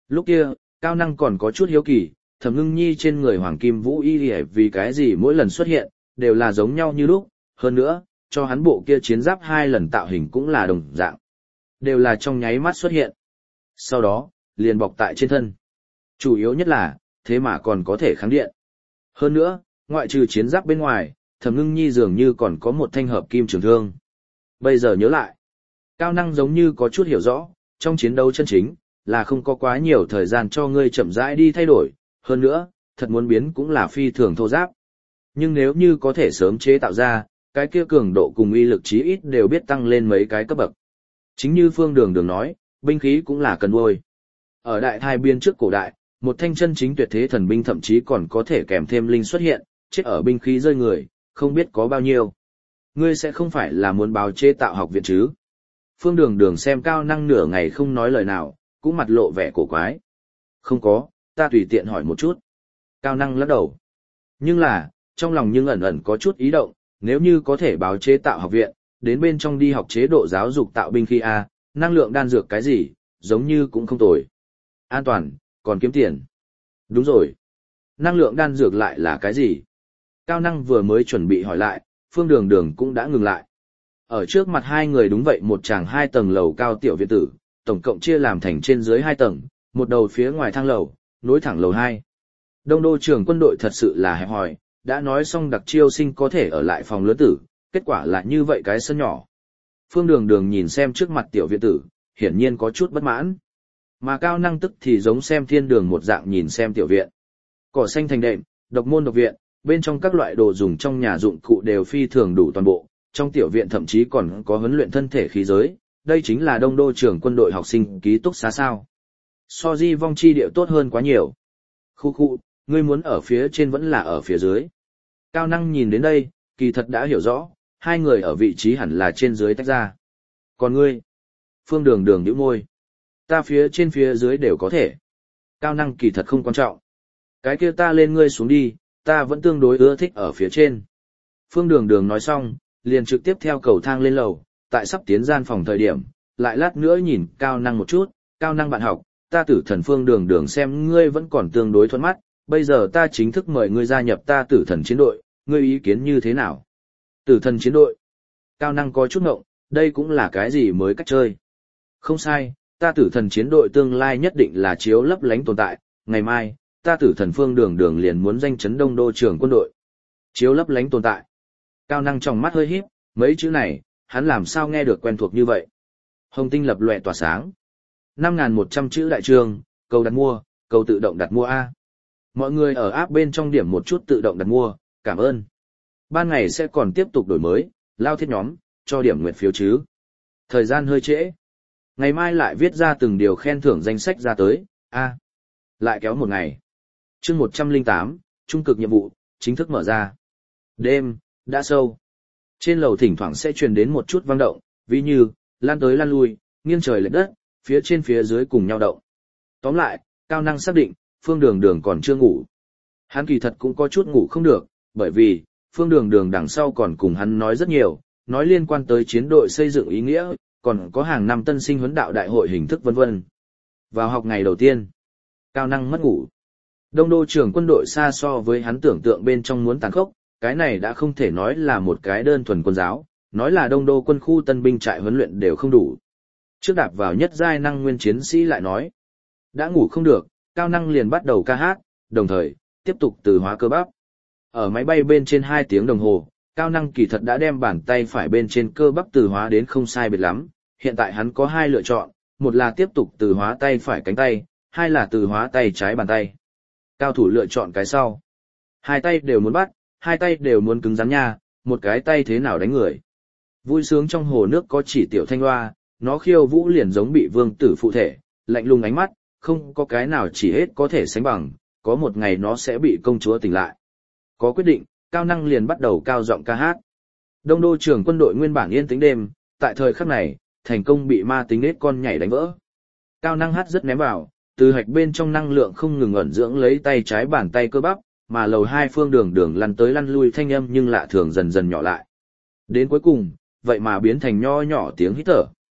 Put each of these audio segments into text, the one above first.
Lúc kia, Cao Năng còn có chút hiếu kỳ, Thẩm Ngưng Nhi trên người Hoàng Kim Vũ Y vì cái gì mỗi lần xuất hiện, đều là giống nhau như lúc, hơn nữa, cho hắn bộ kia chiến giáp 2 lần tạo hình cũng là đồng dạng. Đều là trong nháy mắt xuất hiện. Sau đó, liền bọc tại trên thân. Chủ yếu nhất là, thế mà còn có thể kháng điện. Hơn nữa, ngoại trừ chiến giáp bên ngoài, Thẩm Ngưng Nhi dường như còn có một thanh hợp kim trường thương. Bây giờ nhớ lại, Cao Năng giống như có chút hiểu rõ, trong chiến đấu chân chính, là không có quá nhiều thời gian cho ngươi chậm rãi đi thay đổi, hơn nữa, thật muốn biến cũng là phi thường thô giáp. Nhưng nếu như có thể sớm chế tạo ra, cái kia cường độ cùng uy lực chí ít đều biết tăng lên mấy cái cấp bậc. Chính như Phương Đường Đường nói, binh khí cũng là cần nuôi. Ở đại thai biên trước cổ đại, một thanh chân chính tuyệt thế thần binh thậm chí còn có thể kèm thêm linh xuất hiện, chết ở binh khí rơi người, không biết có bao nhiêu. Ngươi sẽ không phải là muốn báo chế tạo học viện chứ? Phương Đường Đường xem Cao Năng nửa ngày không nói lời nào, cũng mặt lộ vẻ cổ quái. Không có, ta tùy tiện hỏi một chút. Cao Năng lắc đầu. Nhưng là, trong lòng nhưng ẩn ẩn có chút ý động, nếu như có thể báo chế tạo học viện, đến bên trong đi học chế độ giáo dục tạo binh khí A, năng lượng đan dược cái gì, giống như cũng không tồi. An toàn, còn kiếm tiền. Đúng rồi. Năng lượng đan dược lại là cái gì? Cao Năng vừa mới chuẩn bị hỏi lại, Phương Đường Đường cũng đã ngừng lại. Ở trước mặt hai người đúng vậy một tràng 2 tầng lầu cao tiểu viện tử, tổng cộng chia làm thành trên dưới 2 tầng, một đầu phía ngoài thang lầu, nối thẳng lầu 2. Đông đô trưởng quân đội thật sự là hẹp hòi, đã nói xong đặc chiêu sinh có thể ở lại phòng lớn tử, kết quả là như vậy cái sân nhỏ. Phương Đường Đường nhìn xem trước mặt tiểu viện tử, hiển nhiên có chút bất mãn. Mà Cao Năng tức thì giống xem thiên đường một dạng nhìn xem tiểu viện. Cỏ xanh thành đệm, độc môn độc viện, bên trong các loại đồ dùng trong nhà dụng cụ đều phi thường đủ toàn bộ, trong tiểu viện thậm chí còn có huấn luyện thân thể khí giới, đây chính là đông đô trưởng quân đội học sinh ký túc xá sao. So di vong chi điệu tốt hơn quá nhiều. Khu, ngươi muốn ở phía trên vẫn là ở phía dưới. Cao Năng nhìn đến đây, kỳ thật đã hiểu rõ, hai người ở vị trí hẳn là trên dưới tách ra. Còn ngươi? Phương Đường Đường nhíu môi. Ta phía trên phía dưới đều có thể. Cao Năng kỳ thật không quan trọng. Cái kia ta lên ngươi xuống đi, ta vẫn tương đối ưa thích ở phía trên. Phương Đường Đường nói xong, liền trực tiếp theo cầu thang lên lầu, tại sắp tiến gian phòng thời điểm, lại lát nữa nhìn Cao Năng một chút, Cao Năng bạn học, ta Tử Thần Phương Đường Đường xem ngươi vẫn còn tương đối thuận mắt, bây giờ ta chính thức mời ngươi gia nhập ta Tử Thần chiến đội, ngươi ý kiến như thế nào? Tử Thần chiến đội? Cao Năng có chút ngộng, đây cũng là cái gì mới cách chơi? Không sai, ta Tử Thần chiến đội tương lai nhất định là chiếu lấp lánh tồn tại, ngày mai, ta Tử Thần Phương Đường Đường liền muốn danh chấn đông đô trưởng quân đội. Chiếu lấp lánh tồn tại. Cao Năng trong mắt hơi híp, mấy chữ này, hắn làm sao nghe được quen thuộc như vậy? Hồng tinh lập lòe tỏa sáng. 5.100 chữ đại trường, cầu đặt mua, cầu tự động đặt mua A. Mọi người ở app bên trong điểm một chút tự động đặt mua, cảm ơn. Ban ngày sẽ còn tiếp tục đổi mới, lao thiết nhóm, cho điểm nguyện phiếu chứ. Thời gian hơi trễ. Ngày mai lại viết ra từng điều khen thưởng danh sách ra tới, A. Lại kéo một ngày. chương 108, trung cực nhiệm vụ, chính thức mở ra. Đêm, đã sâu. Trên lầu thỉnh thoảng sẽ truyền đến một chút vang động, ví như, lan tới lan lui, nghiêng trời lệch đất, phía trên phía dưới cùng nhau động. Tóm lại, Cao Năng xác định, Phương Đường Đường còn chưa ngủ. Hắn kỳ thật cũng có chút ngủ không được, bởi vì, Phương Đường Đường đằng sau còn cùng hắn nói rất nhiều, nói liên quan tới chiến đội xây dựng ý nghĩa, còn có hàng năm tân sinh huấn đạo đại hội hình thức vân vân. Vào học ngày đầu tiên, Cao Năng mất ngủ. Đông đô trưởng quân đội xa so với hắn tưởng tượng bên trong muốn tàn khốc, cái này đã không thể nói là một cái đơn thuần quân giáo, nói là đông đô quân khu tân binh trại huấn luyện đều không đủ. Trước đạp vào nhất giai năng nguyên chiến sĩ lại nói, đã ngủ không được, Cao Năng liền bắt đầu ca hát, đồng thời, tiếp tục từ hóa cơ bắp. Ở máy bay bên trên 2 tiếng đồng hồ, Cao Năng kỳ thật đã đem bàn tay phải bên trên cơ bắp từ hóa đến không sai biệt lắm, hiện tại hắn có 2 lựa chọn, một là tiếp tục từ hóa tay phải cánh tay, hai là từ hóa tay trái bàn tay. Cao thủ lựa chọn cái sau. 2 tay đều muốn bắt, 2 tay đều muốn cứng rắn nha, một cái tay thế nào đánh người. Vui sướng trong hồ nước có chỉ tiểu thanh hoa, nó khiêu vũ liền giống bị vương tử phụ thể, lạnh lùng ánh mắt, không có cái nào chỉ hết có thể sánh bằng, có một ngày nó sẽ bị công chúa tỉnh lại. Có quyết định, Cao Năng liền bắt đầu cao giọng ca hát. Đông đô trưởng quân đội nguyên bản yên tĩnh đêm, tại thời khắc này, thành công bị ma tính nết con nhảy đánh vỡ. Cao Năng hát rất ném vào, từ hạch bên trong năng lượng không ngừng ẩn dưỡng lấy tay trái bàn tay cơ bắp, mà lầu 2 Phương Đường Đường lăn tới lăn lui thanh âm nhưng lạ thường dần dần nhỏ lại. Đến cuối cùng, vậy mà biến thành nho nhỏ tiếng hít thở.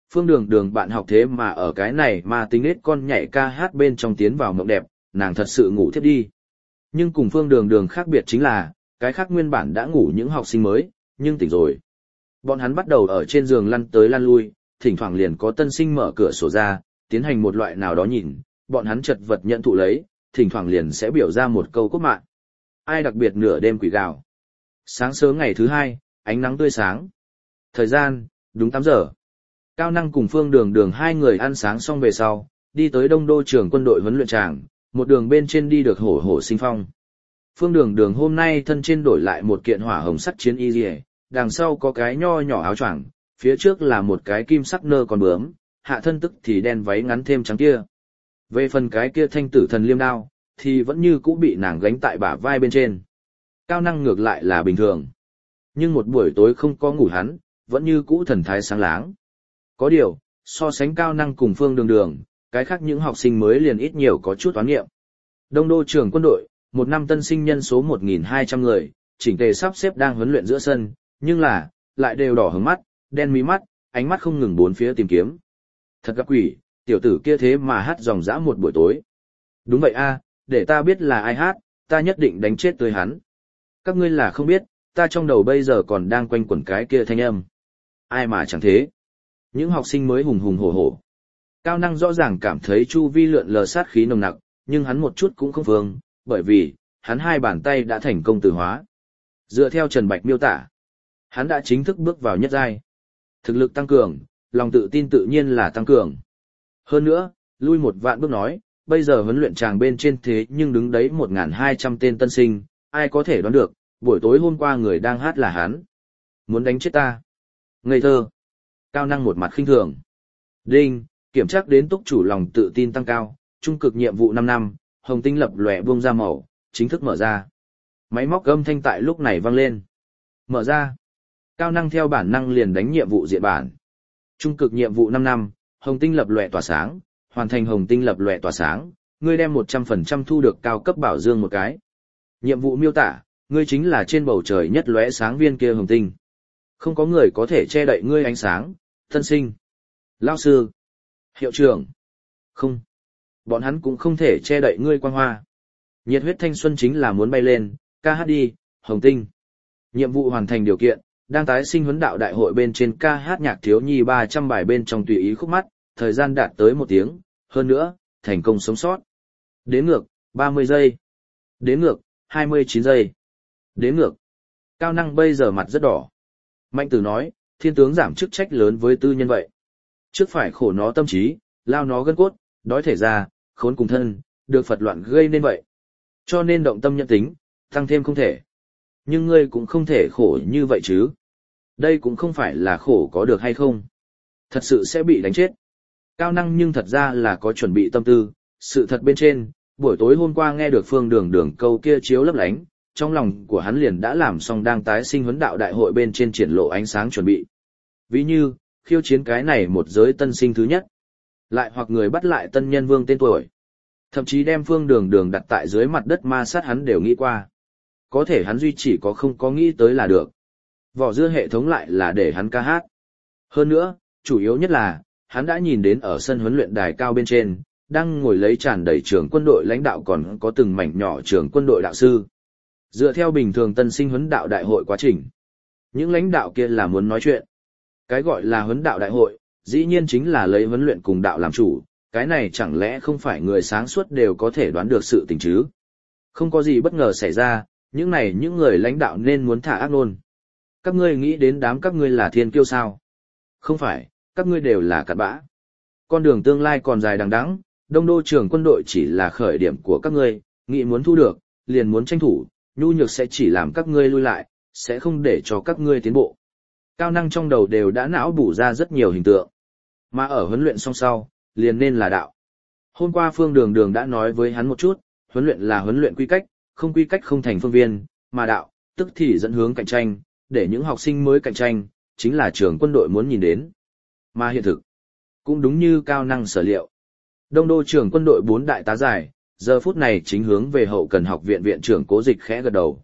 Phương Đường Đường bạn học thế mà ở cái này mà tính nết con nhảy ca hát bên trong tiến vào mộng đẹp, nàng thật sự ngủ thiếp đi. Nhưng cùng Phương Đường Đường khác biệt chính là, cái khác nguyên bản đã ngủ những học sinh mới, nhưng tỉnh rồi. Bọn hắn bắt đầu ở trên giường lăn tới lăn lui, thỉnh thoảng liền có tân sinh mở cửa sổ ra, tiến hành một loại nào đó nhìn, bọn hắn chật vật nhận thụ lấy, thỉnh thoảng liền sẽ biểu ra một câu cốt mạng. Ai đặc biệt nửa đêm quỷ gào. Sáng sớm ngày thứ hai, ánh nắng tươi sáng. Thời gian, đúng 8 giờ. Cao Năng cùng Phương Đường Đường hai người ăn sáng xong về sau, đi tới Đông Đô trường quân đội huấn luyện tràng, một đường bên trên đi được hổ hổ sinh phong. Phương Đường Đường hôm nay thân trên đổi lại một kiện hỏa hồng sắt chiến y liề, đằng sau có cái nho nhỏ áo choàng, phía trước là một cái kim sắc nơ con bướm, hạ thân tức thì đen váy ngắn thêm trắng kia. Về phần cái kia thanh tử thần liêm đao, thì vẫn như cũ bị nàng gánh tại bả vai bên trên. Cao Năng ngược lại là bình thường. Nhưng một buổi tối không có ngủ hắn, vẫn như cũ thần thái sáng láng. Có điều, so sánh Cao Năng cùng Phương Đường Đường, cái khác những học sinh mới liền ít nhiều có chút toán nghiệm. Đông Đô trường quân đội, một năm tân sinh nhân số 1.200 người, chỉnh tề sắp xếp đang huấn luyện giữa sân, nhưng là, lại đều đỏ hứng mắt, đen mí mắt, ánh mắt không ngừng bốn phía tìm kiếm. Thật gặp quỷ, tiểu tử kia thế mà hát dòng dã một buổi tối. Đúng vậy a, để ta biết là ai hát, ta nhất định đánh chết tươi hắn. Các ngươi là không biết, ta trong đầu bây giờ còn đang quanh quẩn cái kia thanh âm. Ai mà chẳng thế. Những học sinh mới hùng hùng hổ hổ. Cao Năng rõ ràng cảm thấy chu vi lượn lờ sát khí nồng nặc, nhưng hắn một chút cũng không vương, bởi vì, hắn hai bàn tay đã thành công tử hóa. Dựa theo Trần Bạch miêu tả, hắn đã chính thức bước vào nhất giai. Thực lực tăng cường, lòng tự tin tự nhiên là tăng cường. Hơn nữa, lui một vạn bước nói, bây giờ huấn luyện tràng bên trên thế nhưng đứng đấy 1.200 tên tân sinh, ai có thể đoán được, buổi tối hôm qua người đang hát là hắn. Muốn đánh chết ta. Ngây thơ. Cao Năng một mặt khinh thường. Đinh, kiểm tra đến túc chủ lòng tự tin tăng cao, trung cực nhiệm vụ 5 năm, hồng tinh lập lòe buông ra màu, chính thức mở ra. Máy móc âm thanh tại lúc này vang lên. Mở ra. Cao Năng theo bản năng liền đánh nhiệm vụ diện bản. Trung cực nhiệm vụ 5 năm, hồng tinh lập lòe tỏa sáng, hoàn thành hồng tinh lập lòe tỏa sáng, ngươi đem 100% thu được cao cấp bảo dương một cái. Nhiệm vụ miêu tả, ngươi chính là trên bầu trời nhất lóe sáng viên kia hồng tinh. Không có người có thể che đậy ngươi ánh sáng, tân sinh, lao sư, hiệu trưởng. Không. Bọn hắn cũng không thể che đậy ngươi quang hoa. Nhiệt huyết thanh xuân chính là muốn bay lên, ca hát đi, hồng tinh. Nhiệm vụ hoàn thành điều kiện, đang tái sinh huấn đạo đại hội bên trên ca hát nhạc thiếu nhi 300 bài bên trong tùy ý khúc mắt, thời gian đạt tới 1 tiếng, hơn nữa, thành công sống sót. Đếm ngược, 30 giây. Đếm ngược, 29 giây. Đếm ngược. Cao Năng bây giờ mặt rất đỏ. Mạnh Tử nói, thiên tướng giảm chức trách lớn với tư nhân vậy. Trước phải khổ nó tâm trí, lao nó gân cốt, đói thể ra, khốn cùng thân, được Phật loạn gây nên vậy. Cho nên động tâm nhân tính, tăng thêm không thể. Nhưng ngươi cũng không thể khổ như vậy chứ. Đây cũng không phải là khổ có được hay không. Thật sự sẽ bị đánh chết. Cao Năng nhưng thật ra là có chuẩn bị tâm tư, sự thật bên trên, buổi tối hôm qua nghe được Phương Đường Đường câu kia chiếu lấp lánh, trong lòng của hắn liền đã làm xong đang tái sinh huấn đạo đại hội bên trên triển lộ ánh sáng chuẩn bị. Ví như, khiêu chiến cái này một giới tân sinh thứ nhất. Lại hoặc người bắt lại tân nhân vương tên tuổi. Thậm chí đem Phương Đường Đường đặt tại dưới mặt đất ma sát hắn đều nghĩ qua. Có thể hắn duy chỉ có không có nghĩ tới là được. Vỏ dưa hệ thống lại là để hắn ca hát. Hơn nữa, chủ yếu nhất là, hắn đã nhìn đến ở sân huấn luyện đài cao bên trên, đang ngồi lấy tràn đầy trường quân đội lãnh đạo còn có từng mảnh nhỏ trường quân đội đạo sư. Dựa theo bình thường tân sinh huấn đạo đại hội quá trình, những lãnh đạo kia là muốn nói chuyện. Cái gọi là huấn đạo đại hội, dĩ nhiên chính là lấy huấn luyện cùng đạo làm chủ, cái này chẳng lẽ không phải người sáng suốt đều có thể đoán được sự tình chứ? Không có gì bất ngờ xảy ra, những người lãnh đạo nên muốn thả ác nôn. Các ngươi nghĩ đến đám các ngươi là thiên kiêu sao? Không phải, các ngươi đều là cặn bã. Con đường tương lai còn dài đằng đẵng, Đông Đô trường quân đội chỉ là khởi điểm của các ngươi, nghĩ muốn thu được, liền muốn tranh thủ, nhu nhược sẽ chỉ làm các ngươi lui lại, sẽ không để cho các ngươi tiến bộ. Cao Năng trong đầu đều đã não bổ ra rất nhiều hình tượng. Mà ở huấn luyện xong sau, liền nên là đạo. Hôm qua Phương Đường Đường đã nói với hắn một chút, huấn luyện là huấn luyện quy cách, không quy cách không thành phương viên, mà đạo, tức thì dẫn hướng cạnh tranh, để những học sinh mới cạnh tranh, chính là trường quân đội muốn nhìn đến. Mà hiện thực, cũng đúng như Cao Năng sở liệu. Đông Đô trường quân đội 4 đại tá giải, giờ phút này chính hướng về hậu cần học viện viện trưởng Cố Dịch khẽ gật đầu.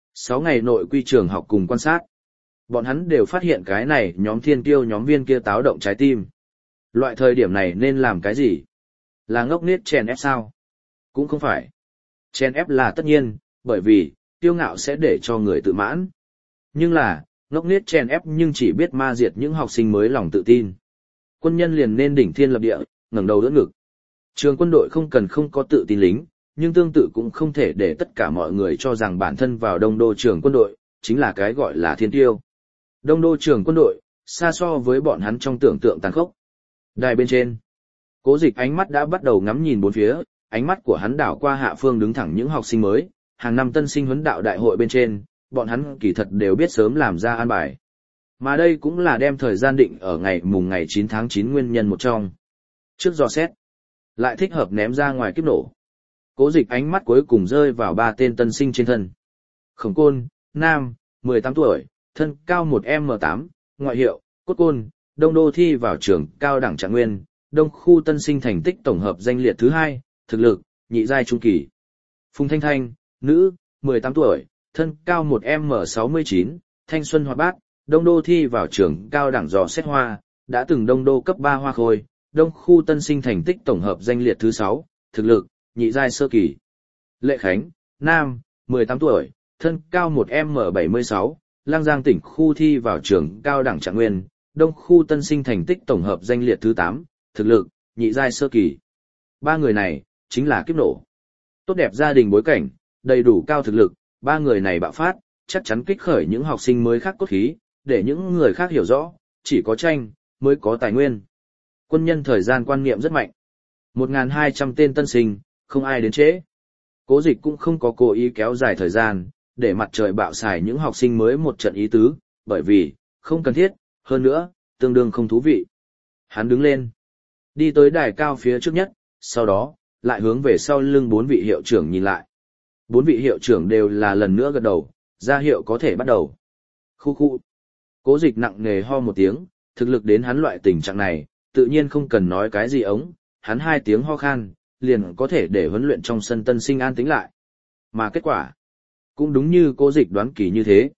6 ngày nội quy trường học cùng quan sát. Bọn hắn đều phát hiện cái này nhóm thiên kiêu nhóm viên kia táo động trái tim. Loại thời điểm này nên làm cái gì? Là ngốc nghếch chèn ép sao? Cũng không phải. Chèn ép là tất nhiên, bởi vì, kiêu ngạo sẽ để cho người tự mãn. Nhưng là, ngốc nghếch chèn ép nhưng chỉ biết ma diệt những học sinh mới lòng tự tin. Quân nhân liền nên đỉnh thiên lập địa, ngẩng đầu đỡ ngực. Trường quân đội không cần không có tự tin lính, nhưng tương tự cũng không thể để tất cả mọi người cho rằng bản thân vào đông đô trường quân đội, chính là cái gọi là thiên tiêu. Đông đô trường quân đội, xa so với bọn hắn trong tưởng tượng tàn khốc. Đài bên trên, Cố Dịch ánh mắt đã bắt đầu ngắm nhìn bốn phía, ánh mắt của hắn đảo qua hạ phương đứng thẳng những học sinh mới, hàng năm tân sinh huấn đạo đại hội bên trên, bọn hắn kỳ thật đều biết sớm làm ra an bài. Mà đây cũng là đem thời gian định ở ngày 9 tháng 9 nguyên nhân một trong. Trước dò xét, lại thích hợp ném ra ngoài kiếp nổ. Cố Dịch ánh mắt cuối cùng rơi vào ba tên tân sinh trên thân. Khổng Côn, nam, 18 tuổi, thân cao 1m8, ngoại hiệu, Cốt Côn, Đông Đô thi vào trường cao đẳng Trạng Nguyên, Đông khu tân sinh thành tích tổng hợp danh liệt thứ 2, thực lực, nhị giai trung kỳ. Phùng Thanh Thanh, nữ, 18 tuổi, thân cao 1m69, thanh xuân hoạt bát, Đông Đô thi vào trường cao đẳng dò xét hoa, đã từng Đông Đô cấp 3 hoa khôi, Đông khu tân sinh thành tích tổng hợp danh liệt thứ 6, thực lực, nhị giai sơ kỳ. Lệ Khánh, nam, 18 tuổi, thân cao 1m76, Lang Giang tỉnh khu thi vào trường cao đẳng Trạng Nguyên, Đông khu tân sinh thành tích tổng hợp danh liệt thứ 8, thực lực, nhị giai sơ kỳ. Ba người này, chính là kiếp nổ. Tốt đẹp gia đình bối cảnh, đầy đủ cao thực lực, ba người này bạo phát, chắc chắn kích khởi những học sinh mới khác cốt khí, để những người khác hiểu rõ, chỉ có tranh, mới có tài nguyên. Quân nhân thời gian quan niệm rất mạnh. 1.200 tên tân sinh, không ai đến trễ. Cố Dịch cũng không có cố ý kéo dài thời gian, để mặt trời bạo xài những học sinh mới một trận ý tứ, bởi vì, không cần thiết, hơn nữa, tương đương không thú vị. Hắn đứng lên, đi tới đài cao phía trước nhất, sau đó, lại hướng về sau lưng bốn vị hiệu trưởng nhìn lại. Bốn vị hiệu trưởng đều là lần nữa gật đầu, ra hiệu có thể bắt đầu. Khu khu. Cố Dịch nặng nề ho một tiếng, thực lực đến hắn loại tình trạng này, tự nhiên không cần nói cái gì ống, hắn 2 tiếng ho khan, liền có thể để huấn luyện trong sân tân sinh an tĩnh lại. Mà kết quả, cũng đúng như Cố Dịch đoán kỳ như thế.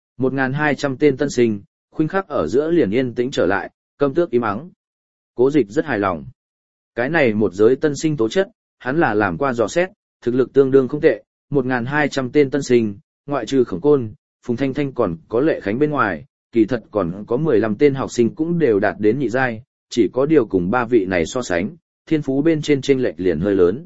1.200 tên tân sinh, khoảnh khắc ở giữa liền yên tĩnh trở lại, câm tước im ắng. Cố Dịch rất hài lòng. Cái này một giới tân sinh tố chất, hắn là làm qua dò xét, thực lực tương đương không tệ, 1.200 tên tân sinh, ngoại trừ Khổng Côn, Phùng Thanh Thanh còn có Lệ Khánh bên ngoài, kỳ thật còn có 15 tên học sinh cũng đều đạt đến nhị giai, chỉ có điều cùng ba vị này so sánh, thiên phú bên trên chênh lệch liền hơi lớn.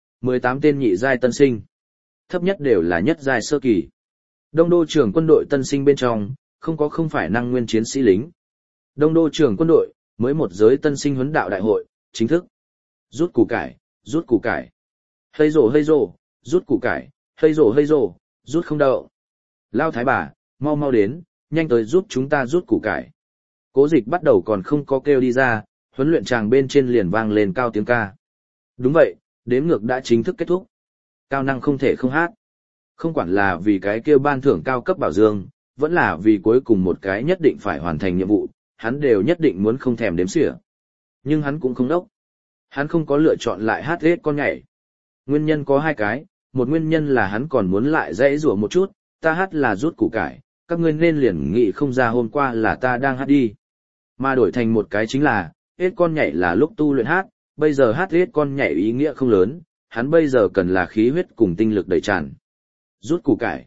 18 tên nhị giai tân sinh, thấp nhất đều là nhất giai sơ kỳ. Đông đô trưởng quân đội tân sinh bên trong, không phải năng nguyên chiến sĩ lính. Đông đô trưởng quân đội, mới một giới tân sinh huấn đạo đại hội, chính thức. Rút củ cải, rút củ cải. Hây rồ, rút củ cải, hây rồ, rút không đậu. Lao thái bà, mau đến, nhanh tới giúp chúng ta rút củ cải. Cố Dịch bắt đầu còn không có kêu đi ra, huấn luyện tràng bên trên liền vang lên cao tiếng ca. Đúng vậy, đếm ngược đã chính thức kết thúc. Cao năng không thể không hát. Không quản là vì cái kêu ban thưởng cao cấp bảo dương, vẫn là vì cuối cùng một cái nhất định phải hoàn thành nhiệm vụ, hắn đều nhất định muốn không thèm đếm xỉa. Nhưng hắn cũng không đốc. Hắn không có lựa chọn lại hát hết con nhảy. Nguyên nhân có 2 cái, một nguyên nhân là hắn còn muốn lại dãy rủa một chút, ta hát là rút củ cải, các ngươi nên liền nghĩ không ra hôm qua là ta đang hát đi. Mà đổi thành một cái chính là, hết con nhảy là lúc tu luyện hát, bây giờ hát hết con nhảy ý nghĩa không lớn, hắn bây giờ cần là khí huyết cùng tinh lực đầy tràn. Rút củ cải,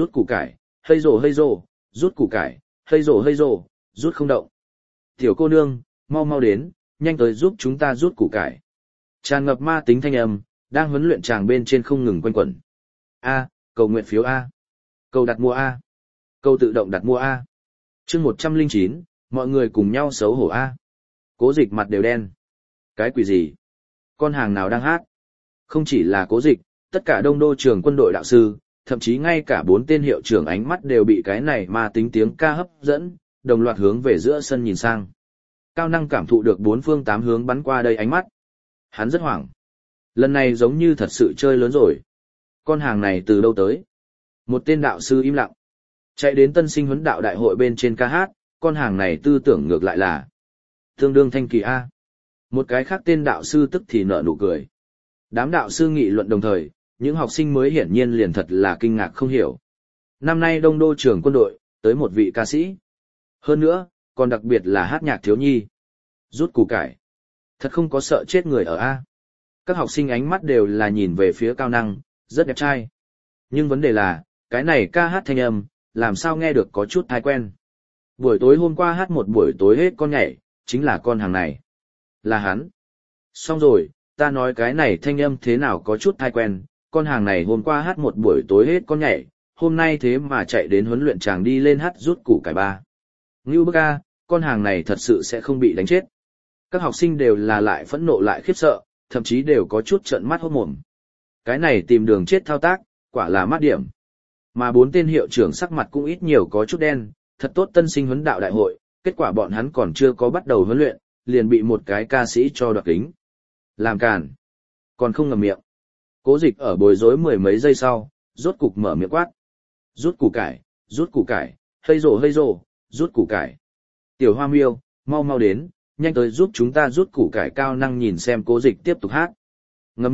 hây rồ, rút củ cải, hây rồ, rút không động. Tiểu cô nương, mau đến, nhanh tới giúp chúng ta rút củ cải. Tràn ngập ma tính thanh âm, đang huấn luyện tràng bên trên không ngừng quanh quẩn. A, cầu nguyện phiếu A. Cầu đặt mua A. Cầu tự động đặt mua A. Chương 109, mọi người cùng nhau xấu hổ A. Cố Dịch mặt đều đen. Cái quỷ gì? Con hàng nào đang hát? Không chỉ là Cố Dịch, tất cả đông đô trường quân đội đạo sư, thậm chí ngay cả 4 tên hiệu trưởng ánh mắt đều bị cái này ma tính tiếng ca hấp dẫn, đồng loạt hướng về giữa sân nhìn sang. Cao năng cảm thụ được 4 phương 8 hướng bắn qua đây ánh mắt. Hắn rất hoảng. Lần này giống như thật sự chơi lớn rồi. Con hàng này từ đâu tới? Một tên đạo sư im lặng. Chạy đến tân sinh huấn đạo đại hội bên trên ca hát, con hàng này tư tưởng ngược lại là tương đương thanh kỳ A. Một cái khác tên đạo sư tức thì nở nụ cười. Đám đạo sư nghị luận đồng thời, những học sinh mới hiển nhiên liền thật là kinh ngạc không hiểu. Năm nay đông đô trường quân đội, tới một vị ca sĩ. Hơn nữa, còn đặc biệt là hát nhạc thiếu nhi. Rút củ cải, Thật không có sợ chết người ở A. Các học sinh ánh mắt đều là nhìn về phía Cao Năng, rất đẹp trai. Nhưng vấn đề là, cái này ca hát thanh âm, làm sao nghe được có chút thai quen. Buổi tối hôm qua hát một buổi tối hết con nhảy, chính là con hàng này. Là hắn. Xong rồi, ta nói cái này thanh âm thế nào có chút thai quen, con hàng này hôm qua hát một buổi tối hết con nhảy, hôm nay thế mà chạy đến huấn luyện chàng đi lên hát rút củ cải ba. Ngưu bức a, con hàng này thật sự sẽ không bị đánh chết. Các học sinh đều là lại phẫn nộ lại khiếp sợ, thậm chí đều có chút trợn mắt hốt mồm. Cái này tìm đường chết thao tác, quả là mát điểm. Mà 4 tên hiệu trưởng sắc mặt cũng ít nhiều có chút đen, thật tốt tân sinh huấn đạo đại hội, kết quả bọn hắn còn chưa có bắt đầu huấn luyện, liền bị một cái ca sĩ cho đoạt kính. Làm càn. Còn không ngậm miệng. Cố Dịch ở bối rối mười mấy giây sau, rốt cục mở miệng quát. Rút củ cải, hây rồ, rút củ cải. Tiểu Hoa Miêu, mau mau đến, nhanh tới giúp chúng ta rút củ cải. Cao Năng nhìn xem Cố Dịch tiếp tục hát. Ngậm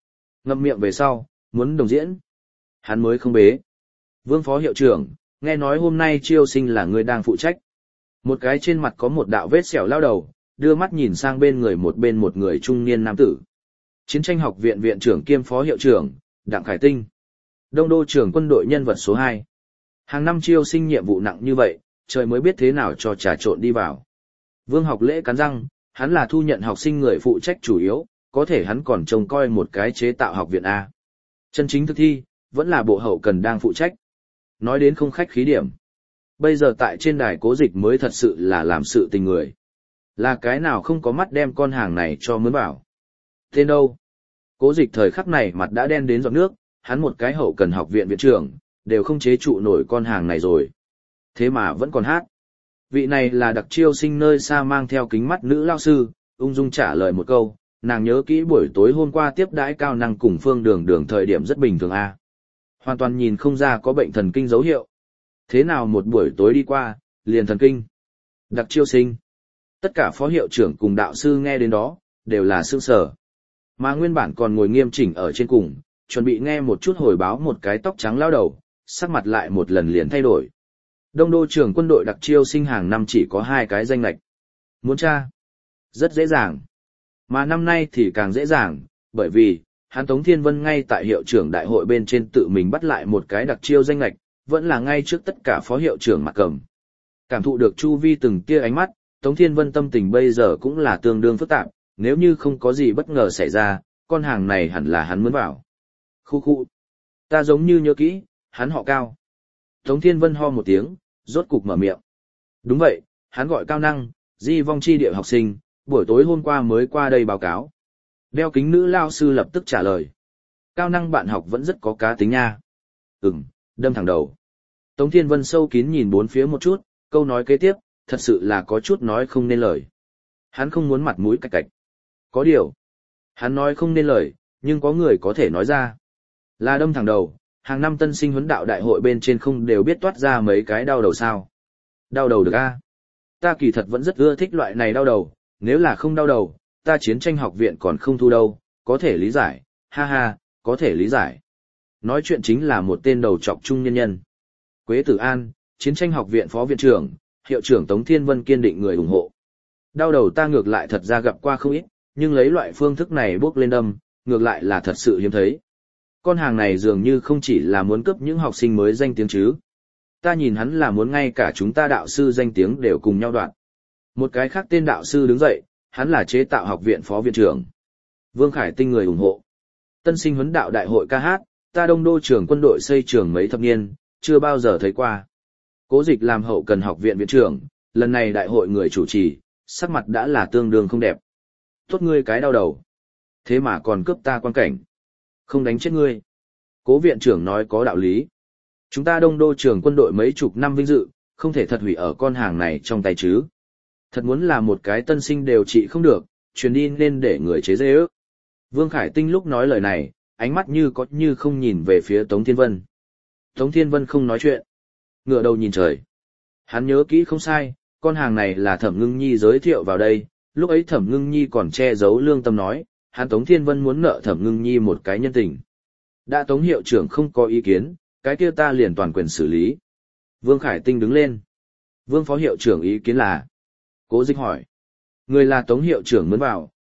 miệng về sau, muốn đồng diễn. Hắn mới không bế. Vương phó hiệu trưởng, nghe nói hôm nay chiêu sinh là người đang phụ trách. Một cái trên mặt có một đạo vết sẹo lao đầu, đưa mắt nhìn sang bên một người trung niên nam tử. Chiến tranh học viện viện trưởng kiêm phó hiệu trưởng, Đặng Khải Tinh. Đông đô trưởng quân đội nhân vật số 2. Hàng năm chiêu sinh nhiệm vụ nặng như vậy, trời mới biết thế nào cho trà trộn đi vào. Vương Học Lễ cắn răng, hắn là thu nhận học sinh người phụ trách chủ yếu, có thể hắn còn trông coi một cái chế tạo học viện A. Chân chính thực thi, vẫn là bộ hậu cần đang phụ trách. Nói đến không khách khí điểm. Bây giờ tại trên đài Cố Dịch mới thật sự là làm sự tình người. Là cái nào không có mắt đem con hàng này cho mướn bảo. Tên đâu? Cố Dịch thời khắc này mặt đã đen đến giọt nước, hắn một cái hậu cần học viện viện trưởng, đều không chế trụ nổi con hàng này rồi. Thế mà vẫn còn hát. Vị này là đặc chiêu sinh nơi xa mang theo kính mắt nữ lao sư, ung dung trả lời một câu, nàng nhớ kỹ buổi tối hôm qua tiếp đãi Cao Năng cùng Phương Đường thời điểm rất bình thường a. Hoàn toàn nhìn không ra có bệnh thần kinh dấu hiệu. Thế nào một buổi tối đi qua, liền thần kinh. Đặc chiêu sinh. Tất cả phó hiệu trưởng cùng đạo sư nghe đến đó, đều là sững sờ. Mà nguyên bản còn ngồi nghiêm chỉnh ở trên cùng, chuẩn bị nghe một chút hồi báo một cái tóc trắng lao đầu, sắc mặt lại một lần liền thay đổi. Đông đô trưởng quân đội đặc chiêu sinh hàng năm chỉ có 2 cái danh lệch. Muốn tra? Rất dễ dàng. Mà năm nay thì càng dễ dàng, bởi vì, hắn Tống Thiên Vân ngay tại hiệu trưởng đại hội bên trên tự mình bắt lại một cái đặc chiêu danh lệch, vẫn là ngay trước tất cả phó hiệu trưởng mặt cầm. Cảm thụ được chu vi từng tia ánh mắt, Tống Thiên Vân tâm tình bây giờ cũng là tương đương phức tạp, nếu như không có gì bất ngờ xảy ra, con hàng này hẳn là hắn muốn vào. Khu. Ta giống như nhớ kỹ, hắn họ Cao. Tống Thiên Vân ho một tiếng, rốt cục mở miệng. Đúng vậy, hắn gọi Cao Năng, Di Vong Chi địa học sinh, buổi tối hôm qua mới qua đây báo cáo. Đeo kính nữ lao sư lập tức trả lời. Cao Năng bạn học vẫn rất có cá tính nha. Đâm thẳng đầu. Tống Thiên Vân sâu kín nhìn bốn phía một chút, câu nói kế tiếp, thật sự là có chút nói không nên lời. Hắn không muốn mặt mũi cạch cạch. Có điều. Hắn nói không nên lời, nhưng có người có thể nói ra. Là đâm thẳng đầu, hàng năm tân sinh huấn đạo đại hội bên trên không đều biết toát ra mấy cái đau đầu sao. Đau đầu được a? Ta kỳ thật vẫn rất ưa thích loại này đau đầu, nếu là không đau đầu, ta chiến tranh học viện còn không thu đâu, có thể lý giải, ha ha, có thể lý giải. Nói chuyện chính là một tên đầu trọc trung nhân nhân. Quế Tử An, chiến tranh học viện phó viện trưởng, hiệu trưởng Tống Thiên Vân kiên định người ủng hộ. Đau đầu ta ngược lại thật ra gặp qua không ít, nhưng lấy loại phương thức này bước lên đâm, ngược lại là thật sự hiếm thấy. Con hàng này dường như không chỉ là muốn cướp những học sinh mới danh tiếng chứ. Ta nhìn hắn là muốn ngay cả chúng ta đạo sư danh tiếng đều cùng nhau đoạn. Một cái khác tên đạo sư đứng dậy, hắn là chế tạo học viện phó viện trưởng. Vương Khải Tinh người ủng hộ. Tân sinh huấn đạo đại hội ca hát, ta Đông đô trưởng quân đội xây trường mấy thập niên, chưa bao giờ thấy qua. Cố Dịch làm hậu cần học viện viện trưởng, lần này đại hội người chủ trì, sắc mặt đã là tương đương không đẹp. Tốt ngươi cái đau đầu. Thế mà còn cướp ta quan cảnh. Không đánh chết ngươi. Cố viện trưởng nói có đạo lý. Chúng ta Đông đô trưởng quân đội mấy chục năm vinh dự, không thể thật hủy ở con hàng này trong tay chứ. Thật muốn là một cái tân sinh đều trị không được, truyền đi nên để người chế dê ước. Vương Khải Tinh lúc nói lời này, ánh mắt như có như không nhìn về phía Tống Thiên Vân. Tống Thiên Vân không nói chuyện. Ngửa đầu nhìn trời. Hắn nhớ kỹ không sai, con hàng này là Thẩm Ngưng Nhi giới thiệu vào đây, lúc ấy Thẩm Ngưng Nhi còn che giấu lương tâm nói, hắn Tống Thiên Vân muốn nợ Thẩm Ngưng Nhi một cái nhân tình. Đã Tống hiệu trưởng không có ý kiến, cái kia ta liền toàn quyền xử lý. Vương Khải Tinh đứng lên. Vương phó hiệu trưởng ý kiến là. Cố Dịch hỏi. Người là Tống hiệu trưởng muốn vào,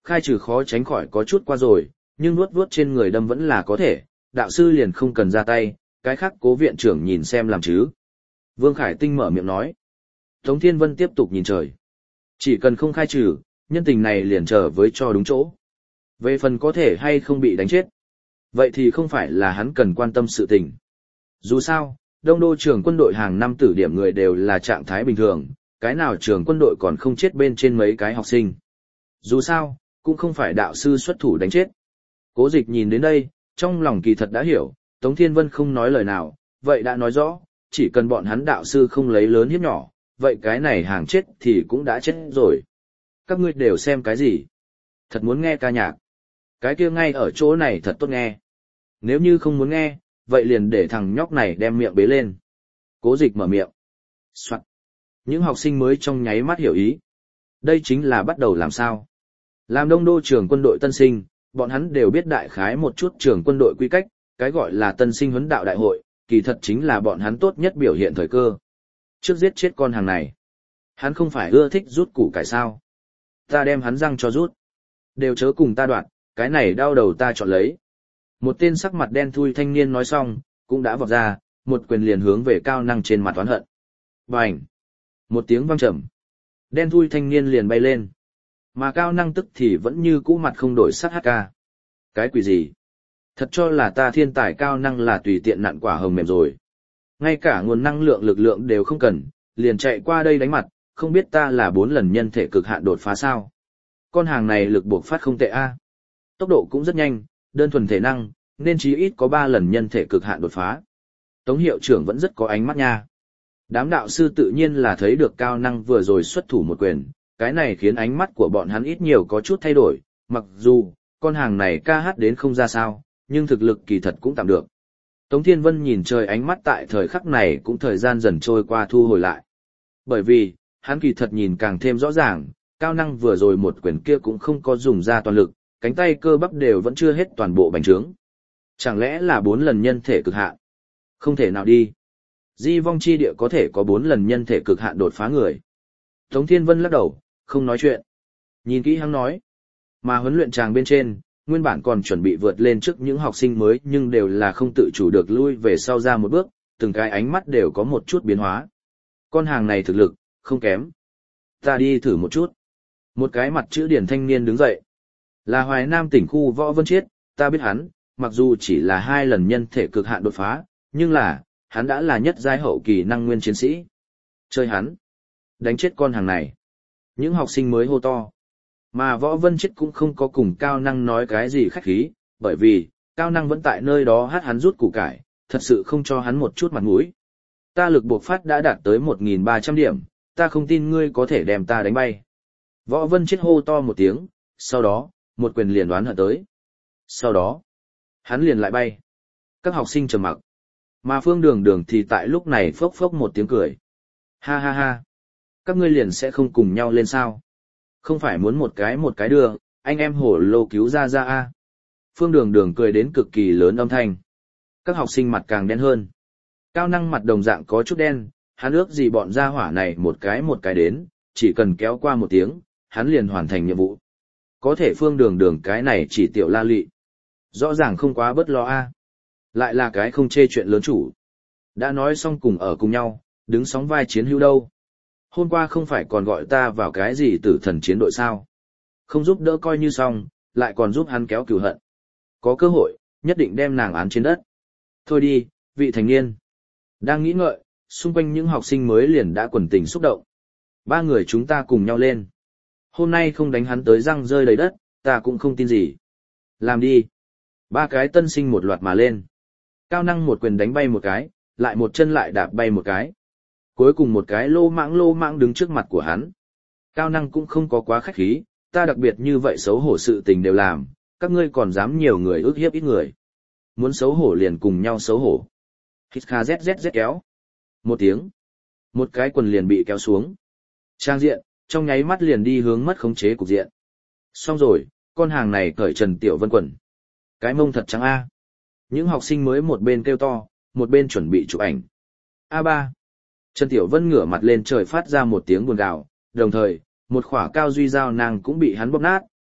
khai trừ khó tránh khỏi có chút qua rồi, nhưng nuốt vuốt trên người đâm vẫn là có thể, đạo sư liền không cần ra tay, cái khác cố viện trưởng nhìn xem làm chứ. Vương Khải Tinh mở miệng nói. Tống Thiên Vân tiếp tục nhìn trời. Chỉ cần không khai trừ, nhân tình này liền trở với cho đúng chỗ. Về phần có thể hay không bị đánh chết, vậy thì không phải là hắn cần quan tâm sự tình. Dù sao, đông đô trường quân đội hàng năm tử điểm người đều là trạng thái bình thường, cái nào trường quân đội còn không chết bên trên mấy cái học sinh. Dù sao, cũng không phải đạo sư xuất thủ đánh chết. Cố Dịch nhìn đến đây, trong lòng kỳ thật đã hiểu, Tống Thiên Vân không nói lời nào, vậy đã nói rõ, chỉ cần bọn hắn đạo sư không lấy lớn hiếp nhỏ, vậy cái này hàng chết thì cũng đã chết rồi. Các ngươi đều xem cái gì? Thật muốn nghe ca nhạc. Cái kia ngay ở chỗ này thật tốt nghe. Nếu như không muốn nghe, vậy liền để thằng nhóc này đem miệng bế lên. Cố Dịch mở miệng. Soạn. Những học sinh mới trong nháy mắt hiểu ý. Đây chính là bắt đầu làm sao. Làm đông đô trường quân đội tân sinh, bọn hắn đều biết đại khái một chút trường quân đội quy cách, cái gọi là tân sinh huấn đạo đại hội, kỳ thật chính là bọn hắn tốt nhất biểu hiện thời cơ. Trước giết chết con hàng này. Hắn không phải ưa thích rút củ cải sao. Ta đem hắn răng cho rút. Đều chớ cùng ta đoạn, cái này đau đầu ta chọn lấy. Một tên sắc mặt đen thui thanh niên nói xong, cũng đã vọt ra, một quyền liền hướng về Cao Năng trên mặt oán hận. Bành! Một tiếng vang trầm. Đen thui thanh niên liền bay lên. Mà Cao Năng tức thì vẫn như cũ mặt không đổi sắc HK. Cái quỷ gì? Thật cho là ta thiên tài Cao Năng là tùy tiện nặn quả hồng mềm rồi. Ngay cả nguồn năng lượng lực lượng đều không cần, liền chạy qua đây đánh mặt, không biết ta là 4 lần nhân thể cực hạn đột phá sao. Con hàng này lực buộc phát không tệ a. Tốc độ cũng rất nhanh, đơn thuần thể năng, nên chí ít có 3 lần nhân thể cực hạn đột phá. Tống hiệu trưởng vẫn rất có ánh mắt nha. Đám đạo sư tự nhiên là thấy được Cao Năng vừa rồi xuất thủ một quyền, cái này khiến ánh mắt của bọn hắn ít nhiều có chút thay đổi, mặc dù, con hàng này ca hát đến không ra sao, nhưng thực lực kỳ thật cũng tạm được. Tống Thiên Vân nhìn trời ánh mắt tại thời khắc này cũng thời gian dần trôi qua thu hồi lại. Bởi vì, hắn kỳ thật nhìn càng thêm rõ ràng, Cao Năng vừa rồi một quyền kia cũng không có dùng ra toàn lực, cánh tay cơ bắp đều vẫn chưa hết toàn bộ bành trướng. Chẳng lẽ là 4 lần nhân thể cực hạn? Không thể nào đi. Di vong chi địa có thể có 4 lần nhân thể cực hạn đột phá người. Tống Thiên Vân lắc đầu, không nói chuyện. Nhìn kỹ hắn nói. Mà huấn luyện tràng bên trên, nguyên bản còn chuẩn bị vượt lên trước những học sinh mới nhưng đều là không tự chủ được lui về sau ra một bước, từng cái ánh mắt đều có một chút biến hóa. Con hàng này thực lực, không kém. Ta đi thử một chút. Một cái mặt chữ điển thanh niên đứng dậy. Là Hoài Nam tỉnh khu Võ Vân Chiết, ta biết hắn, mặc dù chỉ là 2 lần nhân thể cực hạn đột phá, nhưng là, hắn đã là nhất giai hậu kỳ năng nguyên chiến sĩ. Chơi hắn. Đánh chết con hàng này. Những học sinh mới hô to. Mà Võ Vân Chiết cũng không có cùng Cao Năng nói cái gì khách khí, bởi vì, Cao Năng vẫn tại nơi đó hát hắn rút củ cải, thật sự không cho hắn một chút mặt mũi. Ta lực bộc phát đã đạt tới 1.300 điểm, ta không tin ngươi có thể đem ta đánh bay. Võ Vân Chiết hô to một tiếng, sau đó, một quyền liền đoán hận tới. Sau đó, hắn liền lại bay. Các học sinh trầm mặc. Mà Phương Đường Đường thì tại lúc này phốc phốc một tiếng cười. Ha ha ha. Các ngươi liền sẽ không cùng nhau lên sao? Không phải muốn một cái đưa, anh em hổ lô cứu ra a. Phương Đường Đường cười đến cực kỳ lớn âm thanh. Các học sinh mặt càng đen hơn. Cao Năng mặt đồng dạng có chút đen, hắn ước gì bọn gia hỏa này một cái đến, chỉ cần kéo qua một tiếng, hắn liền hoàn thành nhiệm vụ. Có thể Phương Đường Đường cái này chỉ tiểu la lị. Rõ ràng không quá bất lo a. Lại là cái không chê chuyện lớn chủ. Đã nói xong cùng ở cùng nhau, đứng sóng vai chiến hữu đâu. Hôm qua không phải còn gọi ta vào cái gì tử thần chiến đội sao. Không giúp đỡ coi như xong, lại còn giúp hắn kéo cừu hận. Có cơ hội, nhất định đem nàng án trên đất. Thôi đi, vị thành niên. Đang nghĩ ngợi, xung quanh những học sinh mới liền đã quần tình xúc động. 3 người chúng ta cùng nhau lên. Hôm nay không đánh hắn tới răng rơi đầy đất, ta cũng không tin gì. Làm đi. 3 cái tân sinh một loạt mà lên. Cao Năng một quyền đánh bay một cái, lại một chân lại đạp bay một cái. Cuối cùng một cái lô mãng đứng trước mặt của hắn. Cao Năng cũng không có quá khách khí, ta đặc biệt như vậy xấu hổ sự tình đều làm, các ngươi còn dám nhiều người ước hiếp ít người. Muốn xấu hổ liền cùng nhau xấu hổ. Hít kha zzz kéo. Một tiếng. Một cái quần liền bị kéo xuống. Trang diện, trong nháy mắt liền đi hướng mất khống chế cục diện. Xong rồi, con hàng này cởi Trần Tiểu Vân quần. Cái mông thật trắng a. Những học sinh mới một bên kêu to, một bên chuẩn bị chụp ảnh. A3. Trần Tiểu Vân ngửa mặt lên trời phát ra một tiếng buồn gào, đồng thời, một khỏa cao duy dao nàng cũng bị hắn bóp nát,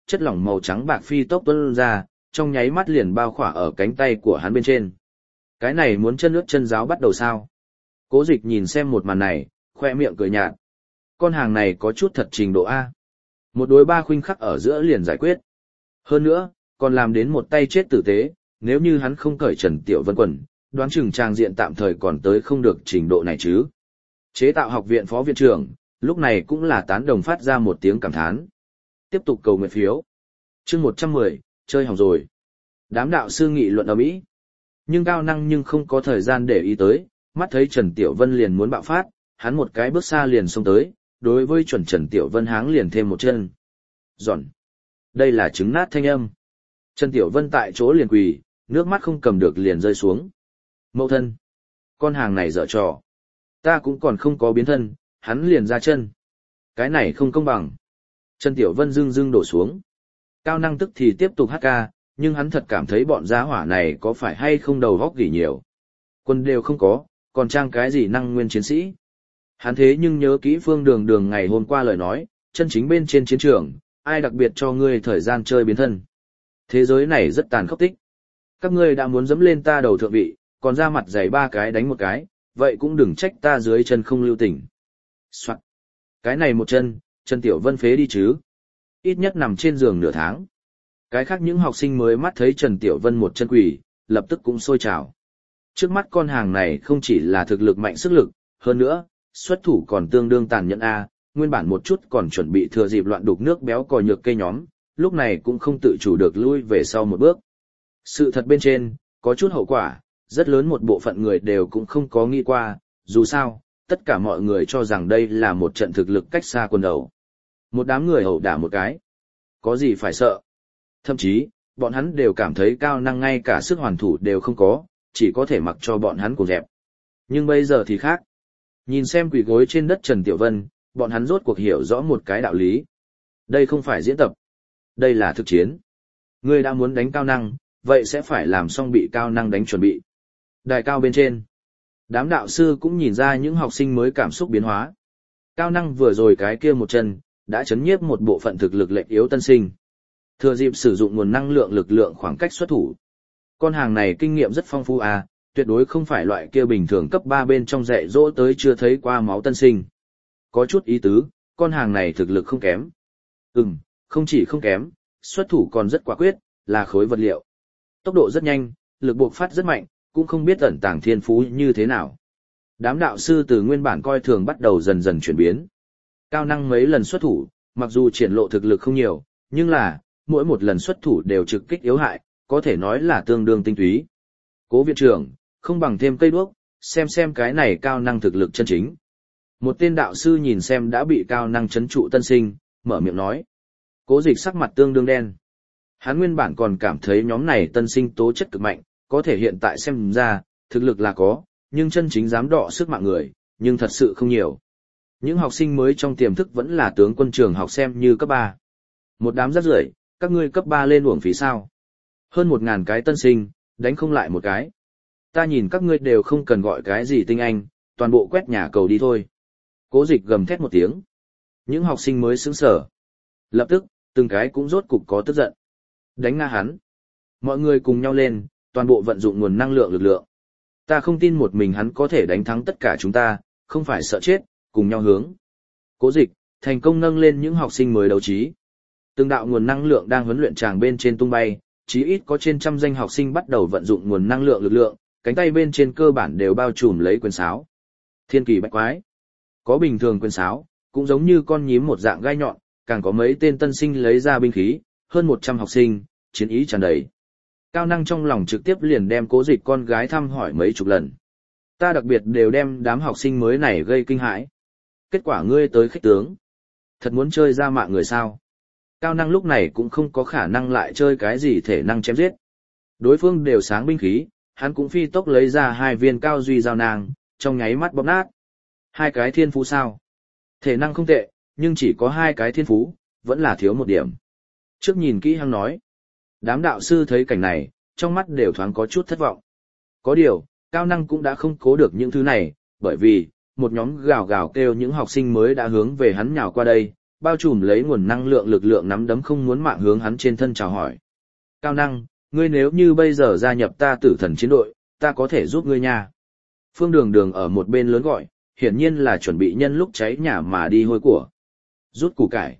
chất lỏng màu trắng bạc phi tốc tuôn ra, trong nháy mắt liền bao khỏa ở cánh tay của hắn bên trên. Cái này muốn chân ướt chân giáo bắt đầu sao? Cố Dịch nhìn xem một màn này, khoe miệng cười nhạt. Con hàng này có chút thật trình độ A. Một đối ba khuynh khắc ở giữa liền giải quyết. Hơn nữa, còn làm đến một tay chết tử tế, nếu như hắn không cởi Trần Tiểu Vân quần, đoán chừng trang diện tạm thời còn tới không được trình độ này chứ. Chế tạo học viện phó viện trưởng, lúc này cũng là tán đồng phát ra một tiếng cảm thán. Tiếp tục cầu nguyện phiếu. Chương 110, chơi hỏng rồi. Đám đạo sư nghị luận ở Mỹ. Nhưng Cao Năng nhưng không có thời gian để ý tới, mắt thấy Trần Tiểu Vân liền muốn bạo phát, hắn một cái bước xa liền xông tới, đối với chuẩn Trần Tiểu Vân háng liền thêm một chân. Giòn. Đây là trứng nát thanh âm. Trần Tiểu Vân tại chỗ liền quỳ, nước mắt không cầm được liền rơi xuống. Mẫu thân. Con hàng này dở trò. Ta cũng còn không có biến thân, hắn liền ra chân. Cái này không công bằng. Trần Tiểu Vân dưng đổ xuống. Cao Năng tức thì tiếp tục hát ca, nhưng hắn thật cảm thấy bọn gia hỏa này có phải hay không đầu góc gỉ nhiều. Quân đều không có, còn trang cái gì năng nguyên chiến sĩ. Hắn thế nhưng nhớ kỹ Phương Đường Đường ngày hôm qua lời nói, chân chính bên trên chiến trường, ai đặc biệt cho ngươi thời gian chơi biến thân. Thế giới này rất tàn khốc tích. Các ngươi đã muốn dẫm lên ta đầu thượng vị, còn ra mặt giày ba cái đánh một cái, vậy cũng đừng trách ta dưới chân không lưu tình. Soạn. Cái này một chân, Trần Tiểu Vân phế đi chứ. Ít nhất nằm trên giường nửa tháng. Cái khác những học sinh mới mắt thấy Trần Tiểu Vân một chân quỷ, lập tức cũng sôi trào. Trước mắt con hàng này không chỉ là thực lực mạnh sức lực, hơn nữa, xuất thủ còn tương đương tàn nhẫn A, nguyên bản một chút còn chuẩn bị thừa dịp loạn đục nước béo cò nhược cây nhóm, lúc này cũng không tự chủ được lui về sau một bước. Sự thật bên trên, có chút hậu quả, rất lớn một bộ phận người đều cũng không có nghĩ qua, dù sao, tất cả mọi người cho rằng đây là một trận thực lực cách xa quân đầu. Một đám người ẩu đả một cái. Có gì phải sợ? Thậm chí, bọn hắn đều cảm thấy Cao Năng ngay cả sức hoàn thủ đều không có, chỉ có thể mặc cho bọn hắn cùng dẹp. Nhưng bây giờ thì khác. Nhìn xem quỷ gối trên đất Trần Tiểu Vân, bọn hắn rốt cuộc hiểu rõ một cái đạo lý. Đây không phải diễn tập. Đây là thực chiến. Ngươi đã muốn đánh Cao Năng, vậy sẽ phải làm xong bị Cao Năng đánh chuẩn bị. Đài cao bên trên. Đám đạo sư cũng nhìn ra những học sinh mới cảm xúc biến hóa. Cao Năng vừa rồi cái kia một chân, đã chấn nhiếp một bộ phận thực lực lệch yếu tân sinh. Thừa dịp sử dụng nguồn năng lượng lực lượng khoảng cách xuất thủ. Con hàng này kinh nghiệm rất phong phú à, tuyệt đối không phải loại kia bình thường cấp 3 bên trong dạy dỗ tới chưa thấy qua máu tân sinh. Có chút ý tứ, con hàng này thực lực không kém. Không chỉ không kém, xuất thủ còn rất quả quyết, là khối vật liệu. Tốc độ rất nhanh, lực buộc phát rất mạnh, cũng không biết ẩn tàng thiên phú như thế nào. Đám đạo sư từ nguyên bản coi thường bắt đầu dần dần chuyển biến. Cao Năng mấy lần xuất thủ, mặc dù triển lộ thực lực không nhiều, nhưng là, mỗi một lần xuất thủ đều trực kích yếu hại, có thể nói là tương đương tinh túy. Cố viện trưởng, không bằng thêm cây đuốc, xem cái này Cao Năng thực lực chân chính. Một tên đạo sư nhìn xem đã bị Cao Năng trấn trụ tân sinh, mở miệng nói. Cố Dịch sắc mặt tương đương đen. Hắn nguyên bản còn cảm thấy nhóm này tân sinh tố chất cực mạnh, có thể hiện tại xem ra, thực lực là có, nhưng chân chính dám đọ sức mạng người, nhưng thật sự không nhiều. Những học sinh mới trong tiềm thức vẫn là tướng quân trường học xem như cấp 3. Một đám rác rưởi, các ngươi cấp 3 lên uổng phí sao? Hơn 1000 cái tân sinh, đánh không lại một cái. Ta nhìn các ngươi đều không cần gọi cái gì tinh anh, toàn bộ quét nhà cầu đi thôi. Cố Dịch gầm thét một tiếng. Những học sinh mới sững sờ. Lập tức, từng cái cũng rốt cục có tức giận. Đánh nga hắn. Mọi người cùng nhau lên, toàn bộ vận dụng nguồn năng lượng lực lượng. Ta không tin một mình hắn có thể đánh thắng tất cả chúng ta, không phải sợ chết, cùng nhau hướng. Cố Dịch, thành công nâng lên những học sinh mới đấu trí. Từng đạo nguồn năng lượng đang huấn luyện tràng bên trên tung bay, chí ít có trên 100 danh học sinh bắt đầu vận dụng nguồn năng lượng lực lượng, cánh tay bên trên cơ bản đều bao trùm lấy quyền sáo. Thiên kỳ bách quái. Có bình thường quyền sáo, cũng giống như con nhím một dạng gai nhọn, càng có mấy tên tân sinh lấy ra binh khí, hơn 100 học sinh, chiến ý tràn đầy. Cao Năng trong lòng trực tiếp liền đem Cố Dịch con gái thăm hỏi mấy chục lần. Ta đặc biệt đều đem đám học sinh mới này gây kinh hãi. Kết quả ngươi tới khích tướng. Thật muốn chơi ra mạng người sao? Cao Năng lúc này cũng không có khả năng lại chơi cái gì thể năng chém giết. Đối phương đều sáng binh khí, hắn cũng phi tốc lấy ra 2 viên cao duy giao nang, trong nháy mắt bóp nát. 2 cái thiên phú sao? Thể năng không tệ, nhưng chỉ có 2 cái thiên phú, vẫn là thiếu một điểm. Trước nhìn kỹ hắn nói. Đám đạo sư thấy cảnh này, trong mắt đều thoáng có chút thất vọng. Có điều, Cao Năng cũng đã không cố được những thứ này, bởi vì, một nhóm gào gào kêu những học sinh mới đã hướng về hắn nhào qua đây, bao trùm lấy nguồn năng lượng lực lượng nắm đấm không muốn mạng hướng hắn trên thân chào hỏi. Cao năng, ngươi nếu như bây giờ gia nhập ta tử thần chiến đội, ta có thể giúp ngươi nha. Phương Đường Đường ở một bên lớn gọi, hiển nhiên là chuẩn bị nhân lúc cháy nhà mà đi hôi của. Rút củ cải,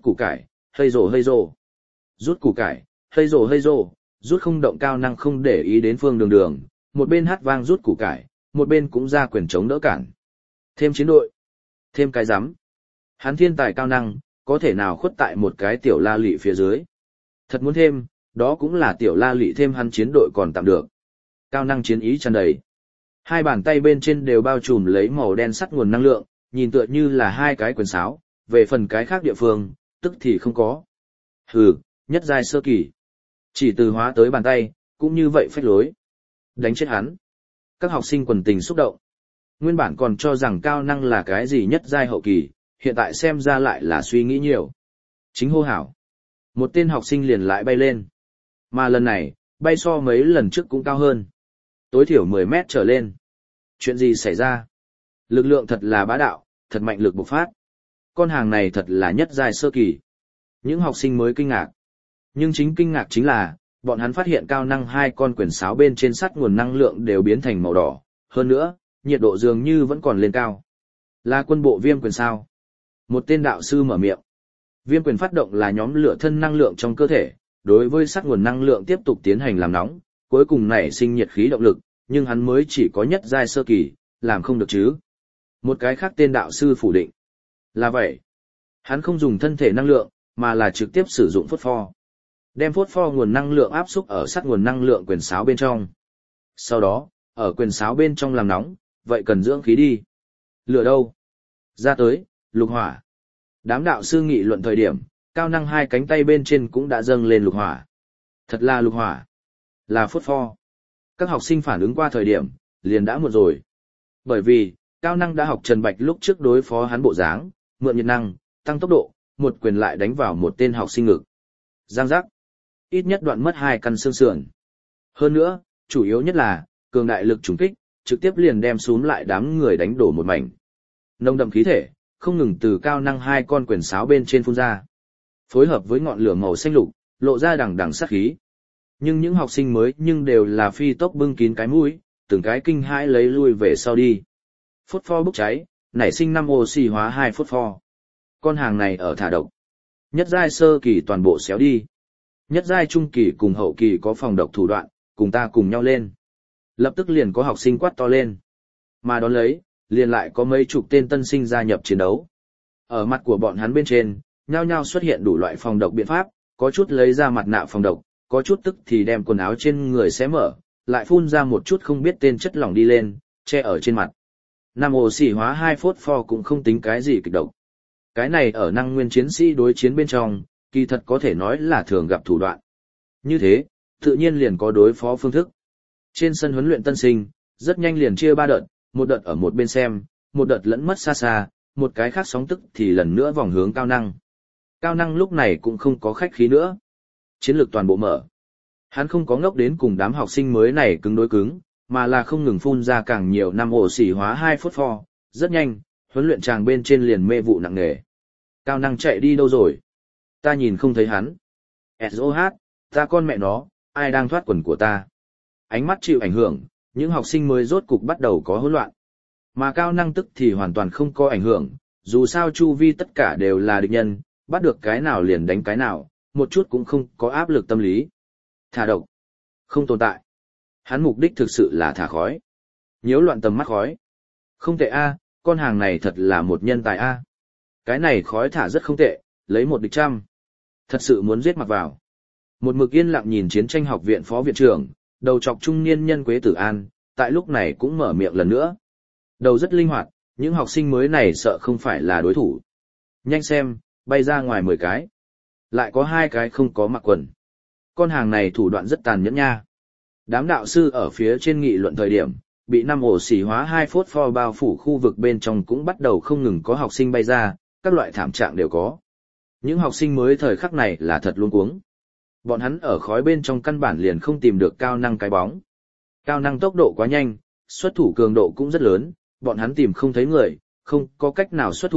hây rồ. Rút củ cải, hây rồ, rút không động. Cao năng không để ý đến Phương Đường Đường, một bên hát vang rút củ cải, một bên cũng ra quyền chống đỡ cản. Thêm chiến đội, thêm cái rắm. Hắn thiên tài cao năng, có thể nào khuất tại một cái tiểu la lị phía dưới. Thật muốn thêm, đó cũng là tiểu la lị thêm hắn chiến đội còn tạm được. Cao năng chiến ý tràn đầy. Hai bàn tay bên trên đều bao trùm lấy màu đen sắt nguồn năng lượng, nhìn tựa như là hai cái quyền sáo, về phần cái khác địa phương, tức thì không có. Hừ, nhất giai sơ kỳ. Chỉ từ hóa tới bàn tay, cũng như vậy phách lối. Đánh chết hắn. Các học sinh quần tình xúc động. Nguyên bản còn cho rằng cao năng là cái gì nhất giai hậu kỳ, hiện tại xem ra lại là suy nghĩ nhiều. Chính hô hảo. Một tên học sinh liền lại bay lên. Mà lần này, bay so mấy lần trước cũng cao hơn. Tối thiểu 10 mét trở lên. Chuyện gì xảy ra? Lực lượng thật là bá đạo, thật mạnh lực bộc phát. Con hàng này thật là nhất giai sơ kỳ. Những học sinh mới kinh ngạc. Nhưng chính kinh ngạc chính là, bọn hắn phát hiện cao năng hai con quyền sáo bên trên sắt nguồn năng lượng đều biến thành màu đỏ. Hơn nữa, nhiệt độ dường như vẫn còn lên cao. Là quân bộ viêm quyền sao? Một tên đạo sư mở miệng. Viêm quyền phát động là nhóm lửa thân năng lượng trong cơ thể, đối với sắt nguồn năng lượng tiếp tục tiến hành làm nóng, cuối cùng nảy sinh nhiệt khí động lực, nhưng hắn mới chỉ có nhất giai sơ kỳ, làm không được chứ. Một cái khác tên đạo sư phủ định. Là vậy. Hắn không dùng thân thể năng lượng, mà là trực tiếp sử dụng phốt pho. Đem phốt pho nguồn năng lượng áp xúc ở sắt nguồn năng lượng quyền sáo bên trong. Sau đó, ở quyền sáo bên trong làm nóng, vậy cần dưỡng khí đi. Lửa đâu? Ra tới, lục hỏa. Đám đạo sư nghị luận thời điểm, cao năng hai cánh tay bên trên cũng đã dâng lên lục hỏa. Thật là lục hỏa. Là phốt pho. Các học sinh phản ứng qua thời điểm, liền đã muộn rồi. Bởi vì, cao năng đã học Trần Bạch lúc trước đối phó hắn bộ dáng, mượn nhiệt năng, tăng tốc độ, một quyền lại đánh vào một tên học sinh ngực. Giang giác. Ít nhất đoạn mất 2 căn xương sườn. Hơn nữa, chủ yếu nhất là, cường đại lực trùng kích, trực tiếp liền đem xuống lại đám người đánh đổ một mảnh. Nồng đậm khí thể, không ngừng từ cao năng hai con quyền sáo bên trên phun ra. Phối hợp với ngọn lửa màu xanh lục, lộ ra đằng đằng sát khí. Nhưng những học sinh mới nhưng đều là phi tốc bưng kín cái mũi, từng cái kinh hãi lấy lui về sau đi. Phốt pho bốc cháy, nảy sinh 5 oxy hóa 2 phốt pho. Con hàng này ở thả độc. Nhất giai sơ kỳ toàn bộ xéo đi. Nhất giai trung kỳ cùng hậu kỳ có phòng độc thủ đoạn, cùng ta cùng nhau lên. Lập tức liền có học sinh quát to lên. Mà đón lấy, liền lại có mấy chục tên tân sinh gia nhập chiến đấu. Ở mặt của bọn hắn bên trên, nhao nhao xuất hiện đủ loại phòng độc biện pháp, có chút lấy ra mặt nạ phòng độc, có chút tức thì đem quần áo trên người xé mở, lại phun ra một chút không biết tên chất lỏng đi lên, che ở trên mặt. 5 oxy hóa 2 phốt pho cũng không tính cái gì kịch độc. Cái này ở năng nguyên chiến sĩ đối chiến bên trong, kỳ thật có thể nói là thường gặp thủ đoạn. Như thế, tự nhiên liền có đối phó phương thức. Trên sân huấn luyện tân sinh, rất nhanh liền chia 3 đợt, một đợt ở một bên xem, một đợt lẫn mất xa xa, một cái khác sóng tức thì lần nữa vòng hướng cao năng. Cao năng lúc này cũng không có khách khí nữa. Chiến lược toàn bộ mở. Hắn không có ngốc đến cùng đám học sinh mới này cứng đối cứng, mà là không ngừng phun ra càng nhiều 5 oxy hóa 2 phốt pho. Rất nhanh, huấn luyện tràng bên trên liền mê vụ nặng nề. Cao năng chạy đi đâu rồi? Ta nhìn không thấy hắn. SOH, ta con mẹ nó, ai đang thoát quần của ta? Ánh mắt chịu ảnh hưởng, những học sinh mới rốt cục bắt đầu có hỗn loạn. Mà cao năng tức thì hoàn toàn không có ảnh hưởng, dù sao chu vi tất cả đều là địch nhân, bắt được cái nào liền đánh cái nào, một chút cũng không có áp lực tâm lý. Thả độc. Không tồn tại. Hắn mục đích thực sự là thả khói. Nhiễu loạn tầm mắt khói. Không tệ a, con hàng này thật là một nhân tài a. Cái này khói thả rất không tệ, lấy 1 địch trăm. Thật sự muốn giết mặc vào. Một mực yên lặng nhìn chiến tranh học viện phó viện trưởng, đầu trọc trung niên nhân Quế Tử An, tại lúc này cũng mở miệng lần nữa. Đầu rất linh hoạt, những học sinh mới này sợ không phải là đối thủ. Nhanh xem, bay ra ngoài 10 cái. Lại có 2 cái không có mặc quần. Con hàng này thủ đoạn rất tàn nhẫn nha. Đám đạo sư ở phía trên nghị luận thời điểm, bị 5 oxy hóa 2 phốt pho bao phủ khu vực bên trong cũng bắt đầu không ngừng có học sinh bay ra, các loại thảm trạng đều có. Những học sinh mới thời khắc này là thật luống cuống. Bọn hắn ở khói bên trong căn bản liền không tìm được cao năng cái bóng. Cao năng tốc độ quá nhanh, xuất thủ cường độ cũng rất lớn, bọn hắn tìm không thấy người, không có cách nào xuất thủ,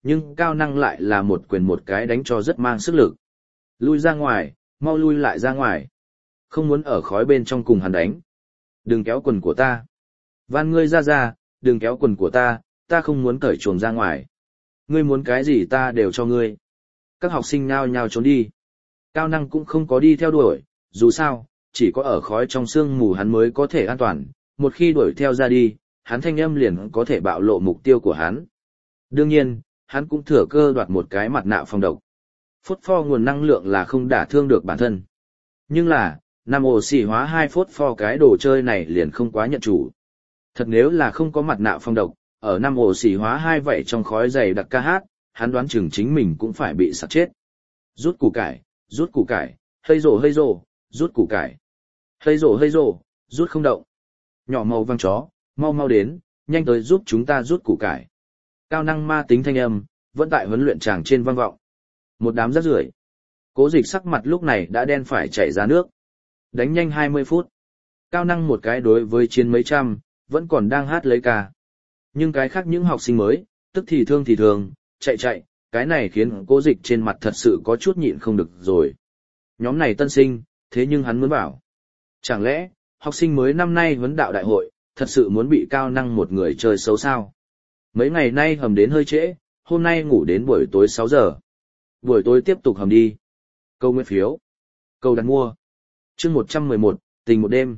nhưng Cao Năng lại là một quyền một cái đánh cho rất mang sức lực. Lui ra ngoài, mau lui lại ra ngoài. Không muốn ở khói bên trong cùng hắn đánh. Đừng kéo quần của ta. Van ngươi ra, đừng kéo quần của ta không muốn cởi chuồng ra ngoài. Ngươi muốn cái gì ta đều cho ngươi. Các học sinh nhao nhao trốn đi. Cao Năng cũng không có đi theo đuổi, dù sao, chỉ có ở khói trong sương mù hắn mới có thể an toàn, một khi đuổi theo ra đi, hắn thanh âm liền có thể bạo lộ mục tiêu của hắn. Đương nhiên, hắn cũng thừa cơ đoạt một cái mặt nạ phòng độc. Phốt pho nguồn năng lượng là không đả thương được bản thân. Nhưng là, năm oxy hóa 2 phốt pho cái đồ chơi này liền không quá nhận chủ. Thật nếu là không có mặt nạ phòng độc, ở năm oxy hóa 2 vậy trong khói dày đặc ca hát, hắn đoán chừng chính mình cũng phải bị sặc chết. Rút củ cải, hây rồ, rút củ cải. Hây rồ, rút không động. Nhỏ màu vàng chó, mau đến, nhanh tới giúp chúng ta rút củ cải. Cao Năng ma tính thanh âm, vẫn tại huấn luyện tràng trên vang vọng. Một đám rác rưởi. Cố Dịch sắc mặt lúc này đã đen phải chảy ra nước. Đánh nhanh 20 phút. Cao Năng một cái đối với chiến mấy trăm, vẫn còn đang hát lấy ca. Nhưng cái khác những học sinh mới, tức thì thương, chạy, cái này khiến Cố Dịch trên mặt thật sự có chút nhịn không được rồi. Nhóm này tân sinh, thế nhưng hắn muốn bảo. Chẳng lẽ, học sinh mới năm nay huấn đạo đại hội, thật sự muốn bị Cao Năng một người chơi xấu sao? Mấy ngày nay hầm đến hơi trễ, hôm nay ngủ đến buổi tối 6 giờ. Buổi tối tiếp tục hầm đi. Câu nguyên phiếu. Câu đặt mua. Chương 111, tình một đêm.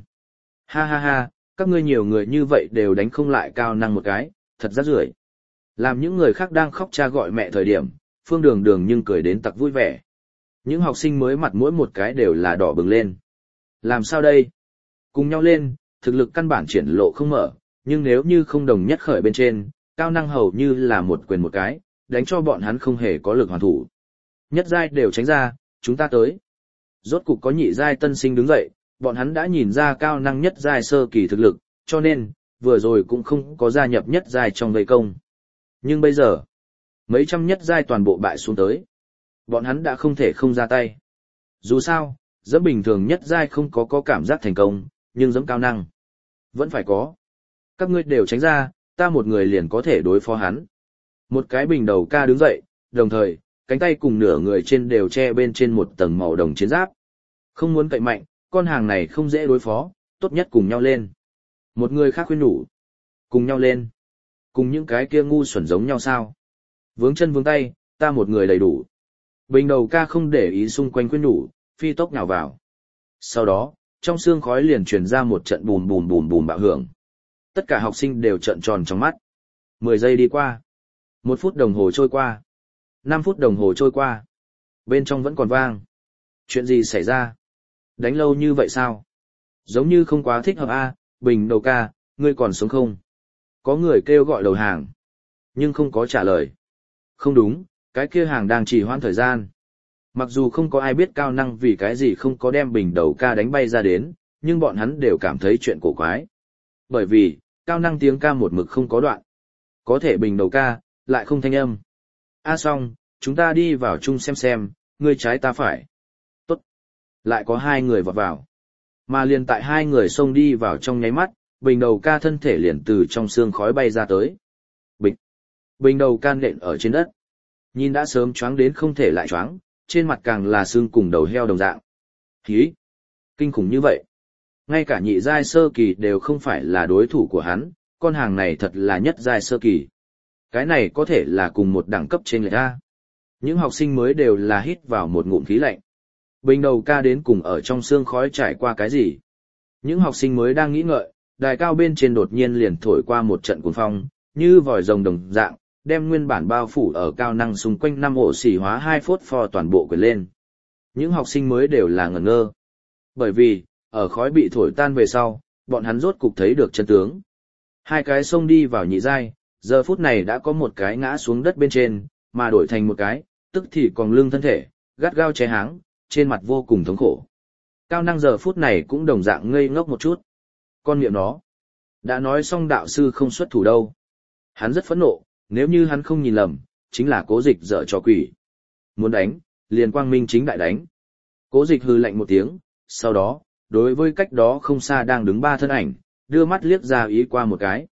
Ha, các ngươi nhiều người như vậy đều đánh không lại Cao Năng một cái, thật rác rưởi. Làm những người khác đang khóc cha gọi mẹ thời điểm, Phương Đường nhưng cười đến tặc vui vẻ. Những học sinh mới mặt mỗi một cái đều là đỏ bừng lên. Làm sao đây? Cùng nhau lên, thực lực căn bản triển lộ không mở, nhưng nếu như không đồng nhất khởi bên trên, Cao Năng hầu như là một quyền một cái, đánh cho bọn hắn không hề có lực hoàn thủ. Nhất giai đều tránh ra, chúng ta tới. Rốt cục có nhị giai tân sinh đứng dậy, bọn hắn đã nhìn ra Cao Năng nhất giai sơ kỳ thực lực, cho nên, vừa rồi cũng không có gia nhập nhất giai trong vây công. Nhưng bây giờ, mấy trăm nhất giai toàn bộ bại xuống tới. Bọn hắn đã không thể không ra tay. Dù sao, dẫm bình thường nhất giai không có cảm giác thành công, nhưng dẫm Cao Năng vẫn phải có. Các ngươi đều tránh ra, ta một người liền có thể đối phó hắn. Một cái bình đầu ca đứng dậy, đồng thời, cánh tay cùng nửa người trên đều che bên trên một tầng màu đồng chiến giáp. Không muốn cậy mạnh, con hàng này không dễ đối phó, tốt nhất cùng nhau lên. Một người khác khuyên nhủ. Cùng nhau lên. Cùng những cái kia ngu xuẩn giống nhau sao? Vướng chân vướng tay, ta một người đầy đủ. Bình đầu ca không để ý xung quanh khuyên nhủ, phi tốc nhào vào. Sau đó, trong xương khói liền truyền ra một trận bùm bạo hưởng. Tất cả học sinh đều trợn tròn trong mắt. 10 giây đi qua. 1 phút đồng hồ trôi qua. 5 phút đồng hồ trôi qua. Bên trong vẫn còn vang. Chuyện gì xảy ra? Đánh lâu như vậy sao? Giống như không quá thích hợp a, Bình đầu ca, ngươi còn sống không? Có người kêu gọi đầu hàng, nhưng không có trả lời. Không đúng, cái kia hàng đang trì hoãn thời gian. Mặc dù không có ai biết Cao Năng vì cái gì không có đem Bình đầu ca đánh bay ra đến, nhưng bọn hắn đều cảm thấy chuyện cổ quái. Bởi vì, Cao Năng tiếng ca một mực không có đoạn. Có thể Bình đầu ca, lại không thanh âm. Xong, chúng ta đi vào chung xem, ngươi trái ta phải. Tốt. Lại có 2 người vọt vào. Mà liền tại 2 người xông đi vào trong nháy mắt, Bình đầu ca thân thể liền từ trong xương khói bay ra tới. Bịch. Bình đầu ca nện ở trên đất. Nhìn đã sớm choáng đến không thể lại choáng, trên mặt càng là xương cùng đầu heo đồng dạng. Hí! Kinh khủng như vậy. Ngay cả nhị giai sơ kỳ đều không phải là đối thủ của hắn, con hàng này thật là nhất giai sơ kỳ. Cái này có thể là cùng một đẳng cấp trên lệch ra. Những học sinh mới đều là hít vào một ngụm khí lạnh. Bình đầu ca đến cùng ở trong xương khói trải qua cái gì? Những học sinh mới đang nghĩ ngợi, đài cao bên trên đột nhiên liền thổi qua một trận cuồng phong, như vòi rồng đồng dạng, đem nguyên bản bao phủ ở Cao Năng xung quanh 5 ổ xỉ hóa 2 phốt pho toàn bộ quyển lên. Những học sinh mới đều là ngẩn ngơ. Bởi vì, ở khói bị thổi tan về sau, bọn hắn rốt cục thấy được chân tướng. 2 cái xông đi vào nhị giai, giờ phút này đã có một cái ngã xuống đất bên trên, mà đổi thành một cái, tức thì còn lưng thân thể, gắt gao che háng, trên mặt vô cùng thống khổ. Cao Năng giờ phút này cũng đồng dạng ngây ngốc một chút. Con miệng nó, đã nói xong đạo sư không xuất thủ đâu. Hắn rất phẫn nộ, nếu như hắn không nhìn lầm, chính là Cố Dịch dở trò quỷ. Muốn đánh, liền quang minh chính đại đánh. Cố Dịch hừ lạnh một tiếng, sau đó, đối với cách đó không xa đang đứng 3 thân ảnh, đưa mắt liếc ra ý qua một cái.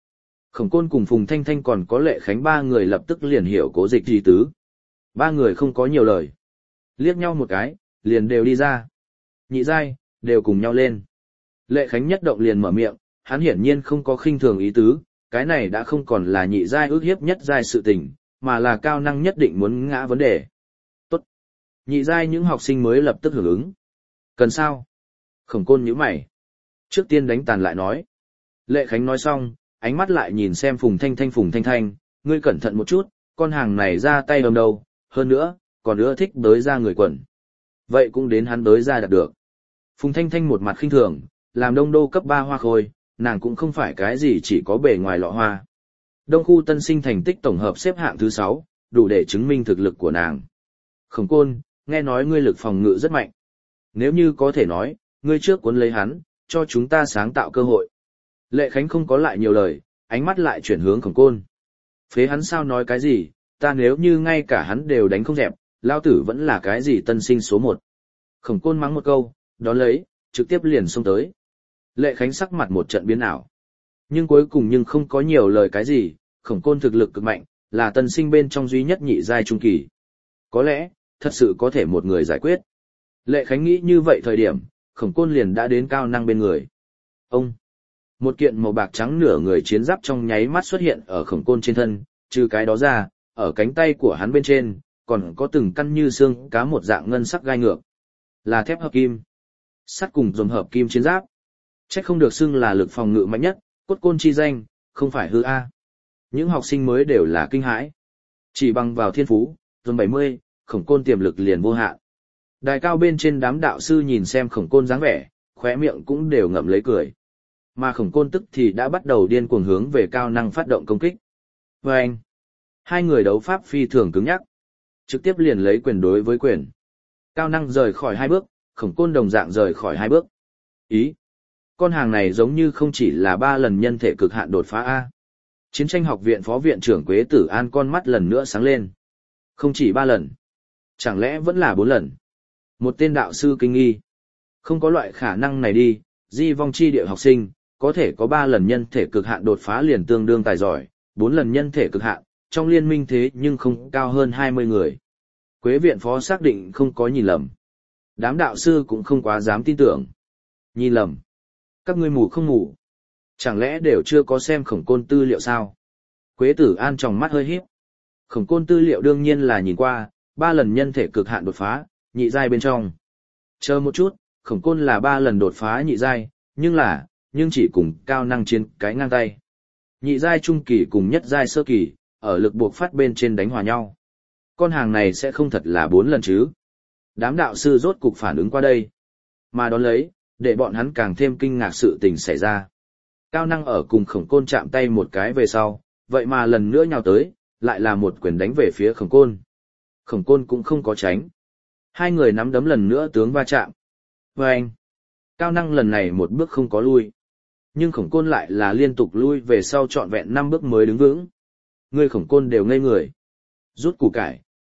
Khổng Côn cùng Phùng Thanh Thanh còn có Lệ Khánh ba người lập tức liền hiểu Cố Dịch ý tứ. Ba người không có nhiều lời. Liếc nhau một cái, liền đều đi ra. Nhị giai, đều cùng nhau lên. Lệ Khánh nhất động liền mở miệng, hắn hiển nhiên không có khinh thường ý tứ, cái này đã không còn là nhị giai ước hiếp nhất giai sự tình, mà là cao năng nhất định muốn ngã vấn đề. Tốt. Nhị giai những học sinh mới lập tức hưởng ứng. Cần sao? Khổng Côn nhíu mày. Trước tiên đánh tàn lại nói. Lệ Khánh nói xong, ánh mắt lại nhìn xem Phùng Thanh Thanh, ngươi cẩn thận một chút, con hàng này ra tay ầm đâu, hơn nữa, còn ưa thích bới ra người quần. Vậy cũng đến hắn bới ra đạt được. Phùng Thanh Thanh một mặt khinh thường, làm đông đô cấp 3 hoa khôi, nàng cũng không phải cái gì chỉ có bề ngoài lọ hoa. Đông khu tân sinh thành tích tổng hợp xếp hạng thứ 6, đủ để chứng minh thực lực của nàng. Khổng Côn, nghe nói ngươi lực phòng ngự rất mạnh. Nếu như có thể nói, ngươi trước cuốn lấy hắn, cho chúng ta sáng tạo cơ hội. Lệ Khánh không có lại nhiều lời, ánh mắt lại chuyển hướng Khổng Côn. Phế hắn sao nói cái gì, ta nếu như ngay cả hắn đều đánh không dẹp, lao tử vẫn là cái gì tân sinh số 1. Khổng Côn mắng một câu, đón lấy, trực tiếp liền xông tới. Lệ Khánh sắc mặt một trận biến ảo. Nhưng cuối cùng không có nhiều lời cái gì, Khổng Côn thực lực cực mạnh, là tân sinh bên trong duy nhất nhị giai trung kỳ. Có lẽ, thật sự có thể một người giải quyết. Lệ Khánh nghĩ như vậy thời điểm, Khổng Côn liền đã đến cao năng bên người. Ông! Một kiện màu bạc trắng nửa người chiến giáp trong nháy mắt xuất hiện ở Khổng Côn trên thân, trừ cái đó ra, ở cánh tay của hắn bên trên, còn có từng căn như xương cá một dạng ngân sắc gai ngược. Là thép hợp kim. Sắt cùng dồn hợp kim chiến giáp. Chắc không được xưng là lực phòng ngự mạnh nhất, cốt côn chi danh, không phải hư A. Những học sinh mới đều là kinh hãi. Chỉ bằng vào thiên phú, dồn 70, Khổng Côn tiềm lực liền vô hạn. Đài cao bên trên đám đạo sư nhìn xem Khổng Côn dáng vẻ, khóe miệng cũng đều ngậm lấy cười. Mà Khổng Côn tức thì đã bắt đầu điên cuồng hướng về cao năng phát động công kích. Và anh, hai người đấu pháp phi thường cứng nhắc, trực tiếp liền lấy quyền đối với quyền. Cao năng rời khỏi 2 bước, Khổng Côn đồng dạng rời khỏi 2 bước. Ý, con hàng này giống như không chỉ là 3 lần nhân thể cực hạn đột phá A. Chiến tranh học viện phó viện trưởng Quế Tử An con mắt lần nữa sáng lên. Không chỉ 3 lần. Chẳng lẽ vẫn là 4 lần? Một tên đạo sư kinh nghi. Không có loại khả năng này đi, di vong chi địa học sinh, có thể có 3 lần nhân thể cực hạn đột phá liền tương đương tài giỏi, 4 lần nhân thể cực hạn, trong liên minh thế nhưng không cao hơn 20 người. Quế viện phó xác định không có nhìn lầm. Đám đạo sư cũng không quá dám tin tưởng. Nhìn lầm. Các ngươi mù không mù. Chẳng lẽ đều chưa có xem Khổng Côn tư liệu sao? Quế Tử An tròng mắt hơi híp. Khổng Côn tư liệu đương nhiên là nhìn qua, 3 lần nhân thể cực hạn đột phá, nhị giai bên trong. Chờ một chút, Khổng Côn là 3 lần đột phá nhị giai, nhưng chỉ cùng cao năng chiến cái ngang tay. Nhị giai trung kỳ cùng nhất giai sơ kỳ, ở lực buộc phát bên trên đánh hòa nhau. Con hàng này sẽ không thật là 4 lần chứ? Đám đạo sư rốt cục phản ứng qua đây. Mà đón lấy, để bọn hắn càng thêm kinh ngạc sự tình xảy ra. Cao năng ở cùng Khổng Côn chạm tay một cái về sau, vậy mà lần nữa nhào tới, lại là một quyền đánh về phía Khổng Côn. Khổng Côn cũng không có tránh. Hai người nắm đấm lần nữa tướng va chạm. Và anh, cao năng lần này một bước không có lui. Nhưng Khổng Côn lại là liên tục lui về sau trọn vẹn 5 bước mới đứng vững. Người Khổng Côn đều ngây người. Rút củ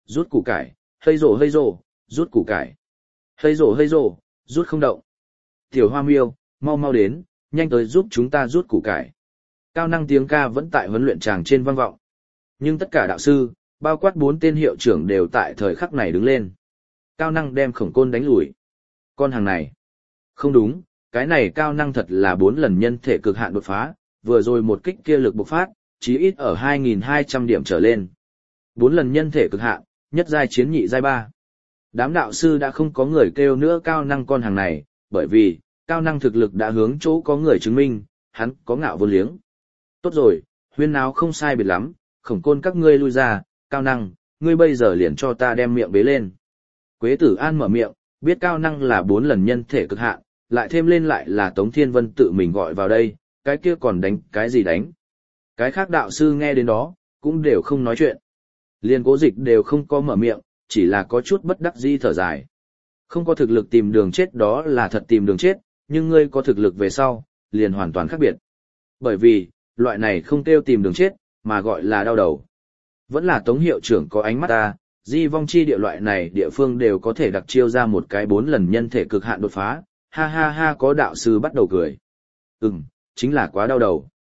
cải, hây rổ, rút củ cải. Hây rổ, rút không động. Tiểu Hoa Miêu, mau đến, nhanh tới giúp chúng ta rút củ cải. Cao năng tiếng ca vẫn tại huấn luyện tràng trên vang vọng. Nhưng tất cả đạo sư, bao quát 4 tên hiệu trưởng đều tại thời khắc này đứng lên. Cao năng đem Khổng Côn đánh lùi. Con hàng này. Không đúng, cái này cao năng thật là 4 lần nhân thể cực hạn đột phá, vừa rồi một kích kia lực bộc phát, chí ít ở 2.200 điểm trở lên. 4 lần nhân thể cực hạn, nhất giai chiến nhị giai 3. Đám đạo sư đã không có người kêu nữa cao năng con hàng này, bởi vì, cao năng thực lực đã hướng chỗ có người chứng minh, hắn có ngạo vô liếng. Tốt rồi, huyên náo không sai biệt lắm, Khổng Côn các ngươi lui ra, cao năng, ngươi bây giờ liền cho ta đem miệng bế lên. Quế Tử An mở miệng, biết cao năng là 4 lần nhân thể cực hạn, lại thêm lên lại là Tống Thiên Vân tự mình gọi vào đây, cái kia còn đánh cái gì đánh. Cái khác đạo sư nghe đến đó, cũng đều không nói chuyện. Liên Cố Dịch đều không có mở miệng, chỉ là có chút bất đắc dĩ thở dài. Không có thực lực tìm đường chết đó là thật tìm đường chết, nhưng ngươi có thực lực về sau, liền hoàn toàn khác biệt. Bởi vì, loại này không kêu tìm đường chết, mà gọi là đau đầu. Vẫn là Tống hiệu trưởng có ánh mắt ta, di vong chi địa loại này địa phương đều có thể đặc chiêu ra một cái 4 lần nhân thể cực hạn đột phá, ha ha ha có đạo sư bắt đầu cười. Chính là quá đau đầu.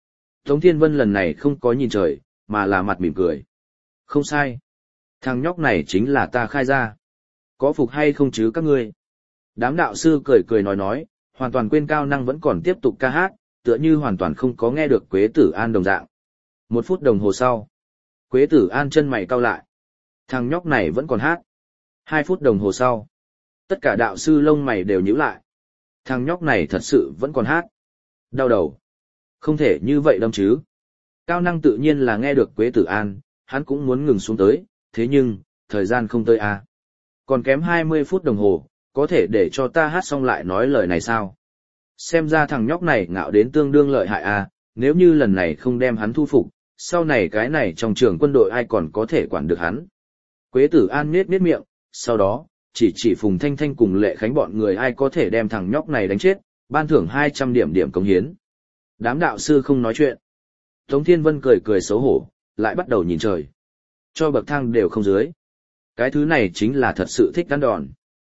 Tống Thiên Vân lần này không có nhìn trời, mà là mặt mỉm cười. Không sai. Thằng nhóc này chính là ta khai ra. Có phục hay không chứ các ngươi? Đám đạo sư cười cười nói, hoàn toàn quên Cao Năng vẫn còn tiếp tục ca hát, tựa như hoàn toàn không có nghe được Quế Tử An đồng dạng. 1 phút đồng hồ sau, Quế Tử An chân mày cau lại. Thằng nhóc này vẫn còn hát. 2 phút đồng hồ sau, tất cả đạo sư lông mày đều nhíu lại. Thằng nhóc này thật sự vẫn còn hát. Đau đầu. Không thể như vậy đâu chứ. Cao Năng tự nhiên là nghe được Quế Tử An, hắn cũng muốn ngừng xuống tới, thế nhưng, thời gian không tới à. Còn kém 20 phút đồng hồ, có thể để cho ta hát xong lại nói lời này sao? Xem ra thằng nhóc này ngạo đến tương đương lợi hại à, nếu như lần này không đem hắn thu phục, sau này cái này trong trường quân đội ai còn có thể quản được hắn. Quế Tử An nhếch miệng, sau đó, chỉ Phùng Thanh Thanh cùng Lệ Khánh bọn người ai có thể đem thằng nhóc này đánh chết, ban thưởng 200 điểm cống hiến. Đám đạo sư không nói chuyện. Tống Thiên Vân cười cười xấu hổ, lại bắt đầu nhìn trời. Cho bậc thang đều không dưới. Cái thứ này chính là thật sự thích ăn đòn.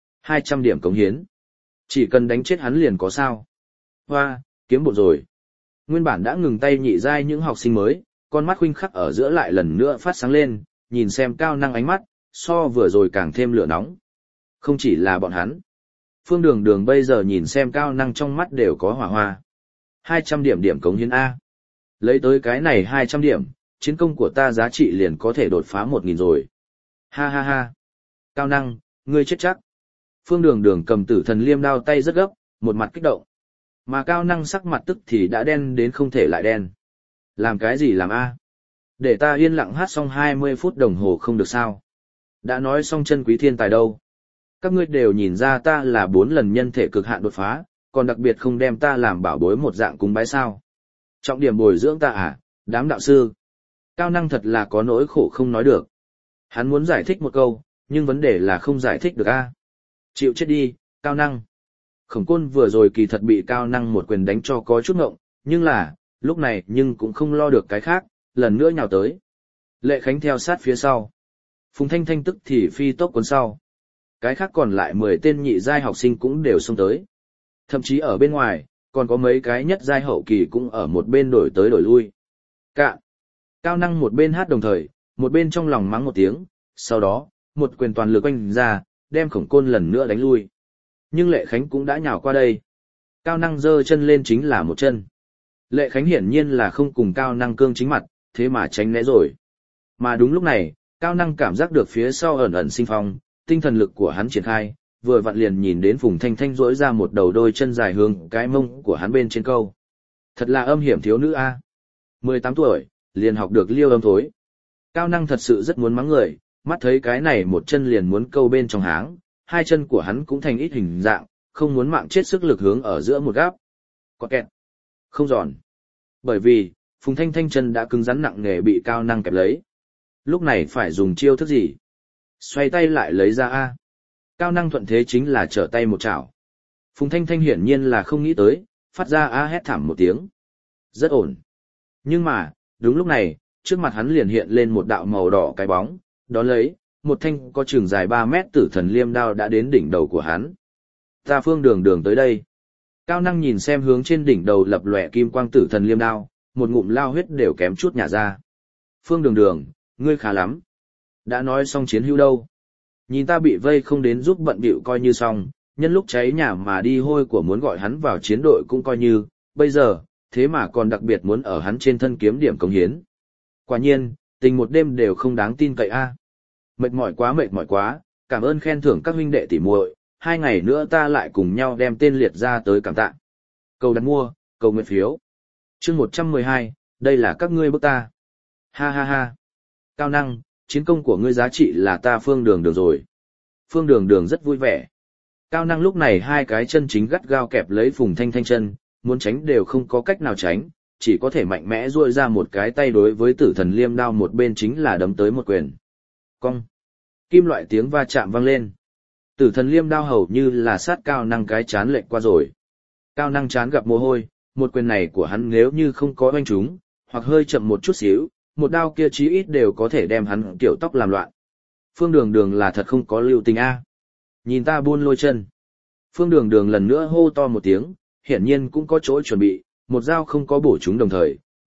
200 điểm cống hiến. Chỉ cần đánh chết hắn liền có sao. Hoa, kiếm bộ rồi. Nguyên bản đã ngừng tay nhị giai những học sinh mới, con mắt khuynh khắc ở giữa lại lần nữa phát sáng lên, nhìn xem Cao Năng ánh mắt, so vừa rồi càng thêm lửa nóng. Không chỉ là bọn hắn. Phương Đường Đường bây giờ nhìn xem Cao Năng trong mắt đều có hỏa hoa. 200 điểm cống hiến A. Lấy tới cái này 200 điểm, chiến công của ta giá trị liền có thể đột phá 1.000 rồi. Ha ha ha. Cao Năng, ngươi chết chắc. Phương Đường Đường cầm Tử Thần Liêm đao tay rất gấp, một mặt kích động. Mà Cao Năng sắc mặt tức thì đã đen đến không thể lại đen. Làm cái gì làm A? Để ta yên lặng hát xong 20 phút đồng hồ không được sao? Đã nói xong chân quý thiên tài đâu. Các ngươi đều nhìn ra ta là 4 lần nhân thể cực hạn đột phá, còn đặc biệt không đem ta làm bảo bối một dạng cúng bái sao. Trọng điểm bồi dưỡng ta à, đám đạo sư. Cao Năng thật là có nỗi khổ không nói được. Hắn muốn giải thích một câu, nhưng vấn đề là không giải thích được a. Chịu chết đi, Cao Năng. Khổng Côn vừa rồi kỳ thật bị Cao Năng một quyền đánh cho có chút ngộng, nhưng là, lúc này nhưng cũng không lo được cái khác, lần nữa nhào tới. Lệ Khánh theo sát phía sau. Phùng Thanh Thanh tức thì phi tốc cuốn sau. Cái khác còn lại 10 tên nhị giai học sinh cũng đều xông tới. Thậm chí ở bên ngoài, còn có mấy cái nhất giai hậu kỳ cũng ở một bên đổi tới đổi lui. Cạn. Cao Năng một bên hát đồng thời, một bên trong lòng mắng một tiếng, sau đó, một quyền toàn lực oanh ra, đem Khổng Côn lần nữa đánh lui. Nhưng Lệ Khánh cũng đã nhào qua đây. Cao Năng giơ chân lên chính là một chân. Lệ Khánh hiển nhiên là không cùng Cao Năng cương chính mặt, thế mà tránh né rồi. Mà đúng lúc này, Cao Năng cảm giác được phía sau ẩn ẩn sinh phong, tinh thần lực của hắn triển khai, vừa vặn liền nhìn đến Phùng Thanh Thanh rỗi ra một đầu đôi chân dài hướng cái mông của hắn bên trên câu. Thật là âm hiểm thiếu nữ a. 18 tuổi, liền học được liêu âm thối. Cao Năng thật sự rất muốn mắng người, mắt thấy cái này một chân liền muốn câu bên trong háng, hai chân của hắn cũng thành ít hình dạng, không muốn mạng chết sức lực hướng ở giữa một gáp. Có kẹt. Không giòn. Bởi vì, Phùng Thanh Thanh chân đã cứng rắn nặng nề bị Cao Năng kẹp lấy. Lúc này phải dùng chiêu thức gì? Xoay tay lại lấy ra A. Cao Năng thuận thế chính là trở tay một chảo. Phùng Thanh Thanh hiển nhiên là không nghĩ tới, phát ra A hét thảm một tiếng. Rất ổn. Nhưng mà, đúng lúc này, trước mặt hắn liền hiện lên một đạo màu đỏ cái bóng, đón lấy, một thanh có chừng dài 3 mét Tử Thần Liêm đao đã đến đỉnh đầu của hắn. Ta Phương Đường Đường tới đây. Cao Năng nhìn xem hướng trên đỉnh đầu lập lòe kim quang Tử Thần Liêm đao, một ngụm lao huyết đều kém chút nhả ra. Phương Đường Đường, ngươi khá lắm. Đã nói xong chiến hữu đâu. Nhìn ta bị vây không đến giúp bận bịu coi như xong, nhân lúc cháy nhà mà đi hôi của muốn gọi hắn vào chiến đội cũng coi như, bây giờ, thế mà còn đặc biệt muốn ở hắn trên thân kiếm điểm cống hiến. Quả nhiên, tình một đêm đều không đáng tin cậy a. Mệt mỏi quá, cảm ơn khen thưởng các huynh đệ tỉ muội, 2 ngày nữa ta lại cùng nhau đem tên liệt ra tới cảm tạ. Cầu đặt mua, cầu nguyện phiếu. Chương 112, đây là các ngươi bức ta. Ha ha ha. Cao Năng, chiến công của ngươi giá trị là ta Phương Đường Đường rồi. Phương Đường Đường rất vui vẻ. Cao Năng lúc này hai cái chân chính gắt gao kẹp lấy Phùng Thanh Thanh chân, muốn tránh đều không có cách nào tránh, chỉ có thể mạnh mẽ duỗi ra một cái tay đối với Tử Thần Liêm đao một bên chính là đấm tới một quyền. Cong. Kim loại tiếng va chạm vang lên. Tử Thần Liêm đao hầu như là sát Cao Năng cái chán lệch qua rồi. Cao Năng chán gặp mồ hôi, một quyền này của hắn nếu như không có oanh trúng, hoặc hơi chậm một chút xíu, một đao kia chí ít đều có thể đem hắn kiểu tóc làm loạn. Phương Đường Đường là thật không có lưu tình a. Nhìn ta buôn lôi chân. Phương Đường Đường lần nữa hô to một tiếng, hiển nhiên cũng có chỗ chuẩn bị, một dao không có bổ trúng đồng thời,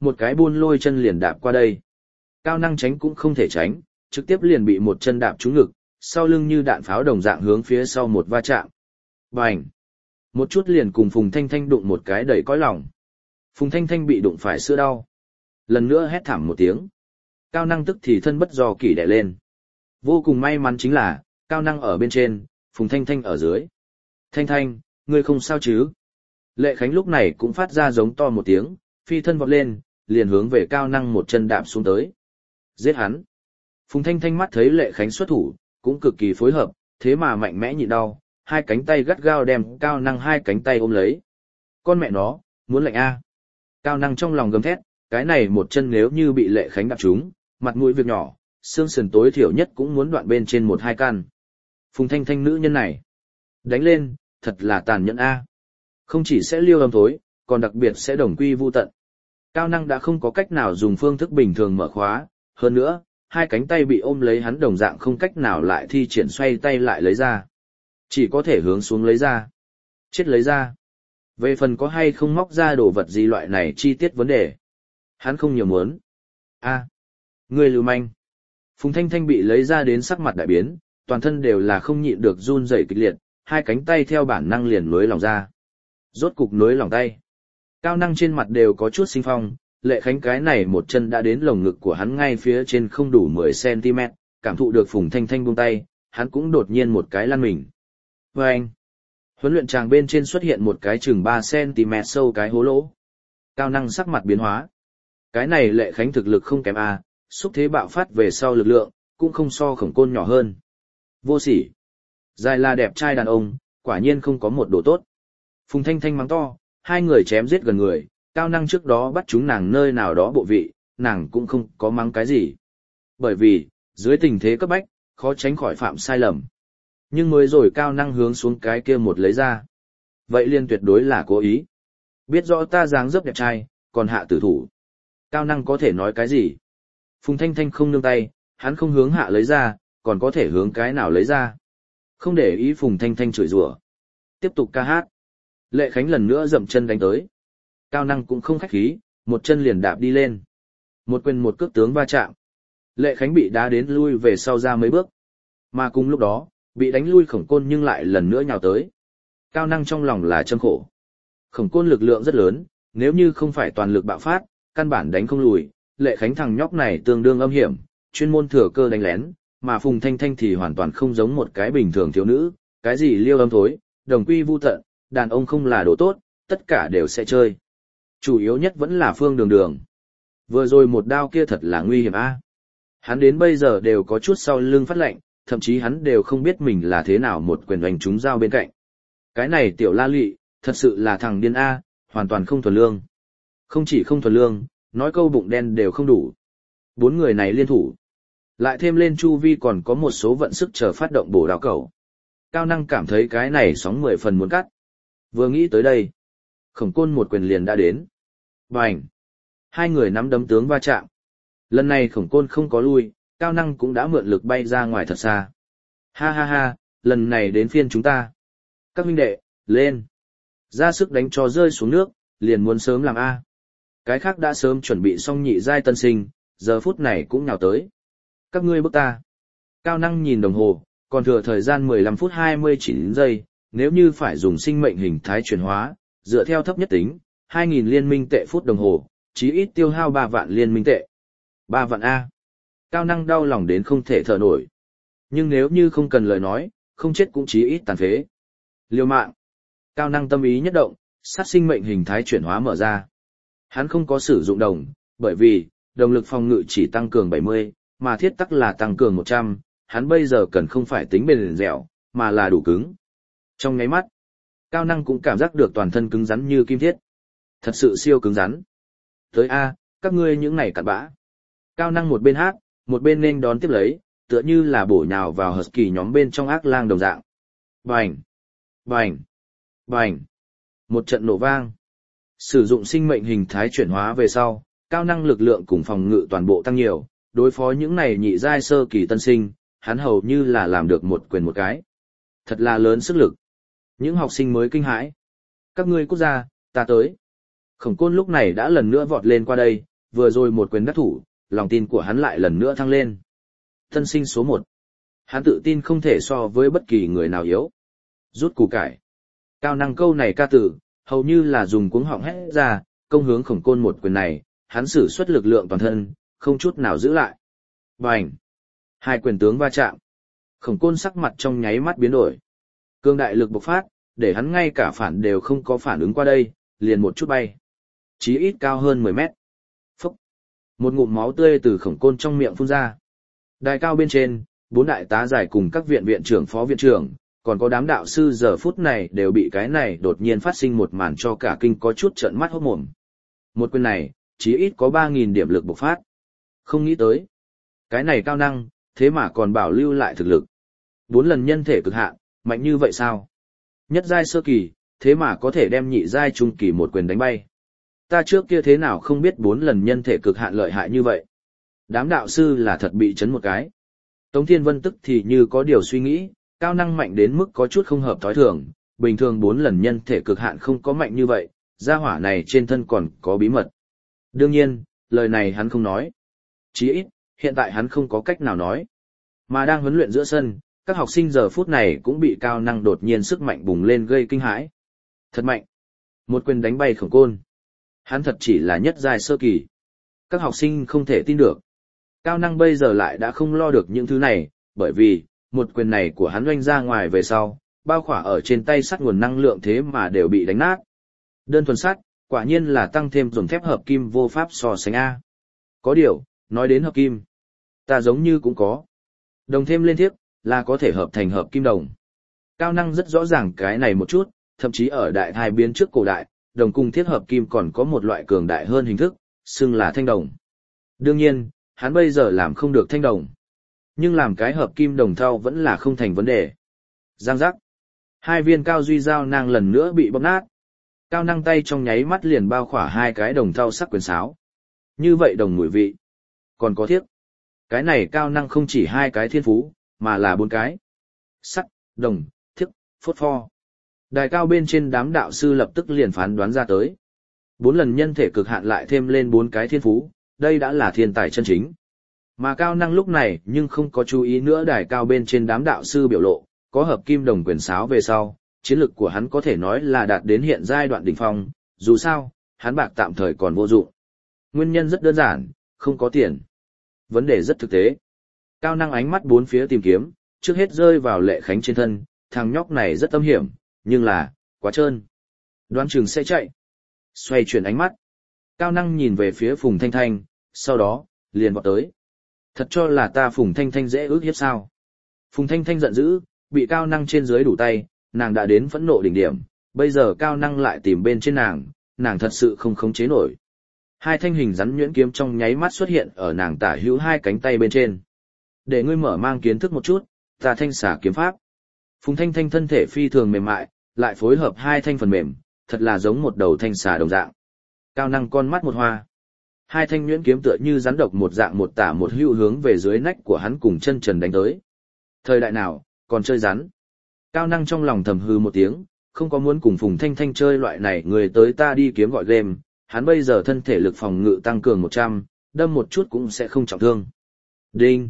một cái buôn lôi chân liền đạp qua đây. Cao năng tránh cũng không thể tránh, trực tiếp liền bị một chân đạp trúng ngực, sau lưng như đạn pháo đồng dạng hướng phía sau một va chạm. Bành! Một chút liền cùng Phùng Thanh Thanh đụng một cái đầy cõi lòng. Phùng Thanh Thanh bị đụng phải sữa đau. Lần nữa hét thảm một tiếng. Cao năng tức thì thân bất do kỷ đè lên. Vô cùng may mắn chính là, Cao năng ở bên trên, Phùng Thanh Thanh ở dưới. Thanh Thanh, ngươi không sao chứ? Lệ Khánh lúc này cũng phát ra giống to một tiếng, phi thân vọt lên, liền hướng về Cao năng một chân đạp xuống tới. Giết hắn! Phùng Thanh Thanh mắt thấy Lệ Khánh xuất thủ, cũng cực kỳ phối hợp, thế mà mạnh mẽ nhịn đau, hai cánh tay gắt gao đem Cao năng hai cánh tay ôm lấy. Con mẹ nó, muốn lệnh A. Cao năng trong lòng gầm thét, cái này một chân nếu như bị Lệ Khánh đạp trúng, mặt mũi việc nhỏ, xương sườn tối thiểu nhất cũng muốn đoạn bên trên một hai căn. Phùng Thanh Thanh nữ nhân này, đánh lên, thật là tàn nhẫn A. Không chỉ sẽ liêu âm thối, còn đặc biệt sẽ đồng quy vu tận. Cao năng đã không có cách nào dùng phương thức bình thường mở khóa, hơn nữa, hai cánh tay bị ôm lấy hắn đồng dạng không cách nào lại thi triển xoay tay lại lấy ra. Chỉ có thể hướng xuống lấy ra. Chết lấy ra. Về phần có hay không móc ra đồ vật gì loại này chi tiết vấn đề. Hắn không nhiều muốn. A, người lưu manh. Phùng Thanh Thanh bị lấy ra đến sắc mặt đại biến, toàn thân đều là không nhịn được run rẩy kịch liệt, hai cánh tay theo bản năng liền nối lòng ra. Rốt cục nối lòng tay. Cao năng trên mặt đều có chút sinh phong, Lệ Khánh cái này một chân đã đến lồng ngực của hắn ngay phía trên không đủ 10cm, cảm thụ được Phùng Thanh Thanh buông tay, hắn cũng đột nhiên một cái lăn mình. Và anh, huấn luyện tràng bên trên xuất hiện một cái chừng 3cm sâu cái hố lỗ. Cao năng sắc mặt biến hóa. Cái này Lệ Khánh thực lực không kém a, xúc thế bạo phát về sau lực lượng, cũng không so Khổng Côn nhỏ hơn. Vô sỉ. Dài là đẹp trai đàn ông, quả nhiên không có một đồ tốt. Phùng Thanh Thanh mắng to, hai người chém giết gần người, Cao năng trước đó bắt chúng nàng nơi nào đó bộ vị, nàng cũng không có mắng cái gì. Bởi vì, dưới tình thế cấp bách, khó tránh khỏi phạm sai lầm. Nhưng mới rồi Cao năng hướng xuống cái kia một lấy ra. Vậy liên tuyệt đối là cố ý. Biết rõ ta dáng dấp đẹp trai, còn hạ tử thủ. Cao năng có thể nói cái gì? Phùng Thanh Thanh không nương tay, hắn không hướng hạ lấy ra, còn có thể hướng cái nào lấy ra. Không để ý Phùng Thanh Thanh chửi rủa, tiếp tục ca hát. Lệ Khánh lần nữa dậm chân đánh tới. Cao năng cũng không khách khí, một chân liền đạp đi lên. Một quyền một cước tướng va chạm. Lệ Khánh bị đá đến lui về sau ra mấy bước. Mà cùng lúc đó, bị đánh lui Khổng Côn nhưng lại lần nữa nhào tới. Cao năng trong lòng là châm khổ. Khổng Côn lực lượng rất lớn, nếu như không phải toàn lực bạo phát, căn bản đánh không lùi. Lệ Khánh thằng nhóc này tương đương âm hiểm, chuyên môn thừa cơ đánh lén, mà Phùng Thanh Thanh thì hoàn toàn không giống một cái bình thường thiếu nữ, cái gì liêu âm thối, đồng quy vu tận, đàn ông không là đồ tốt, tất cả đều sẽ chơi. Chủ yếu nhất vẫn là Phương Đường Đường. Vừa rồi một đao kia thật là nguy hiểm a. Hắn đến bây giờ đều có chút sau lưng phát lạnh, thậm chí hắn đều không biết mình là thế nào một quyền đánh trúng dao bên cạnh. Cái này tiểu la lị, thật sự là thằng điên a, hoàn toàn không thuần lương. Không chỉ không thuần lương, nói câu bụng đen đều không đủ. Bốn người này liên thủ. Lại thêm lên chu vi còn có một số vận sức chờ phát động bổ đào cầu. Cao năng cảm thấy cái này sóng 10 phần muốn cắt. Vừa nghĩ tới đây, Khổng Côn một quyền liền đã đến. Bành! Hai người nắm đấm tướng va chạm. Lần này Khổng Côn không có lui, Cao năng cũng đã mượn lực bay ra ngoài thật xa. Ha ha ha, lần này đến phiên chúng ta. Các huynh đệ, lên! Ra sức đánh cho rơi xuống nước, liền muốn sớm làm A. Cái khác đã sớm chuẩn bị xong nhị giai tân sinh, giờ phút này cũng nhào tới. Các ngươi bức ta. Cao năng nhìn đồng hồ, còn thừa thời gian 15 phút 29 giây, nếu như phải dùng sinh mệnh hình thái chuyển hóa, dựa theo thấp nhất tính, 2.000 liên minh tệ phút đồng hồ, chí ít tiêu hao 3 vạn liên minh tệ. 3 vạn A. Cao năng đau lòng đến không thể thở nổi. Nhưng nếu như không cần lời nói, không chết cũng chí ít tàn phế. Liều mạng. Cao năng tâm ý nhất động, sát sinh mệnh hình thái chuyển hóa mở ra. Hắn không có sử dụng đồng, bởi vì, đồng lực phòng ngự chỉ tăng cường 70, mà thiết tắc là tăng cường 100, hắn bây giờ cần không phải tính bền dẻo, mà là đủ cứng. Trong nháy mắt, Cao năng cũng cảm giác được toàn thân cứng rắn như kim thiết. Thật sự siêu cứng rắn. Tới A, các ngươi những này cặn bã. Cao năng một bên hát, một bên nên đón tiếp lấy, tựa như là bổ nhào vào husky nhóm bên trong ác lang đồng dạng. Bành! Bành! Bành! Một trận nổ vang. Sử dụng sinh mệnh hình thái chuyển hóa về sau, Cao năng lực lượng cùng phòng ngự toàn bộ tăng nhiều, đối phó những này nhị giai sơ kỳ tân sinh, hắn hầu như là làm được một quyền một cái. Thật là lớn sức lực. Những học sinh mới kinh hãi. Các ngươi cút ra, ta tới. Khổng Côn lúc này đã lần nữa vọt lên qua đây, vừa rồi một quyền đắc thủ, lòng tin của hắn lại lần nữa thăng lên. Tân sinh số 1. Hắn tự tin không thể so với bất kỳ người nào yếu. Rút củ cải. Cao năng câu này ca tử, hầu như là dùng cuống họng hét ra, công hướng Khổng Côn một quyền này, hắn sử xuất lực lượng toàn thân, không chút nào giữ lại. Bành! Hai quyền tướng va chạm. Khổng Côn sắc mặt trong nháy mắt biến đổi. Cương đại lực bộc phát, để hắn ngay cả phản đều không có phản ứng qua đây, liền một chút bay. Chí ít cao hơn 10 mét. Phúc! Một ngụm máu tươi từ Khổng Côn trong miệng phun ra. Đài cao bên trên, 4 đại tá giải cùng các viện viện trưởng phó viện trưởng, còn có đám đạo sư giờ phút này đều bị cái này đột nhiên phát sinh một màn cho cả kinh có chút trợn mắt hốt mồm. Một quyền này, chí ít có 3.000 điểm lực bộc phát. Không nghĩ tới. Cái này cao năng, thế mà còn bảo lưu lại thực lực. 4 lần nhân thể cực hạn, mạnh như vậy sao? Nhất giai sơ kỳ, thế mà có thể đem nhị giai trung kỳ một quyền đánh bay. Ta trước kia thế nào không biết 4 lần nhân thể cực hạn lợi hại như vậy. Đám đạo sư là thật bị chấn một cái. Tống Thiên Vân tức thì như có điều suy nghĩ, cao năng mạnh đến mức có chút không hợp thói thường, bình thường 4 lần nhân thể cực hạn không có mạnh như vậy, gia hỏa này trên thân còn có bí mật. Đương nhiên, lời này hắn không nói. Chí ít, hiện tại hắn không có cách nào nói. Mà đang huấn luyện giữa sân, các học sinh giờ phút này cũng bị cao năng đột nhiên sức mạnh bùng lên gây kinh hãi. Thật mạnh. Một quyền đánh bay Khổng Côn. Hắn thật chỉ là nhất giai sơ kỳ. Các học sinh không thể tin được. Cao năng bây giờ lại đã không lo được những thứ này, bởi vì, một quyền này của hắn oanh ra ngoài về sau, bao khỏa ở trên tay sắt nguồn năng lượng thế mà đều bị đánh nát. Đơn thuần sắt, quả nhiên là tăng thêm dùng thép hợp kim vô pháp so sánh A. Có điều, nói đến hợp kim, ta giống như cũng có. Đồng thêm lên thiếp, là có thể hợp thành hợp kim đồng. Cao năng rất rõ ràng cái này một chút, thậm chí ở đại thai biến trước cổ đại, đồng cùng thiết hợp kim còn có một loại cường đại hơn hình thức, xưng là thanh đồng. Đương nhiên, hắn bây giờ làm không được thanh đồng. Nhưng làm cái hợp kim đồng thau vẫn là không thành vấn đề. Giang giác. 2 viên cao duy dao nang lần nữa bị bóp nát. Cao năng tay trong nháy mắt liền bao khỏa 2 cái đồng thau sắc quyền sáo. Như vậy đồng mùi vị. Còn có thiết. Cái này cao năng không chỉ 2 cái thiên phú, mà là 4 cái. Sắt, đồng, thiết, phốt pho. Đài cao bên trên đám đạo sư lập tức liền phán đoán ra tới. 4 lần nhân thể cực hạn lại thêm lên 4 cái thiên phú, đây đã là thiên tài chân chính. Mà cao năng lúc này nhưng không có chú ý nữa đài cao bên trên đám đạo sư biểu lộ, có hợp kim đồng quyền sáo về sau, chiến lực của hắn có thể nói là đạt đến hiện giai đoạn đỉnh phong, dù sao, hắn bạc tạm thời còn vô dụng. Nguyên nhân rất đơn giản, không có tiền. Vấn đề rất thực tế. Cao năng ánh mắt bốn phía tìm kiếm, trước hết rơi vào Lệ Khánh trên thân, thằng nhóc này rất âm hiểm, nhưng là, quá trơn. Đoán chừng sẽ chạy. Xoay chuyển ánh mắt. Cao năng nhìn về phía Phùng Thanh Thanh, sau đó, liền vọt tới. Thật cho là ta Phùng Thanh Thanh dễ ước hiếp sao. Phùng Thanh Thanh giận dữ, bị cao năng trên dưới đủ tay, nàng đã đến phẫn nộ đỉnh điểm, bây giờ cao năng lại tìm bên trên nàng thật sự không khống chế nổi. 2 thanh hình rắn nhuyễn kiếm trong nháy mắt xuất hiện ở nàng tả hữu 2 cánh tay bên trên. Để ngươi mở mang kiến thức một chút, ta thanh xà kiếm pháp. Phùng Thanh Thanh thân thể phi thường mềm mại, lại phối hợp 2 thanh phần mềm, thật là giống một đầu thanh xà đồng dạng. Cao năng con mắt một hoa. 2 thanh nhuyễn kiếm tựa như rắn độc một dạng một tả một hữu hướng về dưới nách của hắn cùng chân trần đánh tới. Thời đại nào, còn chơi rắn. Cao năng trong lòng thầm hư một tiếng, không có muốn cùng Phùng Thanh Thanh chơi loại này người tới ta đi kiếm gọi game, hắn bây giờ thân thể lực phòng ngự tăng cường 100, đâm một chút cũng sẽ không trọng thương. Đinh!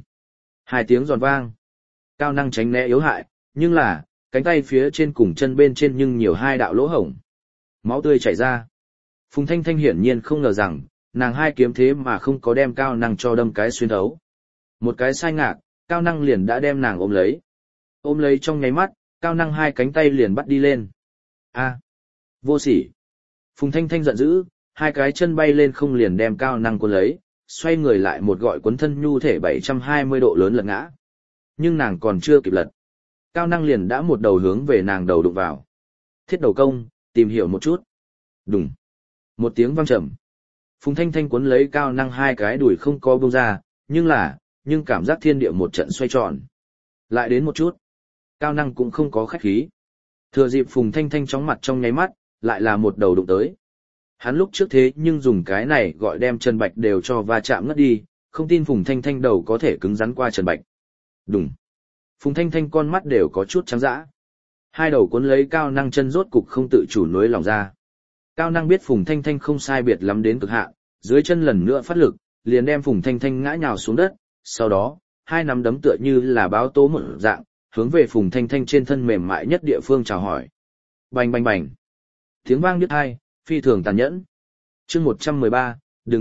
2 tiếng giòn vang. Cao năng tránh né yếu hại, nhưng là, cánh tay phía trên cùng chân bên trên nhưng nhiều 2 đạo lỗ hổng. Máu tươi chảy ra. Phùng Thanh Thanh hiển nhiên không ngờ rằng, nàng 2 kiếm thế mà không có đem cao năng cho đâm cái xuyên thấu. Một cái sai ngạc, cao năng liền đã đem nàng ôm lấy. Ôm lấy trong nháy mắt, cao năng 2 cánh tay liền bắt đi lên. A, vô sỉ. Phùng Thanh Thanh giận dữ, 2 cái chân bay lên không liền đem cao năng cuốn lấy, xoay người lại một gọi cuốn thân nhu thể 720 độ lớn lật ngã. Nhưng nàng còn chưa kịp lật. Cao năng liền đã một đầu hướng về nàng đầu đụng vào. Thiết đầu công, tìm hiểu một chút. Đùng. Một tiếng vang trầm. Phùng Thanh Thanh cuốn lấy cao năng 2 cái đùi không có buông ra, nhưng cảm giác thiên địa một trận xoay tròn. Lại đến một chút. Cao năng cũng không có khách khí. Thừa dịp Phùng Thanh Thanh chóng mặt trong nháy mắt, lại là một đầu đụng tới. Hắn lúc trước thế nhưng dùng cái này gọi đem Trần Bạch đều cho va chạm ngất đi, không tin Phùng Thanh Thanh đầu có thể cứng rắn qua Trần Bạch. Đùng. Phùng Thanh Thanh con mắt đều có chút trắng dã. 2 đầu cuốn lấy cao năng chân rốt cục không tự chủ nối lòng ra. Cao năng biết Phùng Thanh Thanh không sai biệt lắm đến cực hạn, Dưới chân lần nữa phát lực, liền đem Phùng Thanh Thanh ngã nhào xuống đất, sau đó, hai nắm đấm tựa như là báo tố một dạng, hướng về Phùng Thanh Thanh trên thân mềm mại nhất địa phương chào hỏi. Bành bành bành. Tiếng vang đứt tai, phi thường tàn nhẫn. Chương 113,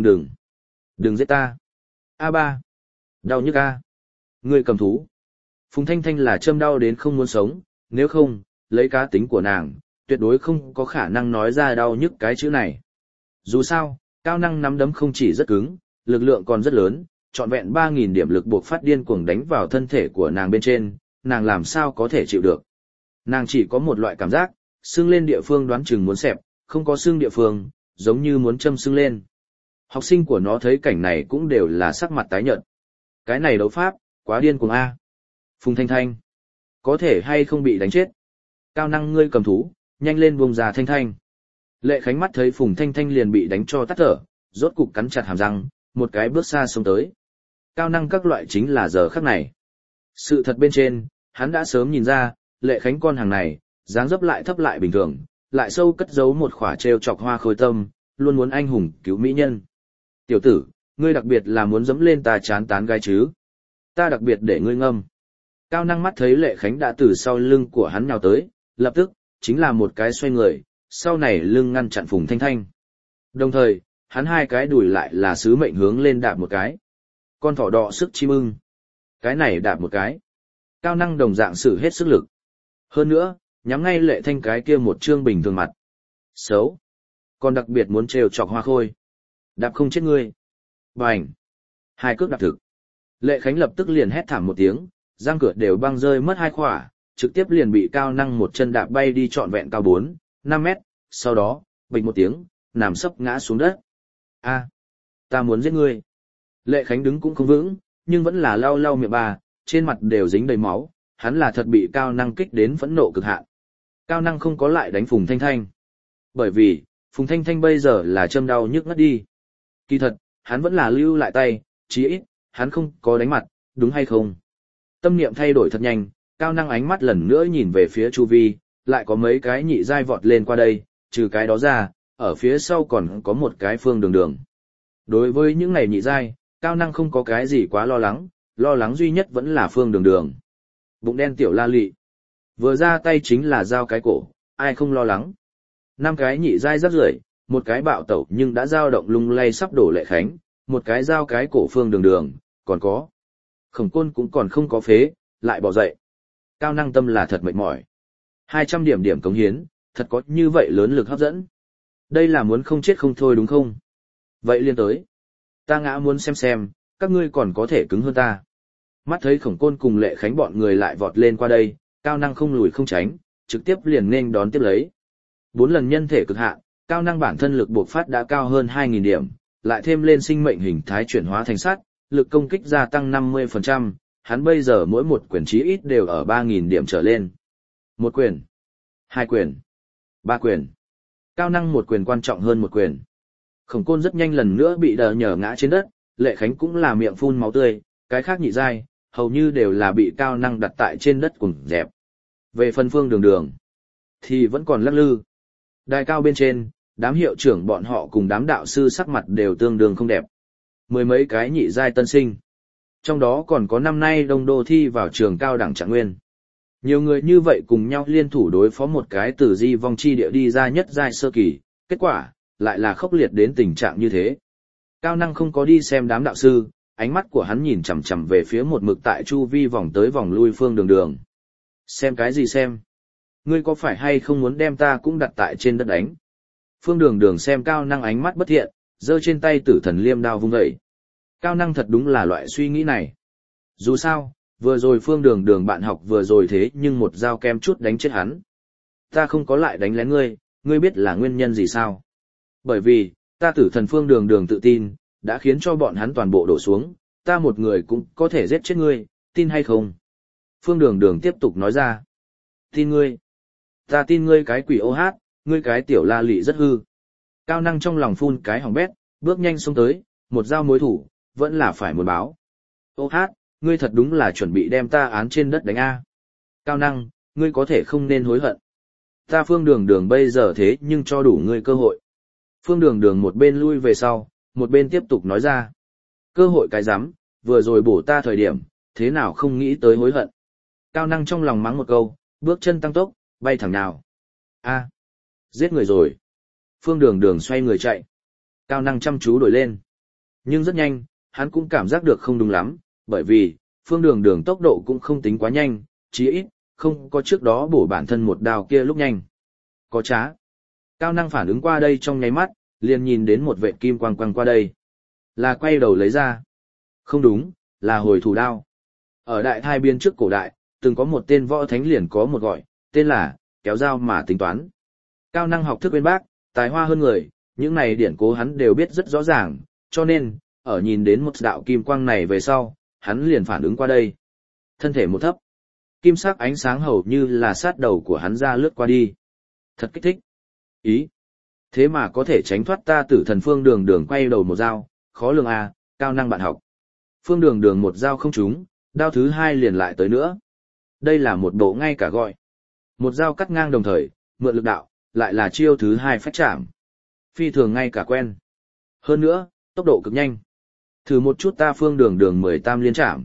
đừng giết ta. A3. Đau nhức a. Người cầm thú. Phùng Thanh Thanh là châm đau đến không muốn sống, nếu không, lấy cá tính của nàng, tuyệt đối không có khả năng nói ra đau nhức cái chữ này. Dù sao, Cao Năng nắm đấm không chỉ rất cứng, lực lượng còn rất lớn, trọn vẹn 3.000 điểm lực buộc phát điên cuồng đánh vào thân thể của nàng bên trên, nàng làm sao có thể chịu được. Nàng chỉ có một loại cảm giác, xương lên địa phương đoán chừng muốn xẹp, không có xương địa phương, giống như muốn châm xương lên. Học sinh của nó thấy cảnh này cũng đều là sắc mặt tái nhợt. Cái này đấu pháp, quá điên cuồng a. Phùng Thanh Thanh, có thể hay không bị đánh chết? Cao Năng ngươi cầm thú, nhanh lên buông ra Thanh Thanh. Lệ Khánh mắt thấy Phùng Thanh Thanh liền bị đánh cho tắt thở, rốt cục cắn chặt hàm răng, một cái bước xa xông tới. Cao Năng các loại chính là giờ khắc này. Sự thật bên trên, hắn đã sớm nhìn ra, Lệ Khánh con hàng này, dáng dấp lại thấp lại bình thường, lại sâu cất giấu một khỏa trêu chọc hoa khôi tâm, luôn muốn anh hùng cứu mỹ nhân. Tiểu tử, ngươi đặc biệt là muốn dẫm lên ta chán tán gái chứ? Ta đặc biệt để ngươi ngâm. Cao Năng mắt thấy Lệ Khánh đã từ sau lưng của hắn nhào tới, lập tức, chính là một cái xoay người, sau này lưng ngăn chặn Phùng Thanh Thanh. Đồng thời, hắn hai cái đùi lại là sứ mệnh hướng lên đạp một cái. Con thỏ đọ sức chim ưng. Cái này đạp một cái. Cao Năng đồng dạng sử hết sức lực. Hơn nữa, nhắm ngay Lệ Thanh cái kia một trương bình thường mặt. Xấu. Còn đặc biệt muốn trêu chọc hoa khôi. Đạp không chết ngươi. Bành. Hai cước đạp thực. Lệ Khánh lập tức liền hét thảm một tiếng, răng cửa đều băng rơi mất hai khỏa, trực tiếp liền bị Cao Năng một chân đạp bay đi trọn vẹn cao 4, 5 mét, sau đó, bịch một tiếng, nằm sấp ngã xuống đất. A, ta muốn giết ngươi. Lệ Khánh đứng cũng không vững, nhưng vẫn là lau lau miệng bà, trên mặt đều dính đầy máu, hắn là thật bị Cao Năng kích đến phẫn nộ cực hạn. Cao Năng không có lại đánh Phùng Thanh Thanh. Bởi vì, Phùng Thanh Thanh bây giờ là châm đau nhức ngất đi. Kỳ thật, hắn vẫn là lưu lại tay, chí ít, hắn không có đánh mặt, đúng hay không? Tâm niệm thay đổi thật nhanh, Cao Năng ánh mắt lần nữa nhìn về phía chu vi, lại có mấy cái nhị giai vọt lên qua đây, trừ cái đó ra, ở phía sau còn có một cái Phương Đường Đường. Đối với những này nhị giai, Cao Năng không có cái gì quá lo lắng duy nhất vẫn là Phương Đường Đường. Bụng đen tiểu la lị. Vừa ra tay chính là dao cái cổ, ai không lo lắng. 5 cái nhị giai rất rưởi, một cái bạo tẩu nhưng đã dao động lung lay sắp đổ Lệ Khánh, một cái dao cái cổ Phương Đường Đường, còn có. Khổng Côn cũng còn không có phế, lại bỏ dậy. Cao Năng tâm là thật mệt mỏi. 200 điểm cống hiến, thật có như vậy lớn lực hấp dẫn. Đây là muốn không chết không thôi đúng không? Vậy liên tới. Ta ngã muốn xem, các ngươi còn có thể cứng hơn ta. Mắt thấy Khổng Côn cùng Lệ Khánh bọn người lại vọt lên qua đây, Cao Năng không lùi không tránh, trực tiếp liền nên đón tiếp lấy. 4 lần nhân thể cực hạn, Cao Năng bản thân lực bộc phát đã cao hơn 2.000 điểm, lại thêm lên sinh mệnh hình thái chuyển hóa thành sắt, lực công kích gia tăng 50%, hắn bây giờ mỗi một quyền chí ít đều ở 3.000 điểm trở lên. Một quyền, 2 quyền, 3 quyền. Cao Năng một quyền quan trọng hơn một quyền. Khổng Côn rất nhanh lần nữa bị đờ nhở ngã trên đất, Lệ Khánh cũng là miệng phun máu tươi, cái khác nhị giai, hầu như đều là bị Cao Năng đặt tại trên đất cùng dẹp. Về phần Phương Đường Đường, thì vẫn còn lắc lư. Đài cao bên trên, đám hiệu trưởng bọn họ cùng đám đạo sư sắc mặt đều tương đương không đẹp. 10 mấy cái nhị giai tân sinh. Trong đó còn có năm nay Đông Đô thi vào trường cao đẳng Trạng Nguyên. Nhiều người như vậy cùng nhau liên thủ đối phó một cái từ di vong chi địa đi ra nhất giai sơ kỳ, kết quả, lại là khốc liệt đến tình trạng như thế. Cao Năng không có đi xem đám đạo sư, ánh mắt của hắn nhìn chằm chằm về phía một mực tại chu vi vòng tới vòng lui Phương Đường Đường. Xem cái gì xem? Ngươi có phải hay không muốn đem ta cũng đặt tại trên đất đánh? Phương Đường Đường xem Cao Năng ánh mắt bất thiện, giơ trên tay Tử Thần Liêm đao vung dậy. Cao Năng thật đúng là loại suy nghĩ này. Dù sao, vừa rồi Phương Đường Đường bạn học vừa rồi thế nhưng một dao kem chút đánh chết hắn. Ta không có lại đánh lén ngươi, ngươi biết là nguyên nhân gì sao? Bởi vì, ta Tử Thần Phương Đường Đường tự tin, đã khiến cho bọn hắn toàn bộ đổ xuống, ta một người cũng có thể giết chết ngươi, tin hay không? Phương Đường Đường tiếp tục nói ra. Tin ngươi. Ta tin ngươi cái quỷ ô hát, ngươi cái tiểu la lị rất hư. Cao Năng trong lòng phun cái hỏng bét, bước nhanh xông tới, một dao mối thủ, vẫn là phải muốn báo. Ô hát, ngươi thật đúng là chuẩn bị đem ta án trên đất đánh A. Cao Năng, ngươi có thể không nên hối hận. Ta Phương Đường Đường bây giờ thế nhưng cho đủ ngươi cơ hội. Phương Đường Đường một bên lui về sau, một bên tiếp tục nói ra. Cơ hội cái rắm, vừa rồi bổ ta thời điểm, thế nào không nghĩ tới hối hận. Cao năng trong lòng mắng một câu, bước chân tăng tốc, bay thẳng nào. A, giết người rồi. Phương Đường Đường xoay người chạy. Cao năng chăm chú đổi lên. Nhưng rất nhanh, hắn cũng cảm giác được không đúng lắm, bởi vì, Phương Đường Đường tốc độ cũng không tính quá nhanh, chí ít, không có trước đó bổ bản thân một đao kia lúc nhanh. Có trá. Cao năng phản ứng qua đây trong nháy mắt, liền nhìn đến một vệt kim quang quang qua đây. Là quay đầu lấy ra. Không đúng, là hồi thủ đao. Ở đại thai biên trước cổ đại, từng có một tên võ thánh liền có một gọi, tên là, kéo dao mà tính toán. Cao năng học thức bên bác, tài hoa hơn người, những này điển cố hắn đều biết rất rõ ràng, cho nên, ở nhìn đến một đạo kim quang này về sau, hắn liền phản ứng qua đây. Thân thể một thấp. Kim sắc ánh sáng hầu như là sát đầu của hắn ra lướt qua đi. Thật kích thích. Ý. Thế mà có thể tránh thoát ta tử thần Phương Đường Đường quay đầu một dao, khó lường à, cao năng bạn học. Phương Đường Đường một dao không trúng, đao thứ hai liền lại tới nữa. Đây là một bộ ngay cả gọi. Một dao cắt ngang đồng thời, mượn lực đạo, lại là chiêu thứ hai phách chạm. Phi thường ngay cả quen. Hơn nữa, tốc độ cực nhanh. Thử một chút ta Phương Đường Đường 18 liên chạm.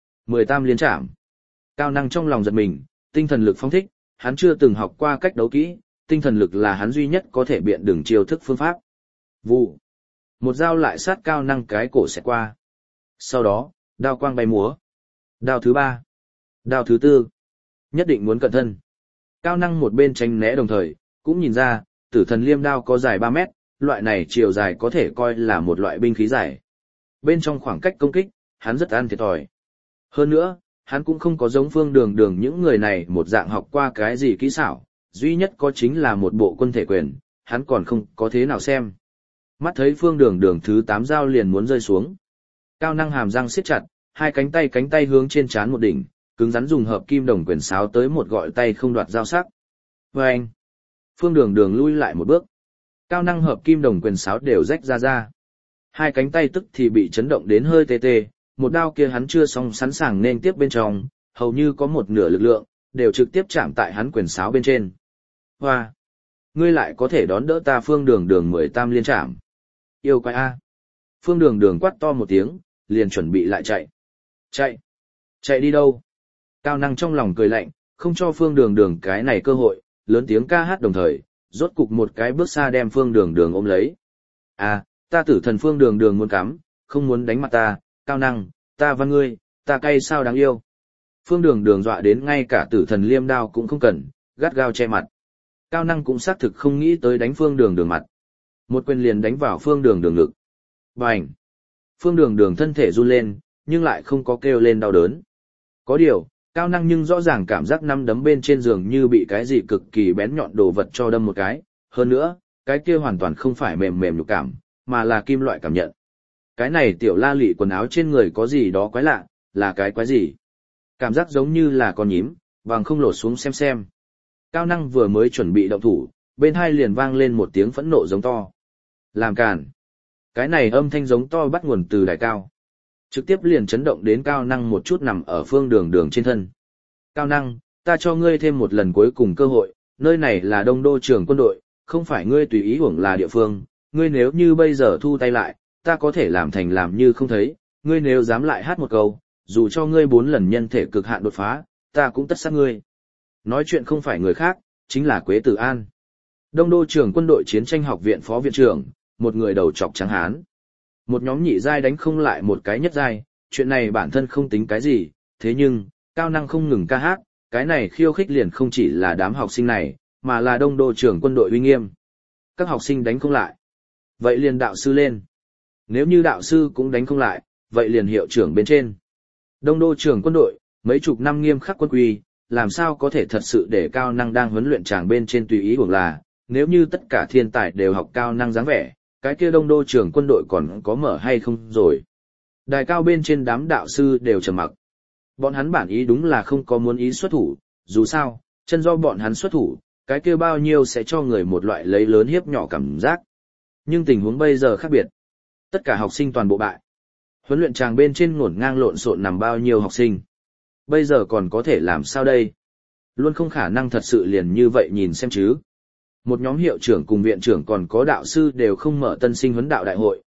18 liên chạm. Cao năng trong lòng giật mình, tinh thần lực phóng thích, hắn chưa từng học qua cách đấu kỹ, tinh thần lực là hắn duy nhất có thể biện đường chiêu thức phương pháp. Vụ. Một dao lại sát cao năng cái cổ sẽ qua. Sau đó, đao quang bay múa. Đao thứ ba. Đao thứ tư. Nhất định muốn cẩn thân. Cao năng một bên tránh né đồng thời, cũng nhìn ra, tử thần liêm đao có dài 3 mét, loại này chiều dài có thể coi là một loại binh khí dài. Bên trong khoảng cách công kích, hắn rất ăn thiệt thòi. Hơn nữa, hắn cũng không có giống Phương Đường Đường những người này một dạng học qua cái gì kỹ xảo, duy nhất có chính là một bộ quân thể quyền, hắn còn không có thế nào xem. Mắt thấy Phương Đường Đường thứ 8 dao liền muốn rơi xuống. Cao năng hàm răng siết chặt, hai cánh tay hướng trên trán một đỉnh, cứng rắn dùng hợp kim đồng quyền sáo tới một gọi tay không đoạt dao sắc. Vâng! Phương Đường Đường lui lại một bước. Cao năng hợp kim đồng quyền sáo đều rách ra. Hai cánh tay tức thì bị chấn động đến hơi tê tê, một đao kia hắn chưa xong sẵn sàng nên tiếp bên trong, hầu như có một nửa lực lượng, đều trực tiếp chạm tại hắn quyền sáo bên trên. Hoa! Ngươi lại có thể đón đỡ ta Phương Đường Đường 18 liên chạm. Yêu quái A! Phương Đường Đường quát to một tiếng, liền chuẩn bị lại chạy. Chạy! Chạy đi đâu? Cao năng trong lòng cười lạnh, không cho Phương Đường Đường cái này cơ hội, lớn tiếng ca hát đồng thời, rốt cục một cái bước xa đem Phương Đường Đường ôm lấy. À, ta tử thần Phương Đường Đường muốn cắm, không muốn đánh mặt ta, cao năng, ta văn ngươi, ta cay sao đáng yêu. Phương Đường Đường dọa đến ngay cả tử thần liêm đao cũng không cần, gắt gao che mặt. Cao năng cũng xác thực không nghĩ tới đánh Phương Đường Đường mặt. Một quyền liền đánh vào Phương Đường Đường ngực. Bành! Phương Đường Đường thân thể run lên, nhưng lại không có kêu lên đau đớn. Có điều, cao năng nhưng rõ ràng cảm giác năm đấm bên trên giường như bị cái gì cực kỳ bén nhọn đồ vật cho đâm một cái. Hơn nữa, cái kia hoàn toàn không phải mềm mềm nhục cảm, mà là kim loại cảm nhận. Cái này tiểu la lị quần áo trên người có gì đó quái lạ, là cái quái gì? Cảm giác giống như là con nhím, vàng không lột xuống xem. Cao năng vừa mới chuẩn bị động thủ, bên hai liền vang lên một tiếng phẫn nộ giống to. Làm càn. Cái này âm thanh giống to bắt nguồn từ đài cao. Trực tiếp liền chấn động đến cao năng một chút nằm ở Phương Đường Đường trên thân. Cao năng, ta cho ngươi thêm một lần cuối cùng cơ hội, nơi này là Đông Đô Trường Quân đội, không phải ngươi tùy ý hưởng là địa phương, ngươi nếu như bây giờ thu tay lại, ta có thể làm thành làm như không thấy, ngươi nếu dám lại hát một câu, dù cho ngươi 4 lần nhân thể cực hạn đột phá, ta cũng tất sát ngươi. Nói chuyện không phải người khác, chính là Quế Tử An. Đông Đô Trường Quân đội Chiến tranh học viện phó viện trưởng, một người đầu trọc trắng hán. Một nhóm nhị giai đánh không lại một cái nhất giai, chuyện này bản thân không tính cái gì, thế nhưng, cao năng không ngừng ca hát, cái này khiêu khích liền không chỉ là đám học sinh này, mà là Đông Đô Trường Quân đội uy nghiêm. Các học sinh đánh không lại. Vậy liền đạo sư lên. Nếu như đạo sư cũng đánh không lại, vậy liền hiệu trưởng bên trên. Đông Đô Trường Quân đội, mấy chục năm nghiêm khắc quân quy, làm sao có thể thật sự để cao năng đang huấn luyện chàng bên trên tùy ý hưởng là, nếu như tất cả thiên tài đều học cao năng dáng vẻ, cái kia Đông Đô Trường Quân đội còn có mở hay không rồi. Đài cao bên trên đám đạo sư đều trầm mặc. Bọn hắn bản ý đúng là không có muốn ý xuất thủ, dù sao, chân do bọn hắn xuất thủ, cái kia bao nhiêu sẽ cho người một loại lấy lớn hiếp nhỏ cảm giác. Nhưng tình huống bây giờ khác biệt. Tất cả học sinh toàn bộ bại. Huấn luyện tràng bên trên ngổn ngang lộn xộn nằm bao nhiêu học sinh. Bây giờ còn có thể làm sao đây? Luôn không khả năng thật sự liền như vậy nhìn xem chứ. Một nhóm hiệu trưởng cùng viện trưởng còn có đạo sư đều không mở tân sinh huấn đạo đại hội,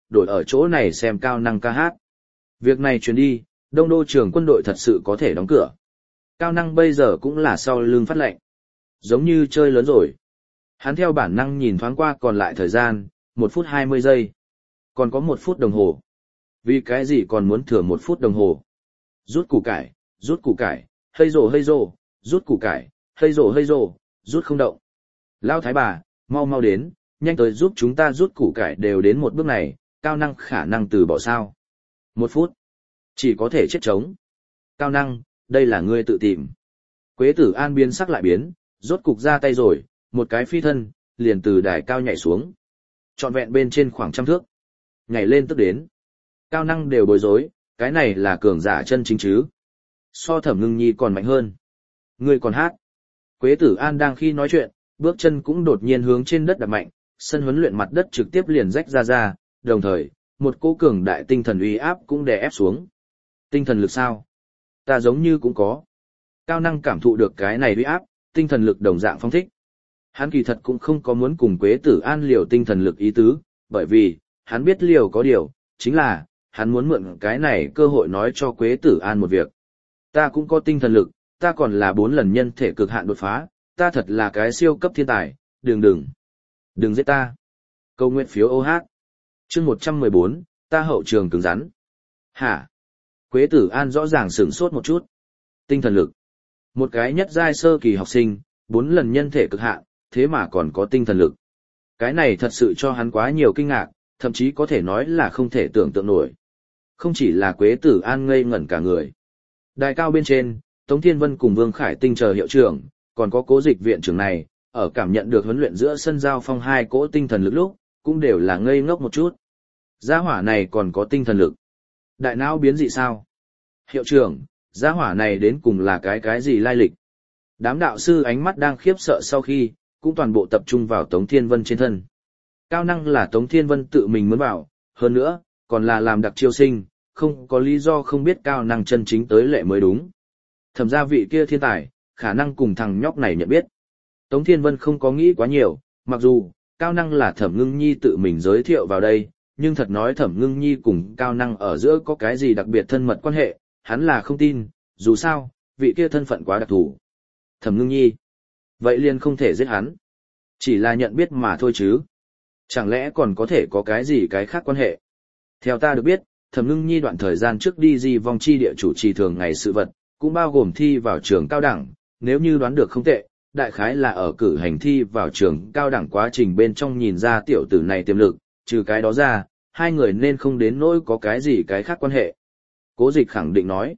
đổi ở chỗ này xem Cao Năng ca hát. Việc này truyền đi, Đông Đô Trường Quân đội thật sự có thể đóng cửa. Cao Năng bây giờ cũng là sau lưng phát lệnh. Giống như chơi lớn rồi. Hắn theo bản năng nhìn thoáng qua còn lại thời gian, 1 phút 20 giây. Còn có 1 phút đồng hồ. Vì cái gì còn muốn thừa 1 phút đồng hồ? Rút củ cải, hây rồ, rút củ cải, hây rồ, rút không động. Lao thái bà, mau đến, nhanh tới giúp chúng ta rút củ cải đều đến một bước này, Cao Năng khả năng từ bỏ sao. 1 phút. Chỉ có thể chết trống. Cao Năng, đây là ngươi tự tìm. Quế Tử An biến sắc lại biến, rốt cục ra tay rồi, một cái phi thân, liền từ đài cao nhảy xuống. Trọn vẹn bên trên khoảng 100 thước. Nhảy lên tức đến. Cao Năng đều bối rối, cái này là cường giả chân chính chứ. So Thẩm Ngưng Nhi còn mạnh hơn. Ngươi còn hát. Quế Tử An đang khi nói chuyện, bước chân cũng đột nhiên hướng trên đất đạp mạnh, sân huấn luyện mặt đất trực tiếp liền rách ra, đồng thời, một cỗ cường đại tinh thần uy áp cũng đè ép xuống. Tinh thần lực sao? Ta giống như cũng có. Cao Năng cảm thụ được cái này uy áp, tinh thần lực đồng dạng phong thích. Hắn kỳ thật cũng không có muốn cùng Quế Tử An liều tinh thần lực ý tứ, bởi vì, hắn biết liều có điều, chính là, hắn muốn mượn cái này cơ hội nói cho Quế Tử An một việc. Ta cũng có tinh thần lực, ta còn là 4 lần nhân thể cực hạn đột phá, ta thật là cái siêu cấp thiên tài, đừng giết ta. Câu nguyện phiếu OH. Chương 114, ta hậu trường cứng rắn. Hả? Quế Tử An rõ ràng sửng sốt một chút. Tinh thần lực. Một cái nhất giai sơ kỳ học sinh, 4 lần nhân thể cực hạn, thế mà còn có tinh thần lực. Cái này thật sự cho hắn quá nhiều kinh ngạc, thậm chí có thể nói là không thể tưởng tượng nổi. Không chỉ là Quế Tử An ngây ngẩn cả người. Đài cao bên trên, Tống Thiên Vân cùng Vương Khải Tinh chờ hiệu trưởng, còn có Cố Dịch viện trưởng này, ở cảm nhận được huấn luyện giữa sân giao phong hai cỗ tinh thần lực lúc, cũng đều là ngây ngốc một chút. Gia hỏa này còn có tinh thần lực. Đại não biến dị sao? Hiệu trưởng, gia hỏa này đến cùng là cái gì lai lịch? Đám đạo sư ánh mắt đang khiếp sợ sau khi, cũng toàn bộ tập trung vào Tống Thiên Vân trên thân. Cao Năng là Tống Thiên Vân tự mình muốn vào, hơn nữa, còn là làm đặc chiêu sinh, không có lý do không biết Cao Năng chân chính tới lệ mới đúng. Thẩm gia vị kia thiên tài, khả năng cùng thằng nhóc này nhận biết. Tống Thiên Vân không có nghĩ quá nhiều, mặc dù, Cao Năng là Thẩm Ngưng Nhi tự mình giới thiệu vào đây, nhưng thật nói Thẩm Ngưng Nhi cùng Cao Năng ở giữa có cái gì đặc biệt thân mật quan hệ, hắn là không tin, dù sao, vị kia thân phận quá đặc thù. Thẩm Ngưng Nhi, vậy liền không thể giết hắn. Chỉ là nhận biết mà thôi chứ. Chẳng lẽ còn có thể có cái gì cái khác quan hệ? Theo ta được biết, Thẩm Ngưng Nhi đoạn thời gian trước đi Di Vong Chi địa chủ trì thường ngày sự vật, cũng bao gồm thi vào trường cao đẳng, nếu như đoán được không tệ, đại khái là ở cử hành thi vào trường cao đẳng quá trình bên trong nhìn ra tiểu tử này tiềm lực, trừ cái đó ra, hai người nên không đến nỗi có cái gì cái khác quan hệ. Cố Dịch khẳng định nói,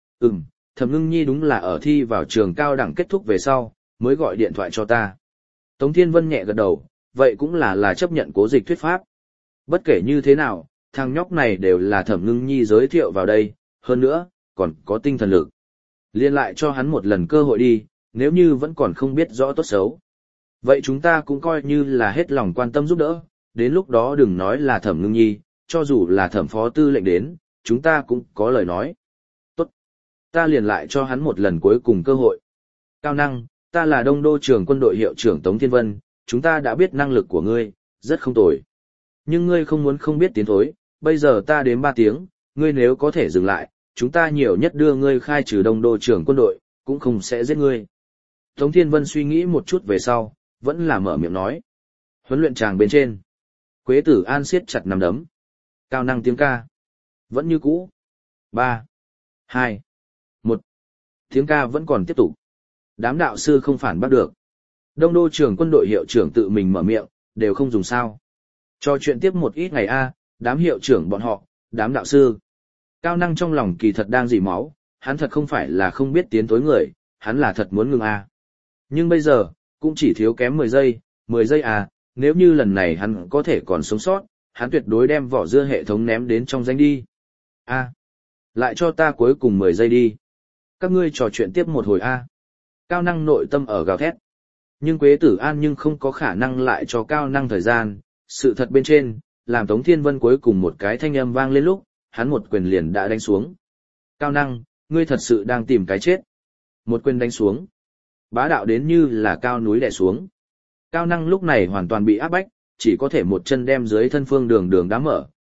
Thẩm Ngưng Nhi đúng là ở thi vào trường cao đẳng kết thúc về sau, mới gọi điện thoại cho ta. Tống Thiên Vân nhẹ gật đầu, vậy cũng là chấp nhận Cố Dịch thuyết pháp. Bất kể như thế nào, thằng nhóc này đều là Thẩm Ngưng Nhi giới thiệu vào đây, hơn nữa, còn có tinh thần lực. Liên lại cho hắn một lần cơ hội đi, nếu như vẫn còn không biết rõ tốt xấu. Vậy chúng ta cũng coi như là hết lòng quan tâm giúp đỡ, đến lúc đó đừng nói là Thẩm Ngưng Nhi, cho dù là Thẩm phó tư lệnh đến, chúng ta cũng có lời nói. Tốt. Ta liền lại cho hắn một lần cuối cùng cơ hội. Cao Năng, ta là Đông Đô Trường Quân đội hiệu trưởng Tống Thiên Vân, chúng ta đã biết năng lực của ngươi, rất không tồi. Nhưng ngươi không muốn không biết tiến thối, bây giờ ta đếm 3 tiếng, ngươi nếu có thể dừng lại, chúng ta nhiều nhất đưa ngươi khai trừ Đông Đô Trường Quân đội, cũng không sẽ giết ngươi. Tống Thiên Vân suy nghĩ một chút về sau, vẫn là mở miệng nói. Huấn luyện tràng bên trên. Quế Tử An siết chặt nắm đấm. Cao Năng tiếng ca. Vẫn như cũ. 3, 2, 1. Tiếng ca vẫn còn tiếp tục. Đám đạo sư không phản bác được. Đông Đô Trường Quân đội hiệu trưởng tự mình mở miệng, đều không dùng sao. Cho chuyện tiếp một ít ngày đám hiệu trưởng bọn họ, đám đạo sư. Cao Năng trong lòng kỳ thật đang dỉ máu, hắn thật không phải là không biết tiến tối người, hắn là thật muốn ngừng Nhưng bây giờ, cũng chỉ thiếu kém 10 giây nếu như lần này hắn có thể còn sống sót, hắn tuyệt đối đem vỏ dưa hệ thống ném đến trong danh đi. Lại cho ta cuối cùng 10 giây đi. Các ngươi trò chuyện tiếp một hồi Cao Năng nội tâm ở gào thét. Nhưng Quế Tử An nhưng không có khả năng lại cho Cao Năng thời gian, sự thật bên trên, làm Tống Thiên Vân cuối cùng một cái thanh âm vang lên lúc, hắn một quyền liền đã đánh xuống. Cao Năng, ngươi thật sự đang tìm cái chết. Một quyền đánh xuống. Bá đạo đến như là cao núi đè xuống. Cao Năng lúc này hoàn toàn bị áp bách, chỉ có thể một chân đem dưới thân Phương Đường đá mở,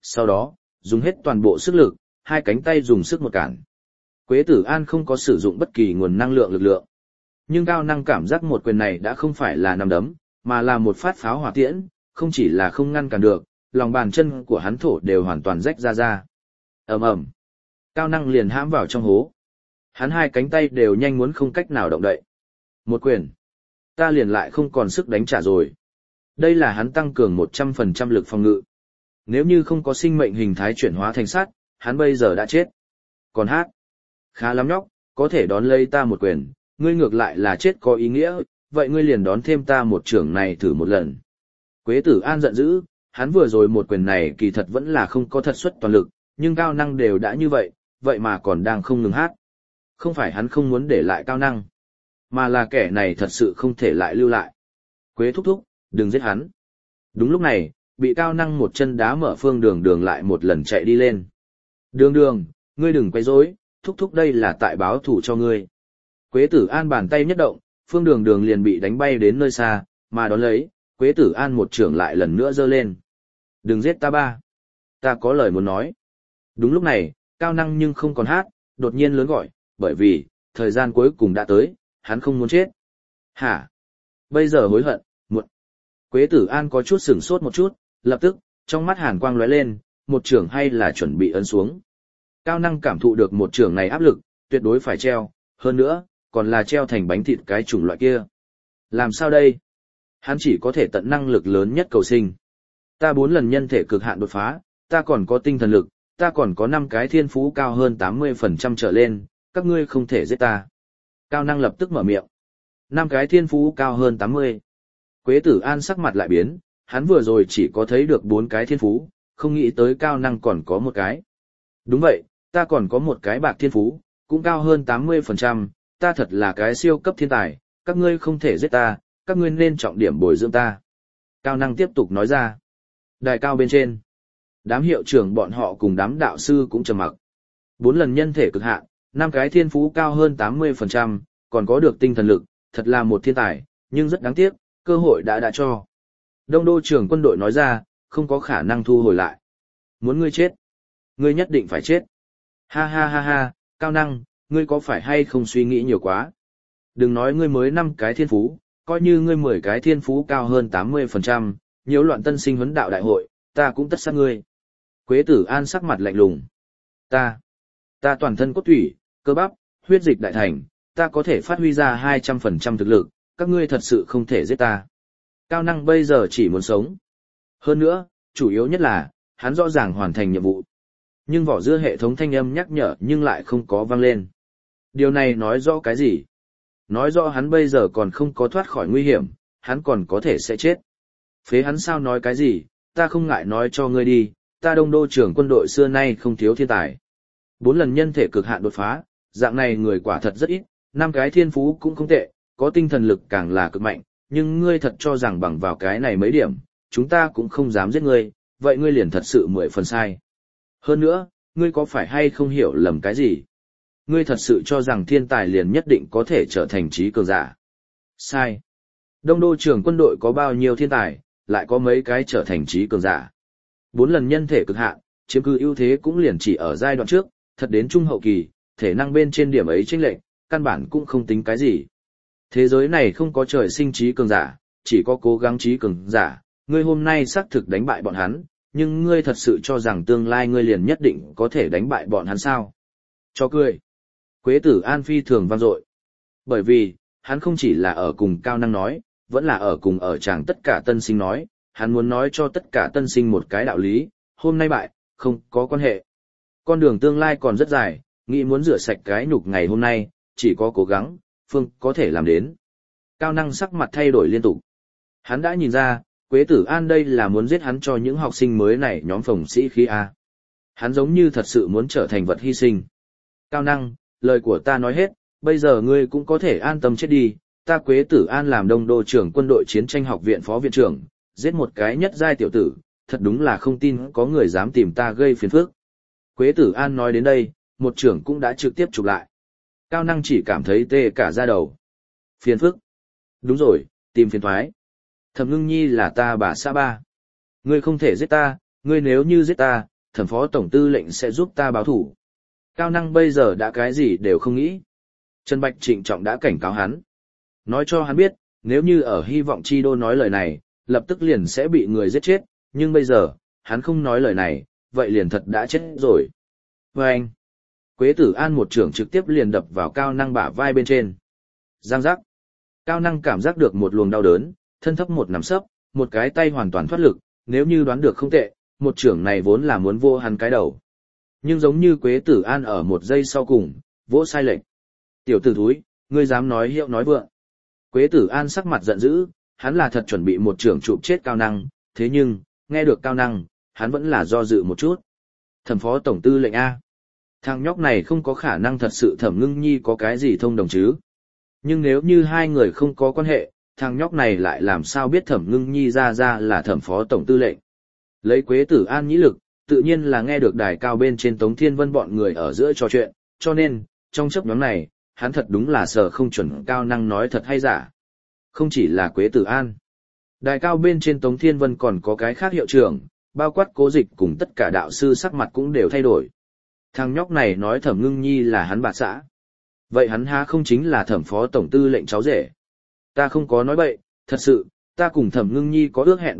Sau đó, dùng hết toàn bộ sức lực, hai cánh tay dùng sức một cản. Quế Tử An không có sử dụng bất kỳ nguồn năng lượng lực lượng. Nhưng Cao Năng cảm giác một quyền này đã không phải là nắm đấm, mà là một phát pháo hỏa tiễn, không chỉ là không ngăn cản được, lòng bàn chân của hắn thổ đều hoàn toàn rách ra. Ầm ầm. Cao Năng liền hãm vào trong hố. Hắn hai cánh tay đều nhanh muốn không cách nào động đậy. Một quyền, ta liền lại không còn sức đánh trả rồi. Đây là hắn tăng cường 100% lực phòng ngự. Nếu như không có sinh mệnh hình thái chuyển hóa thành sắt, hắn bây giờ đã chết. Còn hát, khá lắm nhóc, có thể đón lấy ta một quyền, ngươi ngược lại là chết có ý nghĩa, vậy ngươi liền đón thêm ta một trưởng này thử một lần. Quế Tử An giận dữ, hắn vừa rồi một quyền này kỳ thật vẫn là không có thật xuất toàn lực, nhưng Cao Năng đều đã như vậy, vậy mà còn đang không ngừng hát. Không phải hắn không muốn để lại Cao Năng, mà là kẻ này thật sự không thể lại lưu lại. Quế thúc thúc, đừng giết hắn. Đúng lúc này, bị Cao Năng một chân đá mở Phương Đường Đường lại một lần chạy đi lên. Đường Đường, ngươi đừng quấy rối, thúc thúc đây là tại báo thủ cho ngươi. Quế Tử An bàn tay nhất động, Phương Đường Đường liền bị đánh bay đến nơi xa, mà đón lấy, Quế Tử An một trưởng lại lần nữa giơ lên. Đừng giết ta ba. Ta có lời muốn nói. Đúng lúc này, Cao Năng nhưng không còn hát, đột nhiên lớn gọi, bởi vì, thời gian cuối cùng đã tới, hắn không muốn chết. Hả? Bây giờ hối hận, muộn. Quế Tử An có chút sửng sốt một chút, lập tức, trong mắt hàn quang lóe lên, một trưởng hay là chuẩn bị ấn xuống. Cao Năng cảm thụ được một trưởng này áp lực, tuyệt đối phải treo, hơn nữa, còn là treo thành bánh thịt cái chủng loại kia. Làm sao đây? Hắn chỉ có thể tận năng lực lớn nhất cầu sinh. Ta 4 lần nhân thể cực hạn đột phá, ta còn có tinh thần lực, ta còn có 5 cái thiên phú cao hơn 80% trở lên, các ngươi không thể giết ta. Cao Năng lập tức mở miệng. 5 cái thiên phú cao hơn 80. Quế Tử An sắc mặt lại biến, hắn vừa rồi chỉ có thấy được 4 cái thiên phú, không nghĩ tới Cao Năng còn có một cái. Đúng vậy, ta còn có một cái bạc thiên phú, cũng cao hơn 80%, ta thật là cái siêu cấp thiên tài, các ngươi không thể giết ta, các ngươi nên trọng điểm bồi dưỡng ta. Cao Năng tiếp tục nói ra. Đài cao bên trên, đám hiệu trưởng bọn họ cùng đám đạo sư cũng trầm mặc. 4 lần nhân thể cực hạn, 5 cái thiên phú cao hơn 80%, còn có được tinh thần lực, thật là một thiên tài, nhưng rất đáng tiếc, cơ hội đã cho. Đông đô trưởng quân đội nói ra, không có khả năng thu hồi lại. Muốn ngươi chết, ngươi nhất định phải chết. Ha ha ha ha, Cao Năng, ngươi có phải hay không suy nghĩ nhiều quá? Đừng nói ngươi mới 5 cái thiên phú, coi như ngươi 10 cái thiên phú cao hơn 80%, nhiễu loạn tân sinh huấn đạo đại hội, ta cũng tất sát ngươi. Quế Tử An sắc mặt lạnh lùng. Ta toàn thân cốt thủy, cơ bắp, huyết dịch đại thành, ta có thể phát huy ra 200% thực lực, các ngươi thật sự không thể giết ta. Cao Năng bây giờ chỉ muốn sống. Hơn nữa, chủ yếu nhất là, hắn rõ ràng hoàn thành nhiệm vụ. Nhưng vỏ dưa hệ thống thanh âm nhắc nhở nhưng lại không có vang lên. Điều này nói rõ cái gì? Nói rõ hắn bây giờ còn không có thoát khỏi nguy hiểm, hắn còn có thể sẽ chết. Phế hắn sao nói cái gì, ta không ngại nói cho ngươi đi, ta Đông đô trưởng quân đội xưa nay không thiếu thiên tài. 4 lần nhân thể cực hạn đột phá, dạng này người quả thật rất ít, 5 cái thiên phú cũng không tệ, có tinh thần lực càng là cực mạnh, nhưng ngươi thật cho rằng bằng vào cái này mấy điểm, chúng ta cũng không dám giết ngươi, vậy ngươi liền thật sự 10 phần sai. Hơn nữa, ngươi có phải hay không hiểu lầm cái gì? Ngươi thật sự cho rằng thiên tài liền nhất định có thể trở thành trí cường giả. Sai. Đông đô trưởng quân đội có bao nhiêu thiên tài, lại có mấy cái trở thành trí cường giả. 4 lần nhân thể cực hạn, chiếm cứ ưu thế cũng liền chỉ ở giai đoạn trước, thật đến trung hậu kỳ, thể năng bên trên điểm ấy chênh lệch, căn bản cũng không tính cái gì. Thế giới này không có trời sinh trí cường giả, chỉ có cố gắng trí cường giả, ngươi hôm nay xác thực đánh bại bọn hắn, nhưng ngươi thật sự cho rằng tương lai ngươi liền nhất định có thể đánh bại bọn hắn sao? Cho cười. Quế Tử An phi thường vang dội. Bởi vì, hắn không chỉ là ở cùng Cao Năng nói, vẫn là ở cùng ở chàng tất cả tân sinh nói, hắn muốn nói cho tất cả tân sinh một cái đạo lý, hôm nay bại, không có quan hệ. Con đường tương lai còn rất dài, nghĩ muốn rửa sạch cái nhục ngày hôm nay, chỉ có cố gắng, Phương có thể làm đến. Cao Năng sắc mặt thay đổi liên tục. Hắn đã nhìn ra, Quế Tử An đây là muốn giết hắn cho những học sinh mới này nhóm phồng sĩ khí A. Hắn giống như thật sự muốn trở thành vật hy sinh. Cao Năng, lời của ta nói hết, bây giờ ngươi cũng có thể an tâm chết đi, ta Quế Tử An làm Đông đô trưởng quân đội chiến tranh học viện phó viện trưởng, giết một cái nhất giai tiểu tử, thật đúng là không tin có người dám tìm ta gây phiền phức. Quế Tử An nói đến đây, một trưởng cũng đã trực tiếp chụp lại. Cao Năng chỉ cảm thấy tê cả da đầu. Phiền phức. Đúng rồi, tìm phiền thoái. Thẩm Ngưng Nhi là ta bà xã ba. Ngươi không thể giết ta, ngươi nếu như giết ta, thẩm phó tổng tư lệnh sẽ giúp ta báo thủ. Cao Năng bây giờ đã cái gì đều không nghĩ. Trần Bạch trịnh trọng đã cảnh cáo hắn. Nói cho hắn biết, nếu như ở Hy vọng Chi Đô nói lời này, lập tức liền sẽ bị người giết chết, nhưng bây giờ, hắn không nói lời này, vậy liền thật đã chết rồi. Và anh, Quế Tử An một trưởng trực tiếp liền đập vào Cao Năng bả vai bên trên. Giang giác. Cao Năng cảm giác được một luồng đau đớn, thân thấp một nằm sấp, một cái tay hoàn toàn thoát lực, nếu như đoán được không tệ, một trưởng này vốn là muốn vô hắn cái đầu. Nhưng giống như Quế Tử An ở một giây sau cùng, vỗ sai lệch. Tiểu tử thúi, ngươi dám nói hiệu nói vượng. Quế Tử An sắc mặt giận dữ, hắn là thật chuẩn bị một trưởng chụp chết Cao Năng, thế nhưng, nghe được Cao Năng, hắn vẫn là do dự một chút. Thẩm phó tổng tư lệnh A. Thằng nhóc này không có khả năng thật sự Thẩm Ngưng Nhi có cái gì thông đồng chứ. Nhưng nếu như hai người không có quan hệ, thằng nhóc này lại làm sao biết Thẩm Ngưng Nhi ra là thẩm phó tổng tư lệnh. Lấy Quế Tử An nhĩ lực, tự nhiên là nghe được đài cao bên trên Tống Thiên Vân bọn người ở giữa trò chuyện, cho nên, trong chấp nhóm này, hắn thật đúng là sợ không chuẩn Cao Năng nói thật hay giả. Không chỉ là Quế Tử An. Đài cao bên trên Tống Thiên Vân còn có cái khác hiệu trưởng, bao quát Cố Dịch cùng tất cả đạo sư sắc mặt cũng đều thay đổi. Thằng nhóc này nói Thẩm Ngưng Nhi là hắn bà xã. Vậy hắn há không chính là thẩm phó tổng tư lệnh cháu rể? Ta không có nói bậy, thật sự, ta cùng Thẩm Ngưng Nhi có ước hẹn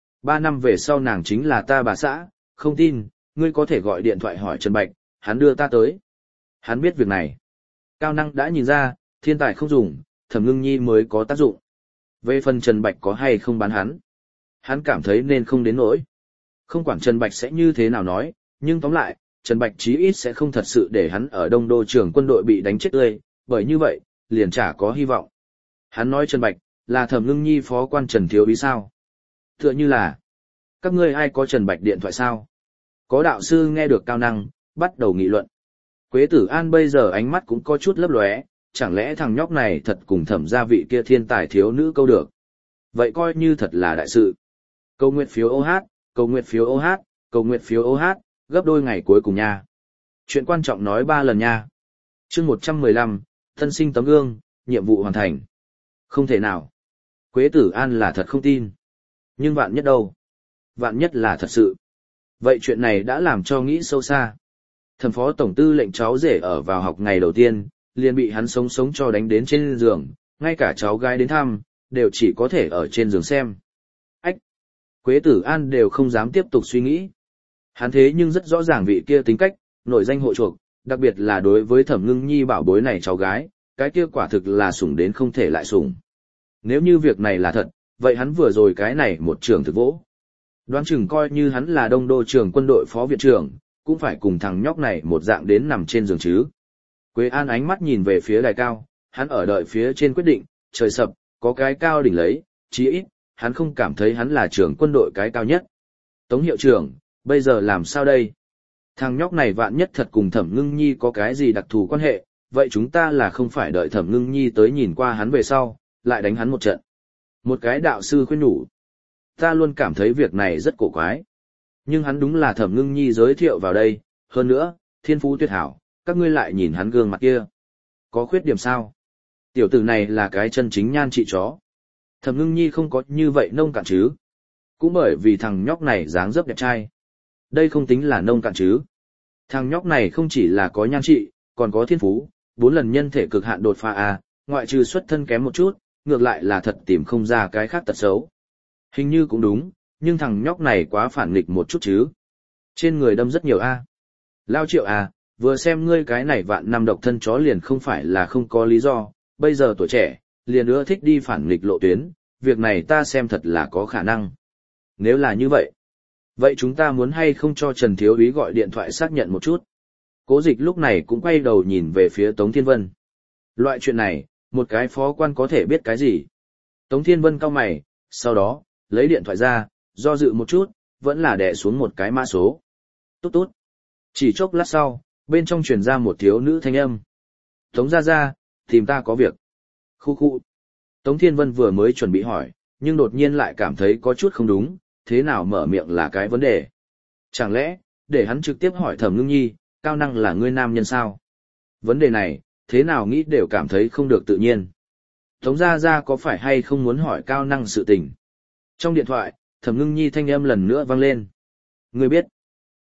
3 năm về sau nàng chính là ta bà xã, không tin, ngươi có thể gọi điện thoại hỏi Trần Bạch, hắn đưa ta tới. Hắn biết việc này. Cao Năng đã nhìn ra, thiên tài không dùng, Thẩm Ngưng Nhi mới có tác dụng. Về phần Trần Bạch có hay không bán hắn cảm thấy nên không đến nỗi. Không quản Trần Bạch sẽ như thế nào nói, nhưng tóm lại, Trần Bạch chí ít sẽ không thật sự để hắn ở Đông Đô trưởng quân đội bị đánh chết tươi, bởi như vậy, liền chả có hy vọng. Hắn nói Trần Bạch, là Thẩm Ngưng Nhi phó quan Trần Thiếu Úy sao? Tựa như là, các ngươi ai có Trần Bạch điện thoại sao? Có đạo sư nghe được Cao Năng, bắt đầu nghị luận. Quế Tử An bây giờ ánh mắt cũng có chút lấp lóe, chẳng lẽ thằng nhóc này thật cùng Thẩm gia vị kia thiên tài thiếu nữ câu được. Vậy coi như thật là đại sự. Cầu nguyện phiếu OH, cầu nguyện phiếu OH, cầu nguyện phiếu OH, gấp đôi ngày cuối cùng nha. Chuyện quan trọng nói 3 lần nha. Chương 115, thân sinh tấm gương, nhiệm vụ hoàn thành. Không thể nào. Quế Tử An là thật không tin. Nhưng vạn nhất đâu? Vạn nhất là thật sự. Vậy chuyện này đã làm cho nghĩ sâu xa. Thẩm phó tổng tư lệnh cháu rể ở vào học ngày đầu tiên, liền bị hắn sống sống cho đánh đến trên giường, ngay cả cháu gái đến thăm, đều chỉ có thể ở trên giường xem. Ách! Quế Tử An đều không dám tiếp tục suy nghĩ. Hắn thế nhưng rất rõ ràng vị kia tính cách, nổi danh hộ chuộc, đặc biệt là đối với Thẩm Ngưng Nhi bảo bối này cháu gái, cái kia quả thực là sủng đến không thể lại sủng. Nếu như việc này là thật, vậy hắn vừa rồi cái này một trường thực vỗ. Đoán chừng coi như hắn là Đông Đô trưởng quân đội phó viện trưởng, cũng phải cùng thằng nhóc này một dạng đến nằm trên giường chứ. Quế An ánh mắt nhìn về phía đài cao, hắn ở đợi phía trên quyết định, trời sập, có cái cao đỉnh lấy, chí ít, hắn không cảm thấy hắn là trưởng quân đội cái cao nhất. Tống hiệu trưởng, bây giờ làm sao đây? Thằng nhóc này vạn nhất thật cùng Thẩm Ngưng Nhi có cái gì đặc thù quan hệ, vậy chúng ta là không phải đợi Thẩm Ngưng Nhi tới nhìn qua hắn về sau, lại đánh hắn một trận. Một cái đạo sư khuyên nhủ. Ta luôn cảm thấy việc này rất cổ quái. Nhưng hắn đúng là Thẩm Ngưng Nhi giới thiệu vào đây, hơn nữa, thiên phú tuyệt hảo, các ngươi lại nhìn hắn gương mặt kia. Có khuyết điểm sao? Tiểu tử này là cái chân chính nhan trị chó. Thẩm Ngưng Nhi không có như vậy nông cạn chứ. Cũng bởi vì thằng nhóc này dáng dấp đẹp trai. Đây không tính là nông cạn chứ. Thằng nhóc này không chỉ là có nhan trị, còn có thiên phú, 4 lần nhân thể cực hạn đột phá A, ngoại trừ xuất thân kém một chút, ngược lại là thật tìm không ra cái khác tật xấu. Hình như cũng đúng, nhưng thằng nhóc này quá phản nghịch một chút chứ. Trên người đâm rất nhiều A. Lao Triệu à, vừa xem ngươi cái này vạn năm độc thân chó liền không phải là không có lý do, bây giờ tuổi trẻ, liền ưa thích đi phản nghịch lộ tuyến, việc này ta xem thật là có khả năng. Nếu là như vậy, vậy chúng ta muốn hay không cho Trần Thiếu Úy gọi điện thoại xác nhận một chút. Cố Dịch lúc này cũng quay đầu nhìn về phía Tống Thiên Vân. Loại chuyện này, một cái phó quan có thể biết cái gì? Tống Thiên Vân cau mày, sau đó, lấy điện thoại ra, do dự một chút, vẫn là đè xuống một cái mã số. Tút tút. Chỉ chốc lát sau, bên trong truyền ra một thiếu nữ thanh âm. Tống gia gia, tìm ta có việc. Khu khu. Tống Thiên Vân vừa mới chuẩn bị hỏi, nhưng đột nhiên lại cảm thấy có chút không đúng, thế nào mở miệng là cái vấn đề. Chẳng lẽ, để hắn trực tiếp hỏi Thẩm Ngưng Nhi, Cao Năng là ngươi nam nhân sao? Vấn đề này, thế nào nghĩ đều cảm thấy không được tự nhiên. Tống gia gia có phải hay không muốn hỏi Cao Năng sự tình? Trong điện thoại, Thẩm Ngưng Nhi thanh âm lần nữa vang lên. Ngươi biết,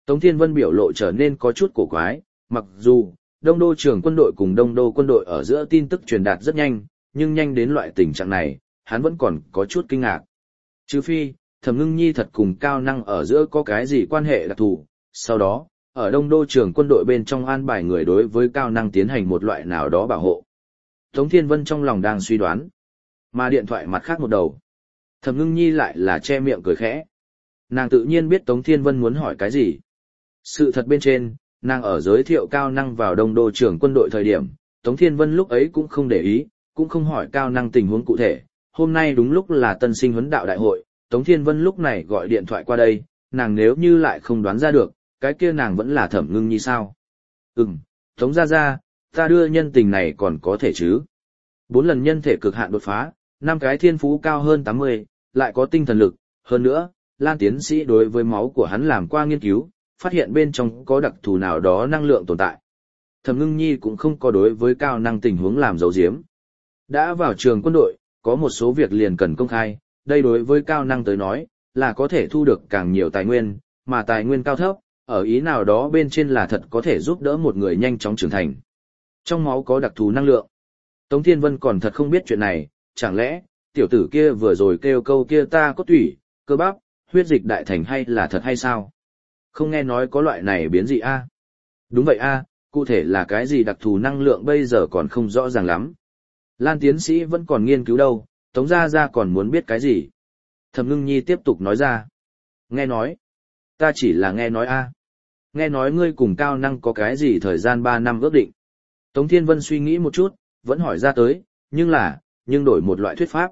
Tống Thiên Vân biểu lộ trở nên có chút cổ quái, mặc dù Đông Đô trưởng quân đội cùng Đông Đô quân đội ở giữa tin tức truyền đạt rất nhanh, nhưng nhanh đến loại tình trạng này, hắn vẫn còn có chút kinh ngạc. Trừ phi, Thẩm Ngưng Nhi thật cùng Cao Năng ở giữa có cái gì quan hệ đặc thù, sau đó, ở Đông Đô trưởng quân đội bên trong an bài người đối với Cao Năng tiến hành một loại nào đó bảo hộ. Tống Thiên Vân trong lòng đang suy đoán, mà điện thoại mặt khác một đầu. Thẩm Ngưng Nhi lại là che miệng cười khẽ. Nàng tự nhiên biết Tống Thiên Vân muốn hỏi cái gì. Sự thật bên trên, nàng ở giới thiệu Cao Năng vào Đông Đô trưởng quân đội thời điểm, Tống Thiên Vân lúc ấy cũng không để ý, cũng không hỏi Cao Năng tình huống cụ thể. Hôm nay đúng lúc là tân sinh huấn đạo đại hội, Tống Thiên Vân lúc này gọi điện thoại qua đây, nàng nếu như lại không đoán ra được, cái kia nàng vẫn là Thẩm Ngưng Nhi sao? Tống gia gia, ta đưa nhân tình này còn có thể chứ? 4 lần nhân thể cực hạn đột phá, 5 cái thiên phú cao hơn 80, lại có tinh thần lực, hơn nữa, Lan tiến sĩ đối với máu của hắn làm qua nghiên cứu, phát hiện bên trong có đặc thù nào đó năng lượng tồn tại. Thẩm Ngưng Nhi cũng không có đối với Cao Năng tình huống làm giấu giếm. Đã vào trường quân đội, có một số việc liền cần công khai, đây đối với Cao Năng tới nói, là có thể thu được càng nhiều tài nguyên, mà tài nguyên cao thấp, ở ý nào đó bên trên là thật có thể giúp đỡ một người nhanh chóng trưởng thành. Trong máu có đặc thù năng lượng. Tống Thiên Vân còn thật không biết chuyện này, chẳng lẽ, tiểu tử kia vừa rồi kêu câu kia ta có tủy, cơ bắp, huyết dịch đại thành hay là thật hay sao? Không nghe nói có loại này biến dị a? Đúng vậy a, cụ thể là cái gì đặc thù năng lượng bây giờ còn không rõ ràng lắm. Lan tiến sĩ vẫn còn nghiên cứu đâu, Tống gia gia còn muốn biết cái gì? Thẩm Ngưng Nhi tiếp tục nói ra. Nghe nói. Ta chỉ là nghe nói a. Nghe nói ngươi cùng Cao Năng có cái gì thời gian 3 năm ước định. Tống Thiên Vân suy nghĩ một chút, vẫn hỏi ra tới, nhưng đổi một loại thuyết pháp.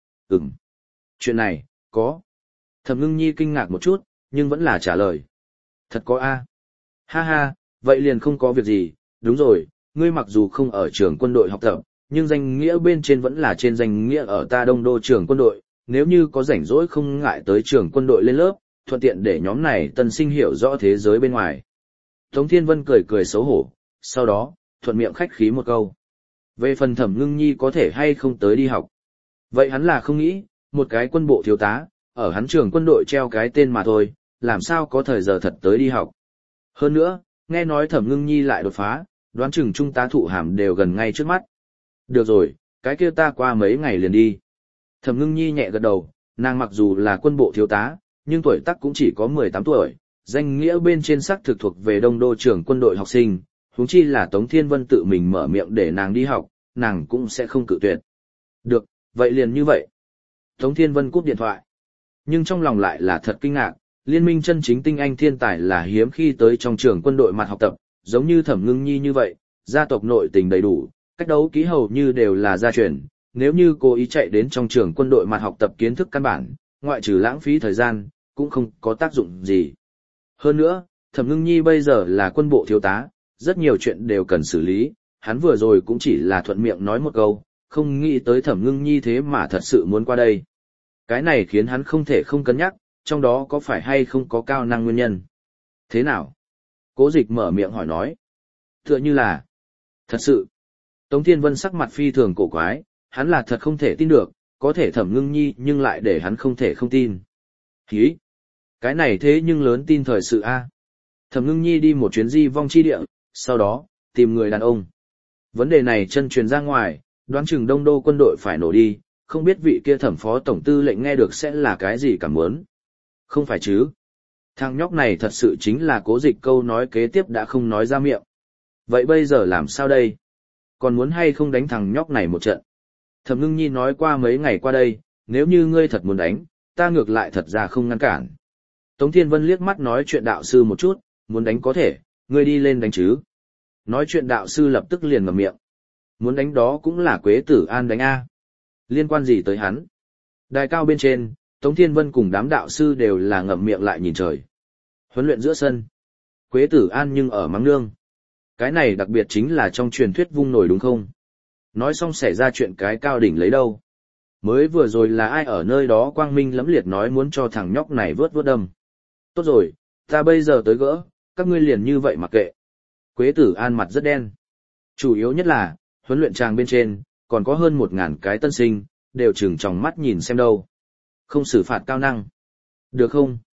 Chuyện này, có. Thẩm Ngưng Nhi kinh ngạc một chút, nhưng vẫn là trả lời. Thật có a. Ha ha, vậy liền không có việc gì, đúng rồi, ngươi mặc dù không ở trường quân đội học tập, nhưng danh nghĩa bên trên vẫn là trên danh nghĩa ở ta Đông Đô trường quân đội, nếu như có rảnh rỗi không ngại tới trường quân đội lên lớp, thuận tiện để nhóm này tân sinh hiểu rõ thế giới bên ngoài. Tống Thiên Vân cười cười xấu hổ, sau đó, thuận miệng khách khí một câu. Về phần Thẩm Ngưng Nhi có thể hay không tới đi học. Vậy hắn là không nghĩ, một cái quân bộ thiếu tá, ở hắn trường quân đội treo cái tên mà thôi, làm sao có thời giờ thật tới đi học. Hơn nữa, nghe nói Thẩm Ngưng Nhi lại đột phá, đoán chừng trung tá thụ hàm đều gần ngay trước mắt. Được rồi, cái kia ta qua mấy ngày liền đi. Thẩm Ngưng Nhi nhẹ gật đầu, nàng mặc dù là quân bộ thiếu tá, nhưng tuổi tác cũng chỉ có 18 tuổi, danh nghĩa bên trên xác thực thuộc về Đông Đô trưởng quân đội học sinh, huống chi là Tống Thiên Vân tự mình mở miệng để nàng đi học, nàng cũng sẽ không cự tuyệt. Được, vậy liền như vậy. Tống Thiên Vân cúp điện thoại. Nhưng trong lòng lại là thật kinh ngạc, liên minh chân chính tinh anh thiên tài là hiếm khi tới trong trường quân đội mặt học tập, giống như Thẩm Ngưng Nhi như vậy, gia tộc nội tình đầy đủ, cách đấu kỹ hầu như đều là gia truyền, nếu như cô ý chạy đến trong trường quân đội mặt học tập kiến thức căn bản, ngoại trừ lãng phí thời gian, cũng không có tác dụng gì. Hơn nữa, Thẩm Ngưng Nhi bây giờ là quân bộ thiếu tá, rất nhiều chuyện đều cần xử lý, hắn vừa rồi cũng chỉ là thuận miệng nói một câu, không nghĩ tới Thẩm Ngưng Nhi thế mà thật sự muốn qua đây. Cái này khiến hắn không thể không cân nhắc, trong đó có phải hay không có Cao Năng nguyên nhân. Thế nào? Cố Dịch mở miệng hỏi nói. Tựa như là, thật sự. Tống Thiên Vân sắc mặt phi thường cổ quái, hắn là thật không thể tin được, có thể Thẩm Ngưng Nhi nhưng lại để hắn không thể không tin. Hí! Cái này thế nhưng lớn tin thời sự a. Thẩm Ngưng Nhi đi một chuyến di vong chi địa, sau đó, tìm người đàn ông. Vấn đề này chân truyền ra ngoài, đoán chừng Đông Đô quân đội phải nổ đi, không biết vị kia Thẩm phó tổng tư lệnh nghe được sẽ là cái gì cảm muốn. Không phải chứ? Thằng nhóc này thật sự chính là Cố Dịch câu nói kế tiếp đã không nói ra miệng. Vậy bây giờ làm sao đây? Còn muốn hay không đánh thằng nhóc này một trận? Thẩm Ngưng Nhi nói qua mấy ngày qua đây, nếu như ngươi thật muốn đánh, ta ngược lại thật ra không ngăn cản. Tống Thiên Vân liếc mắt nói chuyện đạo sư một chút, muốn đánh có thể, ngươi đi lên đánh chứ. Nói chuyện đạo sư lập tức liền ngậm miệng. Muốn đánh đó cũng là Quế Tử An đánh A. Liên quan gì tới hắn? Đài cao bên trên, Tống Thiên Vân cùng đám đạo sư đều là ngậm miệng lại nhìn trời. Huấn luyện giữa sân. Quế Tử An nhưng ở mắng nương. Cái này đặc biệt chính là trong truyền thuyết vung nổi đúng không? Nói xong xảy ra chuyện cái cao đỉnh lấy đâu? Mới vừa rồi là ai ở nơi đó quang minh lẫm liệt nói muốn cho thằng nhóc này vớt đâm. Tốt rồi, ta bây giờ tới gỡ, các ngươi liền như vậy mặc kệ. Quế Tử An mặt rất đen. Chủ yếu nhất là, huấn luyện tràng bên trên, còn có hơn 1000 cái tân sinh, đều trừng tròng mắt nhìn xem đâu. Không xử phạt Cao Năng. Được không?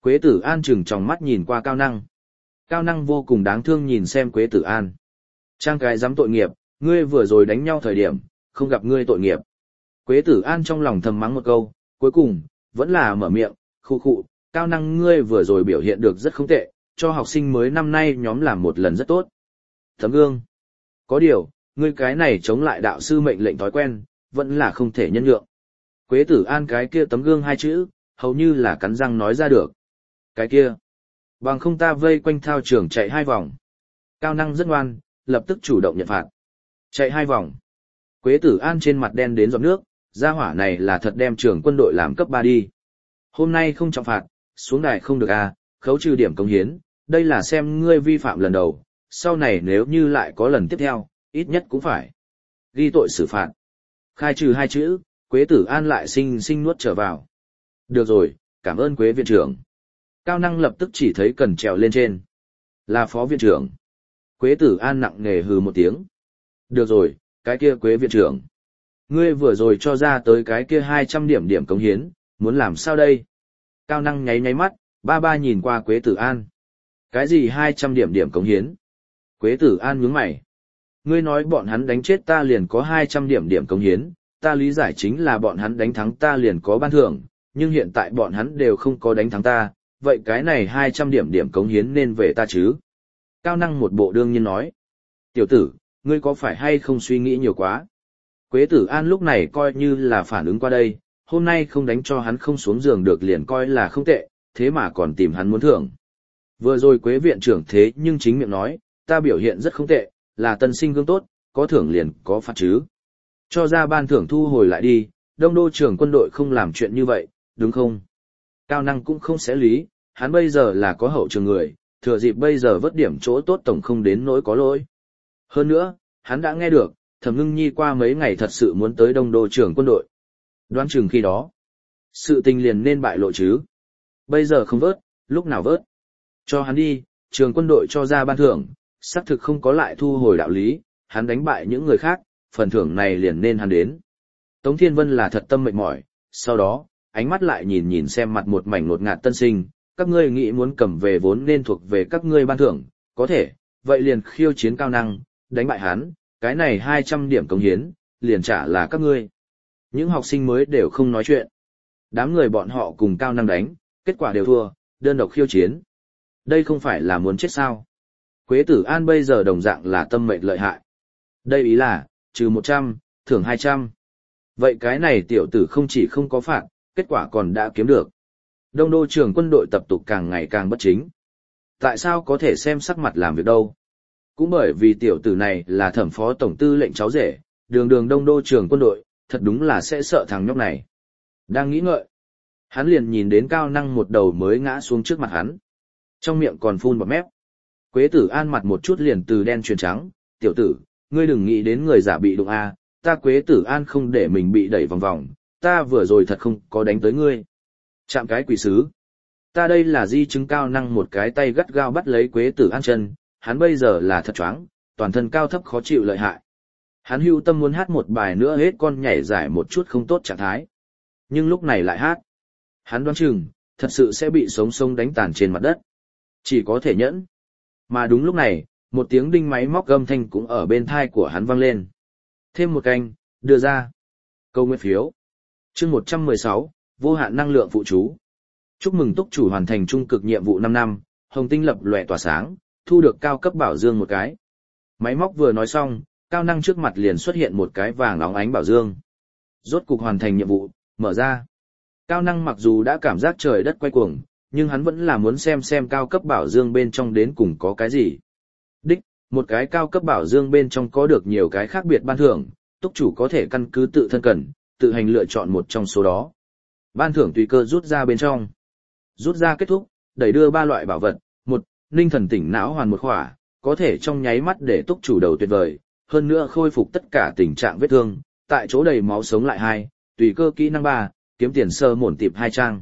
Quế Tử An chừng tròng mắt nhìn qua Cao Năng. Cao Năng vô cùng đáng thương nhìn xem Quế Tử An. Trang cái dám tội nghiệp, ngươi vừa rồi đánh nhau thời điểm, không gặp ngươi tội nghiệp. Quế Tử An trong lòng thầm mắng một câu, cuối cùng, vẫn là mở miệng, khụ khụ, Cao Năng ngươi vừa rồi biểu hiện được rất không tệ, cho học sinh mới năm nay nhóm làm một lần rất tốt. Tấm gương. Có điều, ngươi cái này chống lại đạo sư mệnh lệnh thói quen, vẫn là không thể nhân nhượng. Quế Tử An cái kia tấm gương hai chữ, hầu như là cắn răng nói ra được. Cái kia. Bằng không ta vây quanh thao trường chạy 2 vòng. Cao Năng rất ngoan, lập tức chủ động nhận phạt. Chạy 2 vòng. Quế Tử An trên mặt đen đến giọt nước, gia hỏa này là thật đem trường quân đội làm cấp 3 đi. Hôm nay không trọng phạt, xuống đài không được à, khấu trừ điểm công hiến, đây là xem ngươi vi phạm lần đầu, sau này nếu như lại có lần tiếp theo, ít nhất cũng phải ghi tội xử phạt. Khai trừ 2 chữ, Quế Tử An lại sinh nuốt trở vào. Được rồi, cảm ơn Quế viện trưởng. Cao Năng lập tức chỉ thấy cần trèo lên trên. Là phó viện trưởng. Quế Tử An nặng nề hừ một tiếng. Được rồi, cái kia Quế viện trưởng. Ngươi vừa rồi cho ra tới cái kia 200 điểm cống hiến, muốn làm sao đây? Cao Năng nháy nháy mắt, ba nhìn qua Quế Tử An. Cái gì 200 điểm cống hiến? Quế Tử An nhướng mày. Ngươi nói bọn hắn đánh chết ta liền có 200 điểm cống hiến, ta lý giải chính là bọn hắn đánh thắng ta liền có ban thưởng, nhưng hiện tại bọn hắn đều không có đánh thắng ta, vậy cái này 200 điểm cống hiến nên về ta chứ? Cao Năng một bộ đương nhiên nói. Tiểu tử, ngươi có phải hay không suy nghĩ nhiều quá? Quế Tử An lúc này coi như là phản ứng qua đây, hôm nay không đánh cho hắn không xuống giường được liền coi là không tệ, thế mà còn tìm hắn muốn thưởng. Vừa rồi Quế viện trưởng thế nhưng chính miệng nói, ta biểu hiện rất không tệ, là tân sinh gương tốt, có thưởng liền có phạt chứ. Cho ra ban thưởng thu hồi lại đi, Đông Đô trưởng quân đội không làm chuyện như vậy, đúng không? Cao Năng cũng không sẽ lý, hắn bây giờ là có hậu trường người, thừa dịp bây giờ vớt điểm chỗ tốt tổng không đến nỗi có lỗi. Hơn nữa, hắn đã nghe được, Thẩm Ngưng Nhi qua mấy ngày thật sự muốn tới Đông Đô trưởng quân đội. Đoán chừng khi đó, sự tình liền nên bại lộ chứ. Bây giờ không vớt, lúc nào vớt. Cho hắn đi, trường quân đội cho ra ban thưởng, xác thực không có lại thu hồi đạo lý, hắn đánh bại những người khác, phần thưởng này liền nên hắn đến. Tống Thiên Vân là thật tâm mệt mỏi, sau đó, ánh mắt lại nhìn xem mặt một mảnh ngột ngạt tân sinh, các ngươi nghĩ muốn cầm về vốn nên thuộc về các ngươi ban thưởng, có thể, vậy liền khiêu chiến Cao Năng, đánh bại hắn, cái này 200 điểm cống hiến, liền trả là các ngươi. Những học sinh mới đều không nói chuyện. Đám người bọn họ cùng Cao Năng đánh, kết quả đều thua, đơn độc khiêu chiến. Đây không phải là muốn chết sao? Quế Tử An bây giờ đồng dạng là tâm mệnh lợi hại. Đây ý là, trừ 100, thưởng 200. Vậy cái này tiểu tử không chỉ không có phạt, kết quả còn đã kiếm được. Đông Đô trưởng quân đội tập tục càng ngày càng bất chính. Tại sao có thể xem sắc mặt làm việc đâu? Cũng bởi vì tiểu tử này là Thẩm phó tổng tư lệnh cháu rể, đường Đông Đô trưởng quân đội, thật đúng là sẽ sợ thằng nhóc này. Đang nghĩ ngợi, hắn liền nhìn đến Cao Năng một đầu mới ngã xuống trước mặt hắn. Trong miệng còn phun bọt mép. Quế Tử An mặt một chút liền từ đen chuyển trắng, tiểu tử, ngươi đừng nghĩ đến người giả bị đụng a, ta Quế Tử An không để mình bị đẩy vòng vòng, ta vừa rồi thật không có đánh tới ngươi. Chạm cái quỷ sứ. Ta đây là di chứng. Cao Năng một cái tay gắt gao bắt lấy Quế Tử An chân, hắn bây giờ là thật choáng, toàn thân cao thấp khó chịu lợi hại. Hắn hưu tâm muốn hát một bài nữa hết con nhảy giải một chút không tốt trạng thái. Nhưng lúc này lại hát. Hắn đoán chừng, thật sự sẽ bị sống sông đánh tàn trên mặt đất. Chỉ có thể nhẫn. Mà đúng lúc này, một tiếng đinh máy móc âm thanh cũng ở bên thai của hắn vang lên. Thêm một canh, đưa ra. Câu nguyên phiếu. Chương 116, vô hạn năng lượng phụ chú. Chúc mừng túc chủ hoàn thành trung cực nhiệm vụ 5 năm, hồng tinh lập lòe tỏa sáng, thu được cao cấp bảo dương một cái. Máy móc vừa nói xong, Cao Năng trước mặt liền xuất hiện một cái vàng óng ánh bảo dương. Rốt cục hoàn thành nhiệm vụ, mở ra. Cao Năng mặc dù đã cảm giác trời đất quay cuồng, nhưng hắn vẫn là muốn xem cao cấp bảo dương bên trong đến cùng có cái gì. Đích, một cái cao cấp bảo dương bên trong có được nhiều cái khác biệt ban thưởng, túc chủ có thể căn cứ tự thân cần, tự hành lựa chọn một trong số đó. Ban thưởng tùy cơ rút ra bên trong. Rút ra kết thúc, đẩy đưa 3 loại bảo vật, 1. Ninh thần tỉnh não hoàn một khỏa, có thể trong nháy mắt để túc chủ đầu tuyệt vời, hơn nữa khôi phục tất cả tình trạng vết thương, tại chỗ đầy máu sống lại 2, tùy cơ kỹ năng 3, kiếm tiền sơ mổn tiệp 2 trang.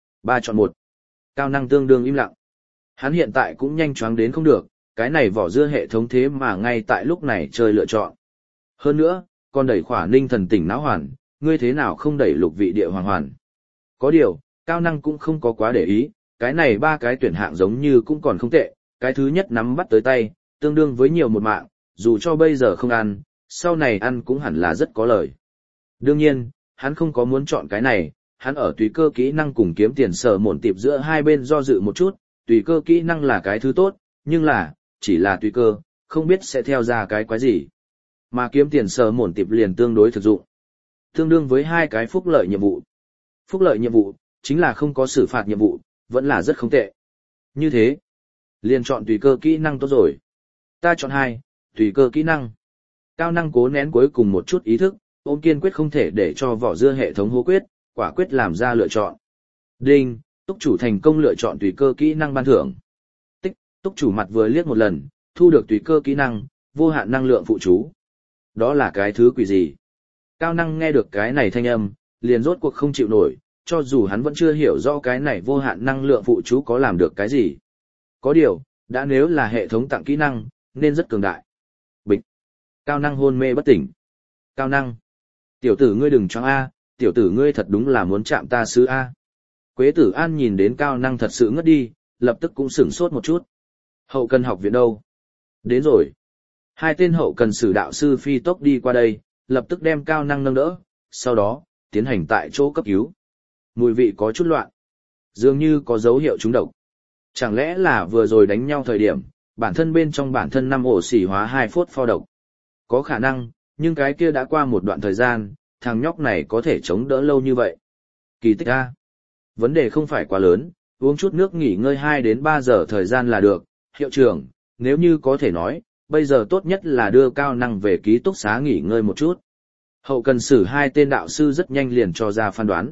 3 chọn 1. Cao Năng tương đương im lặng. Hắn hiện tại cũng nhanh chóng đến không được, cái này vỏ dưa hệ thống thế mà ngay tại lúc này chơi lựa chọn. Hơn nữa, còn đẩy khỏa ninh thần tỉnh não hoàn, ngươi thế nào không đẩy lục vị địa hoàng hoàn. Có điều, Cao Năng cũng không có quá để ý, cái này ba cái tuyển hạng giống như cũng còn không tệ, cái thứ nhất nắm bắt tới tay, tương đương với nhiều một mạng, dù cho bây giờ không ăn, sau này ăn cũng hẳn là rất có lời. Đương nhiên, hắn không có muốn chọn cái này, hắn ở tùy cơ kỹ năng cùng kiếm tiền sở mổn tiệp giữa hai bên do dự một chút, tùy cơ kỹ năng là cái thứ tốt, nhưng là, chỉ là tùy cơ, không biết sẽ theo ra cái quái gì. Mà kiếm tiền sở mổn tiệp liền tương đối thực dụng. Tương đương với hai cái phúc lợi nhiệm vụ. Phúc lợi nhiệm vụ, chính là không có xử phạt nhiệm vụ, vẫn là rất không tệ. Như thế, liền chọn tùy cơ kỹ năng tốt rồi. Ta chọn 2, tùy cơ kỹ năng. Cao năng cố nén cuối cùng một chút ý thức, ôm kiên quyết không thể để cho vỏ dưa hệ thống hô quyết, quả quyết làm ra lựa chọn. Đinh, túc chủ thành công lựa chọn tùy cơ kỹ năng ban thưởng. Tích, túc chủ mặt vừa liếc một lần, thu được tùy cơ kỹ năng, vô hạn năng lượng phụ chú. Đó là cái thứ quỷ gì? Cao năng nghe được cái này thanh âm, liền rốt cuộc không chịu nổi, cho dù hắn vẫn chưa hiểu rõ cái này vô hạn năng lượng phụ chú có làm được cái gì. Có điều, đã nếu là hệ thống tặng kỹ năng, nên rất cường đại. Bịch. Cao năng hôn mê bất tỉnh. Cao năng. Tiểu tử ngươi đừng choáng A, tiểu tử ngươi thật đúng là muốn chạm ta sứ A. Quế Tử An nhìn đến Cao năng thật sự ngất đi, lập tức cũng sửng sốt một chút. Hậu cần học viện đâu? Đến rồi. Hai tên hậu cần sử đạo sư phi tốc đi qua đây, lập tức đem Cao năng nâng đỡ, sau đó, tiến hành tại chỗ cấp cứu. Mùi vị có chút loạn. Dường như có dấu hiệu trúng độc. Chẳng lẽ là vừa rồi đánh nhau thời điểm, bản thân bên trong bản thân 5 ổ xỉ hóa 2 phốt pho độc. Có khả năng, nhưng cái kia đã qua một đoạn thời gian, thằng nhóc này có thể chống đỡ lâu như vậy. Kỳ tích a. Vấn đề không phải quá lớn, uống chút nước nghỉ ngơi 2 đến 3 giờ thời gian là được. Hiệu trưởng, nếu như có thể nói, bây giờ tốt nhất là đưa Cao năng về ký túc xá nghỉ ngơi một chút. Hậu cần xử hai tên đạo sư rất nhanh liền cho ra phán đoán.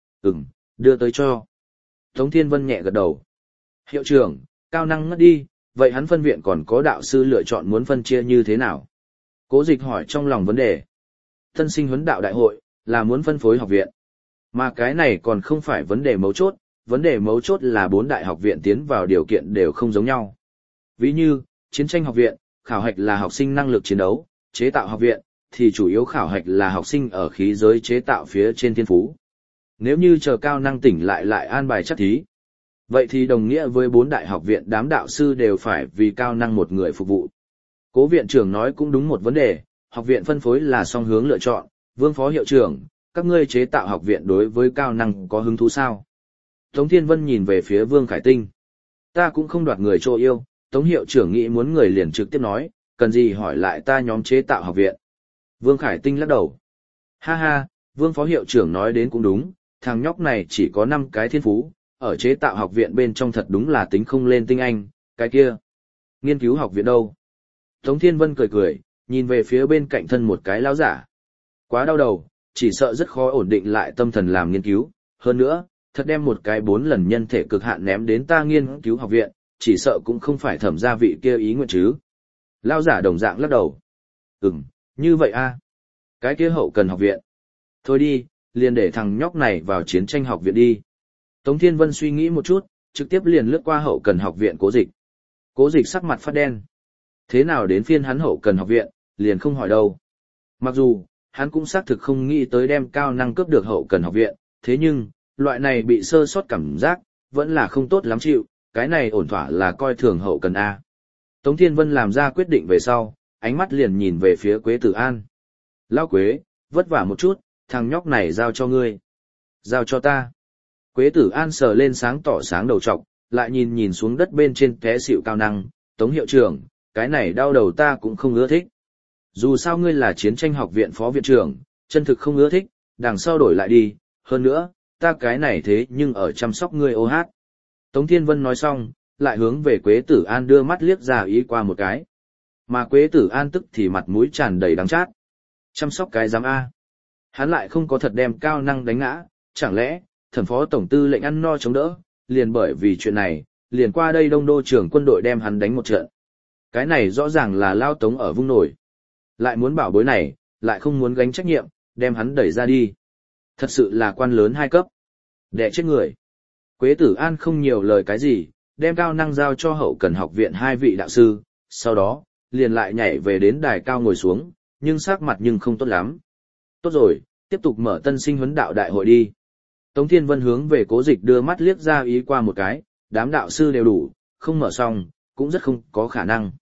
Đưa tới cho. Tống Thiên Vân nhẹ gật đầu. Hiệu trưởng, Cao năng ngất đi, vậy hắn phân viện còn có đạo sư lựa chọn muốn phân chia như thế nào? Cố Dịch hỏi trong lòng vấn đề. Tân sinh huấn đạo đại hội, là muốn phân phối học viện. Mà cái này còn không phải vấn đề mấu chốt là 4 đại học viện tiến vào điều kiện đều không giống nhau. Ví như, chiến tranh học viện, khảo hạch là học sinh năng lực chiến đấu, chế tạo học viện, thì chủ yếu khảo hạch là học sinh ở khí giới chế tạo phía trên thiên phú. Nếu như chờ Cao năng tỉnh lại an bài chắc thí, vậy thì đồng nghĩa với 4 đại học viện đám đạo sư đều phải vì Cao năng một người phục vụ. Cố viện trưởng nói cũng đúng một vấn đề, học viện phân phối là song hướng lựa chọn, Vương phó hiệu trưởng, các ngươi chế tạo học viện đối với Cao năng có hứng thú sao? Tống Thiên Vân nhìn về phía Vương Khải Tinh. Ta cũng không đoạt người chỗ yêu, Tống hiệu trưởng nghĩ muốn người liền trực tiếp nói, cần gì hỏi lại ta nhóm chế tạo học viện. Vương Khải Tinh lắc đầu. Ha ha, Vương phó hiệu trưởng nói đến cũng đúng, thằng nhóc này chỉ có 5 cái thiên phú, ở chế tạo học viện bên trong thật đúng là tính không lên tinh anh, cái kia. Nghiên cứu học viện đâu? Tống Thiên Vân cười cười, nhìn về phía bên cạnh thân một cái lão giả. Quá đau đầu, chỉ sợ rất khó ổn định lại tâm thần làm nghiên cứu, hơn nữa, thật đem một cái 4 lần nhân thể cực hạn ném đến ta nghiên cứu học viện, chỉ sợ cũng không phải Thẩm gia vị kia ý nguyện chứ. Lão giả đồng dạng lắc đầu. Như vậy a. Cái kia hậu cần học viện. Thôi đi, liền để thằng nhóc này vào chiến tranh học viện đi. Tống Thiên Vân suy nghĩ một chút, trực tiếp liền lướt qua hậu cần học viện Cố Dịch. Cố Dịch sắc mặt phát đen. Thế nào đến phiên hắn hậu cần học viện, liền không hỏi đâu. Mặc dù, hắn cũng xác thực không nghĩ tới đem Cao năng cướp được hậu cần học viện, thế nhưng, loại này bị sơ sót cảm giác, vẫn là không tốt lắm chịu, cái này ổn thỏa là coi thường hậu cần A. Tống Thiên Vân làm ra quyết định về sau, ánh mắt liền nhìn về phía Quế Tử An. Lão Quế, vất vả một chút, thằng nhóc này giao cho ngươi. Giao cho ta. Quế Tử An sờ lên sáng tỏ sáng đầu trọc, lại nhìn xuống đất bên trên té xịu Cao năng, Tống hiệu trưởng, cái này đau đầu ta cũng không ưa thích. Dù sao ngươi là chiến tranh học viện phó viện trưởng, chân thực không ưa thích, đằng sau đổi lại đi, hơn nữa, ta cái này thế nhưng ở chăm sóc ngươi ô hát. Tống Thiên Vân nói xong, lại hướng về Quế Tử An đưa mắt liếc ra ý qua một cái. Mà Quế Tử An tức thì mặt mũi tràn đầy đắng chát. Chăm sóc cái giám A. Hắn lại không có thật đem Cao năng đánh ngã, chẳng lẽ, Thẩm phó tổng tư lệnh ăn no chống đỡ, liền bởi vì chuyện này, liền qua đây Đông Đô trưởng quân đội đem hắn đánh một trận. Cái này rõ ràng là lao Tống ở vung nổi. Lại muốn bảo bối này, lại không muốn gánh trách nhiệm, đem hắn đẩy ra đi. Thật sự là quan lớn 2 cấp. Đẻ chết người. Quế Tử An không nhiều lời cái gì, đem Cao năng giao cho hậu cần học viện 2 vị đạo sư, sau đó, liền lại nhảy về đến đài cao ngồi xuống, nhưng sắc mặt nhưng không tốt lắm. Tốt rồi, tiếp tục mở tân sinh huấn đạo đại hội đi. Tống Thiên Vân hướng về Cố Dịch đưa mắt liếc ra ý qua một cái, đám đạo sư đều đủ, không mở xong, cũng rất không có khả năng.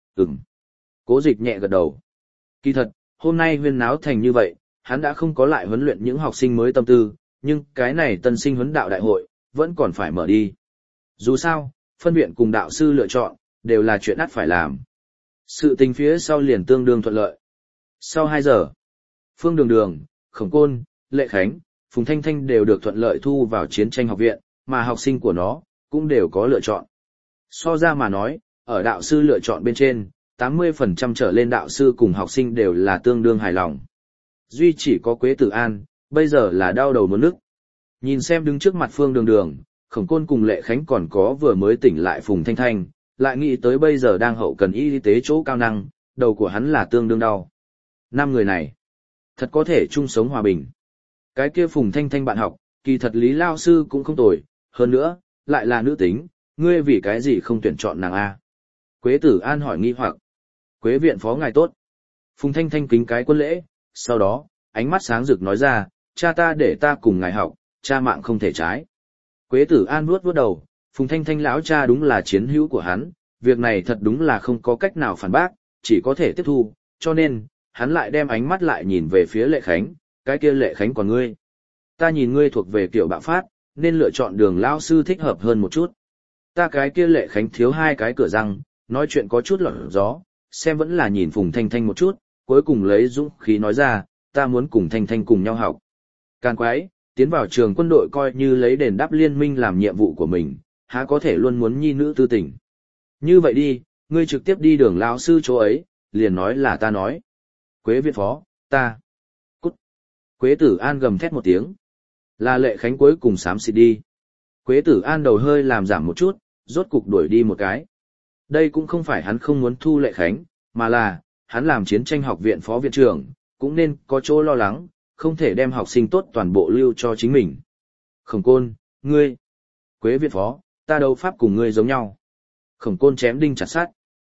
Cố Dịch nhẹ gật đầu. Kỳ thật, hôm nay huyên náo thành như vậy, hắn đã không có lại huấn luyện những học sinh mới tâm tư, nhưng cái này tân sinh huấn đạo đại hội, vẫn còn phải mở đi. Dù sao, phân viện cùng đạo sư lựa chọn, đều là chuyện ắt phải làm. Sự tình phía sau liền tương đương thuận lợi. Sau 2 giờ, Phương Đường Đường, Khổng Côn, Lệ Khánh, Phùng Thanh Thanh đều được thuận lợi thu vào chiến tranh học viện, mà học sinh của nó, cũng đều có lựa chọn. So ra mà nói, ở đạo sư lựa chọn bên trên, 80% trở lên đạo sư cùng học sinh đều là tương đương hài lòng. Duy chỉ có Quế Tử An, bây giờ là đau đầu muốn nức. Nhìn xem đứng trước mặt Phương Đường Đường, Khổng Côn cùng Lệ Khánh còn có vừa mới tỉnh lại Phùng Thanh Thanh, lại nghĩ tới bây giờ đang hậu cần y tế chỗ cao năng, đầu của hắn là tương đương đau. 5 người này, thật có thể chung sống hòa bình. Cái kia Phùng Thanh Thanh bạn học, kỳ thật Lý Lao Sư cũng không tồi, hơn nữa, lại là nữ tính, ngươi vì cái gì không tuyển chọn nàng A? Quế Tử An hỏi nghi hoặc. Quế viện phó ngài tốt. Phùng Thanh Thanh kính cái quân lễ, sau đó, ánh mắt sáng rực nói ra, cha ta để ta cùng ngài học, cha mạng không thể trái. Quế Tử An vuốt vuốt đầu, Phùng Thanh Thanh lão cha đúng là chiến hữu của hắn, việc này thật đúng là không có cách nào phản bác, chỉ có thể tiếp thu, cho nên, hắn lại đem ánh mắt lại nhìn về phía Lệ Khánh, cái kia Lệ Khánh còn ngươi. Ta nhìn ngươi thuộc về kiểu bạo phát, nên lựa chọn Đường lão sư thích hợp hơn một chút. Ta cái kia Lệ Khánh thiếu 2 cái cửa răng, nói chuyện có chút lọt gió, xem vẫn là nhìn Phùng Thanh Thanh một chút, cuối cùng lấy dũng khí nói ra, ta muốn cùng Thanh Thanh cùng nhau học. Càn quái, tiến vào trường quân đội coi như lấy đền đáp liên minh làm nhiệm vụ của mình, há có thể luôn muốn nhi nữ tư tình. Như vậy đi, ngươi trực tiếp đi Đường lão sư chỗ ấy, liền nói là ta nói. Quế viện phó, ta. Cút. Quế Tử An gầm thét một tiếng. Là Lệ Khánh cuối cùng xám xịt đi. Quế Tử An đầu hơi làm giảm một chút, rốt cục đuổi đi một cái. Đây cũng không phải hắn không muốn thu Lệ Khánh, mà là, hắn làm chiến tranh học viện phó viện trưởng, cũng nên có chỗ lo lắng, không thể đem học sinh tốt toàn bộ lưu cho chính mình. Khổng Côn, ngươi. Quế viện phó, ta đấu pháp cùng ngươi giống nhau. Khổng Côn chém đinh chặt sắt.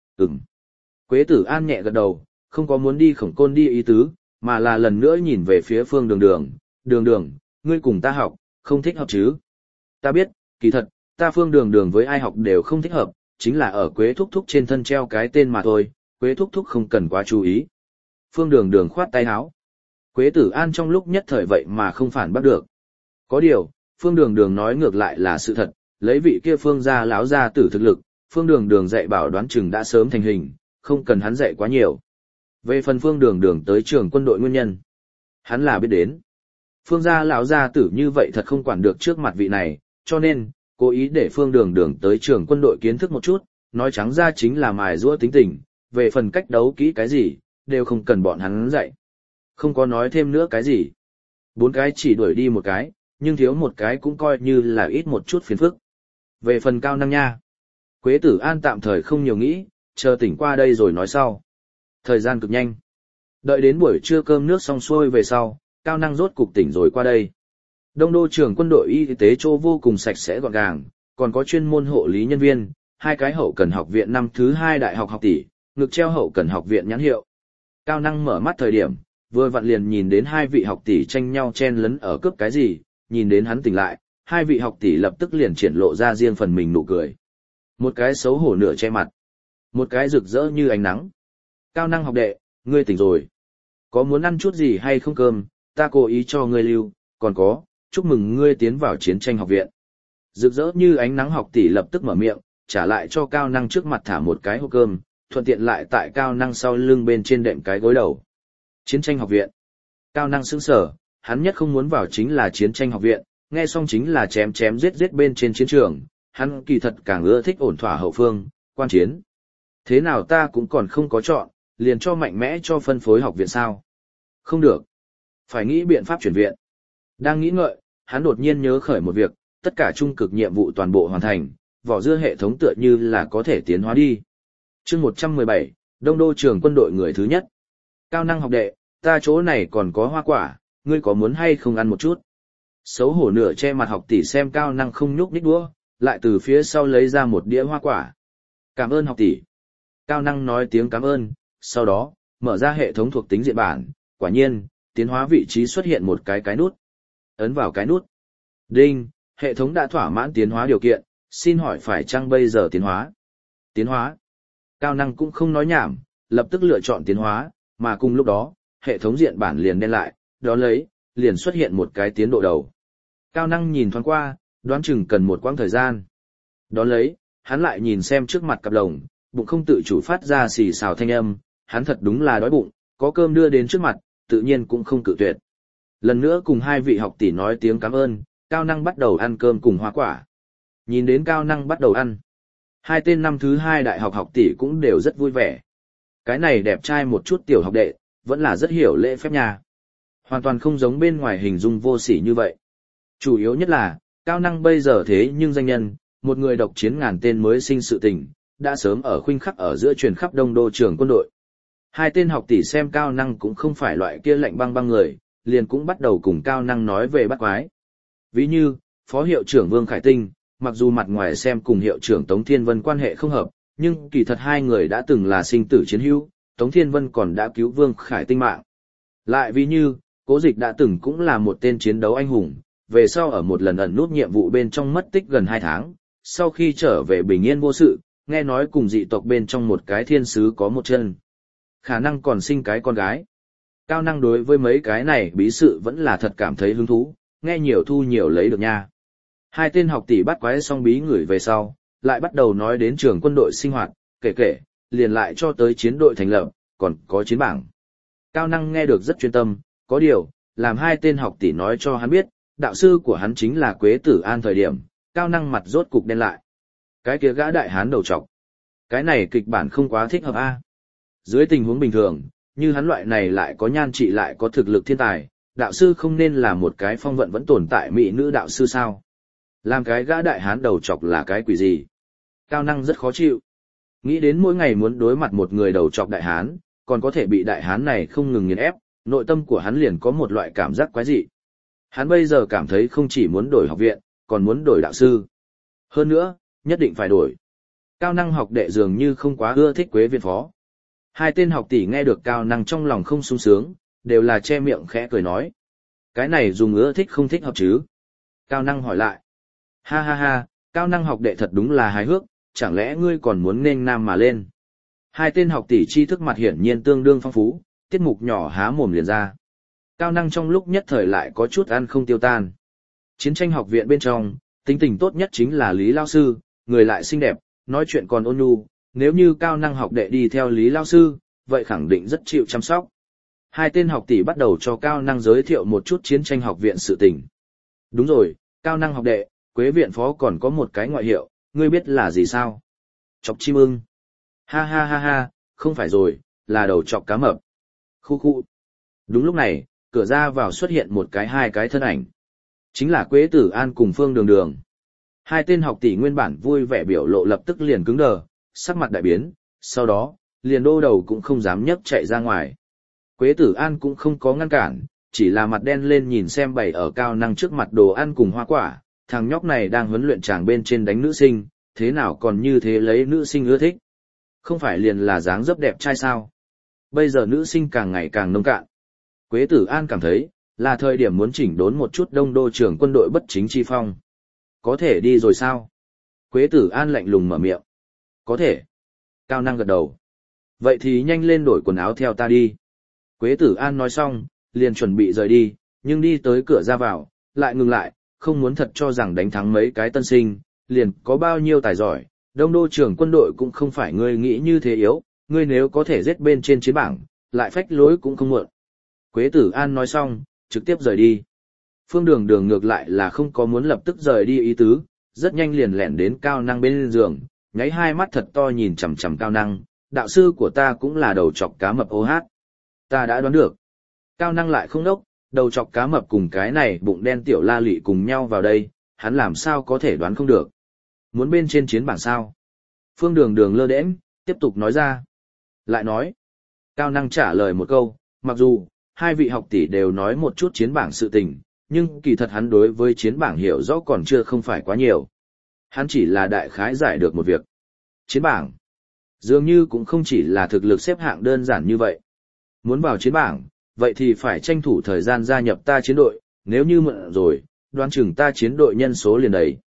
Quế Tử An nhẹ gật đầu, không có muốn đi Khổng Côn đi ý tứ, mà là lần nữa nhìn về phía Phương Đường Đường. Đường Đường, ngươi cùng ta học, không thích hợp chứ? Ta biết, kỳ thật, ta Phương Đường Đường với ai học đều không thích hợp, chính là ở Quế Thúc Thúc trên thân treo cái tên mà thôi, Quế Thúc Thúc không cần quá chú ý. Phương Đường Đường khoát tay áo. Quế Tử An trong lúc nhất thời vậy mà không phản bắt được. Có điều, Phương Đường Đường nói ngược lại là sự thật, lấy vị kia Phương gia láo gia tử thực lực, Phương Đường Đường dạy bảo đoán chừng đã sớm thành hình, không cần hắn dạy quá nhiều. Về phần Phương Đường Đường tới trường quân đội nguyên nhân, hắn là biết đến. Phương gia lão gia tử như vậy thật không quản được trước mặt vị này, cho nên, cố ý để Phương Đường Đường tới trường quân đội kiến thức một chút, nói trắng ra chính là mài giũa tính tình, về phần cách đấu kỹ cái gì, đều không cần bọn hắn dạy. Không có nói thêm nữa cái gì. 4 cái chỉ đuổi đi một cái, nhưng thiếu một cái cũng coi như là ít một chút phiền phức. Về phần Cao Năng nha. Quế Tử An tạm thời không nhiều nghĩ, chờ tỉnh qua đây rồi nói sau. Thời gian cực nhanh. Đợi đến buổi trưa cơm nước xong xuôi về sau, Cao Năng rốt cục tỉnh rồi qua đây. Đông đô trường quân đội y tế chỗ vô cùng sạch sẽ gọn gàng, còn có chuyên môn hộ lý nhân viên, 2 cái hậu cần học viện năm thứ 2 đại học học tỷ, ngực treo hậu cần học viện nhãn hiệu. Cao Năng mở mắt thời điểm, vừa vặn liền nhìn đến 2 vị học tỷ tranh nhau chen lấn ở cướp cái gì, nhìn đến hắn tỉnh lại, 2 vị học tỷ lập tức liền triển lộ ra riêng phần mình nụ cười. Một cái xấu hổ nửa che mặt, một cái rực rỡ như ánh nắng. Cao Năng học đệ, ngươi tỉnh rồi. Có muốn ăn chút gì hay không cơm, ta cố ý cho ngươi lưu, còn có, chúc mừng ngươi tiến vào chiến tranh học viện. Rực rỡ như ánh nắng học tỷ lập tức mở miệng, trả lại cho Cao Năng trước mặt thả một cái hộp cơm, thuận tiện lại tại Cao Năng sau lưng bên trên đệm cái gối đầu. Chiến tranh học viện. Cao Năng sững sờ, hắn nhất không muốn vào chính là chiến tranh học viện, nghe xong chính là chém chém giết giết bên trên chiến trường, hắn kỳ thật càng ưa thích ổn thỏa hậu phương, quan chiến. Thế nào ta cũng còn không có chọn, liền cho mạnh mẽ cho phân phối học viện sao? Không được. Phải nghĩ biện pháp chuyển viện. Đang nghĩ ngợi, hắn đột nhiên nhớ khởi một việc, tất cả trung cực nhiệm vụ toàn bộ hoàn thành, vỏ dưa hệ thống tựa như là có thể tiến hóa đi. Chương 117, Đông đô trường quân đội người thứ nhất. Cao Năng học đệ, ta chỗ này còn có hoa quả, ngươi có muốn hay không ăn một chút? Xấu hổ nửa che mặt học tỷ xem Cao Năng không nhúc nhích đũa, lại từ phía sau lấy ra một đĩa hoa quả. Cảm ơn học tỷ. Cao Năng nói tiếng cảm ơn, sau đó, mở ra hệ thống thuộc tính diện bản, quả nhiên, tiến hóa vị trí xuất hiện một cái nút. Ấn vào cái nút. Đinh, hệ thống đã thỏa mãn tiến hóa điều kiện, Xin hỏi phải chăng bây giờ tiến hóa? Tiến hóa. Cao năng cũng không nói nhảm, lập tức lựa chọn tiến hóa, mà cùng lúc đó, hệ thống diện bản liền đen lại, đó lấy, liền xuất hiện một cái tiến độ đầu. Cao năng nhìn thoáng qua, đoán chừng cần một quãng thời gian. Đó lấy, hắn lại nhìn xem trước mặt cặp lồng, bụng không tự chủ phát ra xì xào thanh âm, hắn thật đúng là đói bụng, có cơm đưa đến trước mặt, tự nhiên cũng không cự tuyệt. Lần nữa cùng hai vị học tỷ nói tiếng cảm ơn, Cao năng bắt đầu ăn cơm cùng hoa quả. Nhìn đến Cao năng bắt đầu ăn, hai tên năm thứ hai đại học học tỷ cũng đều rất vui vẻ. Cái này đẹp trai một chút tiểu học đệ, vẫn là rất hiểu lễ phép nhà. Hoàn toàn không giống bên ngoài hình dung vô sỉ như vậy. Chủ yếu nhất là, Cao năng bây giờ thế nhưng danh nhân, một người độc chiến ngàn tên mới sinh sự tình, đã sớm ở khuynh khắc ở giữa truyền khắp đông đô trường quân đội. Hai tên học tỷ xem Cao năng cũng không phải loại kia lạnh băng băng người, liền cũng bắt đầu cùng Cao năng nói về bắt quái. Ví như, Phó hiệu trưởng Vương Khải Tinh, mặc dù mặt ngoài xem cùng hiệu trưởng Tống Thiên Vân quan hệ không hợp, nhưng kỳ thật hai người đã từng là sinh tử chiến hữu, Tống Thiên Vân còn đã cứu Vương Khải Tinh mạng. Lại ví như, Cố Dịch đã từng cũng là một tên chiến đấu anh hùng, về sau ở một lần ẩn nút nhiệm vụ bên trong mất tích gần 2 tháng, sau khi trở về bình yên vô sự, nghe nói cùng dị tộc bên trong một cái thiên sứ có một chân. Khả năng còn sinh cái con gái. Cao năng đối với mấy cái này bí sự vẫn là thật cảm thấy hứng thú, nghe nhiều thu nhiều lấy được nha. Hai tên học tỷ bắt quái xong bí ngửi về sau, lại bắt đầu nói đến trường quân đội sinh hoạt, kể, liền lại cho tới chiến đội thành lập, còn có chiến bảng. Cao năng nghe được rất chuyên tâm, có điều, làm hai tên học tỷ nói cho hắn biết, đạo sư của hắn chính là Quế Tử An thời điểm, Cao năng mặt rốt cục đen lại. Cái kia gã đại hán đầu trọc. Cái này kịch bản không quá thích hợp a. Dưới tình huống bình thường, như hắn loại này lại có nhan trị lại có thực lực thiên tài, đạo sư không nên là một cái phong vận vẫn tồn tại mỹ nữ đạo sư sao? Làm cái gã đại hán đầu trọc là cái quỷ gì? Cao năng rất khó chịu. Nghĩ đến mỗi ngày muốn đối mặt một người đầu trọc đại hán, còn có thể bị đại hán này không ngừng nghiền ép, nội tâm của hắn liền có một loại cảm giác quái dị. Hắn bây giờ cảm thấy không chỉ muốn đổi học viện, còn muốn đổi đạo sư. Hơn nữa, nhất định phải đổi. Cao năng học đệ dường như không quá ưa thích Quế viện phó. Hai tên học tỷ nghe được Cao năng trong lòng không sung sướng, đều là che miệng khẽ cười nói. Cái này dùng ưa thích không thích hợp chứ? Cao năng hỏi lại. Ha ha ha, Cao năng học đệ thật đúng là hài hước, chẳng lẽ ngươi còn muốn nên nam mà lên? Hai tên học tỷ tri thức mặt hiển nhiên tương đương phong phú, tiết mục nhỏ há mồm liền ra. Cao năng trong lúc nhất thời lại có chút ăn không tiêu tan. Chiến tranh học viện bên trong, tính tình tốt nhất chính là Lý Lao Sư, người lại xinh đẹp, nói chuyện còn ôn nhu, nếu như Cao năng học đệ đi theo Lý Lao Sư, vậy khẳng định rất chịu chăm sóc. Hai tên học tỷ bắt đầu cho Cao năng giới thiệu một chút chiến tranh học viện sự tình. Đúng rồi, Cao năng học đệ, Quế viện phó còn có một cái ngoại hiệu, ngươi biết là gì sao? Chọc chim ưng. Ha ha ha ha, không phải rồi, là đầu chọc cá mập. Khu khu. Đúng lúc này, cửa ra vào xuất hiện một cái hai cái thân ảnh. Chính là Quế Tử An cùng Phương Đường Đường. Hai tên học tỷ nguyên bản vui vẻ biểu lộ lập tức liền cứng đờ, sắc mặt đại biến, sau đó, liền đô đầu cũng không dám nhấc chạy ra ngoài. Quế Tử An cũng không có ngăn cản, chỉ là mặt đen lên nhìn xem bày ở Cao năng trước mặt đồ ăn cùng hoa quả, thằng nhóc này đang huấn luyện chàng bên trên đánh nữ sinh, thế nào còn như thế lấy nữ sinh ưa thích. Không phải liền là dáng dấp đẹp trai sao? Bây giờ nữ sinh càng ngày càng nông cạn. Quế Tử An cảm thấy, là thời điểm muốn chỉnh đốn một chút đông đô trưởng quân đội bất chính chi phong. Có thể đi rồi sao? Quế Tử An lạnh lùng mở miệng. Có thể. Cao năng gật đầu. Vậy thì nhanh lên đổi quần áo theo ta đi. Quế Tử An nói xong, liền chuẩn bị rời đi, nhưng đi tới cửa ra vào, lại ngừng lại, không muốn thật cho rằng đánh thắng mấy cái tân sinh, liền có bao nhiêu tài giỏi, đông đô trưởng quân đội cũng không phải ngươi nghĩ như thế yếu, ngươi nếu có thể giết bên trên chiến bảng, lại phách lối cũng không muộn. Quế Tử An nói xong, trực tiếp rời đi. Phương Đường Đường ngược lại là không có muốn lập tức rời đi ý tứ, rất nhanh liền lẻn đến Cao năng bên giường, nháy hai mắt thật to nhìn chằm chằm Cao năng, đạo sư của ta cũng là đầu chọc cá mập ô hát. Ta đã đoán được. Cao năng lại không đốc, đầu chọc cá mập cùng cái này bụng đen tiểu la lị cùng nhau vào đây, hắn làm sao có thể đoán không được. Muốn bên trên chiến bảng sao? Phương Đường Đường lơ đễnh, tiếp tục nói ra. Lại nói. Cao năng trả lời một câu, mặc dù, hai vị học tỷ đều nói một chút chiến bảng sự tình, nhưng kỳ thật hắn đối với chiến bảng hiểu rõ còn chưa không phải quá nhiều. Hắn chỉ là đại khái giải được một việc. Chiến bảng. Dường như cũng không chỉ là thực lực xếp hạng đơn giản như vậy. Muốn vào chiến bảng, vậy thì phải tranh thủ thời gian gia nhập ta chiến đội, nếu như mượn rồi, đoán chừng ta chiến đội nhân số liền đấy.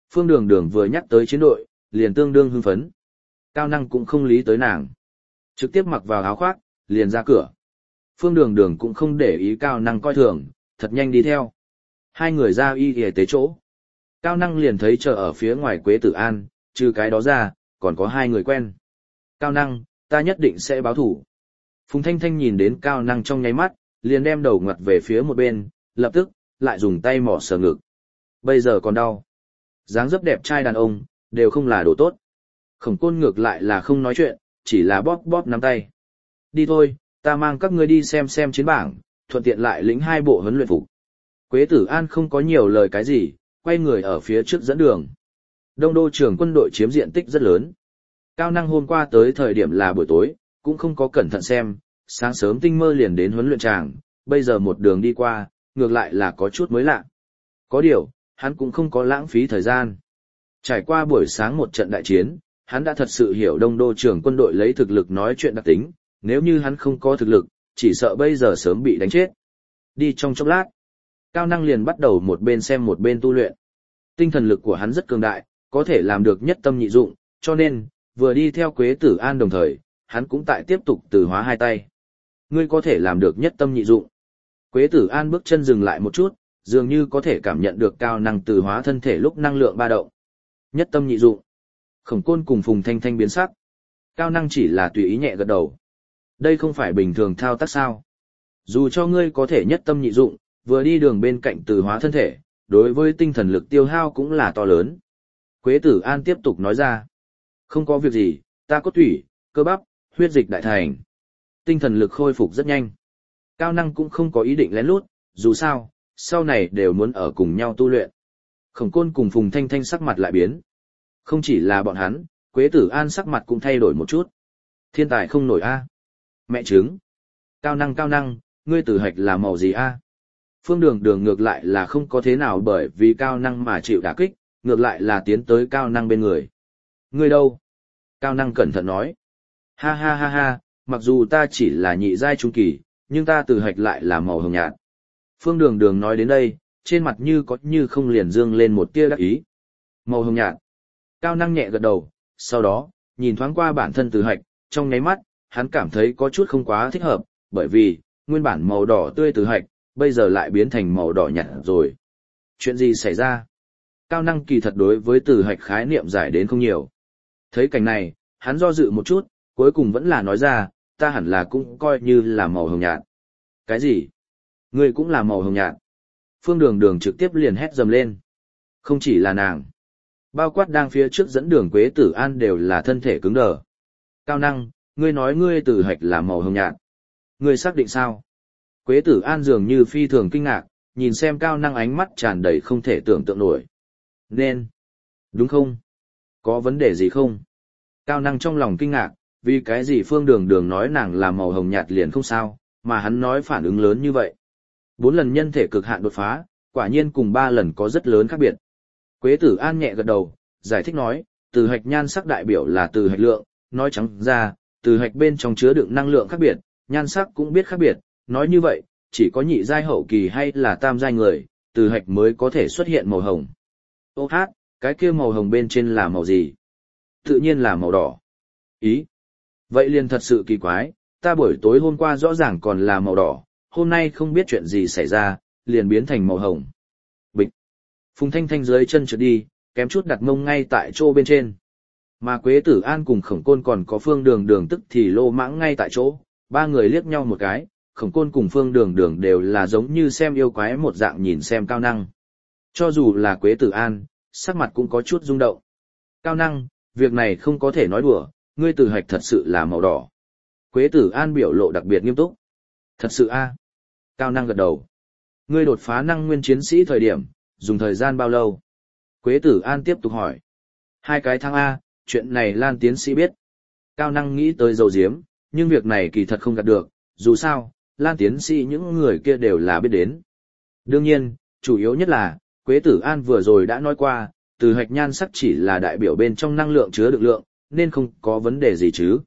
Phương Đường Đường vừa nhắc tới chiến đội, liền tương đương hưng phấn. Cao Năng cũng không lý tới nàng. Trực tiếp mặc vào áo khoác, liền ra cửa. Phương Đường Đường cũng không để ý Cao Năng coi thường, thật nhanh đi theo. Hai người ra y tế chỗ. Cao Năng liền thấy chờ ở phía ngoài Quế Tử An, trừ cái đó ra, còn có hai người quen. Cao Năng, ta nhất định sẽ báo thủ. Phùng Thanh Thanh nhìn đến Cao Năng trong nháy mắt, liền đem đầu ngoặt về phía một bên, lập tức, lại dùng tay mỏ sờ ngực. Bây giờ còn đau. Dáng dấp đẹp trai đàn ông, đều không là đồ tốt. Khổng Côn ngược lại là không nói chuyện, chỉ là bóp bóp nắm tay. Đi thôi, ta mang các ngươi đi xem chiến bảng, thuận tiện lại lĩnh hai bộ huấn luyện phục. Quế Tử An không có nhiều lời cái gì, quay người ở phía trước dẫn đường. Đông đô trường quân đội chiếm diện tích rất lớn. Cao Năng hôm qua tới thời điểm là buổi tối, cũng không có cẩn thận xem, sáng sớm tinh mơ liền đến huấn luyện tràng, bây giờ một đường đi qua, ngược lại là có chút mới lạ. Có điều, hắn cũng không có lãng phí thời gian. Trải qua buổi sáng một trận đại chiến, hắn đã thật sự hiểu đông đô trường quân đội lấy thực lực nói chuyện đặc tính, nếu như hắn không có thực lực, chỉ sợ bây giờ sớm bị đánh chết. Đi trong chốc lát, Cao Năng liền bắt đầu một bên xem một bên tu luyện. Tinh thần lực của hắn rất cường đại, có thể làm được nhất tâm nhị dụng, cho nên, vừa đi theo Quế Tử An đồng thời, hắn cũng tại tiếp tục từ hóa hai tay. Ngươi có thể làm được nhất tâm nhị dụng. Quế Tử An bước chân dừng lại một chút, dường như có thể cảm nhận được Cao Năng từ hóa thân thể lúc năng lượng ba động. Nhất tâm nhị dụng. Khổng Côn cùng Phùng Thanh Thanh biến sắc. Cao Năng chỉ là tùy ý nhẹ gật đầu. Đây không phải bình thường thao tác sao? Dù cho ngươi có thể nhất tâm nhị dụng, vừa đi đường bên cạnh từ hóa thân thể, đối với tinh thần lực tiêu hao cũng là to lớn. Quế Tử An tiếp tục nói ra. Không có việc gì, ta có tủy, cơ bắp, huyết dịch đại thành. Tinh thần lực khôi phục rất nhanh. Cao Năng cũng không có ý định lén lút, dù sao, sau này đều muốn ở cùng nhau tu luyện. Khổng Côn cùng Phùng Thanh Thanh sắc mặt lại biến. Không chỉ là bọn hắn, Quế Tử An sắc mặt cũng thay đổi một chút. Thiên tài không nổi a. Mẹ trứng. Cao Năng, ngươi tử hạch là màu gì a? Phương Đường Đường ngược lại là không có thế nào bởi vì Cao Năng mà chịu đả kích, ngược lại là tiến tới Cao Năng bên người. Ngươi đâu? Cao Năng cẩn thận nói. Ha ha ha ha, mặc dù ta chỉ là nhị giai trung kỳ, nhưng ta tử hạch lại là màu hồng nhạt. Phương Đường Đường nói đến đây, trên mặt như có như không liền dương lên một tia đắc ý. Màu hồng nhạt. Cao Năng nhẹ gật đầu, sau đó, nhìn thoáng qua bản thân tử hạch, trong nháy mắt, hắn cảm thấy có chút không quá thích hợp, bởi vì, nguyên bản màu đỏ tươi tử hạch, bây giờ lại biến thành màu đỏ nhạt rồi. Chuyện gì xảy ra? Cao Năng kỳ thật đối với tử hạch khái niệm giải đến không nhiều. Thấy cảnh này, hắn do dự một chút, cuối cùng vẫn là nói ra, ta hẳn là cũng coi như là màu hồng nhạt. Cái gì? Ngươi cũng là màu hồng nhạt. Phương Đường Đường trực tiếp liền hét dầm lên. Không chỉ là nàng. Bao quát đang phía trước dẫn đường Quế Tử An đều là thân thể cứng đờ. Cao Năng, ngươi nói ngươi tử hạch là màu hồng nhạt. Ngươi xác định sao? Quế Tử An dường như phi thường kinh ngạc, nhìn xem Cao Năng ánh mắt tràn đầy không thể tưởng tượng nổi. Nên. Đúng không? Có vấn đề gì không? Cao Năng trong lòng kinh ngạc, vì cái gì Phương Đường Đường nói nàng là màu hồng nhạt liền không sao, mà hắn nói phản ứng lớn như vậy. 4 lần nhân thể cực hạn đột phá, quả nhiên cùng 3 lần có rất lớn khác biệt. Quế Tử An nhẹ gật đầu, giải thích nói, từ hạch nhan sắc đại biểu là từ hạch lượng, nói trắng ra, từ hạch bên trong chứa đựng năng lượng khác biệt, nhan sắc cũng biết khác biệt, nói như vậy, chỉ có nhị giai hậu kỳ hay là tam giai người, từ hạch mới có thể xuất hiện màu hồng. Ô hát, cái kia màu hồng bên trên là màu gì? Tự nhiên là màu đỏ. Ý. Vậy liền thật sự kỳ quái, ta buổi tối hôm qua rõ ràng còn là màu đỏ, hôm nay không biết chuyện gì xảy ra, liền biến thành màu hồng. Bịch. Phùng Thanh Thanh dưới chân trượt đi, kém chút đặt mông ngay tại chỗ bên trên. Mà Quế Tử An cùng Khổng Côn còn có Phương Đường Đường tức thì lô mãng ngay tại chỗ, ba người liếc nhau một cái, Khổng Côn cùng Phương Đường Đường đều là giống như xem yêu quái một dạng nhìn xem Cao Năng. Cho dù là Quế Tử An, sắc mặt cũng có chút rung động. Cao Năng, việc này không có thể nói đùa, ngươi tử hạch thật sự là màu đỏ. Quế Tử An biểu lộ đặc biệt nghiêm túc. Thật sự a? Cao Năng gật đầu. Ngươi đột phá năng nguyên chiến sĩ thời điểm, dùng thời gian bao lâu? Quế Tử An tiếp tục hỏi. 2 cái tháng A, chuyện này Lan tiến sĩ biết. Cao Năng nghĩ tới dầu diếm, nhưng việc này kỳ thật không gạt được, dù sao, Lan tiến sĩ những người kia đều là biết đến. Đương nhiên, chủ yếu nhất là, Quế Tử An vừa rồi đã nói qua, từ hạch nhan sắc chỉ là đại biểu bên trong năng lượng chứa đựng lượng, nên không có vấn đề gì chứ.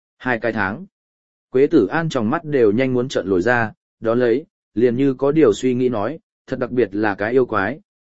2 cái tháng. Quế Tử An trong mắt đều nhanh muốn trợn lồi ra, đó lấy, liền như có điều suy nghĩ nói, thật đặc biệt là cái yêu quái,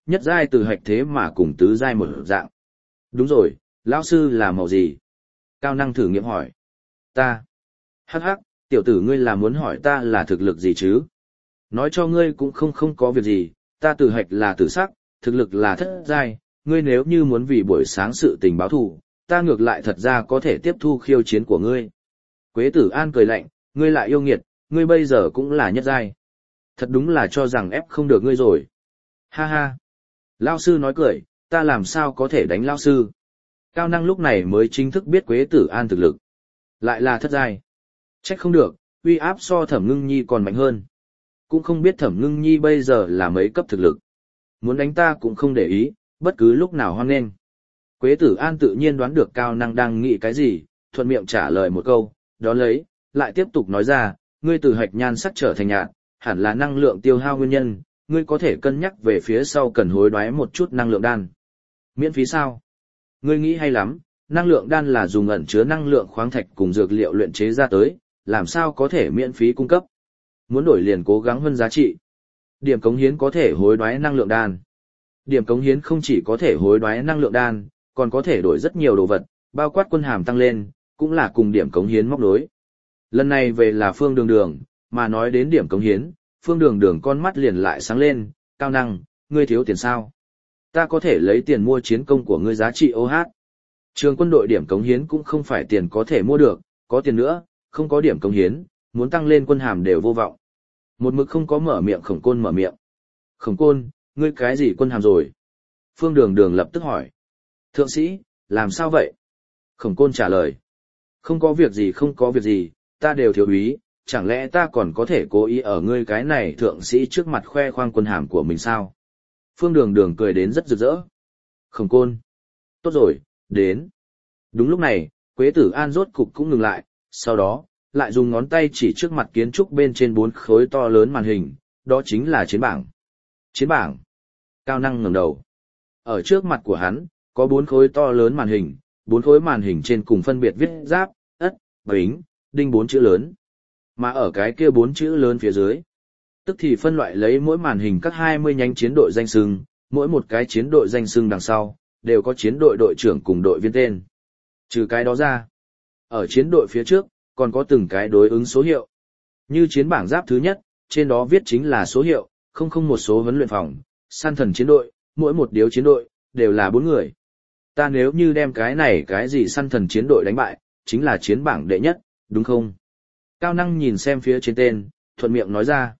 nhất giai tử hạch thế mà cùng tứ giai một dạng. Đúng rồi, lão sư là màu gì? Cao năng thử nghiệm hỏi. Ta. Hắc hắc, tiểu tử ngươi là muốn hỏi ta là thực lực gì chứ? Nói cho ngươi cũng không có việc gì, ta tử hạch là tử sắc, thực lực là thất giai, ngươi nếu như muốn vì buổi sáng sự tình báo thù, ta ngược lại thật ra có thể tiếp thu khiêu chiến của ngươi. Quế Tử An cười lạnh, ngươi lại yêu nghiệt, ngươi bây giờ cũng là nhất giai. Thật đúng là cho rằng ép không được ngươi rồi. Ha ha. Lao sư nói cười, ta làm sao có thể đánh lao sư. Cao năng lúc này mới chính thức biết Quế Tử An thực lực. Lại là thất giai. Trách không được, uy áp so Thẩm Ngưng Nhi còn mạnh hơn. Cũng không biết Thẩm Ngưng Nhi bây giờ là mấy cấp thực lực. Muốn đánh ta cũng không để ý, bất cứ lúc nào hoan nghênh. Quế Tử An tự nhiên đoán được Cao năng đang nghĩ cái gì, thuận miệng trả lời một câu, đó lấy, lại tiếp tục nói ra, ngươi từ hạch nhan sắc trở thành nhạt, hẳn là năng lượng tiêu hao nguyên nhân, ngươi có thể cân nhắc về phía sau cần hối đoái một chút năng lượng đan. Miễn phí sao? Ngươi nghĩ hay lắm, năng lượng đan là dùng ẩn chứa năng lượng khoáng thạch cùng dược liệu luyện chế ra tới, làm sao có thể miễn phí cung cấp? Muốn đổi liền cố gắng hơn giá trị. Điểm cống hiến có thể hối đoái năng lượng đan. Điểm cống hiến không chỉ có thể hối đoái năng lượng đan, còn có thể đổi rất nhiều đồ vật, bao quát quân hàm tăng lên, cũng là cùng điểm cống hiến móc nối. Lần này về là Phương Đường Đường, mà nói đến điểm cống hiến, Phương Đường Đường con mắt liền lại sáng lên, Cao năng, ngươi thiếu tiền sao? Ta có thể lấy tiền mua chiến công của ngươi giá trị OH. Trường quân đội điểm cống hiến cũng không phải tiền có thể mua được, có tiền nữa, không có điểm cống hiến, muốn tăng lên quân hàm đều vô vọng. Một mực không có mở miệng Khổng Côn mở miệng. Khổng Côn, ngươi cái gì quân hàm rồi? Phương Đường Đường lập tức hỏi. Thượng sĩ, làm sao vậy? Khổng Côn trả lời. Không có việc gì không có việc gì, ta đều thiếu úy, chẳng lẽ ta còn có thể cố ý ở ngươi cái này thượng sĩ trước mặt khoe khoang quân hàm của mình sao? Phương Đường Đường cười đến rất rực rỡ. Khổng Côn. Tốt rồi, đến. Đúng lúc này, Quế Tử An rốt cục cũng ngừng lại, sau đó, lại dùng ngón tay chỉ trước mặt kiến trúc bên trên 4 khối to lớn màn hình, đó chính là chiến bảng. Chiến bảng. Cao năng ngẩng đầu. Ở trước mặt của hắn, có 4 khối to lớn màn hình, 4 khối màn hình trên cùng phân biệt viết giáp, ất, bính, đinh 4 chữ lớn. Mà ở cái kia 4 chữ lớn phía dưới, tức thì phân loại lấy mỗi màn hình các 20 nhánh chiến đội danh xưng, mỗi một cái chiến đội danh xưng đằng sau, đều có chiến đội đội trưởng cùng đội viên tên. Trừ cái đó ra, ở chiến đội phía trước, còn có từng cái đối ứng số hiệu. Như chiến bảng giáp thứ nhất, trên đó viết chính là số hiệu, 001 số huấn luyện phòng, săn thần chiến đội, mỗi một điếu chiến đội, đều là 4 người. Ta nếu như đem cái này cái gì săn thần chiến đội đánh bại, chính là chiến bảng đệ nhất, đúng không? Cao năng nhìn xem phía trên tên, thuận miệng nói ra.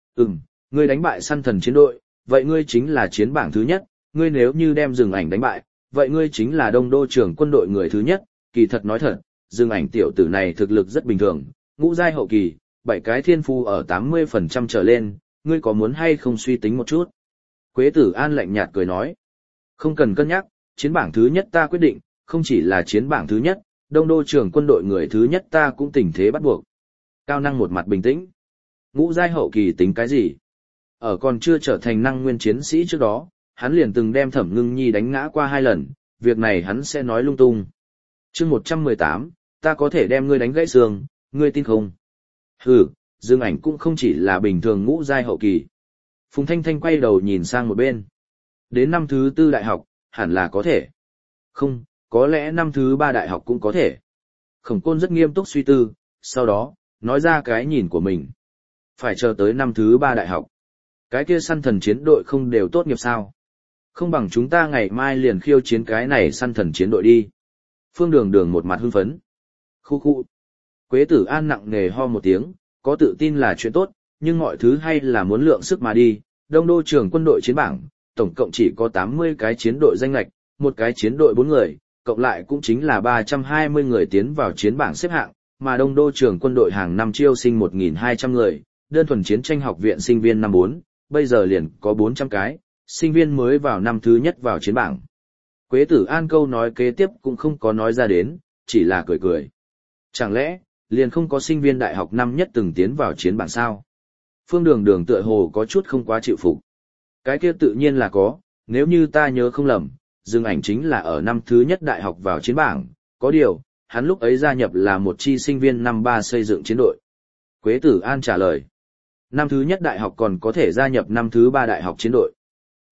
Ngươi đánh bại săn thần chiến đội, vậy ngươi chính là chiến bảng thứ nhất, ngươi nếu như đem rừng ảnh đánh bại, vậy ngươi chính là đông đô trưởng quân đội người thứ nhất, kỳ thật nói thật, rừng ảnh tiểu tử này thực lực rất bình thường, ngũ giai hậu kỳ, 7 cái thiên phu ở 80% trở lên, ngươi có muốn hay không suy tính một chút? Quế Tử An lạnh nhạt cười nói. Không cần cân nhắc, chiến bảng thứ nhất ta quyết định, không chỉ là chiến bảng thứ nhất, đông đô trưởng quân đội người thứ nhất ta cũng tình thế bắt buộc. Cao năng một mặt bình tĩnh. Ngũ giai hậu kỳ tính cái gì? Ở còn chưa trở thành năng nguyên chiến sĩ trước đó, hắn liền từng đem Thẩm Ngưng Nhi đánh ngã qua 2 lần, việc này hắn sẽ nói lung tung. Chương 118, ta có thể đem ngươi đánh gãy xương, ngươi tin không? Hừ, Dương Ảnh cũng không chỉ là bình thường ngũ giai hậu kỳ. Phùng Thanh Thanh quay đầu nhìn sang một bên. Đến năm thứ 4 đại học, hẳn là có thể. Không, có lẽ năm thứ 3 đại học cũng có thể. Khổng Côn rất nghiêm túc suy tư, sau đó, nói ra cái nhìn của mình. Phải chờ tới năm thứ 3 đại học. Cái kia săn thần chiến đội không đều tốt nghiệp sao? Không bằng chúng ta ngày mai liền khiêu chiến cái này săn thần chiến đội đi. Phương Đường Đường một mặt hưng phấn. Khu khu. Quế Tử An nặng nề ho một tiếng, có tự tin là chuyện tốt, nhưng mọi thứ hay là muốn lượng sức mà đi. Đông đô trưởng quân đội chiến bảng, tổng cộng chỉ có 80 cái chiến đội danh lệch, một cái chiến đội 4 người, cộng lại cũng chính là 320 người tiến vào chiến bảng xếp hạng, mà đông đô trưởng quân đội hàng năm chiêu sinh 1.200 người, đơn thuần chiến tranh học viện sinh viên năm 4, bây giờ liền có 400 cái, sinh viên mới vào năm thứ nhất vào chiến bảng. Quế Tử An câu nói kế tiếp cũng không có nói ra đến, chỉ là cười cười. Chẳng lẽ, liền không có sinh viên đại học năm nhất từng tiến vào chiến bảng sao? Phương Đường Đường tựa hồ có chút không quá chịu phục. Cái kia tự nhiên là có, nếu như ta nhớ không lầm, Dương Ảnh chính là ở năm thứ nhất đại học vào chiến bảng, có điều, hắn lúc ấy gia nhập là một chi sinh viên năm 3 xây dựng chiến đội. Quế Tử An trả lời. Năm thứ nhất đại học còn có thể gia nhập năm thứ 3 đại học chiến đội.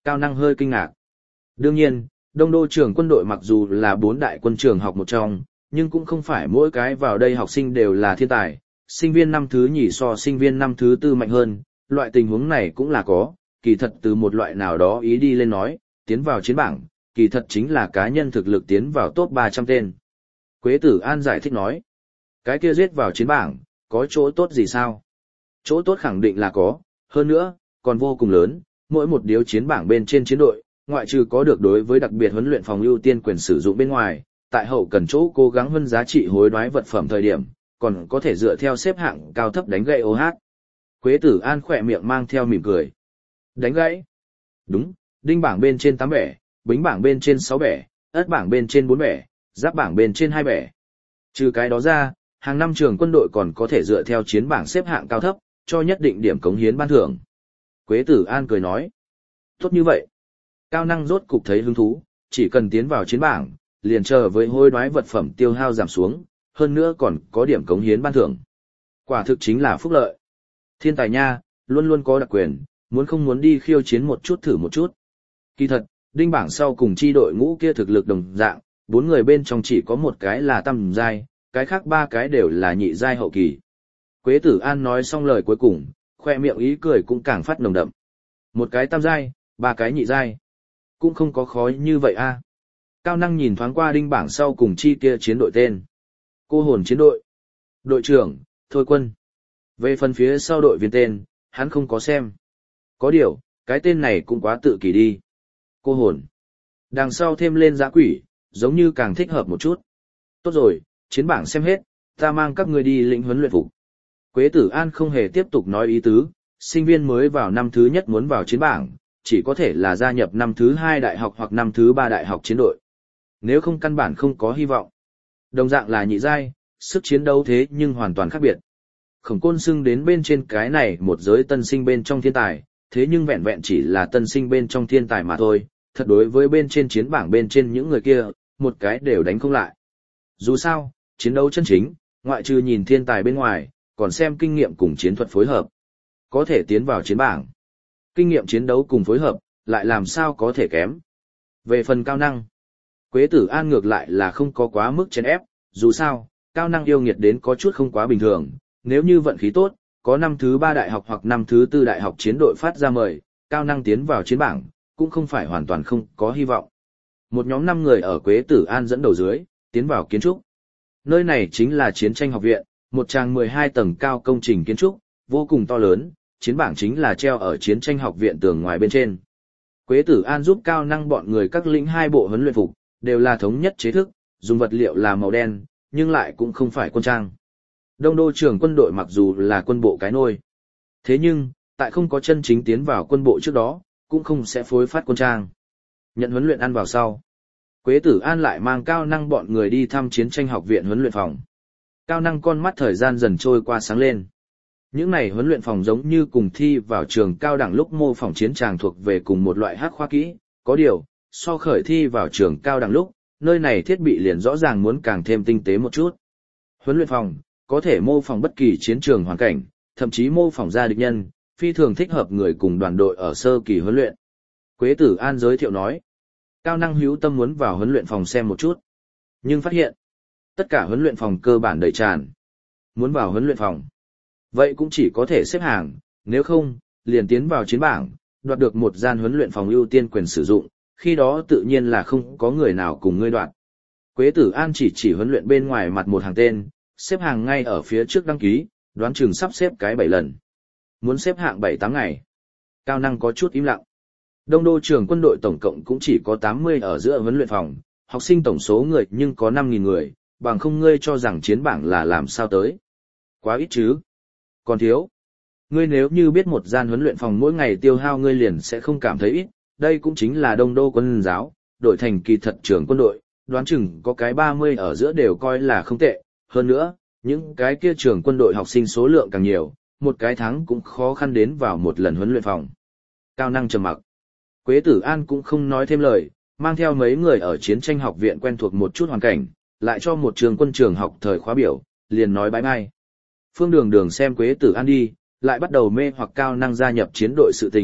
Cao Năng hơi kinh ngạc. Đương nhiên, Đông Đô trường quân đội mặc dù là 4 đại quân trường học một trong, nhưng cũng không phải mỗi cái vào đây học sinh đều là thiên tài, sinh viên năm thứ nhì so sinh viên năm thứ tư mạnh hơn, loại tình huống này cũng là có, kỳ thật từ một loại nào đó ý đi lên nói, tiến vào chiến bảng, kỳ thật chính là cá nhân thực lực tiến vào top 300 tên. Quế Tử An giải thích nói, cái kia giết vào chiến bảng, có chỗ tốt gì sao? Chỗ tốt khẳng định là có, hơn nữa, còn vô cùng lớn, mỗi một điếu chiến bảng bên trên chiến đội, ngoại trừ có được đối với đặc biệt huấn luyện phòng ưu tiên quyền sử dụng bên ngoài, tại hậu cần chỗ cố gắng hơn giá trị hối đoái vật phẩm thời điểm, còn có thể dựa theo xếp hạng cao thấp đánh gãy OH. Quế Tử An khỏe miệng mang theo mỉm cười. Đánh gãy? Đúng, đinh bảng bên trên 8 bẻ, bính bảng bên trên 6 bẻ, ất bảng bên trên 4 bẻ, giáp bảng bên trên 2 bẻ. Trừ cái đó ra, hàng năm trường quân đội còn có thể dựa theo chiến bảng xếp hạng cao thấp, cho nhất định điểm cống hiến ban thưởng. Quế Tử An cười nói. Tốt như vậy. Cao Năng rốt cục thấy hứng thú, chỉ cần tiến vào chiến bảng, liền chờ với hối đoái vật phẩm tiêu hao giảm xuống, hơn nữa còn có điểm cống hiến ban thưởng. Quả thực chính là phúc lợi. Thiên tài nha, luôn luôn có đặc quyền, muốn không muốn đi khiêu chiến một chút thử một chút. Kỳ thật, đinh bảng sau cùng chi đội ngũ kia thực lực đồng dạng, 4 người bên trong chỉ có một cái là tam giai, cái khác 3 cái đều là nhị giai hậu kỳ. Quế Tử An nói xong lời cuối cùng, khoe miệng ý cười cũng càng phát nồng đậm. Một cái tam giai, 3 cái nhị giai. Cũng không có khó như vậy a. Cao Năng nhìn thoáng qua đinh bảng sau cùng chi kia chiến đội tên. Cô hồn chiến đội. Đội trưởng, Thôi Quân. Về phần phía sau đội viên tên, hắn không có xem. Có điều, cái tên này cũng quá tự kỷ đi. Cô hồn. Đằng sau thêm lên dã quỷ, giống như càng thích hợp một chút. Tốt rồi, chiến bảng xem hết, ta mang các người đi lĩnh huấn luyện phục. Quế Tử An không hề tiếp tục nói ý tứ, sinh viên mới vào năm thứ nhất muốn vào chiến bảng, chỉ có thể là gia nhập năm thứ 2 đại học hoặc năm thứ 3 đại học chiến đội. Nếu không căn bản không có hy vọng. Đồng dạng là nhị giai, sức chiến đấu thế nhưng hoàn toàn khác biệt. Khổng Côn xưng đến bên trên cái này một giới tân sinh bên trong thiên tài, thế nhưng vẹn vẹn chỉ là tân sinh bên trong thiên tài mà thôi, thật đối với bên trên chiến bảng bên trên những người kia, một cái đều đánh không lại. Dù sao, chiến đấu chân chính, ngoại trừ nhìn thiên tài bên ngoài, còn xem kinh nghiệm cùng chiến thuật phối hợp. Có thể tiến vào chiến bảng. Kinh nghiệm chiến đấu cùng phối hợp, lại làm sao có thể kém. Về phần Cao Năng, Quế Tử An ngược lại là không có quá mức chèn ép, dù sao, Cao Năng yêu nghiệt đến có chút không quá bình thường, nếu như vận khí tốt, có năm thứ 3 đại học hoặc năm thứ 4 đại học chiến đội phát ra mời, Cao Năng tiến vào chiến bảng, cũng không phải hoàn toàn không có hy vọng. Một nhóm 5 người ở Quế Tử An dẫn đầu dưới, tiến vào kiến trúc. Nơi này chính là chiến tranh học viện, một tràng 12 tầng cao công trình kiến trúc, vô cùng to lớn, chiến bảng chính là treo ở chiến tranh học viện tường ngoài bên trên. Quế Tử An giúp Cao Năng bọn người các lĩnh 2 bộ huấn luyện phục, đều là thống nhất chế thức, dùng vật liệu là màu đen, nhưng lại cũng không phải quân trang. Đông Đô trường quân đội mặc dù là quân bộ cái nôi. Thế nhưng, tại không có chân chính tiến vào quân bộ trước đó, cũng không sẽ phối phát quân trang. Nhận huấn luyện ăn vào sau. Quế Tử An lại mang Cao Năng bọn người đi thăm chiến tranh học viện huấn luyện phòng. Cao Năng con mắt thời gian dần trôi qua sáng lên. Những này huấn luyện phòng giống như cùng thi vào trường cao đẳng lúc mô phỏng chiến tràng thuộc về cùng một loại hắc khoa kỹ, có điều, so khởi thi vào trường cao đẳng lúc, nơi này thiết bị liền rõ ràng muốn càng thêm tinh tế một chút. Huấn luyện phòng, có thể mô phỏng bất kỳ chiến trường hoàn cảnh, thậm chí mô phỏng ra địch nhân, phi thường thích hợp người cùng đoàn đội ở sơ kỳ huấn luyện. Quế Tử An giới thiệu nói, Cao Năng hữu tâm muốn vào huấn luyện phòng xem một chút, nhưng phát hiện, tất cả huấn luyện phòng cơ bản đầy tràn. Muốn vào huấn luyện phòng, vậy cũng chỉ có thể xếp hàng, nếu không, liền tiến vào chiến bảng, đoạt được một gian huấn luyện phòng ưu tiên quyền sử dụng, khi đó tự nhiên là không có người nào cùng ngươi đoạt. Quế Tử An chỉ huấn luyện bên ngoài mặt một hàng tên, xếp hàng ngay ở phía trước đăng ký, đoán chừng sắp xếp cái 7 lần. Muốn xếp hạng 7-8 ngày. Cao Năng có chút im lặng. Đông Đô trường quân đội tổng cộng cũng chỉ có 80 ở giữa huấn luyện phòng, học sinh tổng số người nhưng có 5.000 người, bằng không ngươi cho rằng chiến bảng là làm sao tới. Quá ít chứ. Còn thiếu. Ngươi nếu như biết một gian huấn luyện phòng mỗi ngày tiêu hao ngươi liền sẽ không cảm thấy ít, đây cũng chính là Đông Đô quân giáo, đổi thành kỳ thật trường quân đội, đoán chừng có cái 30 ở giữa đều coi là không tệ, hơn nữa, những cái kia trường quân đội học sinh số lượng càng nhiều, một cái tháng cũng khó khăn đến vào một lần huấn luyện phòng. Cao Năng trầm mặc. Quế Tử An cũng không nói thêm lời, mang theo mấy người ở chiến tranh học viện quen thuộc một chút hoàn cảnh, lại cho một trường quân trường học thời khóa biểu, liền nói bye bye. Phương Đường Đường xem Quế Tử An đi, lại bắt đầu mê hoặc Cao Năng gia nhập chiến đội sự tình,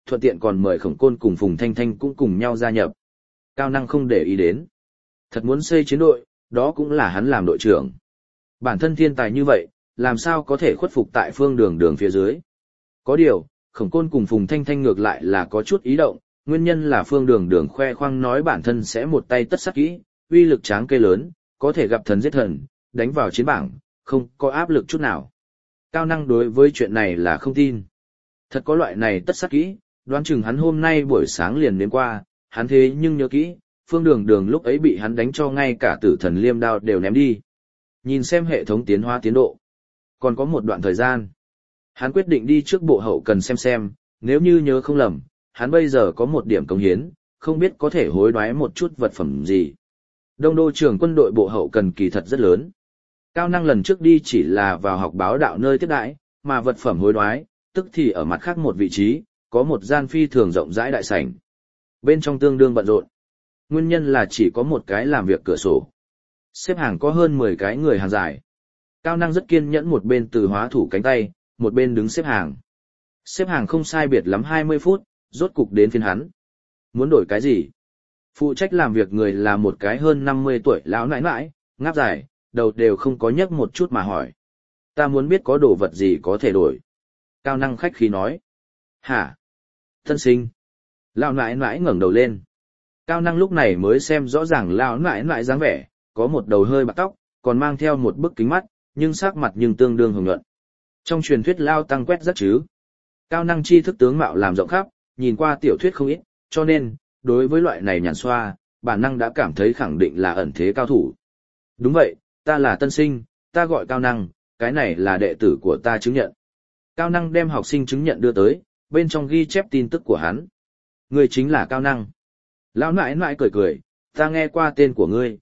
thuận tiện còn mời Khổng Côn cùng Phùng Thanh Thanh cũng cùng nhau gia nhập. Cao Năng không để ý đến. Thật muốn xây chiến đội, đó cũng là hắn làm đội trưởng. Bản thân thiên tài như vậy, làm sao có thể khuất phục tại Phương Đường Đường phía dưới. Có điều, Khổng Côn cùng Phùng Thanh Thanh ngược lại là có chút ý động, nguyên nhân là Phương Đường Đường khoe khoang nói bản thân sẽ một tay tất sát kỹ, uy lực tráng cây lớn, có thể gặp thần giết thần, đánh vào chiến bảng, không có áp lực chút nào. Cao Năng đối với chuyện này là không tin. Thật có loại này tất sát kỹ, đoán chừng hắn hôm nay buổi sáng liền đến qua, hắn thế nhưng nhớ kỹ, Phương Đường Đường lúc ấy bị hắn đánh cho ngay cả Tử Thần Liêm Đao đều ném đi. Nhìn xem hệ thống tiến hóa tiến độ. Còn có một đoạn thời gian. Hắn quyết định đi trước bộ hậu cần xem, nếu như nhớ không lầm, hắn bây giờ có một điểm cống hiến, không biết có thể hối đoái một chút vật phẩm gì. Đông đô trưởng quân đội bộ hậu cần kỳ thật rất lớn. Cao Năng lần trước đi chỉ là vào học báo đạo nơi tiếp đãi, mà vật phẩm hối đoái, tức thì ở mặt khác một vị trí, có một gian phi thường rộng rãi đại sảnh. Bên trong tương đương bận rộn. Nguyên nhân là chỉ có một cái làm việc cửa sổ. Xếp hàng có hơn 10 cái người hàng dài. Cao Năng rất kiên nhẫn một bên từ hóa thủ cánh tay, một bên đứng xếp hàng. Xếp hàng không sai biệt lắm 20 phút, rốt cục đến phiên hắn. Muốn đổi cái gì? Phụ trách làm việc người là một cái hơn 50 tuổi lão nãi nãi, ngáp dài, đầu đều không có nhấc một chút mà hỏi. Ta muốn biết có đồ vật gì có thể đổi. Cao Năng khách khí nói. Hả? Tân sinh. Lão nãi nãi ngẩng đầu lên. Cao Năng lúc này mới xem rõ ràng lão nãi nãi dáng vẻ, có một đầu hơi bạc tóc, còn mang theo một bức kính mắt, nhưng sắc mặt nhưng tương đương hồng nhuận. Trong truyền thuyết lao tăng quét rất chứ. Cao Năng tri thức tướng mạo làm rộng khắp, nhìn qua tiểu thuyết không ít, cho nên, đối với loại này nhàn xoa, bản năng đã cảm thấy khẳng định là ẩn thế cao thủ. Đúng vậy, ta là tân sinh, ta gọi Cao Năng, cái này là đệ tử của ta chứng nhận. Cao Năng đem học sinh chứng nhận đưa tới, bên trong ghi chép tin tức của hắn. Ngươi chính là Cao Năng. Lão nãi nãi cười cười, ta nghe qua tên của ngươi,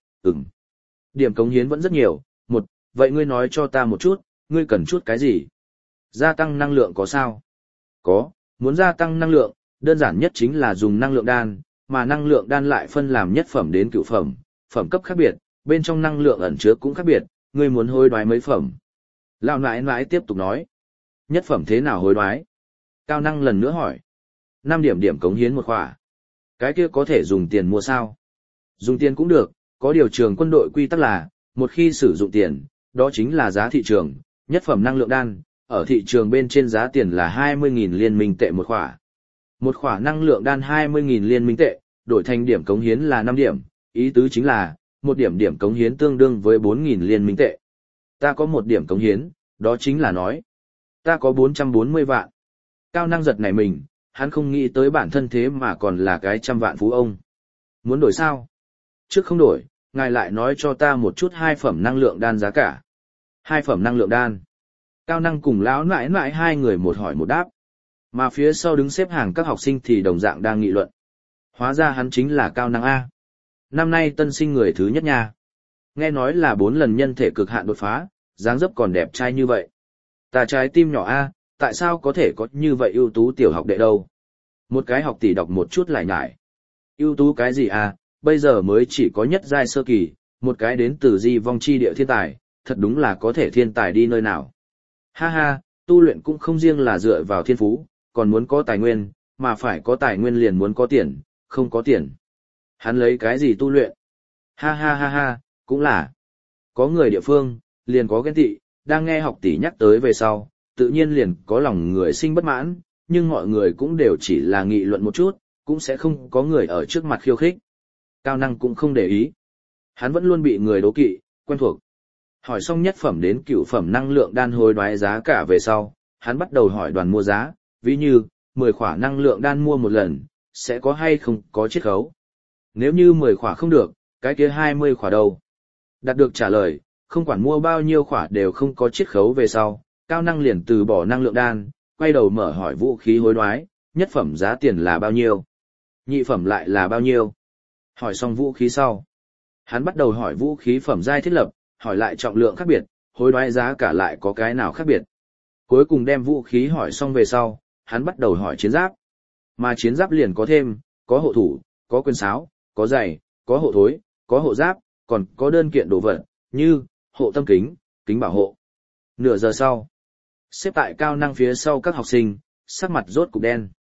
Điểm cống hiến vẫn rất nhiều, vậy ngươi nói cho ta một chút, ngươi cần chút cái gì? Gia tăng năng lượng có sao? Có, muốn gia tăng năng lượng, đơn giản nhất chính là dùng năng lượng đan, mà năng lượng đan lại phân làm nhất phẩm đến cửu phẩm, phẩm cấp khác biệt, bên trong năng lượng ẩn chứa cũng khác biệt, ngươi muốn hối đoái mấy phẩm? Lão nãi nãi tiếp tục nói. Nhất phẩm thế nào hối đoái? Cao Năng lần nữa hỏi. 5 điểm cống hiến một khỏa. Cái kia có thể dùng tiền mua sao? Dùng tiền cũng được, có điều trường quân đội quy tắc là, một khi sử dụng tiền, đó chính là giá thị trường, nhất phẩm năng lượng đan, ở thị trường bên trên giá tiền là 20.000 liên minh tệ một khỏa. Một khỏa năng lượng đan 20.000 liên minh tệ, đổi thành điểm cống hiến là 5 điểm, ý tứ chính là, một điểm cống hiến tương đương với 4.000 liên minh tệ. Ta có một điểm cống hiến, đó chính là nói, ta có 440 vạn. Cao Năng giật nảy mình, hắn không nghĩ tới bản thân thế mà còn là cái 100 vạn phú ông. Muốn đổi sao? Trước không đổi, ngài lại nói cho ta một chút 2 phẩm năng lượng đan giá cả. 2 phẩm năng lượng đan. Cao Năng cùng lão nãi nãi hai người một hỏi một đáp. Mà phía sau đứng xếp hàng các học sinh thì đồng dạng đang nghị luận. Hóa ra hắn chính là Cao Năng A. Năm nay tân sinh người thứ nhất nha. Nghe nói là 4 lần nhân thể cực hạn đột phá, dáng dấp còn đẹp trai như vậy. Ta trái tim nhỏ A, tại sao có thể có như vậy ưu tú tiểu học đệ đâu? Một cái học tỷ đọc một chút lại nhải. Ưu tú cái gì A, bây giờ mới chỉ có nhất giai sơ kỳ, một cái đến từ di vong chi địa thiên tài, thật đúng là có thể thiên tài đi nơi nào. Ha ha, tu luyện cũng không riêng là dựa vào thiên phú, còn muốn có tài nguyên, mà phải có tài nguyên liền muốn có tiền, không có tiền. Hắn lấy cái gì tu luyện? Ha ha ha ha, cũng là. Có người địa phương, liền có ghen tị, đang nghe học tỷ nhắc tới về sau, tự nhiên liền có lòng người sinh bất mãn, nhưng mọi người cũng đều chỉ là nghị luận một chút, cũng sẽ không có người ở trước mặt khiêu khích. Cao Năng cũng không để ý. Hắn vẫn luôn bị người đố kỵ, quen thuộc. Hỏi xong nhất phẩm đến cửu phẩm năng lượng đan hối đoái giá cả về sau, hắn bắt đầu hỏi đoàn mua giá, ví như, 10 khỏa năng lượng đan mua một lần, sẽ có hay không có chiết khấu. Nếu như 10 khỏa không được, cái kia 20 khỏa đâu? Đạt được trả lời, không quản mua bao nhiêu khỏa đều không có chiết khấu về sau, Cao Năng liền từ bỏ năng lượng đan, quay đầu mở hỏi vũ khí hối đoái, nhất phẩm giá tiền là bao nhiêu? Nhị phẩm lại là bao nhiêu? Hỏi xong vũ khí sau, hắn bắt đầu hỏi vũ khí phẩm giai thiết lập, hỏi lại trọng lượng khác biệt, hối đoái giá cả lại có cái nào khác biệt. Cuối cùng đem vũ khí hỏi xong về sau, hắn bắt đầu hỏi chiến giáp. Mà chiến giáp liền có thêm, có hộ thủ, có quyền sáo, có giày, có hộ thối, có hộ giáp, còn có đơn kiện đồ vật, như hộ tâm kính, kính bảo hộ. Nửa giờ sau, xếp tại Cao Năng phía sau các học sinh, sắc mặt rốt cục đen.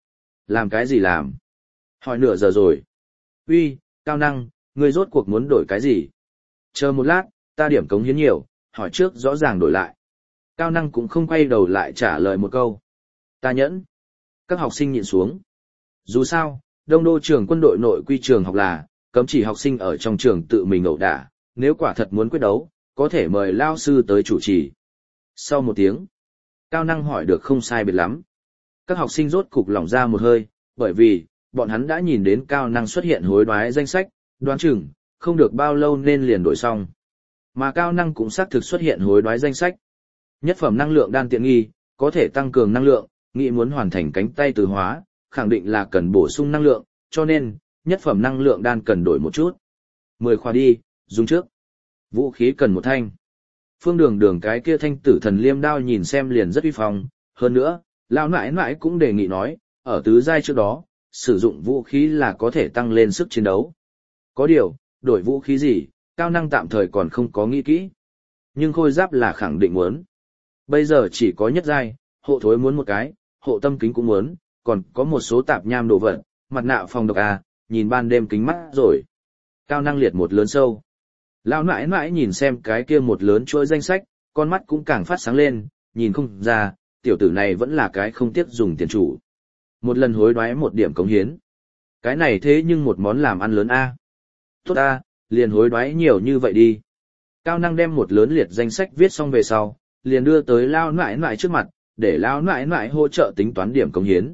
Làm cái gì làm? Hỏi nửa giờ rồi. Uy, Cao Năng, ngươi rốt cuộc muốn đổi cái gì? Chờ một lát, ta điểm cống hiến nhiều, hỏi trước rõ ràng đổi lại. Cao Năng cũng không quay đầu lại trả lời một câu. Ta nhẫn. Các học sinh nhịn xuống. Dù sao, Đông Đô trường quân đội nội quy trường học là, cấm chỉ học sinh ở trong trường tự mình ẩu đả, nếu quả thật muốn quyết đấu, có thể mời lao sư tới chủ trì. Sau một tiếng, Cao Năng hỏi được không sai biệt lắm. Các học sinh rốt cục lỏng ra một hơi, bởi vì, bọn hắn đã nhìn đến Cao Năng xuất hiện hối đoái danh sách, đoán chừng, không được bao lâu nên liền đổi xong. Mà Cao Năng cũng xác thực xuất hiện hối đoái danh sách. Nhất phẩm năng lượng đan tiện nghi, có thể tăng cường năng lượng, nghĩ muốn hoàn thành cánh tay từ hóa, khẳng định là cần bổ sung năng lượng, cho nên, nhất phẩm năng lượng đan cần đổi một chút. 10 khóa đi, dùng trước. Vũ khí cần một thanh. Phương Đường Đường cái kia thanh tử thần liêm đao nhìn xem liền rất uy phong, hơn nữa, lão nãi nãi cũng đề nghị nói, ở tứ giai trước đó, sử dụng vũ khí là có thể tăng lên sức chiến đấu. Có điều, đổi vũ khí gì, Cao Năng tạm thời còn không có nghĩ kỹ. Nhưng khôi giáp là khẳng định muốn. Bây giờ chỉ có nhất giai, hộ thối muốn một cái, hộ tâm kính cũng muốn, còn có một số tạp nham đồ vật, mặt nạ phòng độc nhìn ban đêm kính mắt rồi. Cao Năng liệt một lớn sâu. Lão nãi nãi nhìn xem cái kia một lớn chuỗi danh sách, con mắt cũng càng phát sáng lên, nhìn không ra, tiểu tử này vẫn là cái không tiếc dùng tiền chủ. Một lần hối đoái một điểm cống hiến. Cái này thế nhưng một món làm ăn lớn Tốt liền hối đoái nhiều như vậy đi. Cao Năng đem một lớn liệt danh sách viết xong về sau, liền đưa tới Lão nãi nãi trước mặt, để Lão nãi nãi hỗ trợ tính toán điểm cống hiến.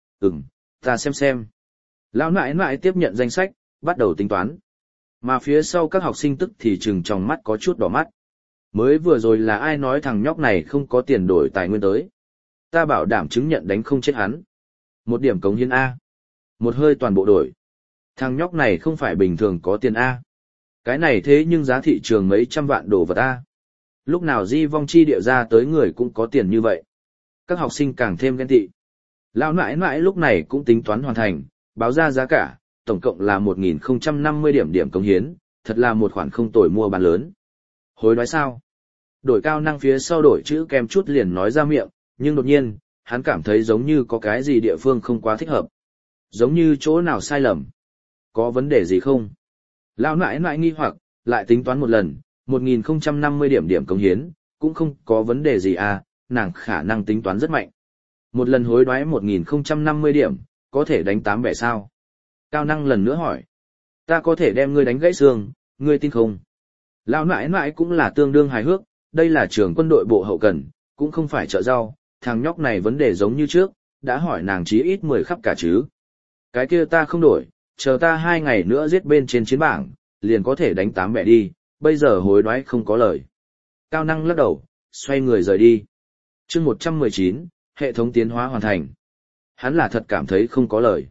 Ta xem. Lão nãi nãi tiếp nhận danh sách, bắt đầu tính toán. Mà phía sau các học sinh tức thì trừng tròng mắt có chút đỏ mắt. Mới vừa rồi là ai nói thằng nhóc này không có tiền đổi tài nguyên tới. Ta bảo đảm chứng nhận đánh không chết hắn. Một điểm cống hiến một hơi toàn bộ đổi. Thằng nhóc này không phải bình thường có tiền Cái này thế nhưng giá thị trường mấy trăm vạn đồ vật Lúc nào Di Vong Chi địa ra tới người cũng có tiền như vậy. Các học sinh càng thêm ghen tị. Lão nãi nãi lúc này cũng tính toán hoàn thành, báo ra giá cả, tổng cộng là 1050 điểm cống hiến, thật là một khoản không tồi mua bán lớn. Hối đoái sao? Đổi Cao Năng phía sau đổi chữ kem chút liền nói ra miệng, nhưng đột nhiên, hắn cảm thấy giống như có cái gì địa phương không quá thích hợp. Giống như chỗ nào sai lầm. Có vấn đề gì không? Lão nãi nãi nghi hoặc, lại tính toán một lần, 1050 điểm cống hiến, cũng không có vấn đề gì nàng khả năng tính toán rất mạnh. Một lần hối đoái 1050 điểm, có thể đánh 8 bẻ sao? Cao Năng lần nữa hỏi. Ta có thể đem ngươi đánh gãy xương, ngươi tin không? Lão nãi nãi cũng là tương đương hài hước, đây là trường quân đội bộ hậu cần, cũng không phải chợ rau, thằng nhóc này vấn đề giống như trước, đã hỏi nàng chí ít 10 khắp cả chứ. Cái kia ta không đổi, chờ ta 2 ngày nữa giết bên trên chiến bảng, liền có thể đánh 8 bẻ đi, bây giờ hối đoái không có lời. Cao Năng lắc đầu, xoay người rời đi. Chương 119, hệ thống tiến hóa hoàn thành. Hắn là thật cảm thấy không có lời.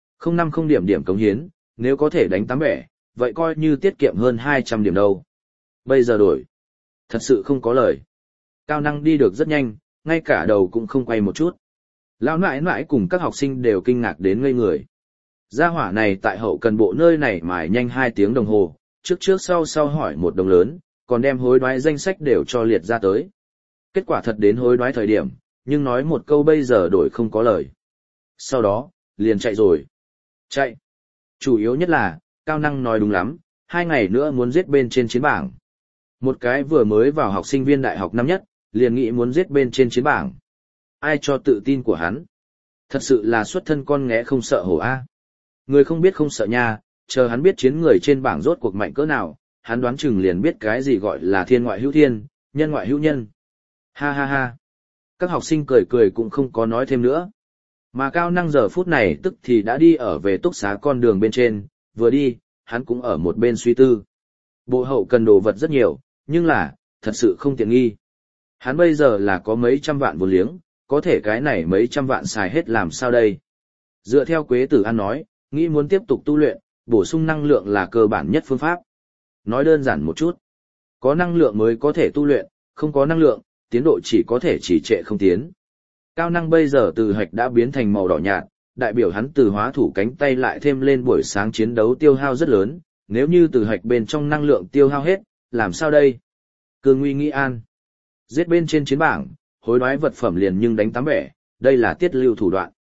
050 điểm cống hiến, nếu có thể đánh 8 bẻ, vậy coi như tiết kiệm hơn 200 điểm đâu. Bây giờ đổi. Thật sự không có lời. Cao Năng đi được rất nhanh, ngay cả đầu cũng không quay một chút. Lão nãi nãi cùng các học sinh đều kinh ngạc đến ngây người. Gia hỏa này tại hậu cần bộ nơi này mài nhanh 2 tiếng đồng hồ, trước sau hỏi một đồng lớn, còn đem hối đoái danh sách đều cho liệt ra tới. Kết quả thật đến hối đoái thời điểm, nhưng nói một câu bây giờ đổi không có lời. Sau đó, liền chạy rồi. Chạy. Chủ yếu nhất là, Cao Năng nói đúng lắm, 2 ngày nữa muốn giết bên trên chiến bảng. Một cái vừa mới vào học sinh viên đại học năm nhất, liền nghĩ muốn giết bên trên chiến bảng. Ai cho tự tin của hắn? Thật sự là xuất thân con nghé không sợ hổ Người không biết không sợ nha, chờ hắn biết chiến người trên bảng rốt cuộc mạnh cỡ nào, hắn đoán chừng liền biết cái gì gọi là thiên ngoại hữu thiên, nhân ngoại hữu nhân. Ha. Các học sinh cười cũng không có nói thêm nữa. Mà Cao Năng giờ phút này tức thì đã đi ở về túc xá con đường bên trên, vừa đi, hắn cũng ở một bên suy tư. Bộ hậu cần đồ vật rất nhiều, nhưng là, thật sự không tiện nghi. Hắn bây giờ là có mấy trăm vạn vốn liếng, có thể cái này mấy trăm vạn xài hết làm sao đây? Dựa theo Quế Tử An nói, nghĩ muốn tiếp tục tu luyện, bổ sung năng lượng là cơ bản nhất phương pháp. Nói đơn giản một chút. Có năng lượng mới có thể tu luyện, không có năng lượng, tiến độ chỉ có thể trì trệ không tiến. Cao Năng bây giờ từ hạch đã biến thành màu đỏ nhạt, đại biểu hắn từ hóa thủ cánh tay lại thêm lên buổi sáng chiến đấu tiêu hao rất lớn, nếu như từ hạch bên trong năng lượng tiêu hao hết, làm sao đây? Cương Nguy nghĩ an. Giết bên trên chiến bảng, hối đoái vật phẩm liền nhưng đánh 8 bẻ, đây là tiết lưu thủ đoạn.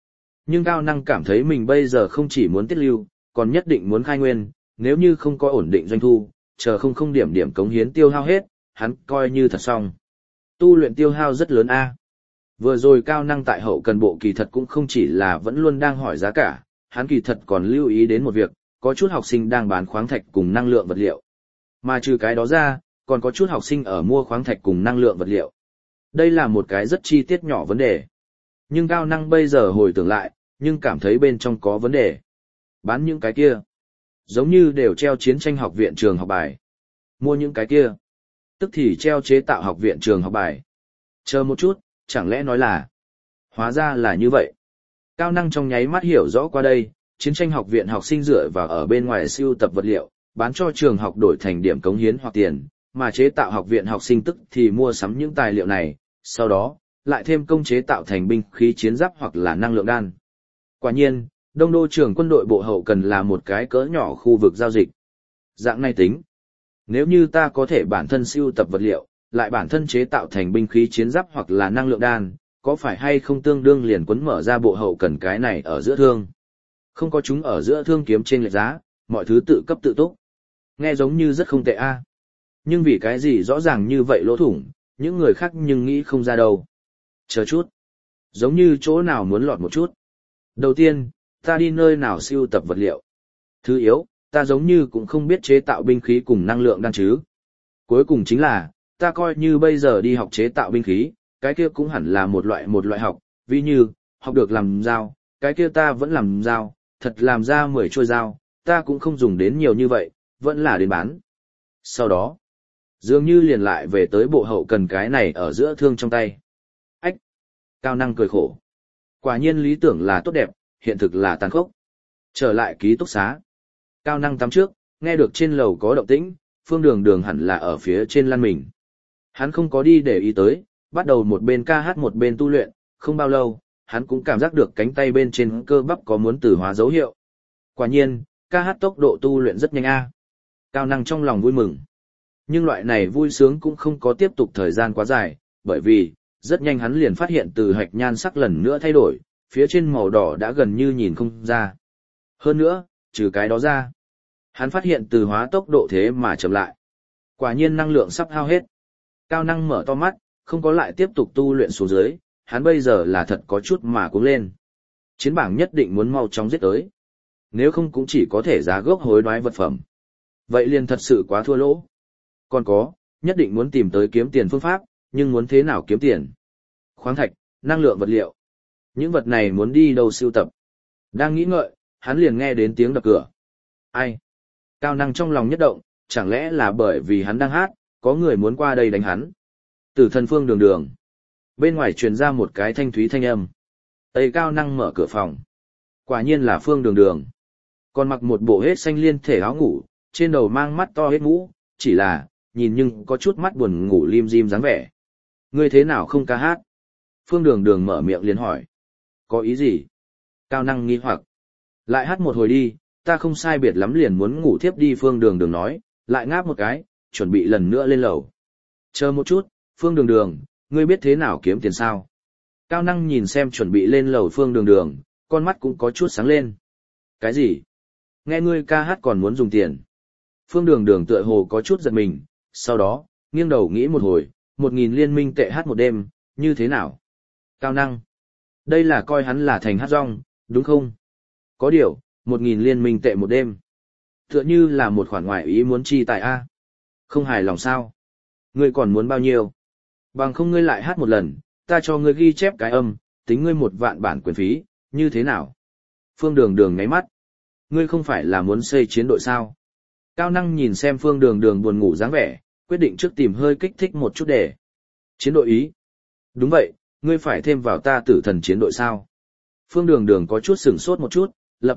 Nhưng Cao Năng cảm thấy mình bây giờ không chỉ muốn tiết lưu, còn nhất định muốn khai nguyên, nếu như không có ổn định doanh thu, chờ không điểm điểm cống hiến tiêu hao hết, hắn coi như thật xong. Tu luyện tiêu hao rất lớn a. Vừa rồi Cao Năng tại hậu cần bộ kỳ thật cũng không chỉ là vẫn luôn đang hỏi giá cả, hắn kỳ thật còn lưu ý đến một việc, có chút học sinh đang bán khoáng thạch cùng năng lượng vật liệu. Mà trừ cái đó ra, còn có chút học sinh ở mua khoáng thạch cùng năng lượng vật liệu. Đây là một cái rất chi tiết nhỏ vấn đề. Nhưng Cao Năng bây giờ hồi tưởng lại, nhưng cảm thấy bên trong có vấn đề. Bán những cái kia, giống như đều treo chiến tranh học viện trường học bài. Mua những cái kia, tức thì treo chế tạo học viện trường học bài. Chờ một chút, chẳng lẽ nói là... Hóa ra là như vậy. Cao Năng trong nháy mắt hiểu rõ qua đây, chiến tranh học viện học sinh dựa vào ở bên ngoài sưu tập vật liệu, bán cho trường học đổi thành điểm cống hiến hoặc tiền, mà chế tạo học viện học sinh tức thì mua sắm những tài liệu này, sau đó, lại thêm công chế tạo thành binh khí chiến giáp hoặc là năng lượng đan. Quả nhiên, Đông Đô trường quân đội bộ hậu cần là một cái cỡ nhỏ khu vực giao dịch. Dạng này tính. Nếu như ta có thể bản thân sưu tập vật liệu, lại bản thân chế tạo thành binh khí chiến giáp hoặc là năng lượng đan, có phải hay không tương đương liền quấn mở ra bộ hậu cần cái này ở giữa thương. Không có chúng ở giữa thương kiếm trên lệch giá, mọi thứ tự cấp tự túc. Nghe giống như rất không tệ a. Nhưng vì cái gì rõ ràng như vậy lỗ thủng, những người khác nhưng nghĩ không ra đâu. Chờ chút. Giống như chỗ nào muốn lọt một chút. Đầu tiên, ta đi nơi nào sưu tập vật liệu. Thứ yếu, ta giống như cũng không biết chế tạo binh khí cùng năng lượng đan chứ. Cuối cùng chính là, ta coi như bây giờ đi học chế tạo binh khí, cái kia cũng hẳn là một loại học, ví như, học được làm dao, cái kia ta vẫn làm dao, thật làm ra 10 trôi dao, ta cũng không dùng đến nhiều như vậy, vẫn là đến bán. Sau đó, dường như liền lại về tới bộ hậu cần cái này ở giữa thương trong tay. Ách! Cao Năng cười khổ. Quả nhiên lý tưởng là tốt đẹp, hiện thực là tàn khốc. Trở lại ký túc xá. Cao Năng tắm trước, nghe được trên lầu có động tĩnh, Phương Đường Đường hẳn là ở phía trên lăn mình. Hắn không có đi để ý tới, bắt đầu một bên ca hát một bên tu luyện, không bao lâu, hắn cũng cảm giác được cánh tay bên trên cơ bắp có muốn tử hóa dấu hiệu. Quả nhiên, ca hát tốc độ tu luyện rất nhanh a. Cao Năng trong lòng vui mừng. Nhưng loại này vui sướng cũng không có tiếp tục thời gian quá dài, bởi vì, rất nhanh hắn liền phát hiện từ hạch nhan sắc lần nữa thay đổi, phía trên màu đỏ đã gần như nhìn không ra. Hơn nữa, trừ cái đó ra, hắn phát hiện từ hóa tốc độ thế mà chậm lại. Quả nhiên năng lượng sắp hao hết. Cao Năng mở to mắt, không có lại tiếp tục tu luyện xuống dưới, hắn bây giờ là thật có chút mà cuống lên. Chiến bảng nhất định muốn mau chóng giết tới. Nếu không cũng chỉ có thể giá gốc hối đoái vật phẩm. Vậy liền thật sự quá thua lỗ. Còn có, nhất định muốn tìm tới kiếm tiền phương pháp, nhưng muốn thế nào kiếm tiền? Khoáng thạch, năng lượng vật liệu. Những vật này muốn đi đâu sưu tập? Đang nghĩ ngợi, hắn liền nghe đến tiếng đập cửa. Ai? Cao Năng trong lòng nhất động, chẳng lẽ là bởi vì hắn đang hát, có người muốn qua đây đánh hắn. Tử thần Phương Đường Đường. Bên ngoài truyền ra một cái thanh thúy thanh âm. Tây Cao Năng mở cửa phòng. Quả nhiên là Phương Đường Đường. Còn mặc một bộ hết xanh liên thể áo ngủ, trên đầu mang mắt to hết mũ, chỉ là, nhìn nhưng có chút mắt buồn ngủ lim dim dáng vẻ. Ngươi thế nào không ca hát? Phương Đường Đường mở miệng liền hỏi. Có ý gì? Cao Năng nghi hoặc. Lại hát một hồi đi, ta không sai biệt lắm liền muốn ngủ thiếp đi. Phương Đường Đường nói, lại ngáp một cái, chuẩn bị lần nữa lên lầu. Chờ một chút, Phương Đường Đường, ngươi biết thế nào kiếm tiền sao? Cao Năng nhìn xem chuẩn bị lên lầu Phương Đường Đường, con mắt cũng có chút sáng lên. Cái gì? Nghe ngươi ca hát còn muốn dùng tiền. Phương Đường Đường tựa hồ có chút giật mình, sau đó, nghiêng đầu nghĩ một hồi, 1000 liên minh tệ hát một đêm, như thế nào? Cao Năng. Đây là coi hắn là thành hát rong, đúng không? Có điều, 1000 liên minh tệ một đêm. Tựa như là một khoản ngoại ý muốn chi tài A. Không hài lòng sao? Ngươi còn muốn bao nhiêu? Bằng không ngươi lại hát một lần, ta cho ngươi ghi chép cái âm, tính ngươi 1 vạn bản quyền phí, như thế nào? Phương Đường Đường ngáy mắt. Ngươi không phải là muốn xây chiến đội sao? Cao Năng nhìn xem Phương Đường Đường buồn ngủ dáng vẻ, quyết định trước tìm hơi kích thích một chút để. Chiến đội ý? Đúng vậy, ngươi phải thêm vào ta tử thần chiến đội sao? Phương Đường Đường có chút sửng sốt một chút,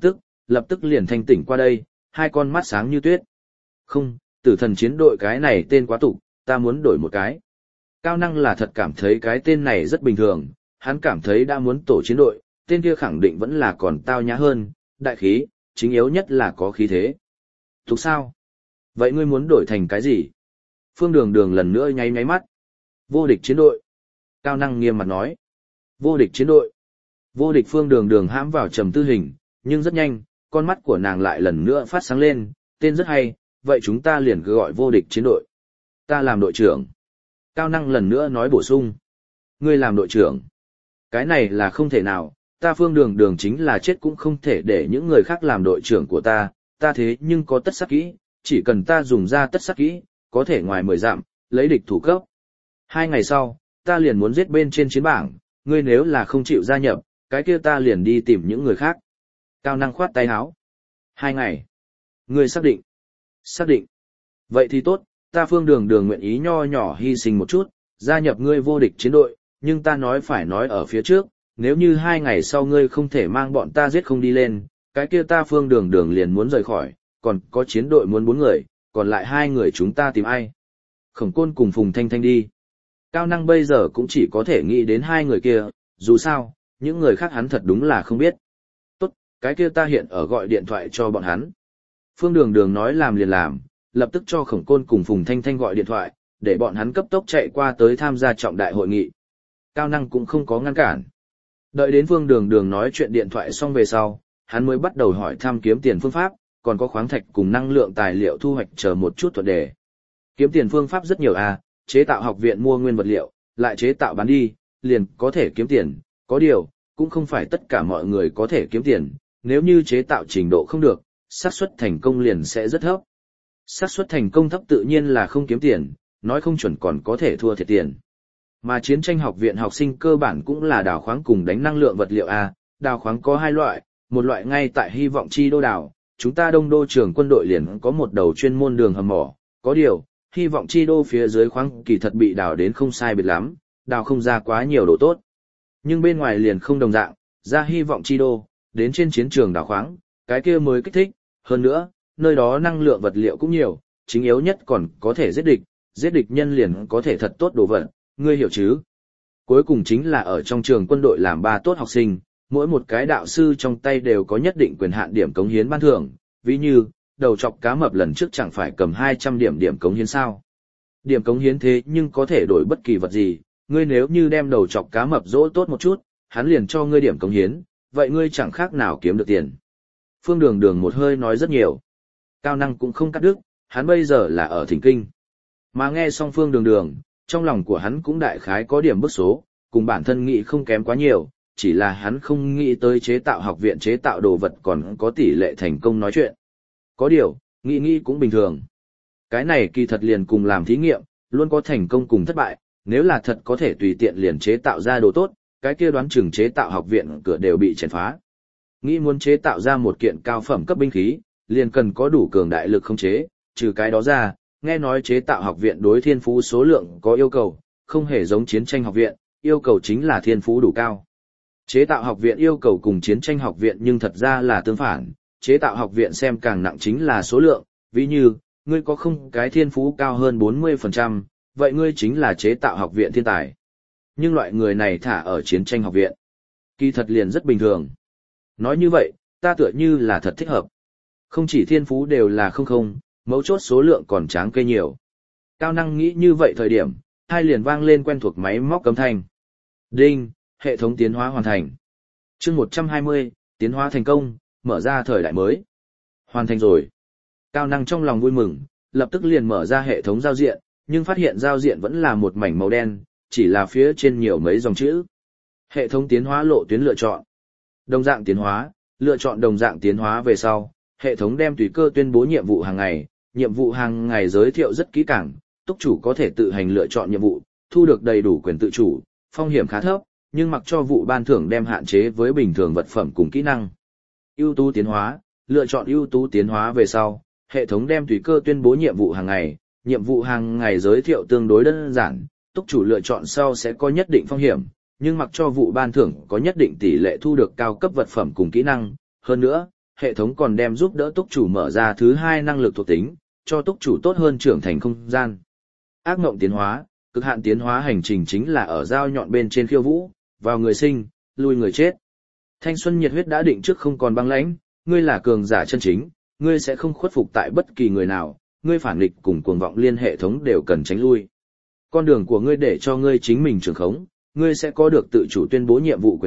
lập tức liền thanh tỉnh qua đây, hai con mắt sáng như tuyết. Không, tử thần chiến đội cái này tên quá tục, ta muốn đổi một cái. Cao Năng là thật cảm thấy cái tên này rất bình thường, hắn cảm thấy đã muốn tổ chiến đội, tên kia khẳng định vẫn là còn tao nhã hơn, đại khí, chính yếu nhất là có khí thế. Tục sao? Vậy ngươi muốn đổi thành cái gì? Phương Đường Đường lần nữa nháy nháy mắt. Vô địch chiến đội. Cao Năng nghiêm mặt nói. Vô địch chiến đội. Vô địch Phương Đường Đường hãm vào trầm tư hình, nhưng rất nhanh, con mắt của nàng lại lần nữa phát sáng lên, tên rất hay, vậy chúng ta liền cứ gọi vô địch chiến đội. Ta làm đội trưởng. Cao Năng lần nữa nói bổ sung. Ngươi làm đội trưởng. Cái này là không thể nào, ta Phương Đường Đường chính là chết cũng không thể để những người khác làm đội trưởng của ta thế nhưng có tất sắc kỹ, chỉ cần ta dùng ra tất sắc kỹ, có thể ngoài 10 dặm, lấy địch thủ cấp. 2 ngày sau, ta liền muốn giết bên trên chiến bảng, ngươi nếu là không chịu gia nhập, cái kia ta liền đi tìm những người khác. Cao Năng khoát tay áo. 2 ngày. Ngươi xác định. Xác định. Vậy thì tốt, ta Phương Đường Đường nguyện ý nho nhỏ hy sinh một chút, gia nhập ngươi vô địch chiến đội, nhưng ta phải nói ở phía trước, nếu như 2 ngày sau ngươi không thể mang bọn ta giết không đi lên, cái kia ta Phương Đường Đường liền muốn rời khỏi, còn có chiến đội muốn 4 người, còn lại 2 người chúng ta tìm ai? Khổng Côn cùng Phùng Thanh Thanh đi. Cao Năng bây giờ cũng chỉ có thể nghĩ đến 2 người kia, dù sao, những người khác hắn thật đúng là không biết. Tốt, cái kia ta hiện ở gọi điện thoại cho bọn hắn. Phương Đường Đường nói làm liền làm, lập tức cho Khổng Côn cùng Phùng Thanh Thanh gọi điện thoại, để bọn hắn cấp tốc chạy qua tới tham gia trọng đại hội nghị. Cao Năng cũng không có ngăn cản. Đợi đến Phương Đường Đường nói chuyện điện thoại xong về sau, hắn mới bắt đầu hỏi thăm kiếm tiền phương pháp, còn có khoáng thạch cùng năng lượng tài liệu thu hoạch chờ một chút thuật đề. Kiếm tiền phương pháp rất nhiều chế tạo học viện mua nguyên vật liệu, lại chế tạo bán đi, liền có thể kiếm tiền, có điều, cũng không phải tất cả mọi người có thể kiếm tiền, nếu như chế tạo trình độ không được, xác suất thành công liền sẽ rất thấp. Xác suất thành công thấp tự nhiên là không kiếm tiền, nói không chuẩn còn có thể thua thiệt tiền. Mà chiến tranh học viện học sinh cơ bản cũng là đào khoáng cùng đánh năng lượng vật liệu đào khoáng có 2 loại, một loại ngay tại Hy vọng chi đô đào, chúng ta Đông Đô trường quân đội liền có một đầu chuyên môn đường hầm mỏ, có điều, Hy vọng chi đô phía dưới khoáng kỳ thật bị đào đến không sai biệt lắm, đào không ra quá nhiều độ tốt. Nhưng bên ngoài liền không đồng dạng, ra Hy vọng chi đô, đến trên chiến trường đào khoáng, cái kia mới kích thích, hơn nữa, nơi đó năng lượng vật liệu cũng nhiều, chính yếu nhất còn có thể giết địch nhân liền có thể thật tốt đồ vật, ngươi hiểu chứ? Cuối cùng chính là ở trong trường quân đội làm 3 tốt học sinh, mỗi một cái đạo sư trong tay đều có nhất định quyền hạn điểm cống hiến ban thưởng, ví như, đầu chọc cá mập lần trước chẳng phải cầm 200 điểm cống hiến sao. Điểm cống hiến thế nhưng có thể đổi bất kỳ vật gì, ngươi nếu như đem đầu chọc cá mập dỗ tốt một chút, hắn liền cho ngươi điểm cống hiến, vậy ngươi chẳng khác nào kiếm được tiền. Phương Đường Đường một hơi nói rất nhiều. Cao Năng cũng không cắt đứt, hắn bây giờ là ở thỉnh kinh. Mà nghe xong Phương Đường Đường, trong lòng của hắn cũng đại khái có điểm bức số, cùng bản thân nghĩ không kém quá nhiều, chỉ là hắn không nghĩ tới chế tạo học viện chế tạo đồ vật còn có tỷ lệ thành công nói chuyện. Có điều, nghĩ cũng bình thường. Cái này kỳ thật liền cùng làm thí nghiệm, luôn có thành công cùng thất bại, nếu là thật có thể tùy tiện liền chế tạo ra đồ tốt, cái kia đoán chừng chế tạo học viện cửa đều bị chèn phá. Nghĩ muốn chế tạo ra một kiện cao phẩm cấp binh khí, liền cần có đủ cường đại lực khống chế, trừ cái đó ra, nghe nói chế tạo học viện đối thiên phú số lượng có yêu cầu, không hề giống chiến tranh học viện, yêu cầu chính là thiên phú đủ cao. Chế tạo học viện yêu cầu cùng chiến tranh học viện nhưng thật ra là tương phản, chế tạo học viện xem càng nặng chính là số lượng, ví như, ngươi có không cái thiên phú cao hơn 40%, vậy ngươi chính là chế tạo học viện thiên tài. Nhưng loại người này thả ở chiến tranh học viện, kỳ thật liền rất bình thường. Nói như vậy, ta tựa như là thật thích hợp. Không chỉ thiên phú đều là không, mấu chốt số lượng còn tráng cây nhiều. Cao Năng nghĩ như vậy thời điểm, hai liền vang lên quen thuộc máy móc cấm thanh. Đinh, hệ thống tiến hóa hoàn thành. Chương 120, tiến hóa thành công, mở ra thời đại mới. Hoàn thành rồi. Cao Năng trong lòng vui mừng, lập tức liền mở ra hệ thống giao diện, nhưng phát hiện giao diện vẫn là một mảnh màu đen, chỉ là phía trên nhiều mấy dòng chữ. Hệ thống tiến hóa lộ tuyến lựa chọn. Đồng dạng tiến hóa, lựa chọn đồng dạng tiến hóa về sau, hệ thống đem tùy cơ tuyên bố nhiệm vụ hàng ngày giới thiệu rất kỹ càng, túc chủ có thể tự hành lựa chọn nhiệm vụ, thu được đầy đủ quyền tự chủ, phong hiểm khá thấp, nhưng mặc cho vụ ban thưởng đem hạn chế với bình thường vật phẩm cùng kỹ năng. Ưu tú tiến hóa, lựa chọn ưu tú tiến hóa về sau, hệ thống đem tùy cơ tuyên bố nhiệm vụ hàng ngày giới thiệu tương đối đơn giản, túc chủ lựa chọn sau sẽ có nhất định phong hiểm, nhưng mặc cho vụ ban thưởng có nhất định tỷ lệ thu được cao cấp vật phẩm cùng kỹ năng, hơn nữa, hệ thống còn đem giúp đỡ túc chủ mở ra thứ 2 năng lực thuộc tính, cho túc chủ tốt hơn trưởng thành không gian. Ác mộng tiến hóa, cực hạn tiến hóa hành trình chính là ở dao nhọn bên trên khiêu vũ, vào người sinh, lui người chết. Thanh xuân nhiệt huyết đã định trước không còn băng lãnh, ngươi là cường giả chân chính, ngươi sẽ không khuất phục tại bất kỳ người nào, ngươi phản nghịch cùng cuồng vọng liên hệ thống đều cần tránh lui. Con đường của ngươi để cho ngươi chính mình trường khống, ngươi sẽ có được tự chủ tuyên bố nhiệm vụ quyền hạn,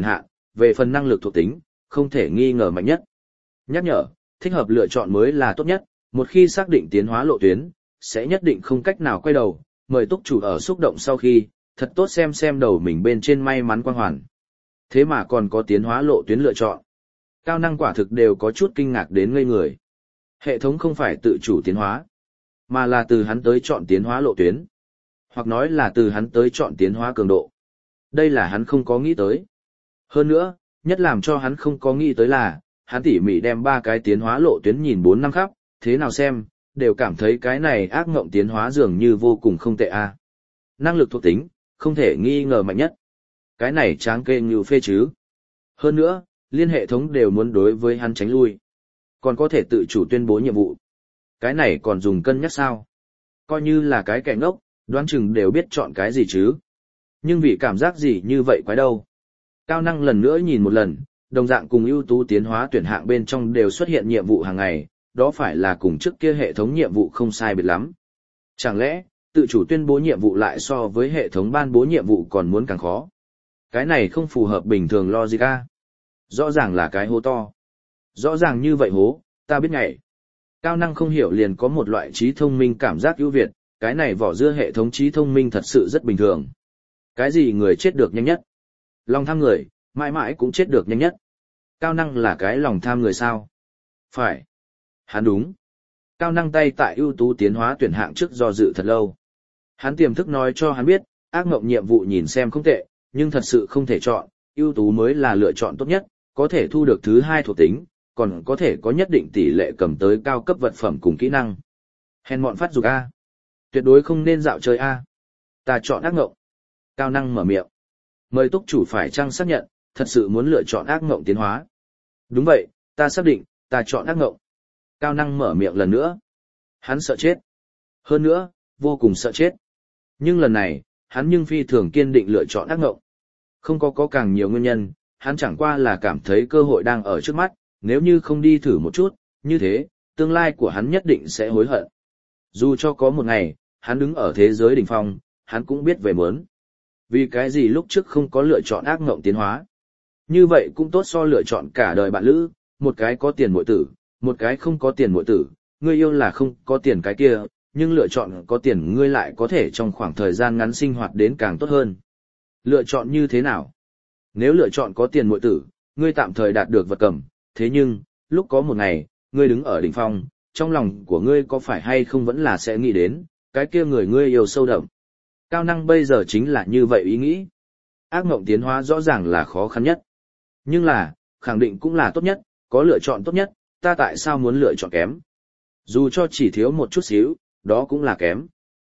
về phần năng lực thuộc tính, không thể nghi ngờ mạnh nhất. Nhắc nhở, thích hợp lựa chọn mới là tốt nhất, một khi xác định tiến hóa lộ tuyến, sẽ nhất định không cách nào quay đầu, mời túc chủ ở xúc động sau khi, thật tốt xem đầu mình bên trên may mắn quang hoàn. Thế mà còn có tiến hóa lộ tuyến lựa chọn. Cao năng quả thực đều có chút kinh ngạc đến ngây người. Hệ thống không phải tự chủ tiến hóa, mà là từ hắn tới chọn tiến hóa lộ tuyến. Hoặc nói là từ hắn tới chọn tiến hóa cường độ. Đây là hắn không có nghĩ tới. Hơn nữa, nhất làm cho hắn không có nghĩ tới là, hắn tỉ mỉ đem 3 cái tiến hóa lộ tuyến nhìn 4 năm khắp, thế nào xem, đều cảm thấy cái này ác ngộng tiến hóa dường như vô cùng không tệ a. Năng lực thuộc tính, không thể nghi ngờ mạnh nhất. Cái này tráng kê như phê chứ. Hơn nữa, liên hệ thống đều muốn đối với hắn tránh lui. Còn có thể tự chủ tuyên bố nhiệm vụ. Cái này còn dùng cân nhắc sao? Coi như là cái kẻ ngốc, đoán chừng đều biết chọn cái gì chứ. Nhưng vì cảm giác gì như vậy quái đâu. Cao năng lần nữa nhìn một lần, đồng dạng cùng ưu tú tiến hóa tuyển hạng bên trong đều xuất hiện nhiệm vụ hàng ngày, đó phải là cùng trước kia hệ thống nhiệm vụ không sai biệt lắm. Chẳng lẽ, tự chủ tuyên bố nhiệm vụ lại so với hệ thống ban bố nhiệm vụ còn muốn càng khó? Cái này không phù hợp bình thường logic a. Rõ ràng là cái hố to. Rõ ràng như vậy hố, ta biết ngay. Cao năng không hiểu liền có một loại trí thông minh cảm giác ưu việt, cái này vỏ dưa hệ thống trí thông minh thật sự rất bình thường. Cái gì người chết được nhanh nhất? Lòng tham người, mãi mãi cũng chết được nhanh nhất. Cao năng là cái lòng tham người sao? Phải. Hắn đúng. Cao năng tay tại ưu tú tiến hóa tuyển hạng trước do dự thật lâu. Hắn tiềm thức nói cho hắn biết, ác mộng nhiệm vụ nhìn xem không tệ, nhưng thật sự không thể chọn, ưu tú mới là lựa chọn tốt nhất, có thể thu được thứ 2 thuộc tính, còn có thể có nhất định tỷ lệ cầm tới cao cấp vật phẩm cùng kỹ năng. Hèn mọn phát dục A. Tuyệt đối không nên dạo chơi A. Ta chọn ác mộng. Cao năng mở miệng. Mời túc chủ phải chăng xác nhận, thật sự muốn lựa chọn ác mộng tiến hóa. Đúng vậy, ta xác định, ta chọn ác mộng. Cao năng mở miệng lần nữa. Hắn sợ chết. Hơn nữa, vô cùng sợ chết. Nhưng lần này, hắn nhưng phi thường kiên định lựa chọn ác mộng. Không có càng nhiều nguyên nhân, hắn chẳng qua là cảm thấy cơ hội đang ở trước mắt, nếu như không đi thử một chút, như thế, tương lai của hắn nhất định sẽ hối hận. Dù cho có một ngày, hắn đứng ở thế giới đỉnh phong, hắn cũng biết về muốn. Vì cái gì lúc trước không có lựa chọn ác mộng tiến hóa. Như vậy cũng tốt so lựa chọn cả đời bạn lữ, một cái có tiền muội tử, một cái không có tiền muội tử, ngươi yêu là không có tiền cái kia, nhưng lựa chọn có tiền ngươi lại có thể trong khoảng thời gian ngắn sinh hoạt đến càng tốt hơn. Lựa chọn như thế nào? Nếu lựa chọn có tiền muội tử, ngươi tạm thời đạt được vật cầm, thế nhưng, lúc có một ngày, ngươi đứng ở đỉnh phong, trong lòng của ngươi có phải hay không vẫn là sẽ nghĩ đến, cái kia người ngươi yêu sâu đậm. Cao năng bây giờ chính là như vậy ý nghĩ. Ác mộng tiến hóa rõ ràng là khó khăn nhất. Nhưng là, khẳng định cũng là tốt nhất, có lựa chọn tốt nhất, ta tại sao muốn lựa chọn kém? Dù cho chỉ thiếu một chút xíu, đó cũng là kém.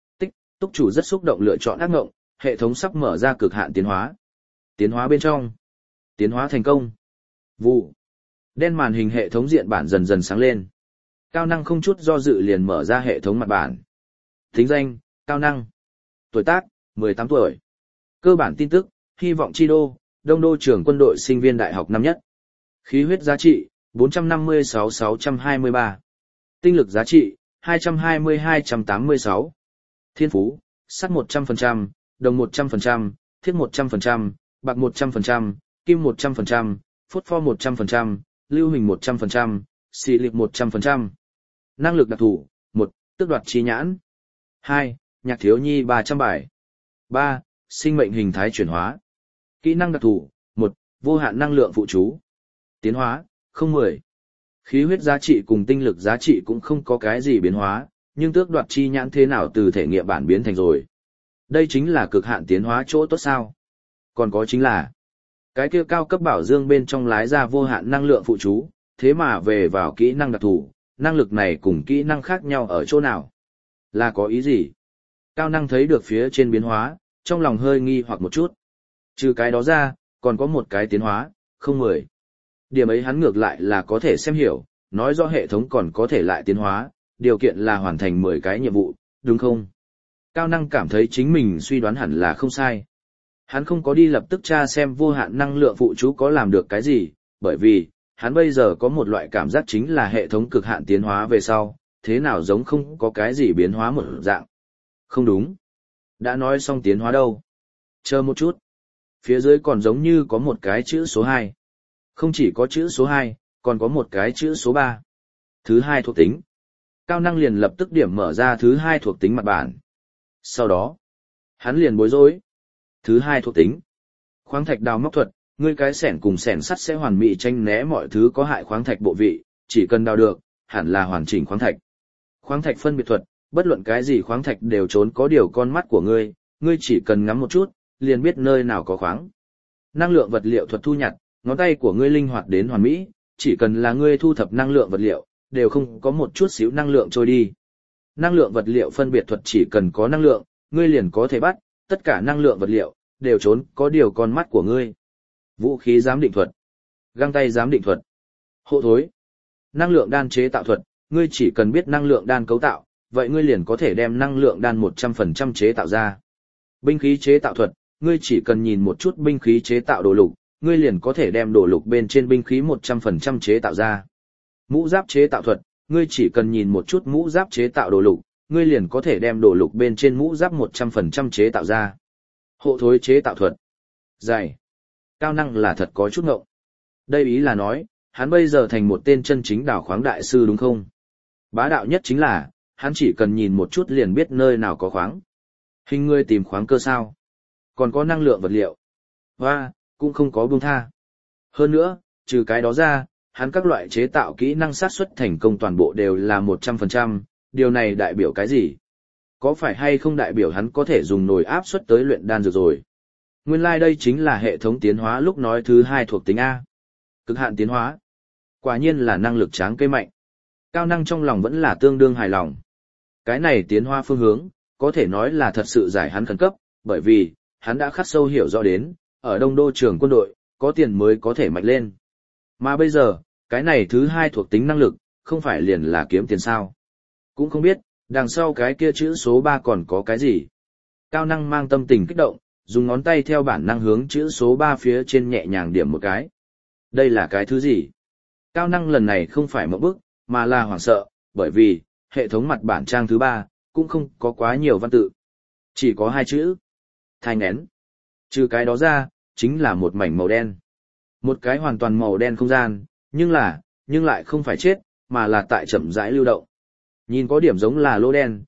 Túc chủ rất xúc động lựa chọn ác mộng, hệ thống sắp mở ra cực hạn tiến hóa. Tiến hóa bên trong. Tiến hóa thành công. Vụ. Đen màn hình hệ thống diện bản dần dần sáng lên. Cao năng không chút do dự liền mở ra hệ thống mặt bản. Thính danh, Cao năng. Tuổi tác, 18 tuổi. Cơ bản tin tức, hy vọng chi đô, Đông đô trưởng quân đội sinh viên đại học năm nhất. Khí huyết giá trị, 456-623. Tinh lực giá trị, 220-286. Thiên phú, sắt 100%, đồng 100%, thiết 100%, bạc 100%, kim 100%, phốt pho 100%, lưu hình 100%, xì liệt 100%. Năng lực đặc thù, 1. Tước đoạt trí nhãn. 2. Nhạc thiếu nhi 300 bài. 3. Sinh mệnh hình thái chuyển hóa. Kỹ năng đặc thù, 1. Vô hạn năng lượng phụ chú. Tiến hóa, 010. Khí huyết giá trị cùng tinh lực giá trị cũng không có cái gì biến hóa, nhưng tước đoạt chi nhãn thế nào từ thể nghiệm bản biến thành rồi. Đây chính là cực hạn tiến hóa chỗ tốt sao. Còn có chính là, cái kia cao cấp bảo dương bên trong lái ra vô hạn năng lượng phụ chú, thế mà về vào kỹ năng đặc thù, năng lực này cùng kỹ năng khác nhau ở chỗ nào? Là có ý gì? Cao năng thấy được phía trên biến hóa, trong lòng hơi nghi hoặc một chút. Trừ cái đó ra, còn có một cái tiến hóa, 010. Điểm ấy hắn ngược lại là có thể xem hiểu, nói rõ hệ thống còn có thể lại tiến hóa, điều kiện là hoàn thành 10 cái nhiệm vụ, đúng không? Cao năng cảm thấy chính mình suy đoán hẳn là không sai. Hắn không có đi lập tức tra xem vô hạn năng lượng phụ chú có làm được cái gì, bởi vì, hắn bây giờ có một loại cảm giác chính là hệ thống cực hạn tiến hóa về sau, thế nào giống không có cái gì biến hóa một dạng. Không đúng. Đã nói xong tiến hóa đâu. Chờ một chút. Phía dưới còn giống như có một cái chữ số 2. Không chỉ có chữ số 2, còn có một cái chữ số 3. Thứ hai thuộc tính. Cao năng liền lập tức điểm mở ra thứ hai thuộc tính mặt bản. Sau đó, hắn liền bối rối. Thứ hai thuộc tính. Khoáng thạch đào móc thuật, ngươi cái xẻng cùng xẻng sắt sẽ hoàn mỹ tranh né mọi thứ có hại khoáng thạch bộ vị, chỉ cần đào được, hẳn là hoàn chỉnh khoáng thạch. Khoáng thạch phân biệt thuật, bất luận cái gì khoáng thạch đều trốn có điều con mắt của ngươi, ngươi chỉ cần ngắm một chút, liền biết nơi nào có khoáng. Năng lượng vật liệu thuật thu nhặt, ngón tay của ngươi linh hoạt đến hoàn mỹ, chỉ cần là ngươi thu thập năng lượng vật liệu, đều không có một chút xíu năng lượng trôi đi. Năng lượng vật liệu phân biệt thuật chỉ cần có năng lượng, ngươi liền có thể bắt, tất cả năng lượng vật liệu, đều trốn có điều con mắt của ngươi. Vũ khí giám định thuật, găng tay giám định thuật, hộ thối, năng lượng đan chế tạo thuật, ngươi chỉ cần biết năng lượng đan cấu tạo, vậy ngươi liền có thể đem năng lượng đan 100% chế tạo ra. Binh khí chế tạo thuật, ngươi chỉ cần nhìn một chút binh khí chế tạo đồ lục, ngươi liền có thể đem đồ lục bên trên binh khí 100% chế tạo ra. Mũ giáp chế tạo thuật, ngươi chỉ cần nhìn một chút mũ giáp chế tạo đồ lục, ngươi liền có thể đem đồ lục bên trên mũ giáp 100% chế tạo ra. Hộ thối chế tạo thuật. Dày. Cao năng là thật có chút ngộng. Đây ý là nói, hắn bây giờ thành một tên chân chính đào khoáng đại sư đúng không? Bá đạo nhất chính là, hắn chỉ cần nhìn một chút liền biết nơi nào có khoáng. Hình ngươi tìm khoáng cơ sao? Còn có năng lượng vật liệu. Và, cũng không có buông tha. Hơn nữa, trừ cái đó ra, hắn các loại chế tạo kỹ năng xác suất thành công toàn bộ đều là 100%, điều này đại biểu cái gì? Có phải hay không đại biểu hắn có thể dùng nồi áp suất tới luyện đan dược rồi? Nguyên lai đây chính là hệ thống tiến hóa lúc nói thứ hai thuộc tính A. Cực hạn tiến hóa. Quả nhiên là năng lực tráng cây mạnh. Cao năng trong lòng vẫn là tương đương hài lòng. Cái này tiến hóa phương hướng, có thể nói là thật sự giải hắn khẩn cấp, bởi vì, hắn đã khắc sâu hiểu rõ đến, ở Đông Đô trường quân đội, có tiền mới có thể mạnh lên. Mà bây giờ, cái này thứ hai thuộc tính năng lực, không phải liền là kiếm tiền sao. Cũng không biết, đằng sau cái kia chữ số 3 còn có cái gì. Cao năng mang tâm tình kích động, dùng ngón tay theo bản năng hướng chữ số 3 phía trên nhẹ nhàng điểm một cái. Đây là cái thứ gì? Cao năng lần này không phải mộng bức, mà là hoảng sợ, bởi vì, hệ thống mặt bản trang thứ 3, cũng không có quá nhiều văn tự. Chỉ có hai chữ. Thai nghén. Trừ cái đó ra, chính là một mảnh màu đen. Một cái hoàn toàn màu đen không gian, nhưng lại không phải chết, mà là tại chậm rãi lưu động. Nhìn có điểm giống là lỗ đen,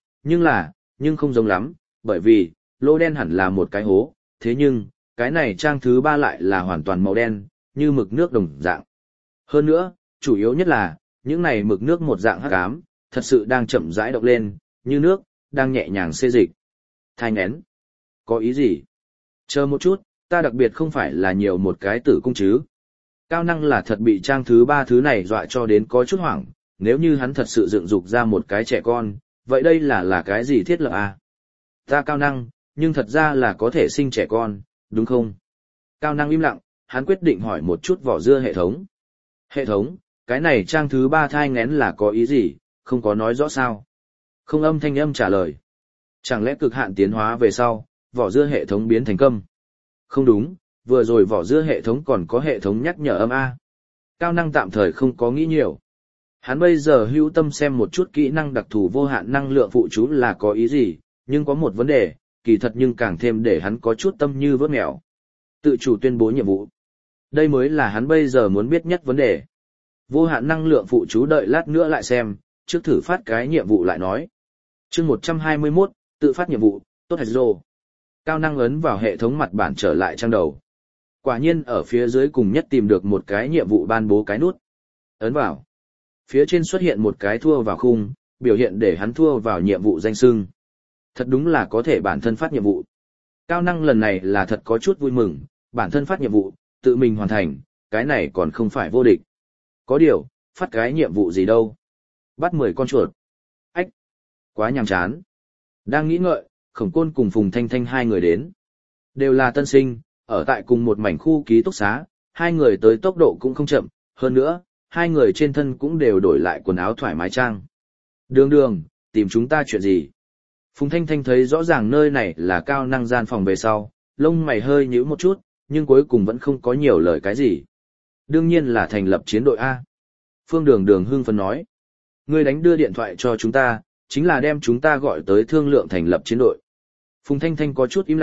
nhưng không giống lắm, bởi vì, lỗ đen hẳn là một cái hố, thế nhưng, cái này trang thứ 3 lại là hoàn toàn màu đen, như mực nước đồng dạng. Hơn nữa, chủ yếu nhất là, những này mực nước một dạng hắc ám, thật sự đang chậm rãi động lên, như nước, đang nhẹ nhàng xê dịch. Thai nghén. Có ý gì? Chờ một chút, ta đặc biệt không phải là nhiều một cái tử cung chứ. Cao năng là thật bị trang thứ 3 thứ này dọa cho đến có chút hoảng, nếu như hắn thật sự dựng dục ra một cái trẻ con, vậy đây là cái gì thiết lập à? Ta cao năng, nhưng thật ra là có thể sinh trẻ con, đúng không? Cao năng im lặng, hắn quyết định hỏi một chút vỏ dưa hệ thống. Hệ thống, cái này trang thứ 3 thai nghén là có ý gì, không có nói rõ sao? Không âm thanh âm trả lời. Chẳng lẽ cực hạn tiến hóa về sau, vỏ dưa hệ thống biến thành câm? Không đúng, vừa rồi vỏ dưa hệ thống còn có hệ thống nhắc nhở âm A. Cao năng tạm thời không có nghĩ nhiều. Hắn bây giờ hữu tâm xem một chút kỹ năng đặc thù vô hạn năng lượng phụ chú là có ý gì, nhưng có một vấn đề, kỳ thật nhưng càng thêm để hắn có chút tâm như vớt mèo. Tự chủ tuyên bố nhiệm vụ. Đây mới là hắn bây giờ muốn biết nhất vấn đề. Vô hạn năng lượng phụ chú đợi lát nữa lại xem, trước thử phát cái nhiệm vụ lại nói. Chương 121, tự phát nhiệm vụ, tốt hạch rồ. Cao năng ấn vào hệ thống mặt bản trở lại trang đầu. Quả nhiên ở phía dưới cùng nhất tìm được một cái nhiệm vụ ban bố cái nút. Ấn vào. Phía trên xuất hiện một cái thua vào khung, biểu hiện để hắn thua vào nhiệm vụ danh xưng. Thật đúng là có thể bản thân phát nhiệm vụ. Cao năng lần này là thật có chút vui mừng, bản thân phát nhiệm vụ, tự mình hoàn thành, cái này còn không phải vô địch. Có điều, phát cái nhiệm vụ gì đâu. Bắt 10 con chuột. Ách! Quá nhàm chán. Đang nghĩ ngợi, Khổng Côn cùng Phùng Thanh Thanh hai người đến. Đều là tân sinh, ở tại cùng một mảnh khu ký túc xá, hai người tới tốc độ cũng không chậm, hơn nữa, hai người trên thân cũng đều đổi lại quần áo thoải mái trang. Đường, tìm chúng ta chuyện gì? Phùng Thanh Thanh thấy rõ ràng nơi này là cao năng gian phòng về sau, lông mày hơi nhíu một chút, nhưng cuối cùng vẫn không có nhiều lời cái gì. Đương nhiên là thành lập chiến đội A. Phương Đường hưng phấn nói. Ngươi đánh đưa điện thoại cho chúng ta, chính là đem chúng ta gọi tới thương lượng thành lập chiến đội. Phùng Thanh Thanh có chút im lặng,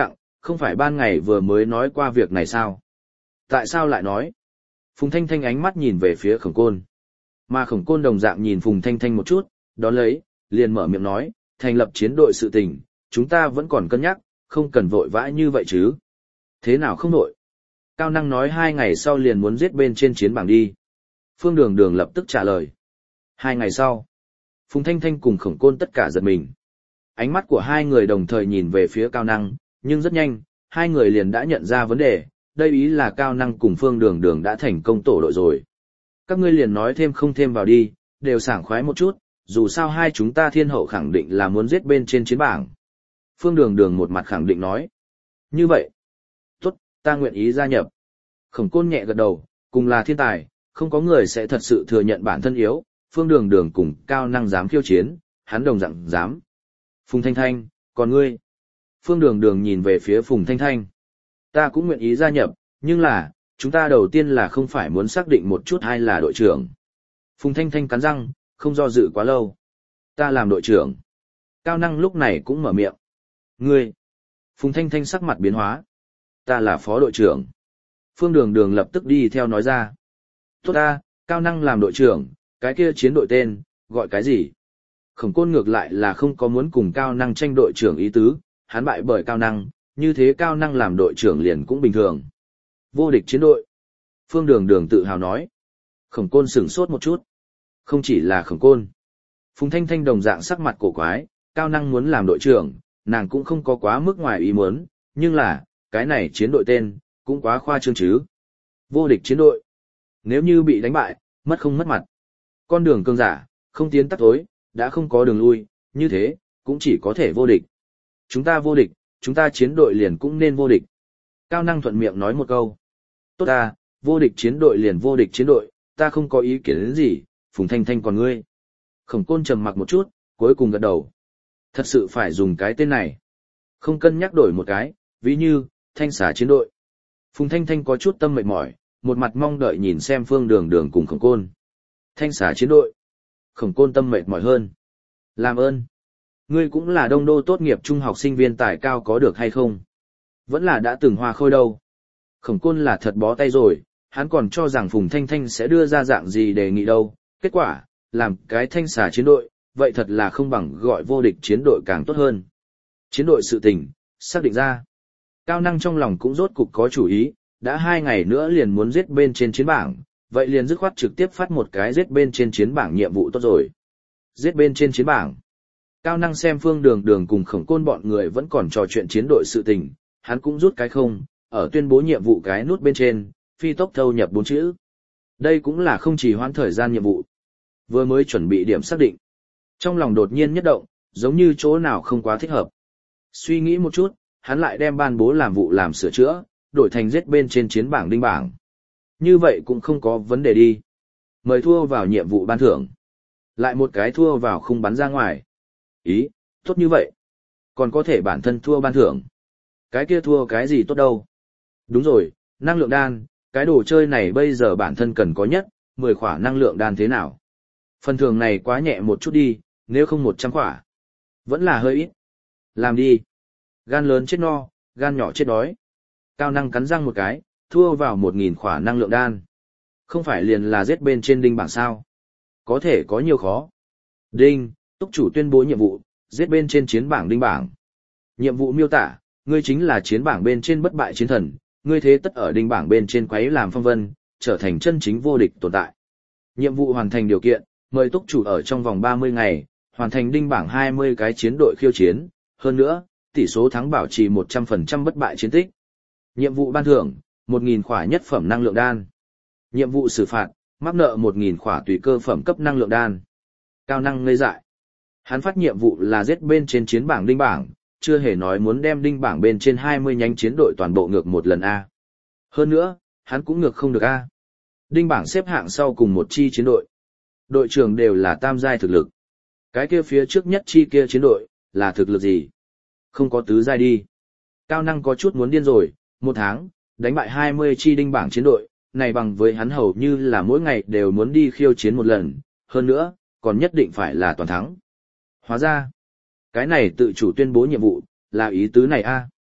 Không phải ban ngày vừa mới nói qua việc này sao? Tại sao lại nói? Phùng Thanh Thanh ánh mắt nhìn về phía Khổng Côn. Mà Khổng Côn đồng dạng nhìn Phùng Thanh Thanh một chút, đón lấy, liền mở miệng nói, thành lập chiến đội sự tình, chúng ta vẫn còn cân nhắc, không cần vội vã như vậy chứ. Thế nào không vội? Cao Năng nói 2 ngày sau liền muốn giết bên trên chiến bảng đi. Phương Đường Đường lập tức trả lời. 2 ngày sau, Phùng Thanh Thanh cùng Khổng Côn tất cả giật mình. Ánh mắt của hai người đồng thời nhìn về phía Cao Năng, nhưng rất nhanh, hai người liền đã nhận ra vấn đề, đây ý là Cao Năng cùng Phương Đường Đường đã thành công tổ đội rồi. Các ngươi liền nói thêm không thêm vào đi, đều sảng khoái một chút, dù sao hai chúng ta thiên hậu khẳng định là muốn giết bên trên chiến bảng. Phương Đường Đường một mặt khẳng định nói. Như vậy, tốt, ta nguyện ý gia nhập. Khổng Côn nhẹ gật đầu, cùng là thiên tài, không có người sẽ thật sự thừa nhận bản thân yếu, Phương Đường Đường cùng Cao Năng dám khiêu chiến, hắn đồng dạng dám. Phùng Thanh Thanh, còn ngươi? Phương Đường Đường nhìn về phía Phùng Thanh Thanh. Ta cũng nguyện ý gia nhập, nhưng là, chúng ta đầu tiên là không phải muốn xác định một chút ai là đội trưởng. Phùng Thanh Thanh cắn răng, không do dự quá lâu. Ta làm đội trưởng. Cao Năng lúc này cũng mở miệng. Ngươi. Phùng Thanh Thanh sắc mặt biến hóa. Ta là phó đội trưởng. Phương Đường Đường lập tức đi theo nói ra. Tốt ta, Cao Năng làm đội trưởng, cái kia chiến đội tên, gọi cái gì? Khổng Côn ngược lại là không có muốn cùng Cao Năng tranh đội trưởng ý tứ, hắn bại bởi Cao Năng, như thế Cao Năng làm đội trưởng liền cũng bình thường. Vô địch chiến đội. Phương Đường Đường tự hào nói. Khổng Côn sửng sốt một chút. Không chỉ là Khổng Côn. Phùng Thanh Thanh đồng dạng sắc mặt cổ quái, Cao Năng muốn làm đội trưởng, nàng cũng không có quá mức ngoài ý muốn, nhưng là, cái này chiến đội tên, cũng quá khoa trương chứ. Vô địch chiến đội. Nếu như bị đánh bại, mất không mất mặt. Con đường cường giả, không tiến tắt tối, đã không có đường lui, như thế, cũng chỉ có thể vô địch. Chúng ta vô địch, chúng ta chiến đội liền cũng nên vô địch. Cao Năng thuận miệng nói một câu. Tốt ta, vô địch chiến đội liền vô địch chiến đội, ta không có ý kiến đến gì, Phùng Thanh Thanh còn ngươi. Khổng Côn trầm mặc một chút, cuối cùng gật đầu. Thật sự phải dùng cái tên này. Không cân nhắc đổi một cái, ví như, Thanh xà chiến đội. Phùng Thanh Thanh có chút tâm mệt mỏi, một mặt mong đợi nhìn xem Phương Đường Đường cùng Khổng Côn. Thanh xà chiến đội. Khổng Côn tâm mệt mỏi hơn. Làm ơn. Ngươi cũng là Đông Đô tốt nghiệp trung học sinh viên tài cao có được hay không? Vẫn là đã từng hoa khôi đâu. Khổng Côn là thật bó tay rồi, hắn còn cho rằng Phùng Thanh Thanh sẽ đưa ra dạng gì đề nghị đâu. Kết quả, làm cái thanh xà chiến đội, vậy thật là không bằng gọi vô địch chiến đội càng tốt hơn. Chiến đội sự tình, xác định ra. Cao Năng trong lòng cũng rốt cục có chủ ý, đã 2 ngày nữa liền muốn giết bên trên chiến bảng, vậy liền dứt khoát trực tiếp phát một cái giết bên trên chiến bảng nhiệm vụ tốt rồi. Giết bên trên chiến bảng. Cao Năng xem Phương Đường Đường cùng Khổng Côn bọn người vẫn còn trò chuyện chiến đội sự tình, hắn cũng rút cái không, ở tuyên bố nhiệm vụ cái nút bên trên, phi tốc thâu nhập 4 chữ. Đây cũng là không chỉ hoãn thời gian nhiệm vụ. Vừa mới chuẩn bị điểm xác định. Trong lòng đột nhiên nhất động, giống như chỗ nào không quá thích hợp. Suy nghĩ một chút, hắn lại đem ban bố làm vụ làm sửa chữa, đổi thành giết bên trên chiến bảng đinh bảng. Như vậy cũng không có vấn đề đi. Mời thua vào nhiệm vụ ban thưởng. Lại một cái thua vào không bắn ra ngoài. Ý, tốt như vậy. Còn có thể bản thân thua ban thưởng. Cái kia thua cái gì tốt đâu. Đúng rồi, năng lượng đan, cái đồ chơi này bây giờ bản thân cần có nhất, 10 khỏa năng lượng đan thế nào. Phần thưởng này quá nhẹ một chút đi, nếu không 100 khỏa. Vẫn là hơi ít. Làm đi. Gan lớn chết no, gan nhỏ chết đói. Cao Năng cắn răng một cái, thua vào 1000 khỏa năng lượng đan. Không phải liền là giết bên trên đinh bảng sao. Có thể có nhiều khó. Đinh, túc chủ tuyên bố nhiệm vụ, giết bên trên chiến bảng đinh bảng. Nhiệm vụ miêu tả, ngươi chính là chiến bảng bên trên bất bại chiến thần, ngươi thế tất ở đinh bảng bên trên quấy làm phong vân, trở thành chân chính vô địch tồn tại. Nhiệm vụ hoàn thành điều kiện, mời túc chủ ở trong vòng 30 ngày, hoàn thành đinh bảng 20 cái chiến đội khiêu chiến, hơn nữa, tỷ số thắng bảo trì 100% bất bại chiến tích. Nhiệm vụ ban thưởng, 1000 khỏa nhất phẩm năng lượng đan. Nhiệm vụ xử phạt, mắc nợ 1000 khỏa tùy cơ phẩm cấp năng lượng đan. Cao Năng ngây dại. Hắn phát nhiệm vụ là giết bên trên chiến bảng đinh bảng, chưa hề nói muốn đem đinh bảng bên trên 20 nhánh chiến đội toàn bộ ngược một lần A. Hơn nữa, hắn cũng ngược không được A. Đinh bảng xếp hạng sau cùng một chi chiến đội. Đội trưởng đều là tam giai thực lực. Cái kia phía trước nhất chi kia chiến đội, là thực lực gì? Không có tứ giai đi. Cao Năng có chút muốn điên rồi, 1 tháng, đánh bại 20 chi đinh bảng chiến đội, này bằng với hắn hầu như là mỗi ngày đều muốn đi khiêu chiến một lần, hơn nữa, còn nhất định phải là toàn thắng. Hóa ra, cái này tự chủ tuyên bố nhiệm vụ, là ý tứ này a.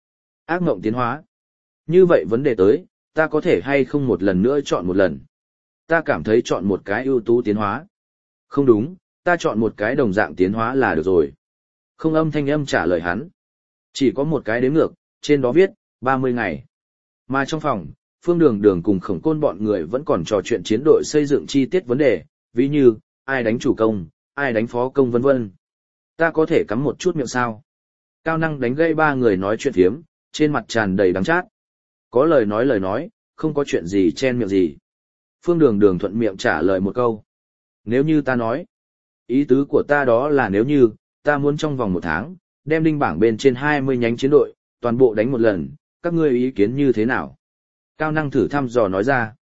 Ác mộng tiến hóa. Như vậy vấn đề tới, ta có thể hay không một lần nữa chọn một lần? Ta cảm thấy chọn một cái ưu tú tiến hóa. Không đúng, ta chọn một cái đồng dạng tiến hóa là được rồi. Không âm thanh âm trả lời hắn. Chỉ có một cái đếm ngược, trên đó viết, 30 ngày. Mà trong phòng, Phương Đường Đường cùng Khổng Côn bọn người vẫn còn trò chuyện chiến đội xây dựng chi tiết vấn đề, ví như, ai đánh chủ công, ai đánh phó công vân vân. Ta có thể cắm một chút miệng sao? Cao Năng đánh gây ba người nói chuyện phiếm, trên mặt tràn đầy đắng chát. Có lời nói, không có chuyện gì chen miệng gì. Phương Đường Đường thuận miệng trả lời một câu. Nếu như ta nói, ý tứ của ta đó là nếu như, ta muốn trong vòng 1 tháng, đem đinh bảng bên trên 20 nhánh chiến đội, toàn bộ đánh một lần, các ngươi ý kiến như thế nào? Cao Năng thử thăm dò nói ra.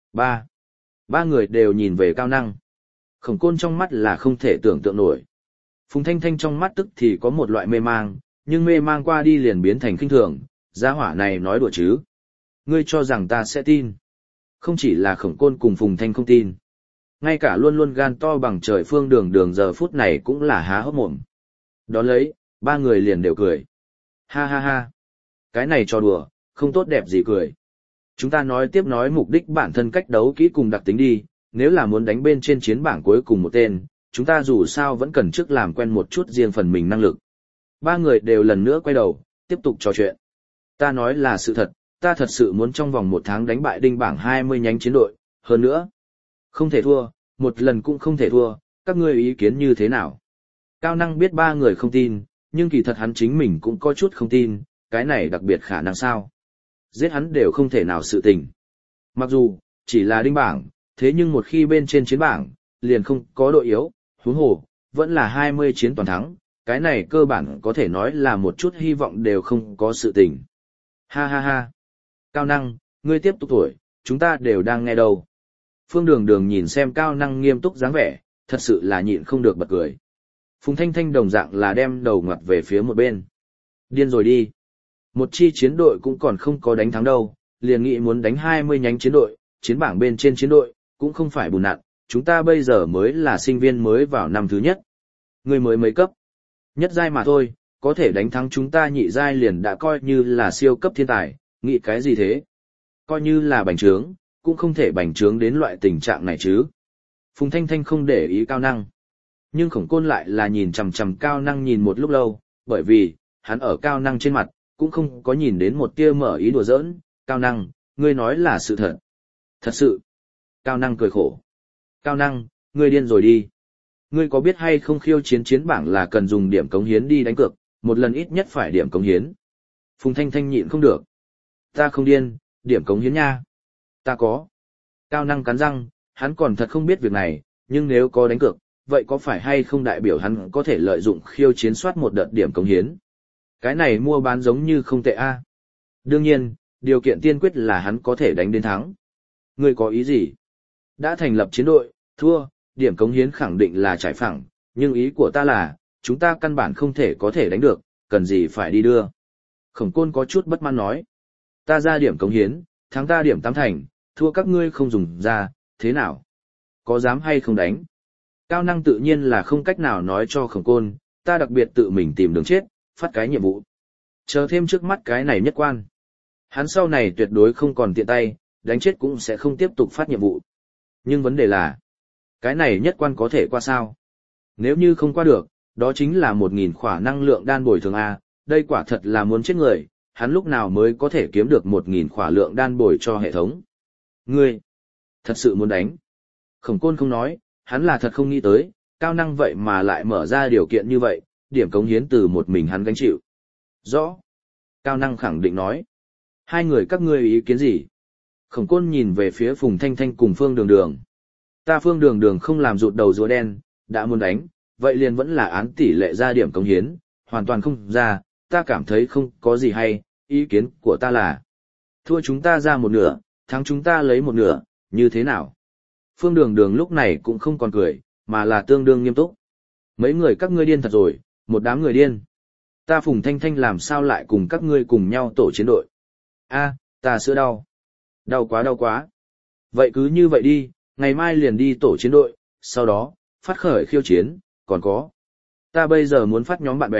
Ba người đều nhìn về Cao Năng. Khổng Côn trong mắt là không thể tưởng tượng nổi. Phùng Thanh Thanh trong mắt tức thì có một loại mê mang, nhưng mê mang qua đi liền biến thành khinh thường, gia hỏa này nói đùa chứ. Ngươi cho rằng ta sẽ tin. Không chỉ là Khổng Côn cùng Phùng Thanh không tin. Ngay cả luôn luôn gan to bằng trời Phương Đường Đường giờ phút này cũng là há hốc mồm. Đón lấy, ba người liền đều cười. Ha ha ha. Cái này cho đùa, không tốt đẹp gì cười. Chúng ta nói tiếp nói mục đích bản thân cách đấu kỹ cùng đặc tính đi, nếu là muốn đánh bên trên chiến bảng cuối cùng một tên, chúng ta dù sao vẫn cần trước làm quen một chút riêng phần mình năng lực. Ba người đều lần nữa quay đầu, tiếp tục trò chuyện. Ta nói là sự thật, ta thật sự muốn trong vòng 1 tháng đánh bại đinh bảng 20 nhánh chiến đội, hơn nữa. Không thể thua, một lần cũng không thể thua, các ngươi ý kiến như thế nào? Cao Năng biết ba người không tin, nhưng kỳ thật hắn chính mình cũng có chút không tin, cái này đặc biệt khả năng sao? Giết hắn đều không thể nào sự tình. Mặc dù, chỉ là đinh bảng, thế nhưng một khi bên trên chiến bảng, liền không có đội yếu, huống hồ, vẫn là 20 chiến toàn thắng, cái này cơ bản có thể nói là một chút hy vọng đều không có sự tình. Ha ha ha. Cao Năng, ngươi tiếp tục tuổi, chúng ta đều đang nghe đâu. Phương Đường Đường nhìn xem Cao Năng nghiêm túc dáng vẻ, thật sự là nhịn không được bật cười. Phùng Thanh Thanh đồng dạng là đem đầu ngoặt về phía một bên. Điên rồi đi. Một chi chiến đội cũng còn không có đánh thắng đâu, liền nghĩ muốn đánh 20 nhánh chiến đội, chiến bảng bên trên chiến đội, cũng không phải bùn nặn, chúng ta bây giờ mới là sinh viên mới vào năm thứ nhất. Người mới mấy cấp. Nhất giai mà thôi, có thể đánh thắng chúng ta nhị giai liền đã coi như là siêu cấp thiên tài, nghĩ cái gì thế? Coi như là bành trướng, cũng không thể bành trướng đến loại tình trạng này chứ. Phùng Thanh Thanh không để ý Cao Năng. Nhưng Khổng Côn lại là nhìn chằm chằm Cao Năng nhìn một lúc lâu, bởi vì, hắn ở Cao Năng trên mặt, cũng không có nhìn đến một tia mở ý đùa giỡn. Cao Năng, ngươi nói là sự thật. Thật sự. Cao Năng cười khổ. Cao Năng, ngươi điên rồi đi. Ngươi có biết hay không khiêu chiến chiến bảng là cần dùng điểm cống hiến đi đánh cược, một lần ít nhất phải điểm cống hiến. Phùng Thanh Thanh nhịn không được. Ta không điên, điểm cống hiến nha. Ta có. Cao Năng cắn răng, hắn còn thật không biết việc này, nhưng nếu có đánh cược, vậy có phải hay không đại biểu hắn có thể lợi dụng khiêu chiến soát một đợt điểm cống hiến? Cái này mua bán giống như không tệ a. Đương nhiên, điều kiện tiên quyết là hắn có thể đánh đến thắng. Ngươi có ý gì? Đã thành lập chiến đội, thua, điểm cống hiến khẳng định là trải phẳng, nhưng ý của ta là, chúng ta căn bản không thể có thể đánh được, cần gì phải đi đưa. Khổng Côn có chút bất mãn nói. Ta ra điểm cống hiến, thắng ta điểm 8 thành, thua các ngươi không dùng ra, thế nào? Có dám hay không đánh? Cao Năng tự nhiên là không cách nào nói cho Khổng Côn, ta đặc biệt tự mình tìm đường chết, phát cái nhiệm vụ. Chờ thêm trước mắt cái này nhất quan. Hắn sau này tuyệt đối không còn tiện tay, đánh chết cũng sẽ không tiếp tục phát nhiệm vụ. Nhưng vấn đề là, cái này nhất quan có thể qua sao? Nếu như không qua được, đó chính là 1.000 khỏa năng lượng đan bồi thường A, đây quả thật là muốn chết người, hắn lúc nào mới có thể kiếm được 1.000 khỏa lượng đan bồi cho hệ thống. Ngươi, thật sự muốn đánh. Khổng Côn không nói, hắn là thật không nghĩ tới, Cao Năng vậy mà lại mở ra điều kiện như vậy, điểm cống hiến từ một mình hắn gánh chịu. Rõ. Cao Năng khẳng định nói. Hai người các ngươi ý kiến gì? Khổng Côn nhìn về phía Phùng Thanh Thanh cùng Phương Đường Đường. Ta Phương Đường Đường không làm rụt đầu rùa đen, đã muốn đánh, vậy liền vẫn là án tỷ lệ ra điểm cống hiến, hoàn toàn không ra, ta cảm thấy không có gì hay, ý kiến của ta là thua chúng ta ra một nửa, thắng chúng ta lấy một nửa, như thế nào? Phương Đường Đường lúc này cũng không còn cười, mà là tương đương nghiêm túc. Mấy người các ngươi điên thật rồi, một đám người điên. Ta Phùng Thanh Thanh làm sao lại cùng các ngươi cùng nhau tổ chiến đội? A, ta sữa đau. Đau quá đau quá. Vậy cứ như vậy đi, ngày mai liền đi tổ chiến đội, sau đó, phát khởi khiêu chiến, còn có. Ta bây giờ muốn phát nhóm bạn bè,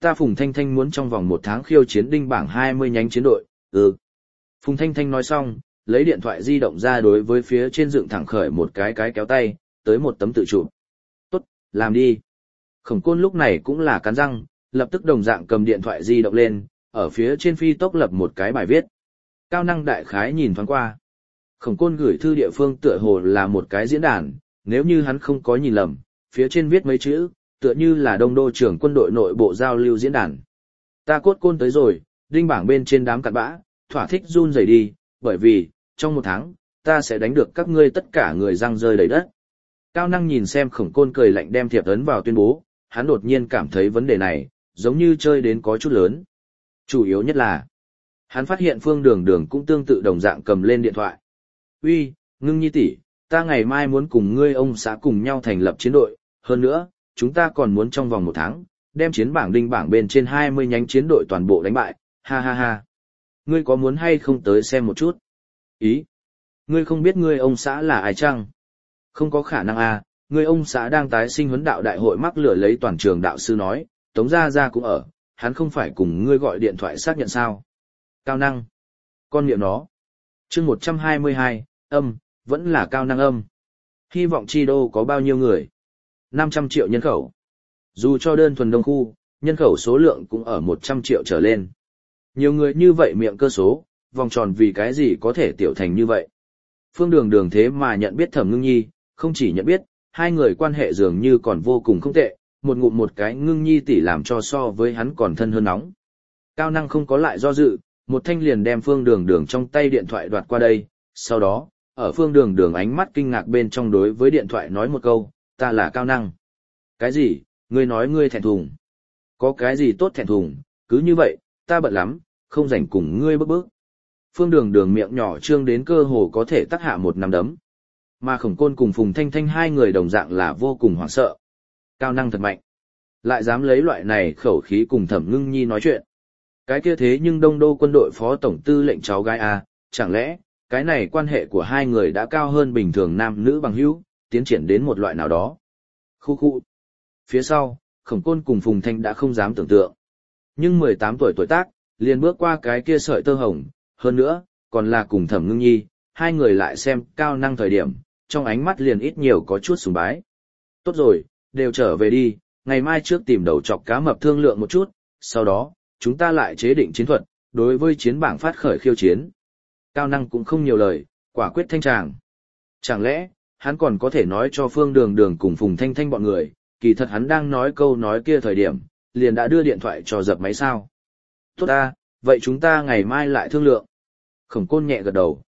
ta Phùng Thanh Thanh muốn trong vòng 1 tháng khiêu chiến đinh bảng 20 nhánh chiến đội. Ừ. Phùng Thanh Thanh nói xong, lấy điện thoại di động ra đối với phía trên dựng thẳng khởi một cái kéo tay, tới một tấm tự chụp. Tốt, làm đi. Khổng Côn lúc này cũng là cắn răng, lập tức đồng dạng cầm điện thoại di động lên, ở phía trên phi tốc lập một cái bài viết. Cao năng đại khái nhìn thoáng qua. Khổng Côn gửi thư địa phương tựa hồ là một cái diễn đàn, nếu như hắn không có nhìn lầm, phía trên viết mấy chữ, tựa như là Đông Đô trưởng quân đội nội bộ giao lưu diễn đàn. Ta Cốt Côn tới rồi, đinh bảng bên trên đám cặn bã, thỏa thích run rẩy đi, bởi vì, trong 1 tháng, ta sẽ đánh được các ngươi tất cả người răng rơi đầy đất. Cao năng nhìn xem Khổng Côn cười lạnh đem thiệp ấn vào tuyên bố, hắn đột nhiên cảm thấy vấn đề này, giống như chơi đến có chút lớn. Chủ yếu nhất là, hắn phát hiện Phương Đường Đường cũng tương tự đồng dạng cầm lên điện thoại. Uy, Ngưng Nhi tỷ, ta ngày mai muốn cùng ngươi ông xã cùng nhau thành lập chiến đội, hơn nữa, chúng ta còn muốn trong vòng 1 tháng, đem chiến bảng đinh bảng bên trên 20 nhánh chiến đội toàn bộ đánh bại, ha ha ha. Ngươi có muốn hay không tới xem một chút? Ý, ngươi không biết ngươi ông xã là ai chăng? Không có khả năng à, ngươi ông xã đang tái sinh huấn đạo đại hội mắc lửa lấy toàn trường đạo sư nói, Tống Gia Gia cũng ở, hắn không phải cùng ngươi gọi điện thoại xác nhận sao? Cao năng. Con miệng nó. Chương 122, âm, vẫn là cao năng âm. Hy vọng chi đô có bao nhiêu người? 500 triệu nhân khẩu. Dù cho đơn thuần đông khu, nhân khẩu số lượng cũng ở 100 triệu trở lên. Nhiều người như vậy miệng cơ số, vòng tròn vì cái gì có thể tiểu thành như vậy? Phương Đường Đường thế mà nhận biết Thẩm Ngưng Nhi, không chỉ nhận biết, hai người quan hệ dường như còn vô cùng không tệ, một ngụm một cái Ngưng Nhi tỷ làm cho so với hắn còn thân hơn nóng. Cao năng không có lại do dự, một thanh liền đem Phương Đường Đường trong tay điện thoại đoạt qua đây, sau đó, ở Phương Đường Đường ánh mắt kinh ngạc bên trong đối với điện thoại nói một câu, ta là Cao năng. Cái gì, ngươi nói ngươi thẹn thùng? Có cái gì tốt thẹn thùng, cứ như vậy, ta bận lắm, không rảnh cùng ngươi bước. Phương Đường Đường miệng nhỏ trương đến cơ hồ có thể tắc hạ một nắm đấm. Mà Khổng Côn cùng Phùng Thanh Thanh hai người đồng dạng là vô cùng hoảng sợ. Cao năng thật mạnh. Lại dám lấy loại này khẩu khí cùng Thẩm Ngưng Nhi nói chuyện. Cái kia thế nhưng Đông Đô quân đội phó tổng tư lệnh cháu gái à, chẳng lẽ, cái này quan hệ của hai người đã cao hơn bình thường nam nữ bằng hữu, tiến triển đến một loại nào đó. Khu khu. Phía sau, Khổng Côn cùng Phùng Thanh đã không dám tưởng tượng. Nhưng 18 tuổi tuổi tác, liền bước qua cái kia sợi tơ hồng, hơn nữa, còn là cùng Thẩm Ngưng Nhi, hai người lại xem cao năng thời điểm, trong ánh mắt liền ít nhiều có chút sùng bái. Tốt rồi, đều trở về đi, ngày mai trước tìm đầu chọc cá mập thương lượng một chút, sau đó, chúng ta lại chế định chiến thuật, đối với chiến bảng phát khởi khiêu chiến. Cao năng cũng không nhiều lời, quả quyết thanh tràng. Chẳng lẽ, hắn còn có thể nói cho Phương Đường Đường cùng Phùng Thanh Thanh bọn người, kỳ thật hắn đang nói câu nói kia thời điểm, liền đã đưa điện thoại cho dập máy sao. Tốt ta, vậy chúng ta ngày mai lại thương lượng. Khổng Côn nhẹ gật đầu.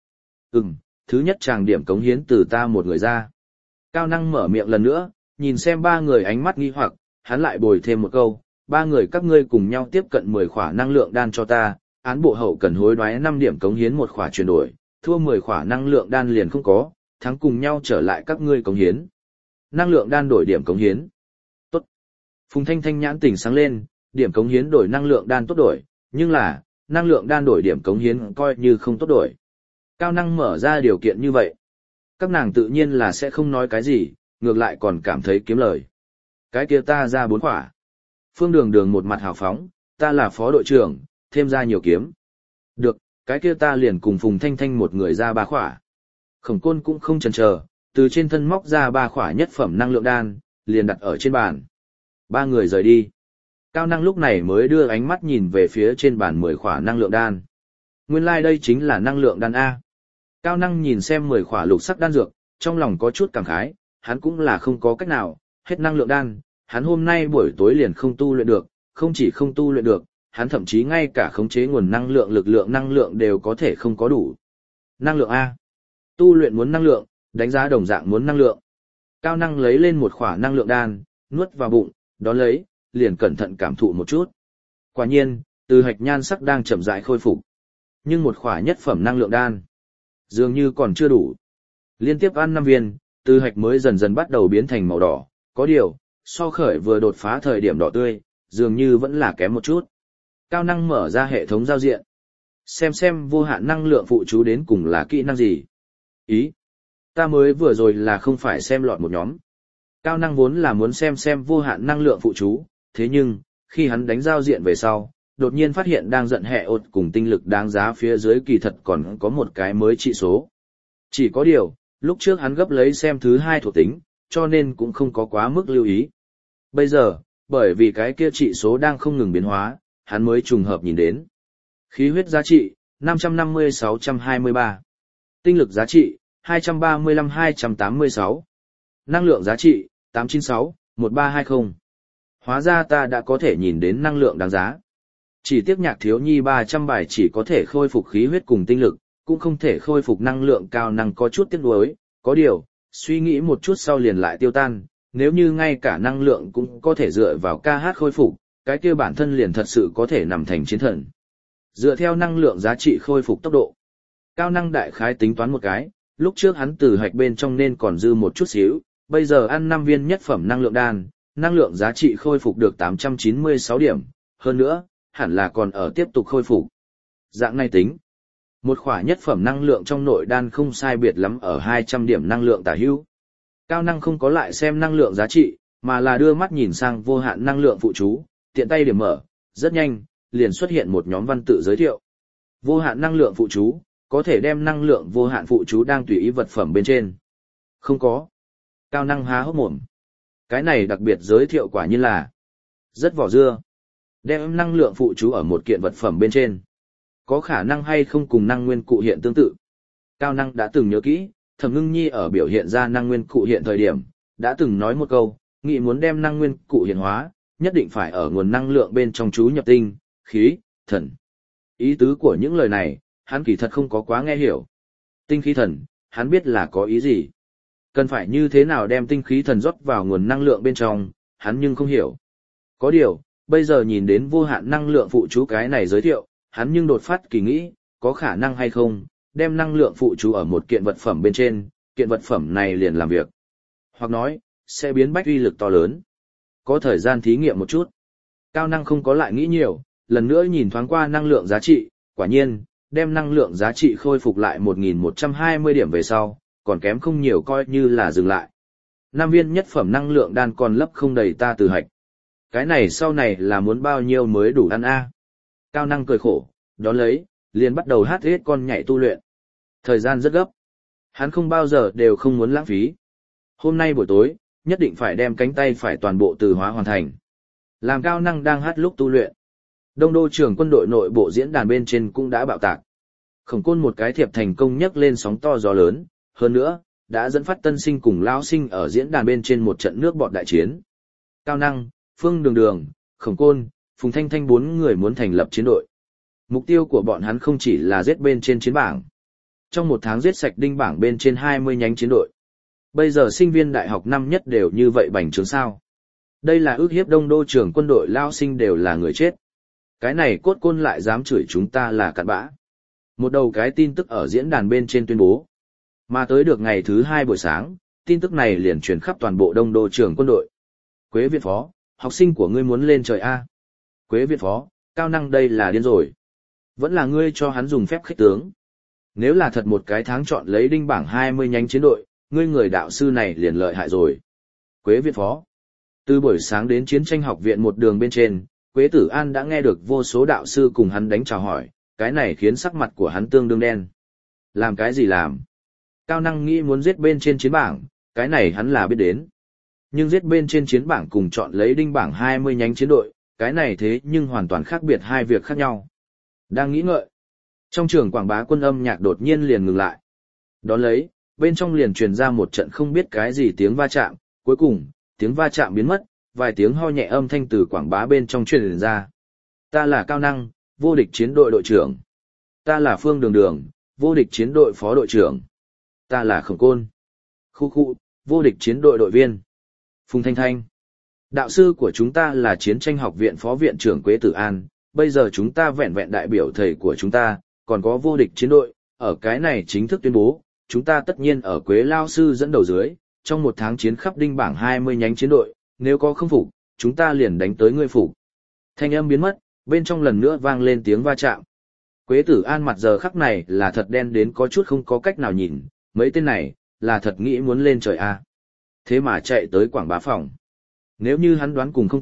Thứ nhất tràng điểm cống hiến từ ta một người ra. Cao năng mở miệng lần nữa, nhìn xem ba người ánh mắt nghi hoặc, hắn lại bồi thêm một câu, ba người các ngươi cùng nhau tiếp cận 10 khỏa năng lượng đan cho ta, án bộ hậu cần hối đoái 5 điểm cống hiến một khỏa chuyển đổi, thua 10 khỏa năng lượng đan liền không có, thắng cùng nhau trở lại các ngươi cống hiến. Năng lượng đan đổi điểm cống hiến. Tốt. Phùng Thanh Thanh nhãn tỉnh sáng lên, điểm cống hiến đổi năng lượng đan tốt đổi, nhưng là, năng lượng đan đổi điểm cống hiến coi như không tốt đổi. Cao năng mở ra điều kiện như vậy. Các nàng tự nhiên là sẽ không nói cái gì, ngược lại còn cảm thấy kiếm lời. Cái kia ta ra 4 khỏa. Phương Đường Đường một mặt hào phóng, ta là phó đội trưởng, thêm ra nhiều kiếm. Được, cái kia ta liền cùng Phùng Thanh Thanh một người ra 3 khỏa. Khổng Côn cũng không chần chờ, từ trên thân móc ra 3 khỏa nhất phẩm năng lượng đan, liền đặt ở trên bàn. 3 người rời đi. Cao năng lúc này mới đưa ánh mắt nhìn về phía trên bàn 10 khỏa năng lượng đan. Nguyên lai đây chính là năng lượng đan A. Cao năng nhìn xem 10 khỏa lục sắc đan dược, trong lòng có chút cảm khái, hắn cũng là không có cách nào, hết năng lượng đan, hắn hôm nay buổi tối liền không tu luyện được, không chỉ không tu luyện được, hắn thậm chí ngay cả khống chế nguồn năng lượng lực lượng năng lượng đều có thể không có đủ. Năng lượng A. Tu luyện muốn năng lượng, đánh giá đồng dạng muốn năng lượng. Cao năng lấy lên một khỏa năng lượng đan, nuốt vào bụng, đón lấy, liền cẩn thận cảm thụ một chút. Quả nhiên, từ hạch nhan sắc đang chậm rãi khôi phục. Nhưng một khỏa nhất phẩm năng lượng đan, dường như còn chưa đủ. Liên tiếp ăn 5 viên, từ hạch mới dần dần bắt đầu biến thành màu đỏ, có điều, so khởi vừa đột phá thời điểm đỏ tươi, dường như vẫn là kém một chút. Cao năng mở ra hệ thống giao diện. Xem vô hạn năng lượng phụ chú đến cùng là kỹ năng gì. Ý, ta mới vừa rồi là không phải xem lọt một nhóm. Cao năng vốn là muốn xem vô hạn năng lượng phụ chú, thế nhưng, khi hắn đánh giao diện về sau, đột nhiên phát hiện đang giận hệ ột cùng tinh lực đáng giá phía dưới kỳ thật còn có một cái mới trị số. Chỉ có điều, lúc trước hắn gấp lấy xem thứ hai thuộc tính, cho nên cũng không có quá mức lưu ý. Bây giờ, bởi vì cái kia trị số đang không ngừng biến hóa, hắn mới trùng hợp nhìn đến. Khí huyết giá trị, 550-623. Tinh lực giá trị, 235-286. Năng lượng giá trị, 896-1320. Hóa ra ta đã có thể nhìn đến năng lượng đáng giá. Chỉ tiếc Nhạc Thiếu Nhi 300 bài chỉ có thể khôi phục khí huyết cùng tinh lực, cũng không thể khôi phục năng lượng cao năng có chút tiếc nuối, có điều, suy nghĩ một chút sau liền lại tiêu tan, nếu như ngay cả năng lượng cũng có thể dựa vào ca hát khôi phục, cái kia bản thân liền thật sự có thể nằm thành chiến thần. Dựa theo năng lượng giá trị khôi phục tốc độ, Cao Năng đại khái tính toán một cái, lúc trước hắn từ hạch bên trong nên còn dư một chút xíu, bây giờ ăn 5 viên nhất phẩm năng lượng đan, năng lượng giá trị khôi phục được 896 điểm, hơn nữa, hẳn là còn ở tiếp tục khôi phục. Dạng này tính, một khỏa nhất phẩm năng lượng trong nội đan không sai biệt lắm ở 200 điểm năng lượng tả hữu. Cao Năng không có lại xem năng lượng giá trị, mà là đưa mắt nhìn sang vô hạn năng lượng phụ chú, tiện tay điểm mở, rất nhanh, liền xuất hiện một nhóm văn tự giới thiệu. Vô hạn năng lượng phụ chú, có thể đem năng lượng vô hạn phụ chú đang tùy ý vật phẩm bên trên. Không có. Cao Năng há hốc mồm. Cái này đặc biệt giới thiệu quả nhiên là rất vỏ dưa. Đem năng lượng phụ chú ở một kiện vật phẩm bên trên. Có khả năng hay không cùng năng nguyên cụ hiện tương tự. Cao Năng đã từng nhớ kỹ, Thẩm Ngưng Nhi ở biểu hiện ra năng nguyên cụ hiện thời điểm, đã từng nói một câu, nghĩ muốn đem năng nguyên cụ hiện hóa, nhất định phải ở nguồn năng lượng bên trong chú nhập tinh, khí, thần. Ý tứ của những lời này, hắn kỳ thật không có quá nghe hiểu. Tinh khí thần, hắn biết là có ý gì. Cần phải như thế nào đem tinh khí thần rót vào nguồn năng lượng bên trong, hắn nhưng không hiểu. Có điều, bây giờ nhìn đến vô hạn năng lượng phụ chú cái này giới thiệu, hắn nhưng đột phát kỳ nghĩ, có khả năng hay không, đem năng lượng phụ chú ở một kiện vật phẩm bên trên, kiện vật phẩm này liền làm việc. Hoặc nói, sẽ biến bách uy lực to lớn. Có thời gian thí nghiệm một chút. Cao Năng không có lại nghĩ nhiều, lần nữa nhìn thoáng qua năng lượng giá trị, quả nhiên, đem năng lượng giá trị khôi phục lại 1120 điểm về sau, còn kém không nhiều coi như là dừng lại. 5 viên nhất phẩm năng lượng đan còn lấp không đầy ta từ hạch. Cái này sau này là muốn bao nhiêu mới đủ ăn a? Cao Năng cười khổ, đón lấy, liền bắt đầu hát hết con nhảy tu luyện. Thời gian rất gấp. Hắn không bao giờ đều không muốn lãng phí. Hôm nay buổi tối, nhất định phải đem cánh tay phải toàn bộ từ hóa hoàn thành. Làm Cao Năng đang hát lúc tu luyện. Đông Đô trưởng quân đội nội bộ diễn đàn bên trên cũng đã bạo tạc. Khổng Côn một cái thiệp thành công nhấc lên sóng to gió lớn, hơn nữa, đã dẫn phát tân sinh cùng lão sinh ở diễn đàn bên trên một trận nước bọt đại chiến. Cao Năng, Phương Đường Đường, Khổng Côn, Phùng Thanh Thanh 4 người muốn thành lập chiến đội. Mục tiêu của bọn hắn không chỉ là giết bên trên chiến bảng. Trong một tháng giết sạch đinh bảng bên trên 20 nhánh chiến đội. Bây giờ sinh viên đại học năm nhất đều như vậy bành trướng sao. Đây là ước hiếp Đông Đô trưởng quân đội lao sinh đều là người chết. Cái này Cốt Côn lại dám chửi chúng ta là cặn bã. Một đầu cái tin tức ở diễn đàn bên trên tuyên bố. Mà tới được ngày thứ 2 buổi sáng, tin tức này liền truyền khắp toàn bộ Đông Đô trưởng quân đội. Quế Viện Phó, học sinh của ngươi muốn lên trời A. Quế Viện Phó, Cao Năng đây là điên rồi. Vẫn là ngươi cho hắn dùng phép khích tướng. Nếu là thật một cái tháng chọn lấy đinh bảng 20 nhánh chiến đội, ngươi người đạo sư này liền lợi hại rồi. Quế Viện Phó. Từ buổi sáng đến chiến tranh học viện một đường bên trên, Quế Tử An đã nghe được vô số đạo sư cùng hắn đánh chào hỏi, cái này khiến sắc mặt của hắn tương đương đen. Làm cái gì làm? Cao Năng nghĩ muốn giết bên trên chiến bảng, cái này hắn là biết đến. Nhưng giết bên trên chiến bảng cùng chọn lấy đinh bảng 20 nhánh chiến đội, cái này thế nhưng hoàn toàn khác biệt hai việc khác nhau. Đang nghĩ ngợi. Trong trường quảng bá quân âm nhạc đột nhiên liền ngừng lại. Đón lấy, bên trong liền truyền ra một trận không biết cái gì tiếng va chạm, cuối cùng, tiếng va chạm biến mất, vài tiếng ho nhẹ âm thanh từ quảng bá bên trong truyền ra. Ta là Cao Năng, vô địch chiến đội đội trưởng. Ta là Phương Đường Đường, vô địch chiến đội phó đội trưởng. Ta là Khổng Côn. Khu, vô địch chiến đội đội viên. Phùng Thanh Thanh. Đạo sư của chúng ta là chiến tranh học viện phó viện trưởng Quế Tử An, bây giờ chúng ta vẹn vẹn đại biểu thầy của chúng ta, còn có vô địch chiến đội, ở cái này chính thức tuyên bố, chúng ta tất nhiên ở Quế Lao sư dẫn đầu dưới, trong một tháng chiến khắp đinh bảng 20 nhánh chiến đội, nếu có không phục, chúng ta liền đánh tới ngươi phục. Thanh âm biến mất, bên trong lần nữa vang lên tiếng va chạm. Quế Tử An mặt giờ khắc này là thật đen đến có chút không có cách nào nhìn, mấy tên này, là thật nghĩ muốn lên trời a. Thế mà chạy tới quảng bá phòng. Nếu như hắn đoán cùng không tệ,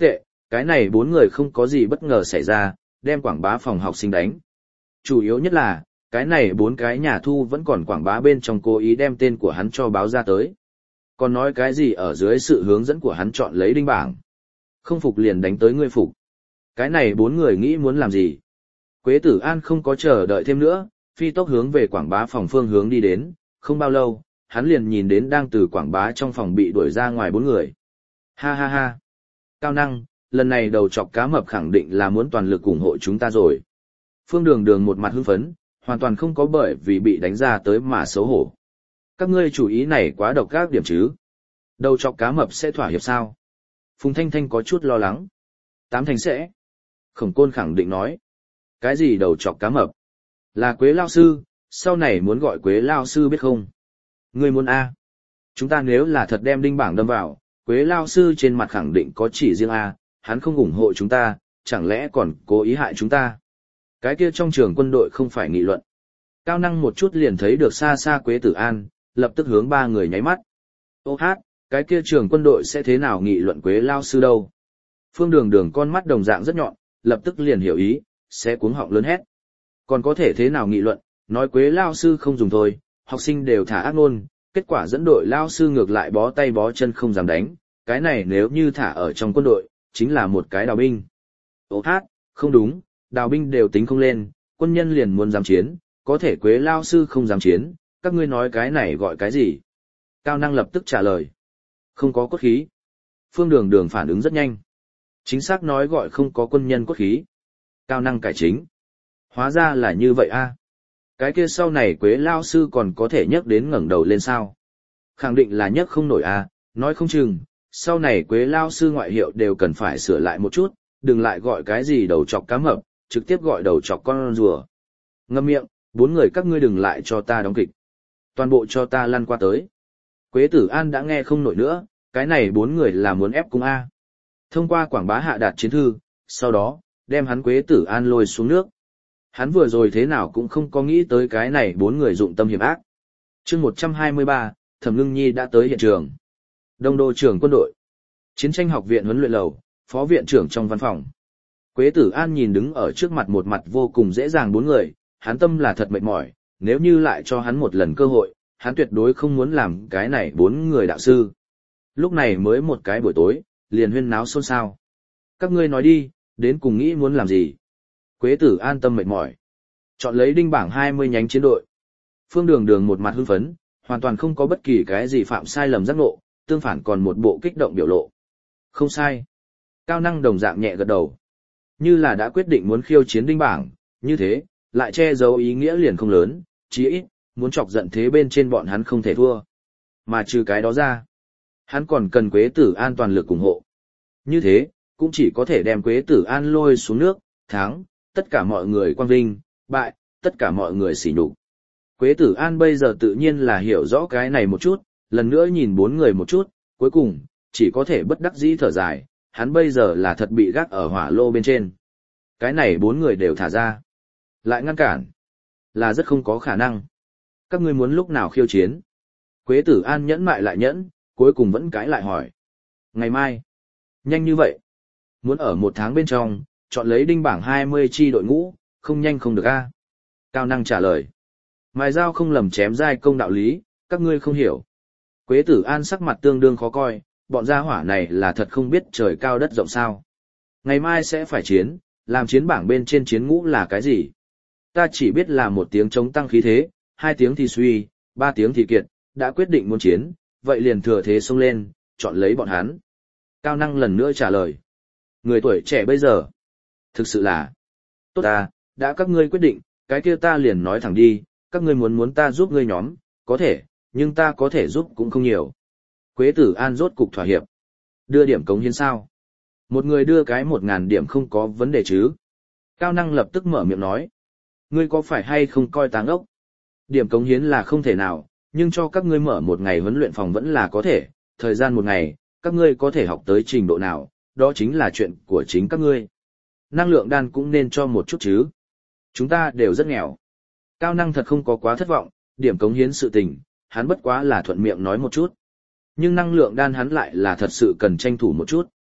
cái này 4 người không có gì bất ngờ xảy ra, đem quảng bá phòng học sinh đánh. Chủ yếu nhất là, cái này 4 cái nhà thu vẫn còn quảng bá bên trong cố ý đem tên của hắn cho báo ra tới. Còn nói cái gì ở dưới sự hướng dẫn của hắn chọn lấy đinh bảng. Không phục liền đánh tới ngươi phục. Cái này 4 người nghĩ muốn làm gì? Quế Tử An không có chờ đợi thêm nữa, phi tốc hướng về quảng bá phòng phương hướng đi đến, không bao lâu, hắn liền nhìn đến đang từ quảng bá trong phòng bị đuổi ra ngoài 4 người. Ha ha ha. Cao năng, lần này đầu chọc cá mập khẳng định là muốn toàn lực ủng hộ chúng ta rồi. Phương Đường Đường một mặt hưng phấn, hoàn toàn không có bởi vì bị đánh ra tới mà xấu hổ. Các ngươi chủ ý này quá độc ác điểm chứ. Đầu chọc cá mập sẽ thỏa hiệp sao? Phùng Thanh Thanh có chút lo lắng. Tám thành sẽ. Khổng Côn khẳng định nói. Cái gì đầu chọc cá mập? Là Quế Lao Sư, sau này muốn gọi Quế Lao Sư biết không? Ngươi muốn A. Chúng ta nếu là thật đem đinh bảng đâm vào, Quế Lao Sư trên mặt khẳng định có chỉ riêng A, hắn không ủng hộ chúng ta, chẳng lẽ còn cố ý hại chúng ta? Cái kia trong trường quân đội không phải nghị luận. Cao năng một chút liền thấy được xa xa Quế Tử An, lập tức hướng 3 người nháy mắt. Ô hát, cái kia trường quân đội sẽ thế nào nghị luận Quế Lao Sư đâu? Phương Đường Đường con mắt đồng dạng rất nhọn, lập tức liền hiểu ý, sẽ cuống họng lớn hét. Còn có thể thế nào nghị luận, nói Quế Lao Sư không dùng thôi, học sinh đều thả ác ngôn, kết quả dẫn đội Lao Sư ngược lại bó tay bó chân không dám đánh, cái này nếu như thả ở trong quân đội, chính là một cái đào binh. Ô hát, không đúng, đào binh đều tính không lên, quân nhân liền muốn dám chiến, có thể Quế Lao Sư không dám chiến, các ngươi nói cái này gọi cái gì? Cao năng lập tức trả lời. Không có cốt khí. Phương Đường Đường phản ứng rất nhanh. Chính xác nói gọi không có quân nhân cốt khí. Cao năng cải chính. Hóa ra là như vậy a. Cái kia sau này Quế Lao Sư còn có thể nhấc đến ngẩng đầu lên sao? Khẳng định là nhấc không nổi a, nói không chừng, sau này Quế Lao Sư ngoại hiệu đều cần phải sửa lại một chút, đừng lại gọi cái gì đầu chọc cá mập, trực tiếp gọi đầu chọc con rùa. Ngậm miệng, 4 người các ngươi đừng lại cho ta đóng kịch. Toàn bộ cho ta lăn qua tới. Quế Tử An đã nghe không nổi nữa, cái này 4 người là muốn ép cung A. Thông qua quảng bá hạ đạt chiến thư, sau đó, đem hắn Quế Tử An lôi xuống nước. Hắn vừa rồi thế nào cũng không có nghĩ tới cái này 4 người dụng tâm hiểm ác. Chương 123, Thẩm Ngưng Nhi đã tới hiện trường. Đông đô trưởng quân đội. Chiến tranh học viện huấn luyện lầu, phó viện trưởng trong văn phòng. Quế Tử An nhìn đứng ở trước mặt một mặt vô cùng dễ dàng 4 người, hắn tâm là thật mệt mỏi, nếu như lại cho hắn một lần cơ hội, hắn tuyệt đối không muốn làm cái này 4 người đạo sư. Lúc này mới một cái buổi tối, liền huyên náo xôn xao. Các ngươi nói đi, đến cùng nghĩ muốn làm gì? Quế Tử An tâm mệt mỏi. Chọn lấy đinh bảng 20 nhánh chiến đội. Phương Đường Đường một mặt hưng phấn, hoàn toàn không có bất kỳ cái gì phạm sai lầm giác ngộ, tương phản còn một bộ kích động biểu lộ. Không sai. Cao năng đồng dạng nhẹ gật đầu. Như là đã quyết định muốn khiêu chiến đinh bảng, như thế, lại che giấu ý nghĩa liền không lớn, chí ít, muốn chọc giận thế bên trên bọn hắn không thể thua. Mà trừ cái đó ra, hắn còn cần Quế Tử An toàn lực ủng hộ. Như thế, cũng chỉ có thể đem Quế Tử An lôi xuống nước, thắng, tất cả mọi người quang vinh, bại, tất cả mọi người sỉ nhục. Quế Tử An bây giờ tự nhiên là hiểu rõ cái này một chút, lần nữa nhìn 4 người một chút, cuối cùng, chỉ có thể bất đắc dĩ thở dài, hắn bây giờ là thật bị gác ở hỏa lô bên trên. Cái này 4 người đều thả ra. Lại ngăn cản. Là rất không có khả năng. Các ngươi muốn lúc nào khiêu chiến? Quế Tử An nhẫn mại lại nhẫn, cuối cùng vẫn cãi lại hỏi. Ngày mai. Nhanh như vậy. Muốn ở 1 tháng bên trong, chọn lấy đinh bảng 20 chi đội ngũ, không nhanh không được a. Cao năng trả lời. Mài dao không lầm chém dai công đạo lý, các ngươi không hiểu. Quế Tử An sắc mặt tương đương khó coi, bọn gia hỏa này là thật không biết trời cao đất rộng sao. Ngày mai sẽ phải chiến, làm chiến bảng bên trên chiến ngũ là cái gì? Ta chỉ biết là 1 tiếng chống tăng khí thế, 2 tiếng thì suy, 3 tiếng thì kiệt, đã quyết định muốn chiến, vậy liền thừa thế xông lên, chọn lấy bọn hắn. Cao năng lần nữa trả lời. Người tuổi trẻ bây giờ, thực sự là, tốt ta, đã các ngươi quyết định, cái kia ta liền nói thẳng đi, các ngươi muốn ta giúp ngươi nhóm, có thể, nhưng ta có thể giúp cũng không nhiều. Quế Tử An rốt cục thỏa hiệp. Đưa điểm cống hiến sao? Một người đưa cái 1000 điểm không có vấn đề chứ? Cao năng lập tức mở miệng nói. Ngươi có phải hay không coi táng ốc? Điểm cống hiến là không thể nào, nhưng cho các ngươi mở 1 ngày huấn luyện phòng vẫn là có thể, thời gian 1 ngày, các ngươi có thể học tới trình độ nào, đó chính là chuyện của chính các ngươi. Năng lượng đan cũng nên cho một chút chứ. Chúng ta đều rất nghèo. Cao năng thật không có quá thất vọng, điểm cống hiến sự tình, hắn bất quá là thuận miệng nói một chút. Nhưng năng lượng đan hắn lại là thật sự cần tranh thủ một chút.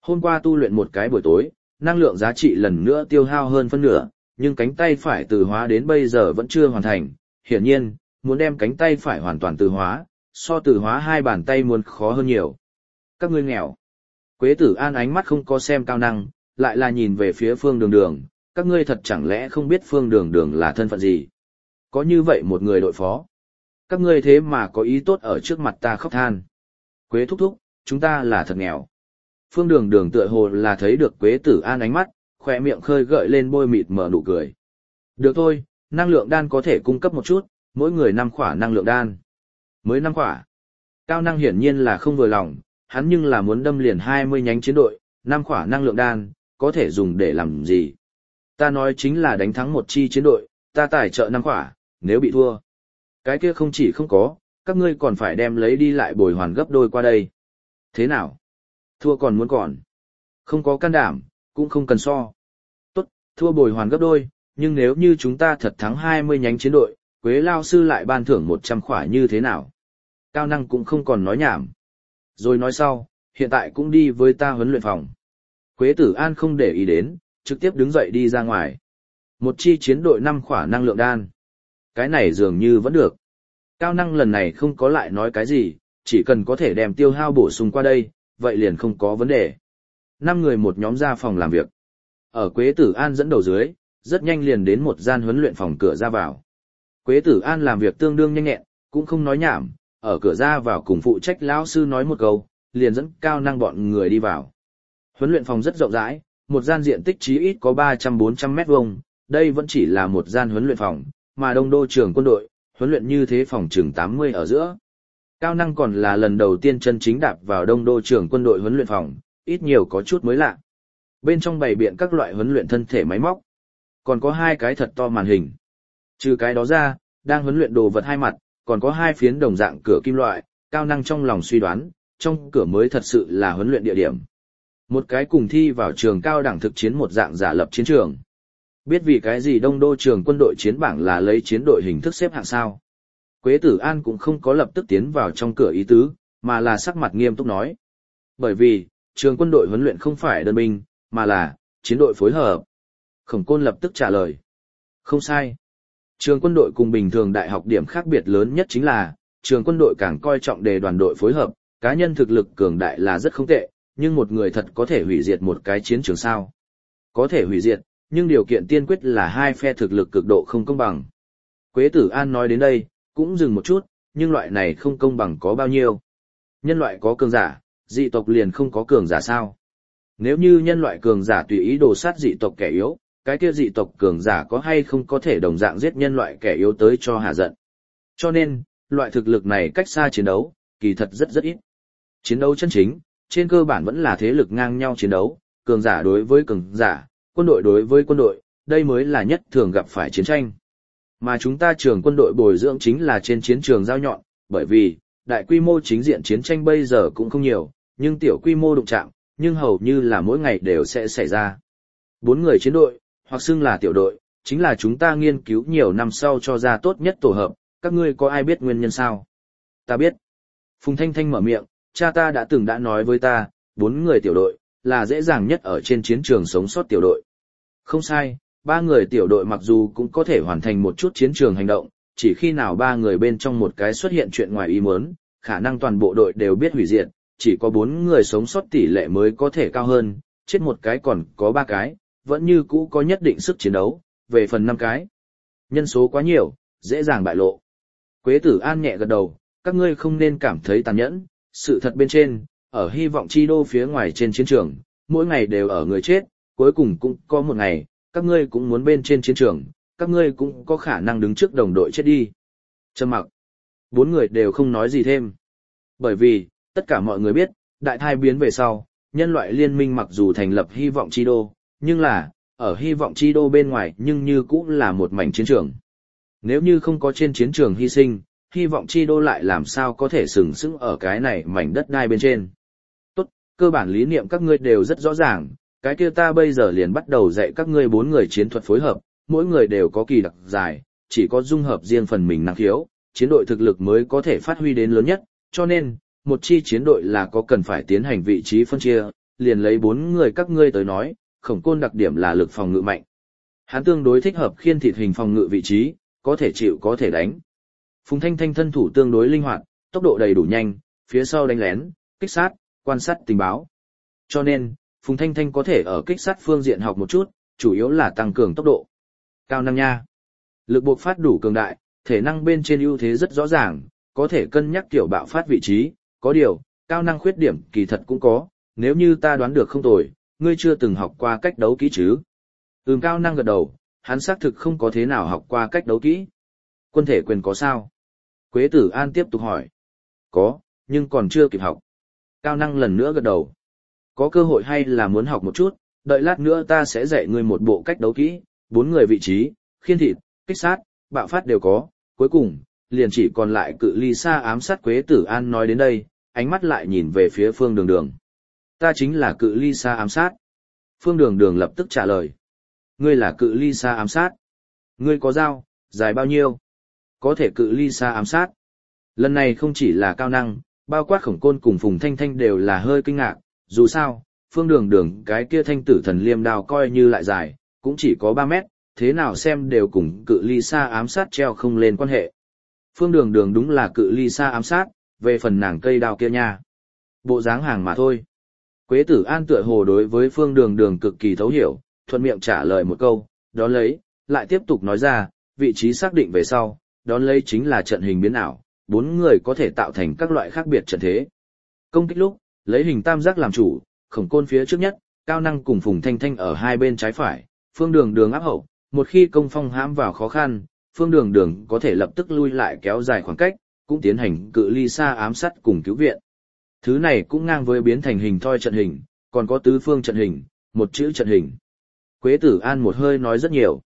Hôm qua tu luyện một cái buổi tối, năng lượng giá trị lần nữa tiêu hao hơn phân nửa, nhưng cánh tay phải từ hóa đến bây giờ vẫn chưa hoàn thành. Hiển nhiên, muốn đem cánh tay phải hoàn toàn từ hóa, so từ hóa hai bàn tay muốn khó hơn nhiều. Các ngươi nghèo. Quế Tử An ánh mắt không có xem Cao Năng, lại là nhìn về phía Phương Đường Đường, các ngươi thật chẳng lẽ không biết Phương Đường Đường là thân phận gì? Có như vậy một người đội phó. Các ngươi thế mà có ý tốt ở trước mặt ta khóc than. Quế thúc thúc, chúng ta là thật nghèo. Phương Đường Đường tựa hồ là thấy được Quế Tử An ánh mắt, khỏe miệng khơi gợi lên bôi mịt mở nụ cười. Được thôi, năng lượng đan có thể cung cấp một chút, mỗi người 5 khỏa năng lượng đan. Mới 5 khỏa. Cao Năng hiển nhiên là không vừa lòng, hắn nhưng là muốn đâm liền 20 nhánh chiến đội, 5 khỏa năng lượng đan, có thể dùng để làm gì? Ta nói chính là đánh thắng một chi chiến đội, ta tài trợ 5 khỏa, nếu bị thua. Cái kia không chỉ không có, các ngươi còn phải đem lấy đi lại bồi hoàn gấp đôi qua đây. Thế nào? Thua còn muốn còn. Không có can đảm, cũng không cần so. Tốt, thua bồi hoàn gấp đôi, nhưng nếu như chúng ta thật thắng 20 nhánh chiến đội, Quế Lao Sư lại ban thưởng 100 khỏa như thế nào? Cao Năng cũng không còn nói nhảm. Rồi nói sau, hiện tại cũng đi với ta huấn luyện phòng. Quế Tử An không để ý đến, trực tiếp đứng dậy đi ra ngoài. Một chi chiến đội 5 khỏa năng lượng đan. Cái này dường như vẫn được. Cao Năng lần này không có lại nói cái gì, chỉ cần có thể đem tiêu hao bổ sung qua đây, vậy liền không có vấn đề. 5 người một nhóm ra phòng làm việc. Ở Quế Tử An dẫn đầu dưới, rất nhanh liền đến một gian huấn luyện phòng cửa ra vào. Quế Tử An làm việc tương đương nhanh nhẹn, cũng không nói nhảm, ở cửa ra vào cùng phụ trách lão sư nói một câu, liền dẫn Cao Năng bọn người đi vào. Huấn luyện phòng rất rộng rãi, một gian diện tích chí ít có 300-400 mét vuông, đây vẫn chỉ là một gian huấn luyện phòng, mà Đông Đô trường quân đội, huấn luyện như thế phòng chừng 80 ở giữa. Cao Năng còn là lần đầu tiên chân chính đạp vào Đông Đô trường quân đội huấn luyện phòng, ít nhiều có chút mới lạ. Bên trong bày biện các loại huấn luyện thân thể máy móc, còn có 2 cái thật to màn hình. Trừ cái đó ra, đang huấn luyện đồ vật 2 mặt, còn có 2 phiến đồng dạng cửa kim loại, Cao Năng trong lòng suy đoán, trong cửa mới thật sự là huấn luyện địa điểm. Một cái cùng thi vào trường cao đẳng thực chiến một dạng giả lập chiến trường. Biết vì cái gì Đông Đô trường quân đội chiến bảng là lấy chiến đội hình thức xếp hạng sao? Quế Tử An cũng không có lập tức tiến vào trong cửa ý tứ, mà là sắc mặt nghiêm túc nói. Bởi vì, trường quân đội huấn luyện không phải đơn binh, mà là chiến đội phối hợp. Khổng Côn lập tức trả lời. Không sai. Trường quân đội cùng bình thường đại học điểm khác biệt lớn nhất chính là, trường quân đội càng coi trọng đề đoàn đội phối hợp, cá nhân thực lực cường đại là rất không tệ, nhưng một người thật có thể hủy diệt một cái chiến trường sao. Có thể hủy diệt, nhưng điều kiện tiên quyết là 2 phe thực lực cực độ không công bằng. Quế Tử An nói đến đây, cũng dừng một chút, nhưng loại này không công bằng có bao nhiêu. Nhân loại có cường giả, dị tộc liền không có cường giả sao. Nếu như nhân loại cường giả tùy ý đồ sát dị tộc kẻ yếu, cái kia dị tộc cường giả có hay không có thể đồng dạng giết nhân loại kẻ yếu tới cho hạ giận. Cho nên, loại thực lực này cách xa chiến đấu, kỳ thật rất ít. Chiến đấu chân chính, trên cơ bản vẫn là thế lực ngang nhau chiến đấu, cường giả đối với cường giả, quân đội đối với quân đội, đây mới là nhất thường gặp phải chiến tranh. Mà chúng ta trường quân đội bồi dưỡng chính là trên chiến trường giao nhọn, bởi vì, đại quy mô chính diện chiến tranh bây giờ cũng không nhiều, nhưng tiểu quy mô đụng chạm, nhưng hầu như là mỗi ngày đều sẽ xảy ra. 4 người chiến đội, hoặc xưng là tiểu đội, chính là chúng ta nghiên cứu nhiều năm sau cho ra tốt nhất tổ hợp, các ngươi có ai biết nguyên nhân sao? Ta biết. Phùng Thanh Thanh mở miệng, cha ta đã từng đã nói với ta, 4 người tiểu đội, là dễ dàng nhất ở trên chiến trường sống sót tiểu đội. Không sai, 3 người tiểu đội mặc dù cũng có thể hoàn thành một chút chiến trường hành động, chỉ khi nào 3 người bên trong một cái xuất hiện chuyện ngoài ý muốn, khả năng toàn bộ đội đều biết hủy diệt, chỉ có 4 người sống sót tỷ lệ mới có thể cao hơn, chết một cái còn có 3 cái, vẫn như cũ có nhất định sức chiến đấu, về phần 5 cái. Nhân số quá nhiều, dễ dàng bại lộ. Quế Tử An nhẹ gật đầu, các ngươi không nên cảm thấy tàn nhẫn, sự thật bên trên, ở hy vọng chi đô phía ngoài trên chiến trường, mỗi ngày đều ở người chết, cuối cùng cũng có một ngày, các ngươi cũng muốn bên trên chiến trường, các ngươi cũng có khả năng đứng trước đồng đội chết đi. Trầm mặc. 4 người đều không nói gì thêm. Bởi vì, tất cả mọi người biết, đại thai biến về sau, nhân loại liên minh mặc dù thành lập hy vọng chi đô, nhưng là, ở hy vọng chi đô bên ngoài nhưng như cũng là một mảnh chiến trường. Nếu như không có trên chiến trường hy sinh, hy vọng chi đô lại làm sao có thể sừng sững ở cái này mảnh đất đai bên trên. Tốt, cơ bản lý niệm các ngươi đều rất rõ ràng, cái kia ta bây giờ liền bắt đầu dạy các ngươi 4 người chiến thuật phối hợp, mỗi người đều có kỳ đặc dài, chỉ có dung hợp riêng phần mình năng khiếu, chiến đội thực lực mới có thể phát huy đến lớn nhất, cho nên, một chi chiến đội là có cần phải tiến hành vị trí phân chia, liền lấy 4 người các ngươi tới nói, Khổng Côn đặc điểm là lực phòng ngự mạnh. Hắn tương đối thích hợp khiên thịt hình phòng ngự vị trí, có thể chịu có thể đánh. Phùng Thanh Thanh thân thủ tương đối linh hoạt, tốc độ đầy đủ nhanh, phía sau đánh lén, kích sát, quan sát tình báo. Cho nên, Phùng Thanh Thanh có thể ở kích sát phương diện học một chút, chủ yếu là tăng cường tốc độ. Cao năng nha. Lực bộc phát đủ cường đại, thể năng bên trên ưu thế rất rõ ràng, có thể cân nhắc tiểu bạo phát vị trí, có điều, cao năng khuyết điểm kỳ thật cũng có, nếu như ta đoán được không tồi, ngươi chưa từng học qua cách đấu kỹ chứ. Cao năng gật đầu, hắn xác thực không có thế nào học qua cách đấu kỹ. Quân thể quyền có sao? Quế Tử An tiếp tục hỏi. Có, nhưng còn chưa kịp học. Cao năng lần nữa gật đầu. Có cơ hội hay là muốn học một chút, đợi lát nữa ta sẽ dạy ngươi một bộ cách đấu kỹ, 4 người vị trí, khiên thịt, kích sát, bạo phát đều có, cuối cùng, liền chỉ còn lại cự ly xa ám sát. Quế Tử An nói đến đây, ánh mắt lại nhìn về phía Phương Đường Đường. Ta chính là cự ly xa ám sát. Phương Đường Đường lập tức trả lời. Ngươi là cự ly xa ám sát. Ngươi có dao, dài bao nhiêu? Có thể cự ly xa ám sát. Lần này không chỉ là cao năng, bao quát Khổng Côn cùng Phùng Thanh Thanh đều là hơi kinh ngạc, dù sao, Phương Đường Đường cái kia thanh tử thần liêm đao coi như lại dài, cũng chỉ có 3 mét, thế nào xem đều cùng cự ly xa ám sát treo không lên quan hệ. Phương Đường Đường đúng là cự ly xa ám sát, về phần nàng cây đao kia nha. Bộ dáng hàng mà thôi. Quế Tử An tựa hồ đối với Phương Đường Đường cực kỳ thấu hiểu, thuận miệng trả lời một câu, đón lấy, lại tiếp tục nói ra, vị trí xác định về sau, đón lấy chính là trận hình biến ảo, 4 người có thể tạo thành các loại khác biệt trận thế. Công kích lúc, lấy hình tam giác làm chủ, Khổng Côn phía trước nhất, cao năng cùng Phùng Thanh Thanh ở hai bên trái phải, Phương Đường Đường áp hậu, một khi công phong hãm vào khó khăn, Phương Đường Đường có thể lập tức lui lại kéo dài khoảng cách, cũng tiến hành cự ly xa ám sát cùng cứu viện. Thứ này cũng ngang với biến thành hình thoi trận hình, còn có tứ phương trận hình, một chữ trận hình. Quế Tử An một hơi nói rất nhiều.